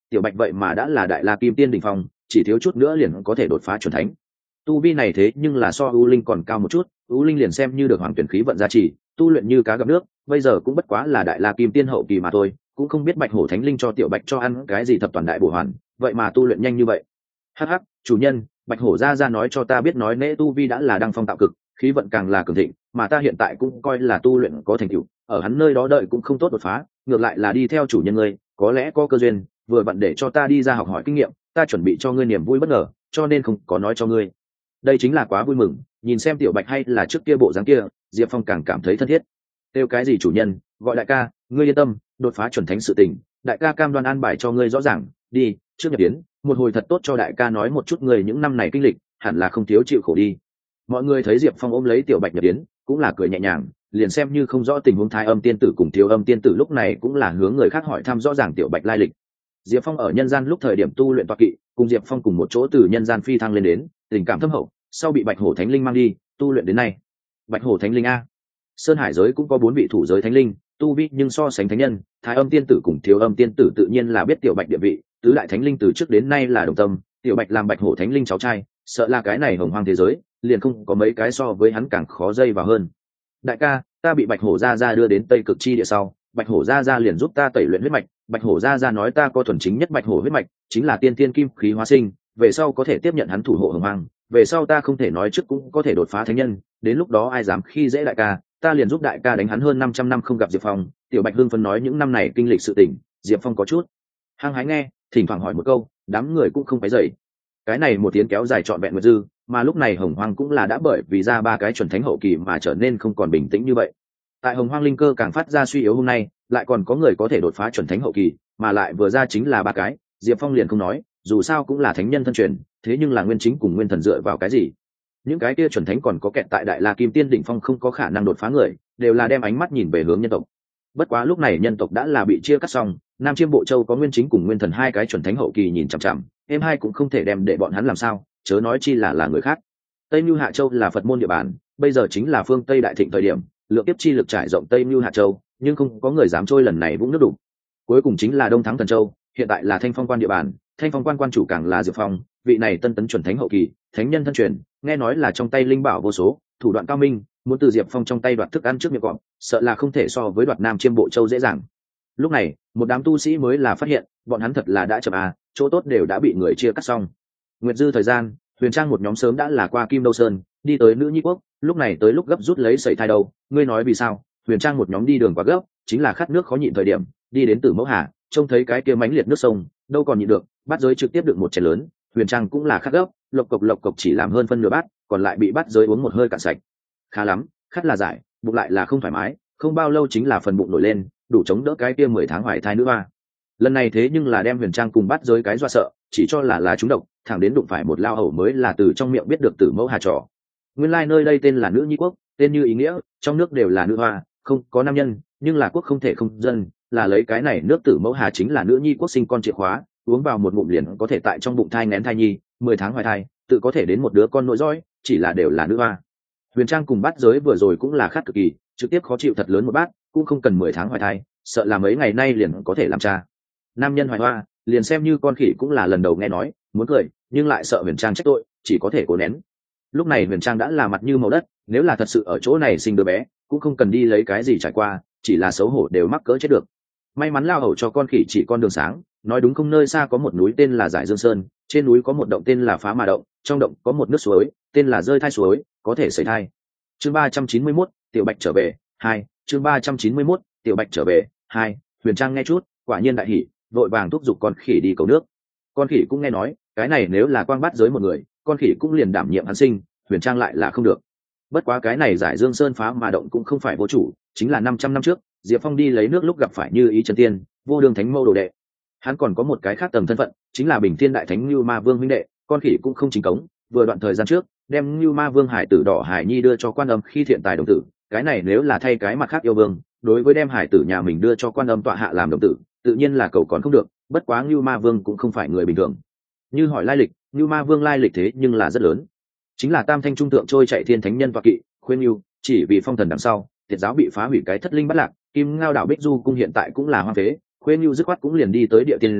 tiểu bạch vậy mà đã là đại la kim tiên đỉnh phong, chỉ thiếu chút nữa liền có thể đột phá chuẩn thánh. Tu vi này thế nhưng là so u linh còn cao một chút, u linh liền xem như được hoàng tuyển khí vận gia trì, tu luyện như cá gặp nước, bây giờ cũng bất quá là đại la kim tiên hậu kỳ mà thôi, cũng không biết bạch hổ thánh linh cho tiểu bạch cho ăn cái gì thập toàn đại bổ hoàn, vậy mà tu luyện nhanh như vậy. Hắc hắc, chủ nhân, bạch hổ gia gia nói cho ta biết nói nễ tu vi đã là đăng phong tạo cực, khí vận càng là cường thịnh, mà ta hiện tại cũng coi là tu luyện có thành tựu, ở hắn nơi đó đợi cũng không tốt đột phá, ngược lại là đi theo chủ nhân ngươi, có lẽ có cơ duyên, vừa vặn để cho ta đi ra học hỏi kinh nghiệm, ta chuẩn bị cho ngươi niềm vui bất ngờ, cho nên không có nói cho ngươi. Đây chính là quá vui mừng, nhìn xem tiểu bạch hay là trước kia bộ dáng kia, Diệp Phong càng cảm thấy thân thiết. Kêu cái gì chủ nhân, gọi đại ca, ngươi yên tâm, đột phá chuẩn thánh sự tình, đại ca cam đoan an bài cho ngươi rõ ràng, đi, trước nhập tiến, một hồi thật tốt cho đại ca nói một chút người những năm này kinh lịch, hẳn là không thiếu chịu khổ đi. Mọi người thấy Diệp Phong ôm lấy tiểu bạch nhập tiến, cũng là cười nhẹ nhàng, liền xem như không rõ tình huống thái âm tiên tử cùng thiếu âm tiên tử lúc này cũng là hướng người khác hỏi thăm rõ ràng tiểu bạch lai lịch. Diệp Phong ở nhân gian lúc thời điểm tu luyện toa kỵ, cùng Diệp Phong cùng một chỗ từ nhân gian phi thăng lên đến, tình cảm thâm hậu, sau bị bạch hổ thánh linh mang đi, tu luyện đến nay. Bạch hổ thánh linh a, sơn hải giới cũng có bốn vị thủ giới thánh linh, tu vi nhưng so sánh thánh nhân, thái âm tiên tử cùng thiếu âm tiên tử tự nhiên là biết tiểu bạch địa vị, tứ đại thánh linh từ trước đến nay là đồng tâm, tiểu bạch làm bạch hổ thánh linh cháu trai, sợ là cái này hồng hoang thế giới liền không có mấy cái so với hắn càng khó dây vào hơn. Đại ca, ta bị bạch hổ gia gia đưa đến tây cực chi địa sau, bạch hổ gia gia liền giúp ta tẩy luyện huyết mạch, bạch hổ gia gia nói ta có thuần chính nhất bạch hổ huyết mạch, chính là tiên tiên kim khí hóa sinh, về sau có thể tiếp nhận hắn thủ hộ hồng hoang, về sau ta không thể nói trước cũng có thể đột phá thánh nhân, đến lúc đó ai dám khi dễ đại ca, ta liền giúp đại ca đánh hắn. Hơn năm trăm năm không gặp Diệp Phong, tiểu bạch hưng phấn nói những năm này kinh lịch sự tình, Diệp Phong có chút hăng hái nghe, thỉnh thoảng hỏi một câu, đám người cũng không phải dậy. Cái này một tiếng kéo dài trọn vẹn nguyệt dư, mà lúc này hồng hoang cũng là đã bởi vì ra ba cái chuẩn thánh hậu kỳ mà trở nên không còn bình tĩnh như vậy. Tại hồng hoang linh cơ càng phát ra suy yếu hôm nay, lại còn có người có thể đột phá chuẩn thánh hậu kỳ, mà lại vừa ra chính là ba cái, Diệp Phong liền không nói, dù sao cũng là thánh nhân thân truyền, thế nhưng là nguyên chính cùng nguyên thần dựa vào cái gì? Những cái kia chuẩn thánh còn có kẹt tại đại la kim tiên đỉnh phong không có khả năng đột phá người, đều là đem ánh mắt nhìn về hướng nhân tộc. Bất quá lúc này nhân tộc đã là bị chia cắt xong, nam chiêm bộ châu có nguyên chính cùng nguyên thần hai cái chuẩn thánh hậu kỳ nhìn chằm chằm, em hai cũng không thể đem để bọn hắn làm sao, chớ nói chi là là người khác. Tây Nưu Hạ Châu là Phật môn địa bàn, bây giờ chính là phương Tây đại thịnh thời điểm, lượng tiếp chi lực trải rộng Tây Nưu Hạ Châu, nhưng không có người dám trôi lần này vũng nước đủ. Cuối cùng chính là Đông Thắng Thần Châu, hiện tại là Thanh Phong quan địa bàn, Thanh Phong quan quan chủ càng là Diệp Phong, vị này tân tấn chuẩn thánh hậu kỳ, thánh nhân thân truyền, nghe nói là trong tay linh bảo vô số, thủ đoạn cao minh, muốn từ Diệp Phong trong tay đoạt thức ăn trước miệng cọp, sợ là không thể so với đoạt Nam Chiêm Bộ Châu dễ dàng. Lúc này, một đám tu sĩ mới là phát hiện, bọn hắn thật là đã chậm à, chỗ tốt đều đã bị người chia cắt xong. Nguyệt dư thời gian, Huyền Trang một nhóm sớm đã là qua Kim Đâu Sơn, đi tới Nữ Nhi Quốc, lúc này tới lúc gấp rút lấy sẩy thai đầu, ngươi nói vì sao? Huyền Trang một nhóm đi đường quá gấp, chính là khát nước khó nhịn thời điểm, đi đến Tử Mẫu Hà, trông thấy cái kia mãnh liệt nước sông, đâu còn nhịn được, bát giới trực tiếp đựng một chén lớn, Huyền Trang cũng là khát gấp, lộc cộc lộc cộc chỉ làm hơn phân nửa bát, còn lại bị bát giới uống một hơi cạn sạch. Khá lắm, khát là giải, bụng lại là không thoải mái, không bao lâu chính là phần bụng nổi lên, đủ chống đỡ cái kia mười tháng hoài thai nữ hoa. Lần này thế nhưng là đem Huyền Trang cùng bát giới cái dọa sợ, chỉ cho là là trúng độc, thẳng đến đụng phải một lao hầu mới là từ trong miệng biết được Tử Mẫu Hà trò. Nguyên lai like nơi đây tên là Nữ Nhi Quốc, tên như ý nghĩa, trong nước đều là nữ hoa, không có nam nhân, nhưng là quốc không thể không dân, là lấy cái này nước Tử Mẫu Hà chính là Nữ Nhi Quốc sinh con chìa khóa, uống vào một ngụm liền có thể tại trong bụng thai nghén thai nhi, mười tháng hoài thai, tự có thể đến một đứa con nội dõi, chỉ là đều là nữ hoa. Huyền Trang cùng bát giới vừa rồi cũng là khát cực kỳ, trực tiếp khó chịu thật lớn một bát, cũng không cần mười tháng hoài thai, sợ là mấy ngày nay liền có thể làm cha. Nam nhân hoài hoa, liền xem như con khỉ cũng là lần đầu nghe nói, muốn cười, nhưng lại sợ Huyền Trang trách tội, chỉ có thể cố nén. Lúc này Huyền Trang đã là mặt như màu đất, nếu là thật sự ở chỗ này sinh đứa bé, cũng không cần đi lấy cái gì trải qua, chỉ là xấu hổ đều mắc cỡ chết được. May mắn lao hầu cho con khỉ chỉ con đường sáng, nói đúng không nơi xa có một núi tên là Giải Dương Sơn, trên núi có một động tên là Phá Mà Động, trong động có một nước suối, tên là Rơi Thai Suối, có thể sấy thai. Chương ba trăm chín mươi mốt, Tiểu Bạch trở về, hai. Chương ba trăm chín mươi mốt, Tiểu Bạch trở về, hai. Huyền Trang nghe chút, quả nhiên đại hỉ, vội vàng thúc giục con khỉ đi cầu nước. Con khỉ cũng nghe nói, cái này nếu là quang bát giới một người, con khỉ cũng liền đảm nhiệm hắn sinh, Huyền Trang lại là không được. Bất quá cái này Giải Dương Sơn Phá Mà Động cũng không phải vô chủ, chính là năm trăm năm trước, Diệp Phong đi lấy nước lúc gặp phải Như Ý Chân Tiên, Vô Đường Thánh Mâu đồ đệ. Hắn còn có một cái khác tầm thân phận, chính là Bình Thiên Đại Thánh Nưu Ma Vương huynh đệ, con khỉ cũng không chính cống, vừa đoạn thời gian trước, đem Nưu Ma Vương Hải Tử Đỏ Hải Nhi đưa cho Quan Âm khi thiện tài đồng tử, cái này nếu là thay cái mặt khác yêu vương, đối với đem Hải Tử nhà mình đưa cho Quan Âm tọa hạ làm đồng tử, tự nhiên là cầu còn không được, bất quá Nưu Ma Vương cũng không phải người bình thường. Như hỏi lai lịch, Nưu Ma Vương lai lịch thế nhưng là rất lớn, chính là Tam Thanh Trung Thượng trôi chạy thiên thánh nhân tọa kỵ, khuyên Nưu, chỉ vì phong thần đằng sau, Tiệt giáo bị phá hủy cái thất linh bắt lạc, Kim Ngao đảo Bích Du cung hiện tại cũng là hoang phế, khuyên Nưu dứt khoát cũng liền đi tới địa tiên giới,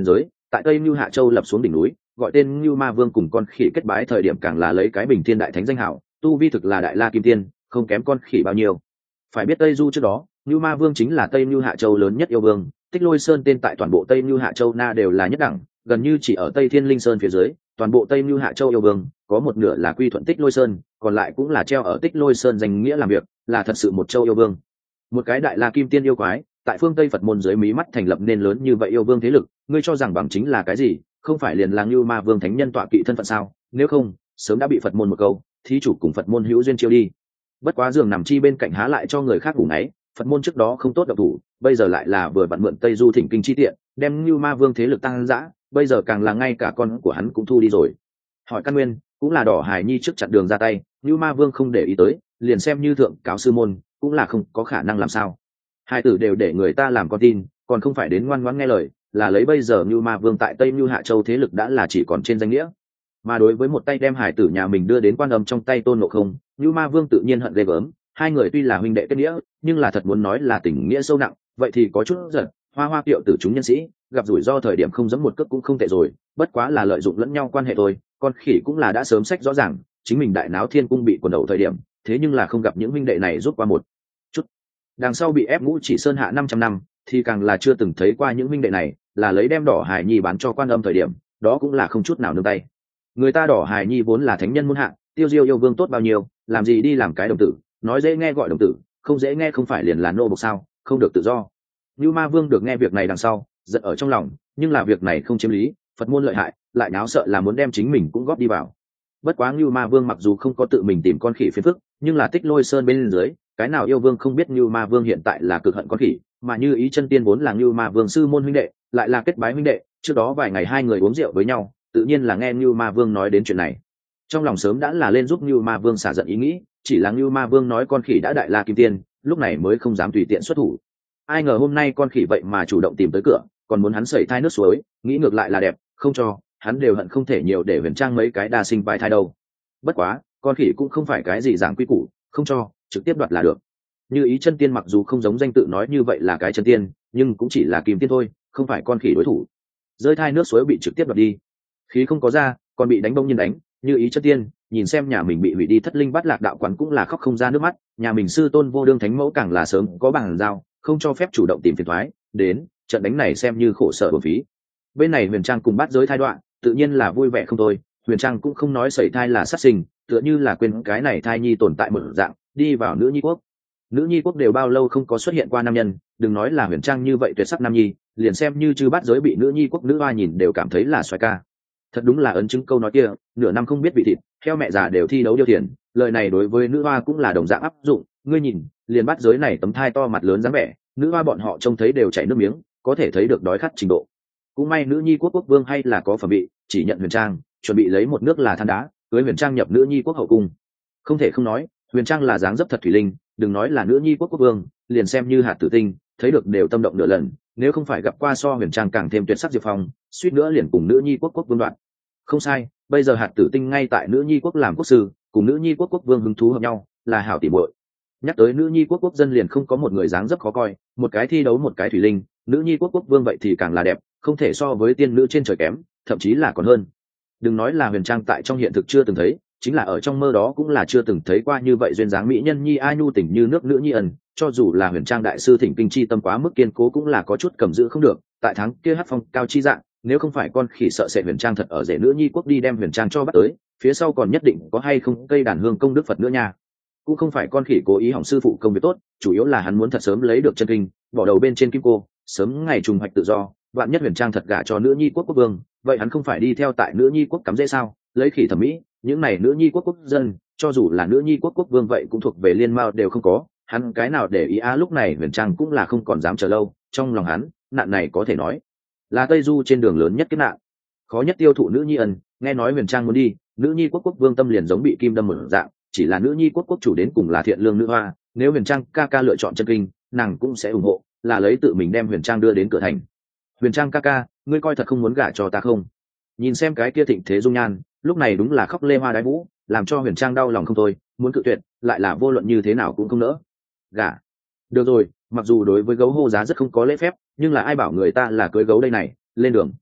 tại tây Nưu Hạ Châu lập xuống đỉnh núi, gọi tên Nưu Ma Vương cùng con khỉ kết bái thời điểm càng là lấy cái bình thiên đại thánh danh hảo, tu vi thực là đại la kim tiên, không kém con khỉ bao nhiêu. Phải biết Tây Du trước đó, Nưu Ma Vương chính là tây Nưu Hạ Châu lớn nhất yêu vương, Tích Lôi Sơn tên tại toàn bộ tây Nưu Hạ Châu na đều là nhất đẳng, gần như chỉ ở tây Thiên Linh Sơn phía dưới, toàn bộ tây Nưu Hạ Châu yêu vương có một nửa là quy thuận Tích Lôi Sơn, còn lại cũng là treo ở Tích Lôi Sơn danh nghĩa làm việc, là thật sự một châu yêu vương. Một cái đại la kim tiên yêu quái, tại phương Tây Phật môn dưới mí mắt thành lập nên lớn như vậy yêu vương thế lực, ngươi cho rằng bằng chính là cái gì? Không phải liền là Nưu Ma Vương thánh nhân tọa kỵ thân phận sao? Nếu không, sớm đã bị Phật môn một câu, thí chủ cùng Phật môn hữu duyên chiêu đi. Bất quá giường nằm chi bên cạnh há lại cho người khác ngủ ngáy, Phật môn trước đó không tốt độc thủ, bây giờ lại là vừa vặn mượn Tây Du thỉnh kinh chi tiện, đem Nưu Ma Vương thế lực tăng dã, bây giờ càng là ngay cả con của hắn cũng thu đi rồi. Hỏi căn nguyên, cũng là Đỏ Hải Nhi trước chặn đường ra tay, Nưu Ma Vương không để ý tới, liền xem như thượng cáo sư môn, cũng là không có khả năng làm sao. Hai tử đều để người ta làm con tin, còn không phải đến ngoan ngoãn nghe lời, là lấy bây giờ Nưu Ma Vương tại Tây Nưu Hạ Châu thế lực đã là chỉ còn trên danh nghĩa. Mà đối với một tay đem hải tử nhà mình đưa đến Quan Âm trong tay Tôn Ngộ Không, Nưu Ma Vương tự nhiên hận ghê gớm, hai người tuy là huynh đệ kết nghĩa, nhưng là thật muốn nói là tình nghĩa sâu nặng, vậy thì có chút giận. Hoa Hoa Kiệu tử chúng nhân sĩ, gặp rủi ro thời điểm không giẫm một cước cũng không tệ rồi, bất quá là lợi dụng lẫn nhau quan hệ thôi, con khỉ cũng là đã sớm sách rõ ràng, chính mình đại náo thiên cung bị quần đầu thời điểm, thế nhưng là không gặp những huynh đệ này giúp qua một chút. Đằng sau bị ép Ngũ Chỉ Sơn hạ năm trăm năm, thì càng là chưa từng thấy qua những huynh đệ này, là lấy đem Đỏ Hải Nhi bán cho Quan Âm thời điểm, đó cũng là không chút nào nương tay. Người ta Đỏ Hải Nhi vốn là thánh nhân muôn hạ, tiêu diêu yêu vương tốt bao nhiêu, làm gì đi làm cái đồng tử, nói dễ nghe gọi đồng tử, không dễ nghe không phải liền là nô bộc sao, không được tự do. Nưu Ma Vương được nghe việc này đằng sau, giận ở trong lòng, nhưng là việc này không chiếm lý, Phật môn lợi hại, lại náo sợ là muốn đem chính mình cũng góp đi vào. Bất quá Nưu Ma Vương mặc dù không có tự mình tìm con khỉ phiền phức, nhưng là Tích Lôi Sơn bên dưới, cái nào yêu vương không biết Nưu Ma Vương hiện tại là cực hận con khỉ, mà Như Ý Chân Tiên vốn là Nưu Ma Vương sư môn huynh đệ, lại là kết bái huynh đệ, trước đó vài ngày hai người uống rượu với nhau, tự nhiên là nghe Nưu Ma Vương nói đến chuyện này. Trong lòng sớm đã là lên giúp Nưu Ma Vương xả giận ý nghĩ, chỉ là Nưu Ma Vương nói con khỉ đã đại la kim tiên, lúc này mới không dám tùy tiện xuất thủ. Ai ngờ hôm nay con khỉ vậy mà chủ động tìm tới cửa, còn muốn hắn sẩy thai nước suối, nghĩ ngược lại là đẹp, không cho, hắn đều hận không thể nhiều để Huyền Trang mấy cái đa sinh vai thai đâu. Bất quá, con khỉ cũng không phải cái gì giảng quy củ, không cho, trực tiếp đoạt là được. Như Ý Chân Tiên mặc dù không giống danh tự nói như vậy là cái chân tiên, nhưng cũng chỉ là kim tiên thôi, không phải con khỉ đối thủ. Rơi thai nước suối bị trực tiếp đoạt đi, khí không có ra, còn bị đánh bông nhiên đánh. Như Ý Chân Tiên nhìn xem nhà mình bị hủy đi thất linh bát lạc đạo quán cũng là khóc không ra nước mắt, nhà mình sư tôn Vô Đương Thánh Mẫu càng là sớm có bằng giao, không cho phép chủ động tìm phiền toái, đến trận đánh này xem như khổ sở bổ phí. Bên này Huyền Trang cùng Bát Giới thai đoạn, tự nhiên là vui vẻ không thôi. Huyền Trang cũng không nói sẩy thai là sát sinh, tựa như là quên cái này thai nhi tồn tại một dạng, đi vào nữ nhi quốc. Nữ nhi quốc đều bao lâu không có xuất hiện qua nam nhân, đừng nói là Huyền Trang như vậy tuyệt sắc nam nhi, liền xem như chư Bát Giới bị nữ nhi quốc nữ hoa nhìn đều cảm thấy là xoái ca. Thật đúng là ấn chứng câu nói kia, nửa năm không biết vị thịt, theo mẹ già đều thi đấu điêu tiền, lời này đối với nữ hoa cũng là đồng dạng áp dụng. Ngươi nhìn, liền Bát Giới này tấm thai to mặt lớn dáng vẻ, nữ hoa bọn họ trông thấy đều chảy nước miếng, có thể thấy được đói khát trình độ. Cũng may nữ nhi quốc quốc vương hay là có phẩm bị, chỉ nhận Huyền Trang, chuẩn bị lấy một nước là than đá, cưới Huyền Trang nhập nữ nhi quốc hậu cung. Không thể không nói, Huyền Trang là dáng dấp thật thủy linh, đừng nói là nữ nhi quốc quốc vương, liền xem như hạt tử tinh, thấy được đều tâm động nửa lần, nếu không phải gặp qua so Huyền Trang càng thêm tuyệt sắc Diệp Phong, suýt nữa liền cùng nữ nhi quốc quốc vương đoạn. Không sai, bây giờ hạt tử tinh ngay tại nữ nhi quốc làm quốc sư, cùng nữ nhi quốc quốc vương hứng thú hợp nhau, là hảo tỉ muội. Nhắc tới nữ nhi quốc quốc dân liền không có một người dáng dấp khó coi, một cái thi đấu một cái thủy linh, nữ nhi quốc quốc vương vậy thì càng là đẹp, không thể so với tiên nữ trên trời kém, thậm chí là còn hơn. Đừng nói là Huyền Trang tại trong hiện thực chưa từng thấy, chính là ở trong mơ đó cũng là chưa từng thấy qua như vậy duyên dáng mỹ nhân nhi ai nhu tình như nước nữ nhi ẩn, cho dù là Huyền Trang đại sư thỉnh kinh chi tâm quá mức kiên cố cũng là có chút cầm giữ không được. Tại tháng kia hát phong cao chi dạng, nếu không phải con khỉ sợ sệt Huyền Trang thật ở rể nữ nhi quốc đi đem Huyền Trang cho bắt tới, phía sau còn nhất định có hay không cây đàn hương công đức Phật nữa nha. Cũng không phải con khỉ cố ý hỏng sư phụ công việc tốt, chủ yếu là hắn muốn thật sớm lấy được chân kinh, bỏ đầu bên trên kim cô, sớm ngày trùng hoạch tự do. Vạn nhất Huyền Trang thật gả cho nữ nhi quốc quốc vương, vậy hắn không phải đi theo tại nữ nhi quốc cắm dễ sao? Lấy khỉ thẩm mỹ, những này nữ nhi quốc quốc dân, cho dù là nữ nhi quốc quốc vương vậy cũng thuộc về liên mao đều không có, hắn cái nào để ý á. Lúc này Huyền Trang cũng là không còn dám chờ lâu, trong lòng hắn, nạn này có thể nói là Tây Du trên đường lớn nhất kiếp nạn, khó nhất tiêu thụ nữ nhi ẩn. Nghe nói Huyền Trang muốn đi, nữ nhi quốc quốc vương tâm liền giống bị kim đâm một dạng, chỉ là nữ nhi quốc quốc chủ đến cùng là thiện lương nữ hoa, nếu Huyền Trang ca ca lựa chọn chân kinh, nàng cũng sẽ ủng hộ, là lấy tự mình đem Huyền Trang đưa đến cửa thành. Huyền Trang ca ca, ngươi coi thật không muốn gả cho ta không? Nhìn xem cái kia thịnh thế dung nhan, lúc này đúng là khóc lê hoa đái vũ, làm cho Huyền Trang đau lòng không thôi, muốn cự tuyệt, lại là vô luận như thế nào cũng không nỡ. Gả? Được rồi, mặc dù đối với gấu hô giá rất không có lễ phép, nhưng là ai bảo người ta là cưới gấu đây này, lên đường.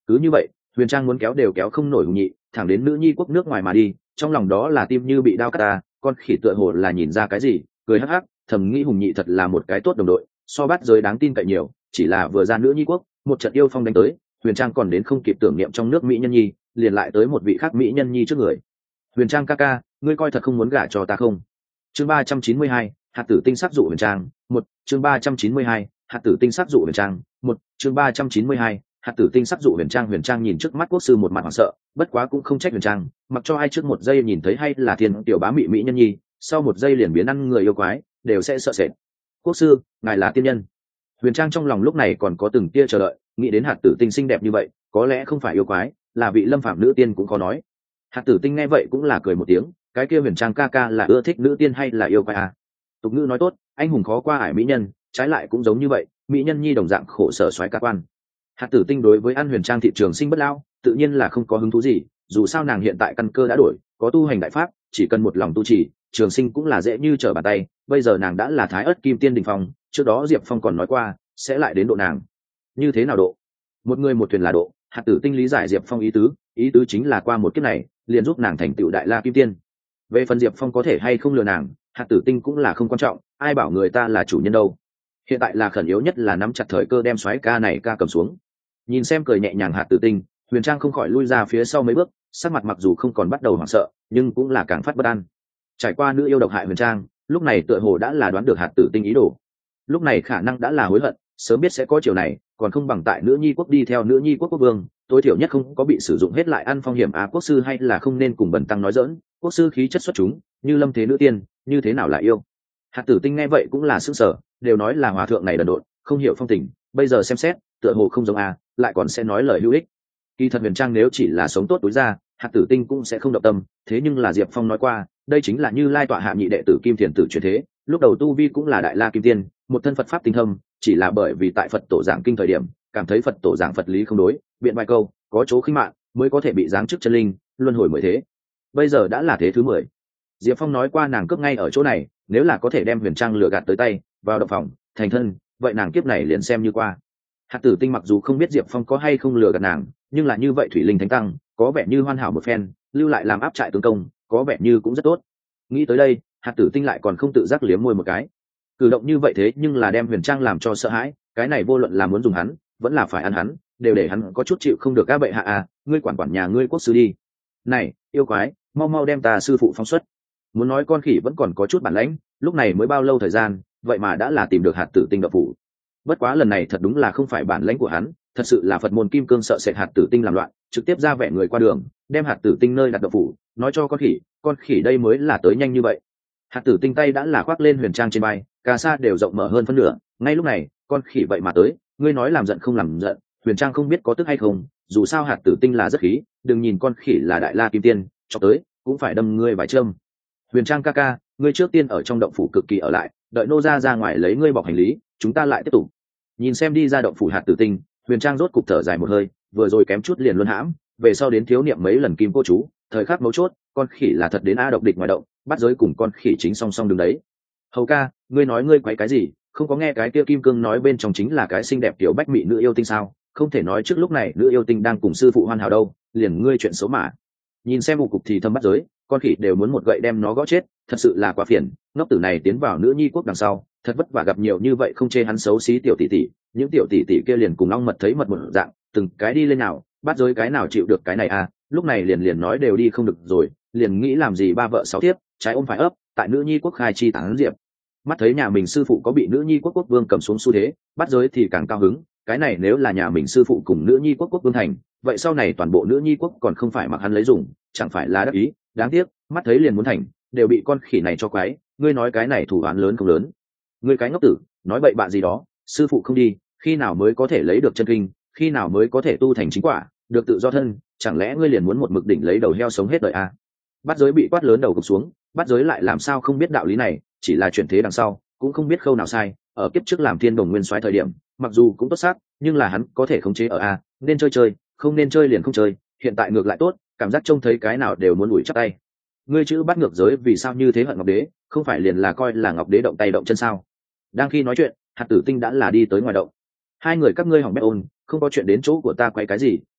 cứ như vậy huyền trang muốn kéo đều kéo không nổi hùng nhị, thẳng đến nữ nhi quốc nước ngoài mà đi, trong lòng đó là tim như bị đao cắt ta. Con khỉ tựa hồ là nhìn ra cái gì, cười hắc hắc, thầm nghĩ hùng nhị thật là một cái tốt đồng đội, so bắt giới đáng tin cậy nhiều. Chỉ là vừa ra nữ nhi quốc, một trận yêu phong đánh tới, huyền trang còn đến không kịp tưởng niệm trong nước mỹ nhân nhi, liền lại tới một vị khác mỹ nhân nhi trước người. Huyền trang ca ca, ngươi coi thật không muốn gả cho ta không? Chương ba trăm chín mươi hai, hạt tử tinh sắc dụ huyền trang. Một chương ba trăm chín mươi hai, hạt tử tinh sắc dụ huyền trang. Một chương ba trăm chín mươi hai, hạt tử tinh sắc dụ huyền trang. Huyền trang nhìn trước mắt quốc sư một mặt hoảng sợ, bất quá cũng không trách huyền trang, mặc cho ai trước một giây nhìn thấy hay là thiên tiểu bá mỹ mỹ nhân nhi, sau một giây liền biến ăn người yêu quái, đều sẽ sợ sệt. Quốc sư, ngài là tiên nhân. Huyền trang trong lòng lúc này còn có từng tia chờ đợi, nghĩ đến hạt tử tinh xinh đẹp như vậy, có lẽ không phải yêu quái, là vị lâm phạm nữ tiên cũng khó nói. Hạt tử tinh nghe vậy cũng là cười một tiếng, cái kia huyền trang ca ca là ưa thích nữ tiên hay là yêu quái à? Tục ngữ nói tốt, anh hùng khó qua ải mỹ nhân, trái lại cũng giống như vậy, mỹ nhân nhi đồng dạng khổ sở xoáy ca quan. Hạt tử tinh đối với ăn huyền trang thị trường sinh bất lao, tự nhiên là không có hứng thú gì, dù sao nàng hiện tại căn cơ đã đổi, có tu hành đại pháp, chỉ cần một lòng tu trì, trường sinh cũng là dễ như trở bàn tay. Bây giờ nàng đã là thái ớt kim tiên đỉnh phong, trước đó Diệp Phong còn nói qua sẽ lại đến độ nàng. Như thế nào độ? Một người một thuyền là độ. Hạt tử tinh lý giải Diệp Phong ý tứ, ý tứ chính là qua một kiếp này, liền giúp nàng thành tựu đại la kim tiên. Về phần Diệp Phong có thể hay không lừa nàng, hạt tử tinh cũng là không quan trọng, ai bảo người ta là chủ nhân đâu. Hiện tại là khẩn yếu nhất là nắm chặt thời cơ đem soái ca này ca cầm xuống. Nhìn xem cười nhẹ nhàng hạt tử tinh, huyền trang không khỏi lui ra phía sau mấy bước, sắc mặt mặc dù không còn bắt đầu hoảng sợ, nhưng cũng là càng phát bất an. Trải qua nữ yêu độc hại huyền trang, lúc này tựa hồ đã là đoán được hạt tử tinh ý đồ, lúc này khả năng đã là hối hận, sớm biết sẽ có chiều này, còn không bằng tại nữ nhi quốc đi theo nữ nhi quốc quốc vương, tối thiểu nhất không có bị sử dụng hết lại ăn phong hiểm. Á quốc sư hay là không nên cùng bần tăng nói dỡn, quốc sư khí chất xuất chúng, như lâm thế nữ tiên, như thế nào là yêu? Hạt tử tinh nghe vậy cũng là sững sờ, đều nói là hòa thượng này đần độn, không hiểu phong tình, bây giờ xem xét, tựa hồ không giống a, lại còn sẽ nói lời hữu ích. Kỳ thật huyền trang nếu chỉ là sống tốt túi ra, hạt tử tinh cũng sẽ không động tâm, thế nhưng là Diệp Phong nói qua, đây chính là Như Lai tọa hạ nhị đệ tử Kim Thiền tử truyền thế, lúc đầu tu vi cũng là đại la kim tiên, một thân Phật pháp tinh thâm, chỉ là bởi vì tại Phật tổ giảng kinh thời điểm, cảm thấy Phật tổ giảng Phật lý không đối, biện vài câu, có chỗ khinh mạn, mới có thể bị giáng chức chân linh, luân hồi mười thế. Bây giờ đã là thế thứ mười. Diệp Phong nói qua nàng cướp ngay ở chỗ này, nếu là có thể đem huyền trang lừa gạt tới tay, vào động phòng, thành thân, vậy nàng kiếp này liền xem như qua. Hạt tử tinh mặc dù không biết Diệp Phong có hay không lừa gạt nàng, nhưng là như vậy thủy linh thánh tăng, có vẻ như hoàn hảo một phen, lưu lại làm áp trại tướng công, có vẻ như cũng rất tốt. Nghĩ tới đây, hạt tử tinh lại còn không tự giác liếm môi một cái. Cử động như vậy thế nhưng là đem huyền trang làm cho sợ hãi, cái này vô luận là muốn dùng hắn, vẫn là phải ăn hắn, đều để hắn có chút chịu không được. Các bệ hạ à, ngươi quản quản nhà ngươi quốc sư đi. Này, yêu quái, mau mau đem ta sư phụ phóng xuất. Muốn nói con khỉ vẫn còn có chút bản lãnh, lúc này mới bao lâu thời gian, vậy mà đã là tìm được hạt tử tinh độc phủ. Bất quá lần này thật đúng là không phải bản lãnh của hắn, thật sự là Phật môn kim cương sợ sệt hạt tử tinh làm loạn, trực tiếp ra vẻ người qua đường, đem hạt tử tinh nơi đặt độc phủ, nói cho con khỉ, con khỉ đây mới là tới nhanh như vậy. Hạt tử tinh tay đã là khoác lên huyền trang trên bay, cà sa đều rộng mở hơn phân nửa. Ngay lúc này, con khỉ vậy mà tới, ngươi nói làm giận không làm giận, huyền trang không biết có tức hay không, dù sao hạt tử tinh là rất khí, đừng nhìn con khỉ là đại la kim tiên, cho tới cũng phải đâm ngươi vài châm. Huyền trang ca ca, ngươi trước tiên ở trong động phủ cực kỳ ở lại, đợi nô ra ra ngoài lấy ngươi bọc hành lý, chúng ta lại tiếp tục. Nhìn xem đi ra động phủ hạt tử tinh, huyền trang rốt cục thở dài một hơi, vừa rồi kém chút liền luân hãm, về sau đến thiếu niệm mấy lần kim cô chú, thời khắc mấu chốt, con khỉ là thật đến a độc địch ngoài động, bắt giới cùng con khỉ chính song song đứng đấy. Hầu ca, ngươi nói ngươi quấy cái gì, không có nghe cái kia kim cương nói bên trong chính là cái xinh đẹp tiểu bách mỹ nữ yêu tinh sao? Không thể nói trước lúc này nữ yêu tinh đang cùng sư phụ hoàn hảo đâu, liền ngươi chuyện xấu mà. Nhìn xem vụ cục thì thâm bắt giới, con khỉ đều muốn một gậy đem nó gõ chết, thật sự là quá phiền. Ngốc tử này tiến vào nữ nhi quốc đằng sau, thật vất vả gặp nhiều như vậy không chê hắn xấu xí tiểu tỷ tỷ, những tiểu tỷ tỷ kia liền cùng ong mật thấy mật một dạng, từng cái đi lên nào, bắt giới cái nào chịu được cái này à? Lúc này liền liền nói đều đi không được rồi, liền nghĩ làm gì ba vợ sáu thiếp, trái ôm phải ấp, tại nữ nhi quốc khai chi tán diệp. Mắt thấy nhà mình sư phụ có bị nữ nhi quốc quốc vương cầm xuống xu thế, bắt giới thì càng cao hứng, cái này nếu là nhà mình sư phụ cùng nữ nhi quốc quốc vương thành, vậy sau này toàn bộ nữ nhi quốc còn không phải mặc hắn lấy dùng, chẳng phải là đắc ý. Đáng tiếc, mắt thấy liền muốn thành, đều bị con khỉ này cho quái. Ngươi nói cái này thủ án lớn không lớn? Ngươi cái ngốc tử, nói bậy bạ gì đó, sư phụ không đi, khi nào mới có thể lấy được chân kinh, khi nào mới có thể tu thành chính quả, được tự do thân, chẳng lẽ ngươi liền muốn một mực đỉnh lấy đầu heo sống hết đời à? Bắt giới bị quát lớn đầu gục xuống, bắt giới lại làm sao không biết đạo lý này, chỉ là chuyển thế đằng sau, cũng không biết khâu nào sai. Ở kiếp trước làm thiên đồng nguyên soái thời điểm, mặc dù cũng tốt sát, nhưng là hắn có thể khống chế ở a, nên chơi chơi, không nên chơi liền không chơi. Hiện tại ngược lại tốt, cảm giác trông thấy cái nào đều muốn ủi chắp tay. Ngươi chữ bắt ngược giới vì sao như thế hận Ngọc Đế, không phải liền là coi là Ngọc Đế động tay động chân sao? Đang khi nói chuyện, hạt tử tinh đã là đi tới ngoài động. Hai người các ngươi hỏng bét ôn, không có chuyện đến chỗ của ta quay cái gì,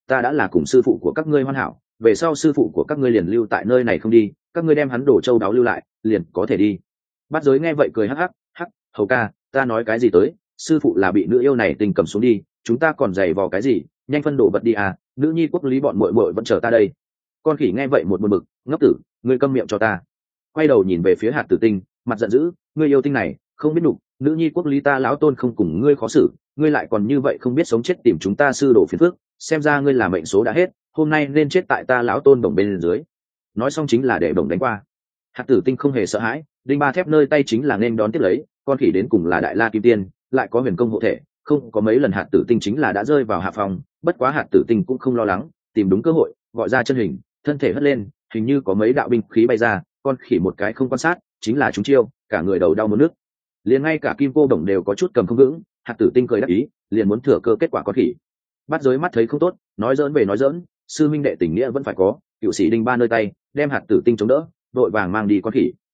ta đã là cùng sư phụ của các ngươi hoàn hảo, về sau sư phụ của các ngươi liền lưu tại nơi này không đi, các ngươi đem hắn đổ châu đáo lưu lại liền có thể đi. Bát giới nghe vậy cười hắc hắc hắc, hầu ca ta nói cái gì tới, sư phụ là bị nữ yêu này tình cầm xuống đi, chúng ta còn giày vò cái gì, nhanh phân đồ vật đi à, nữ nhi quốc lý bọn muội muội vẫn chờ ta đây. Con khỉ nghe vậy một buồn bực, ngốc tử ngươi câm miệng cho ta. Quay đầu nhìn về phía hạt tử tinh, mặt giận dữ, ngươi yêu tinh này không biết đủ, nữ nhi quốc lý ta lão tôn không cùng ngươi khó xử, ngươi lại còn như vậy không biết sống chết tìm chúng ta sư đồ phiền phước, xem ra ngươi là mệnh số đã hết, hôm nay nên chết tại ta lão tôn bổng bên dưới. Nói xong chính là để bổng đánh qua. Hạt tử tinh không hề sợ hãi, đinh ba thép nơi tay chính là nên đón tiếp lấy, con khỉ đến cùng là đại la kim tiên, lại có huyền công hộ thể, không có mấy lần hạt tử tinh chính là đã rơi vào hạ phòng, bất quá hạt tử tinh cũng không lo lắng, tìm đúng cơ hội gọi ra chân hình, thân thể hất lên, hình như có mấy đạo binh khí bay ra, con khỉ một cái không quan sát chính là trúng chiêu, cả người đầu đau muốn nước, liền ngay cả kim cô đồng đều có chút cầm không vững. Hạt tử tinh cười đắc ý, liền muốn thừa cơ kết quả con khỉ. Bắt giới mắt thấy không tốt, nói dỡn về nói dỡn, sư minh đệ tình nghĩa vẫn phải có, cựu sĩ đinh ba nơi tay đem hạt tử tinh chống đỡ, đội vàng mang đi con khỉ.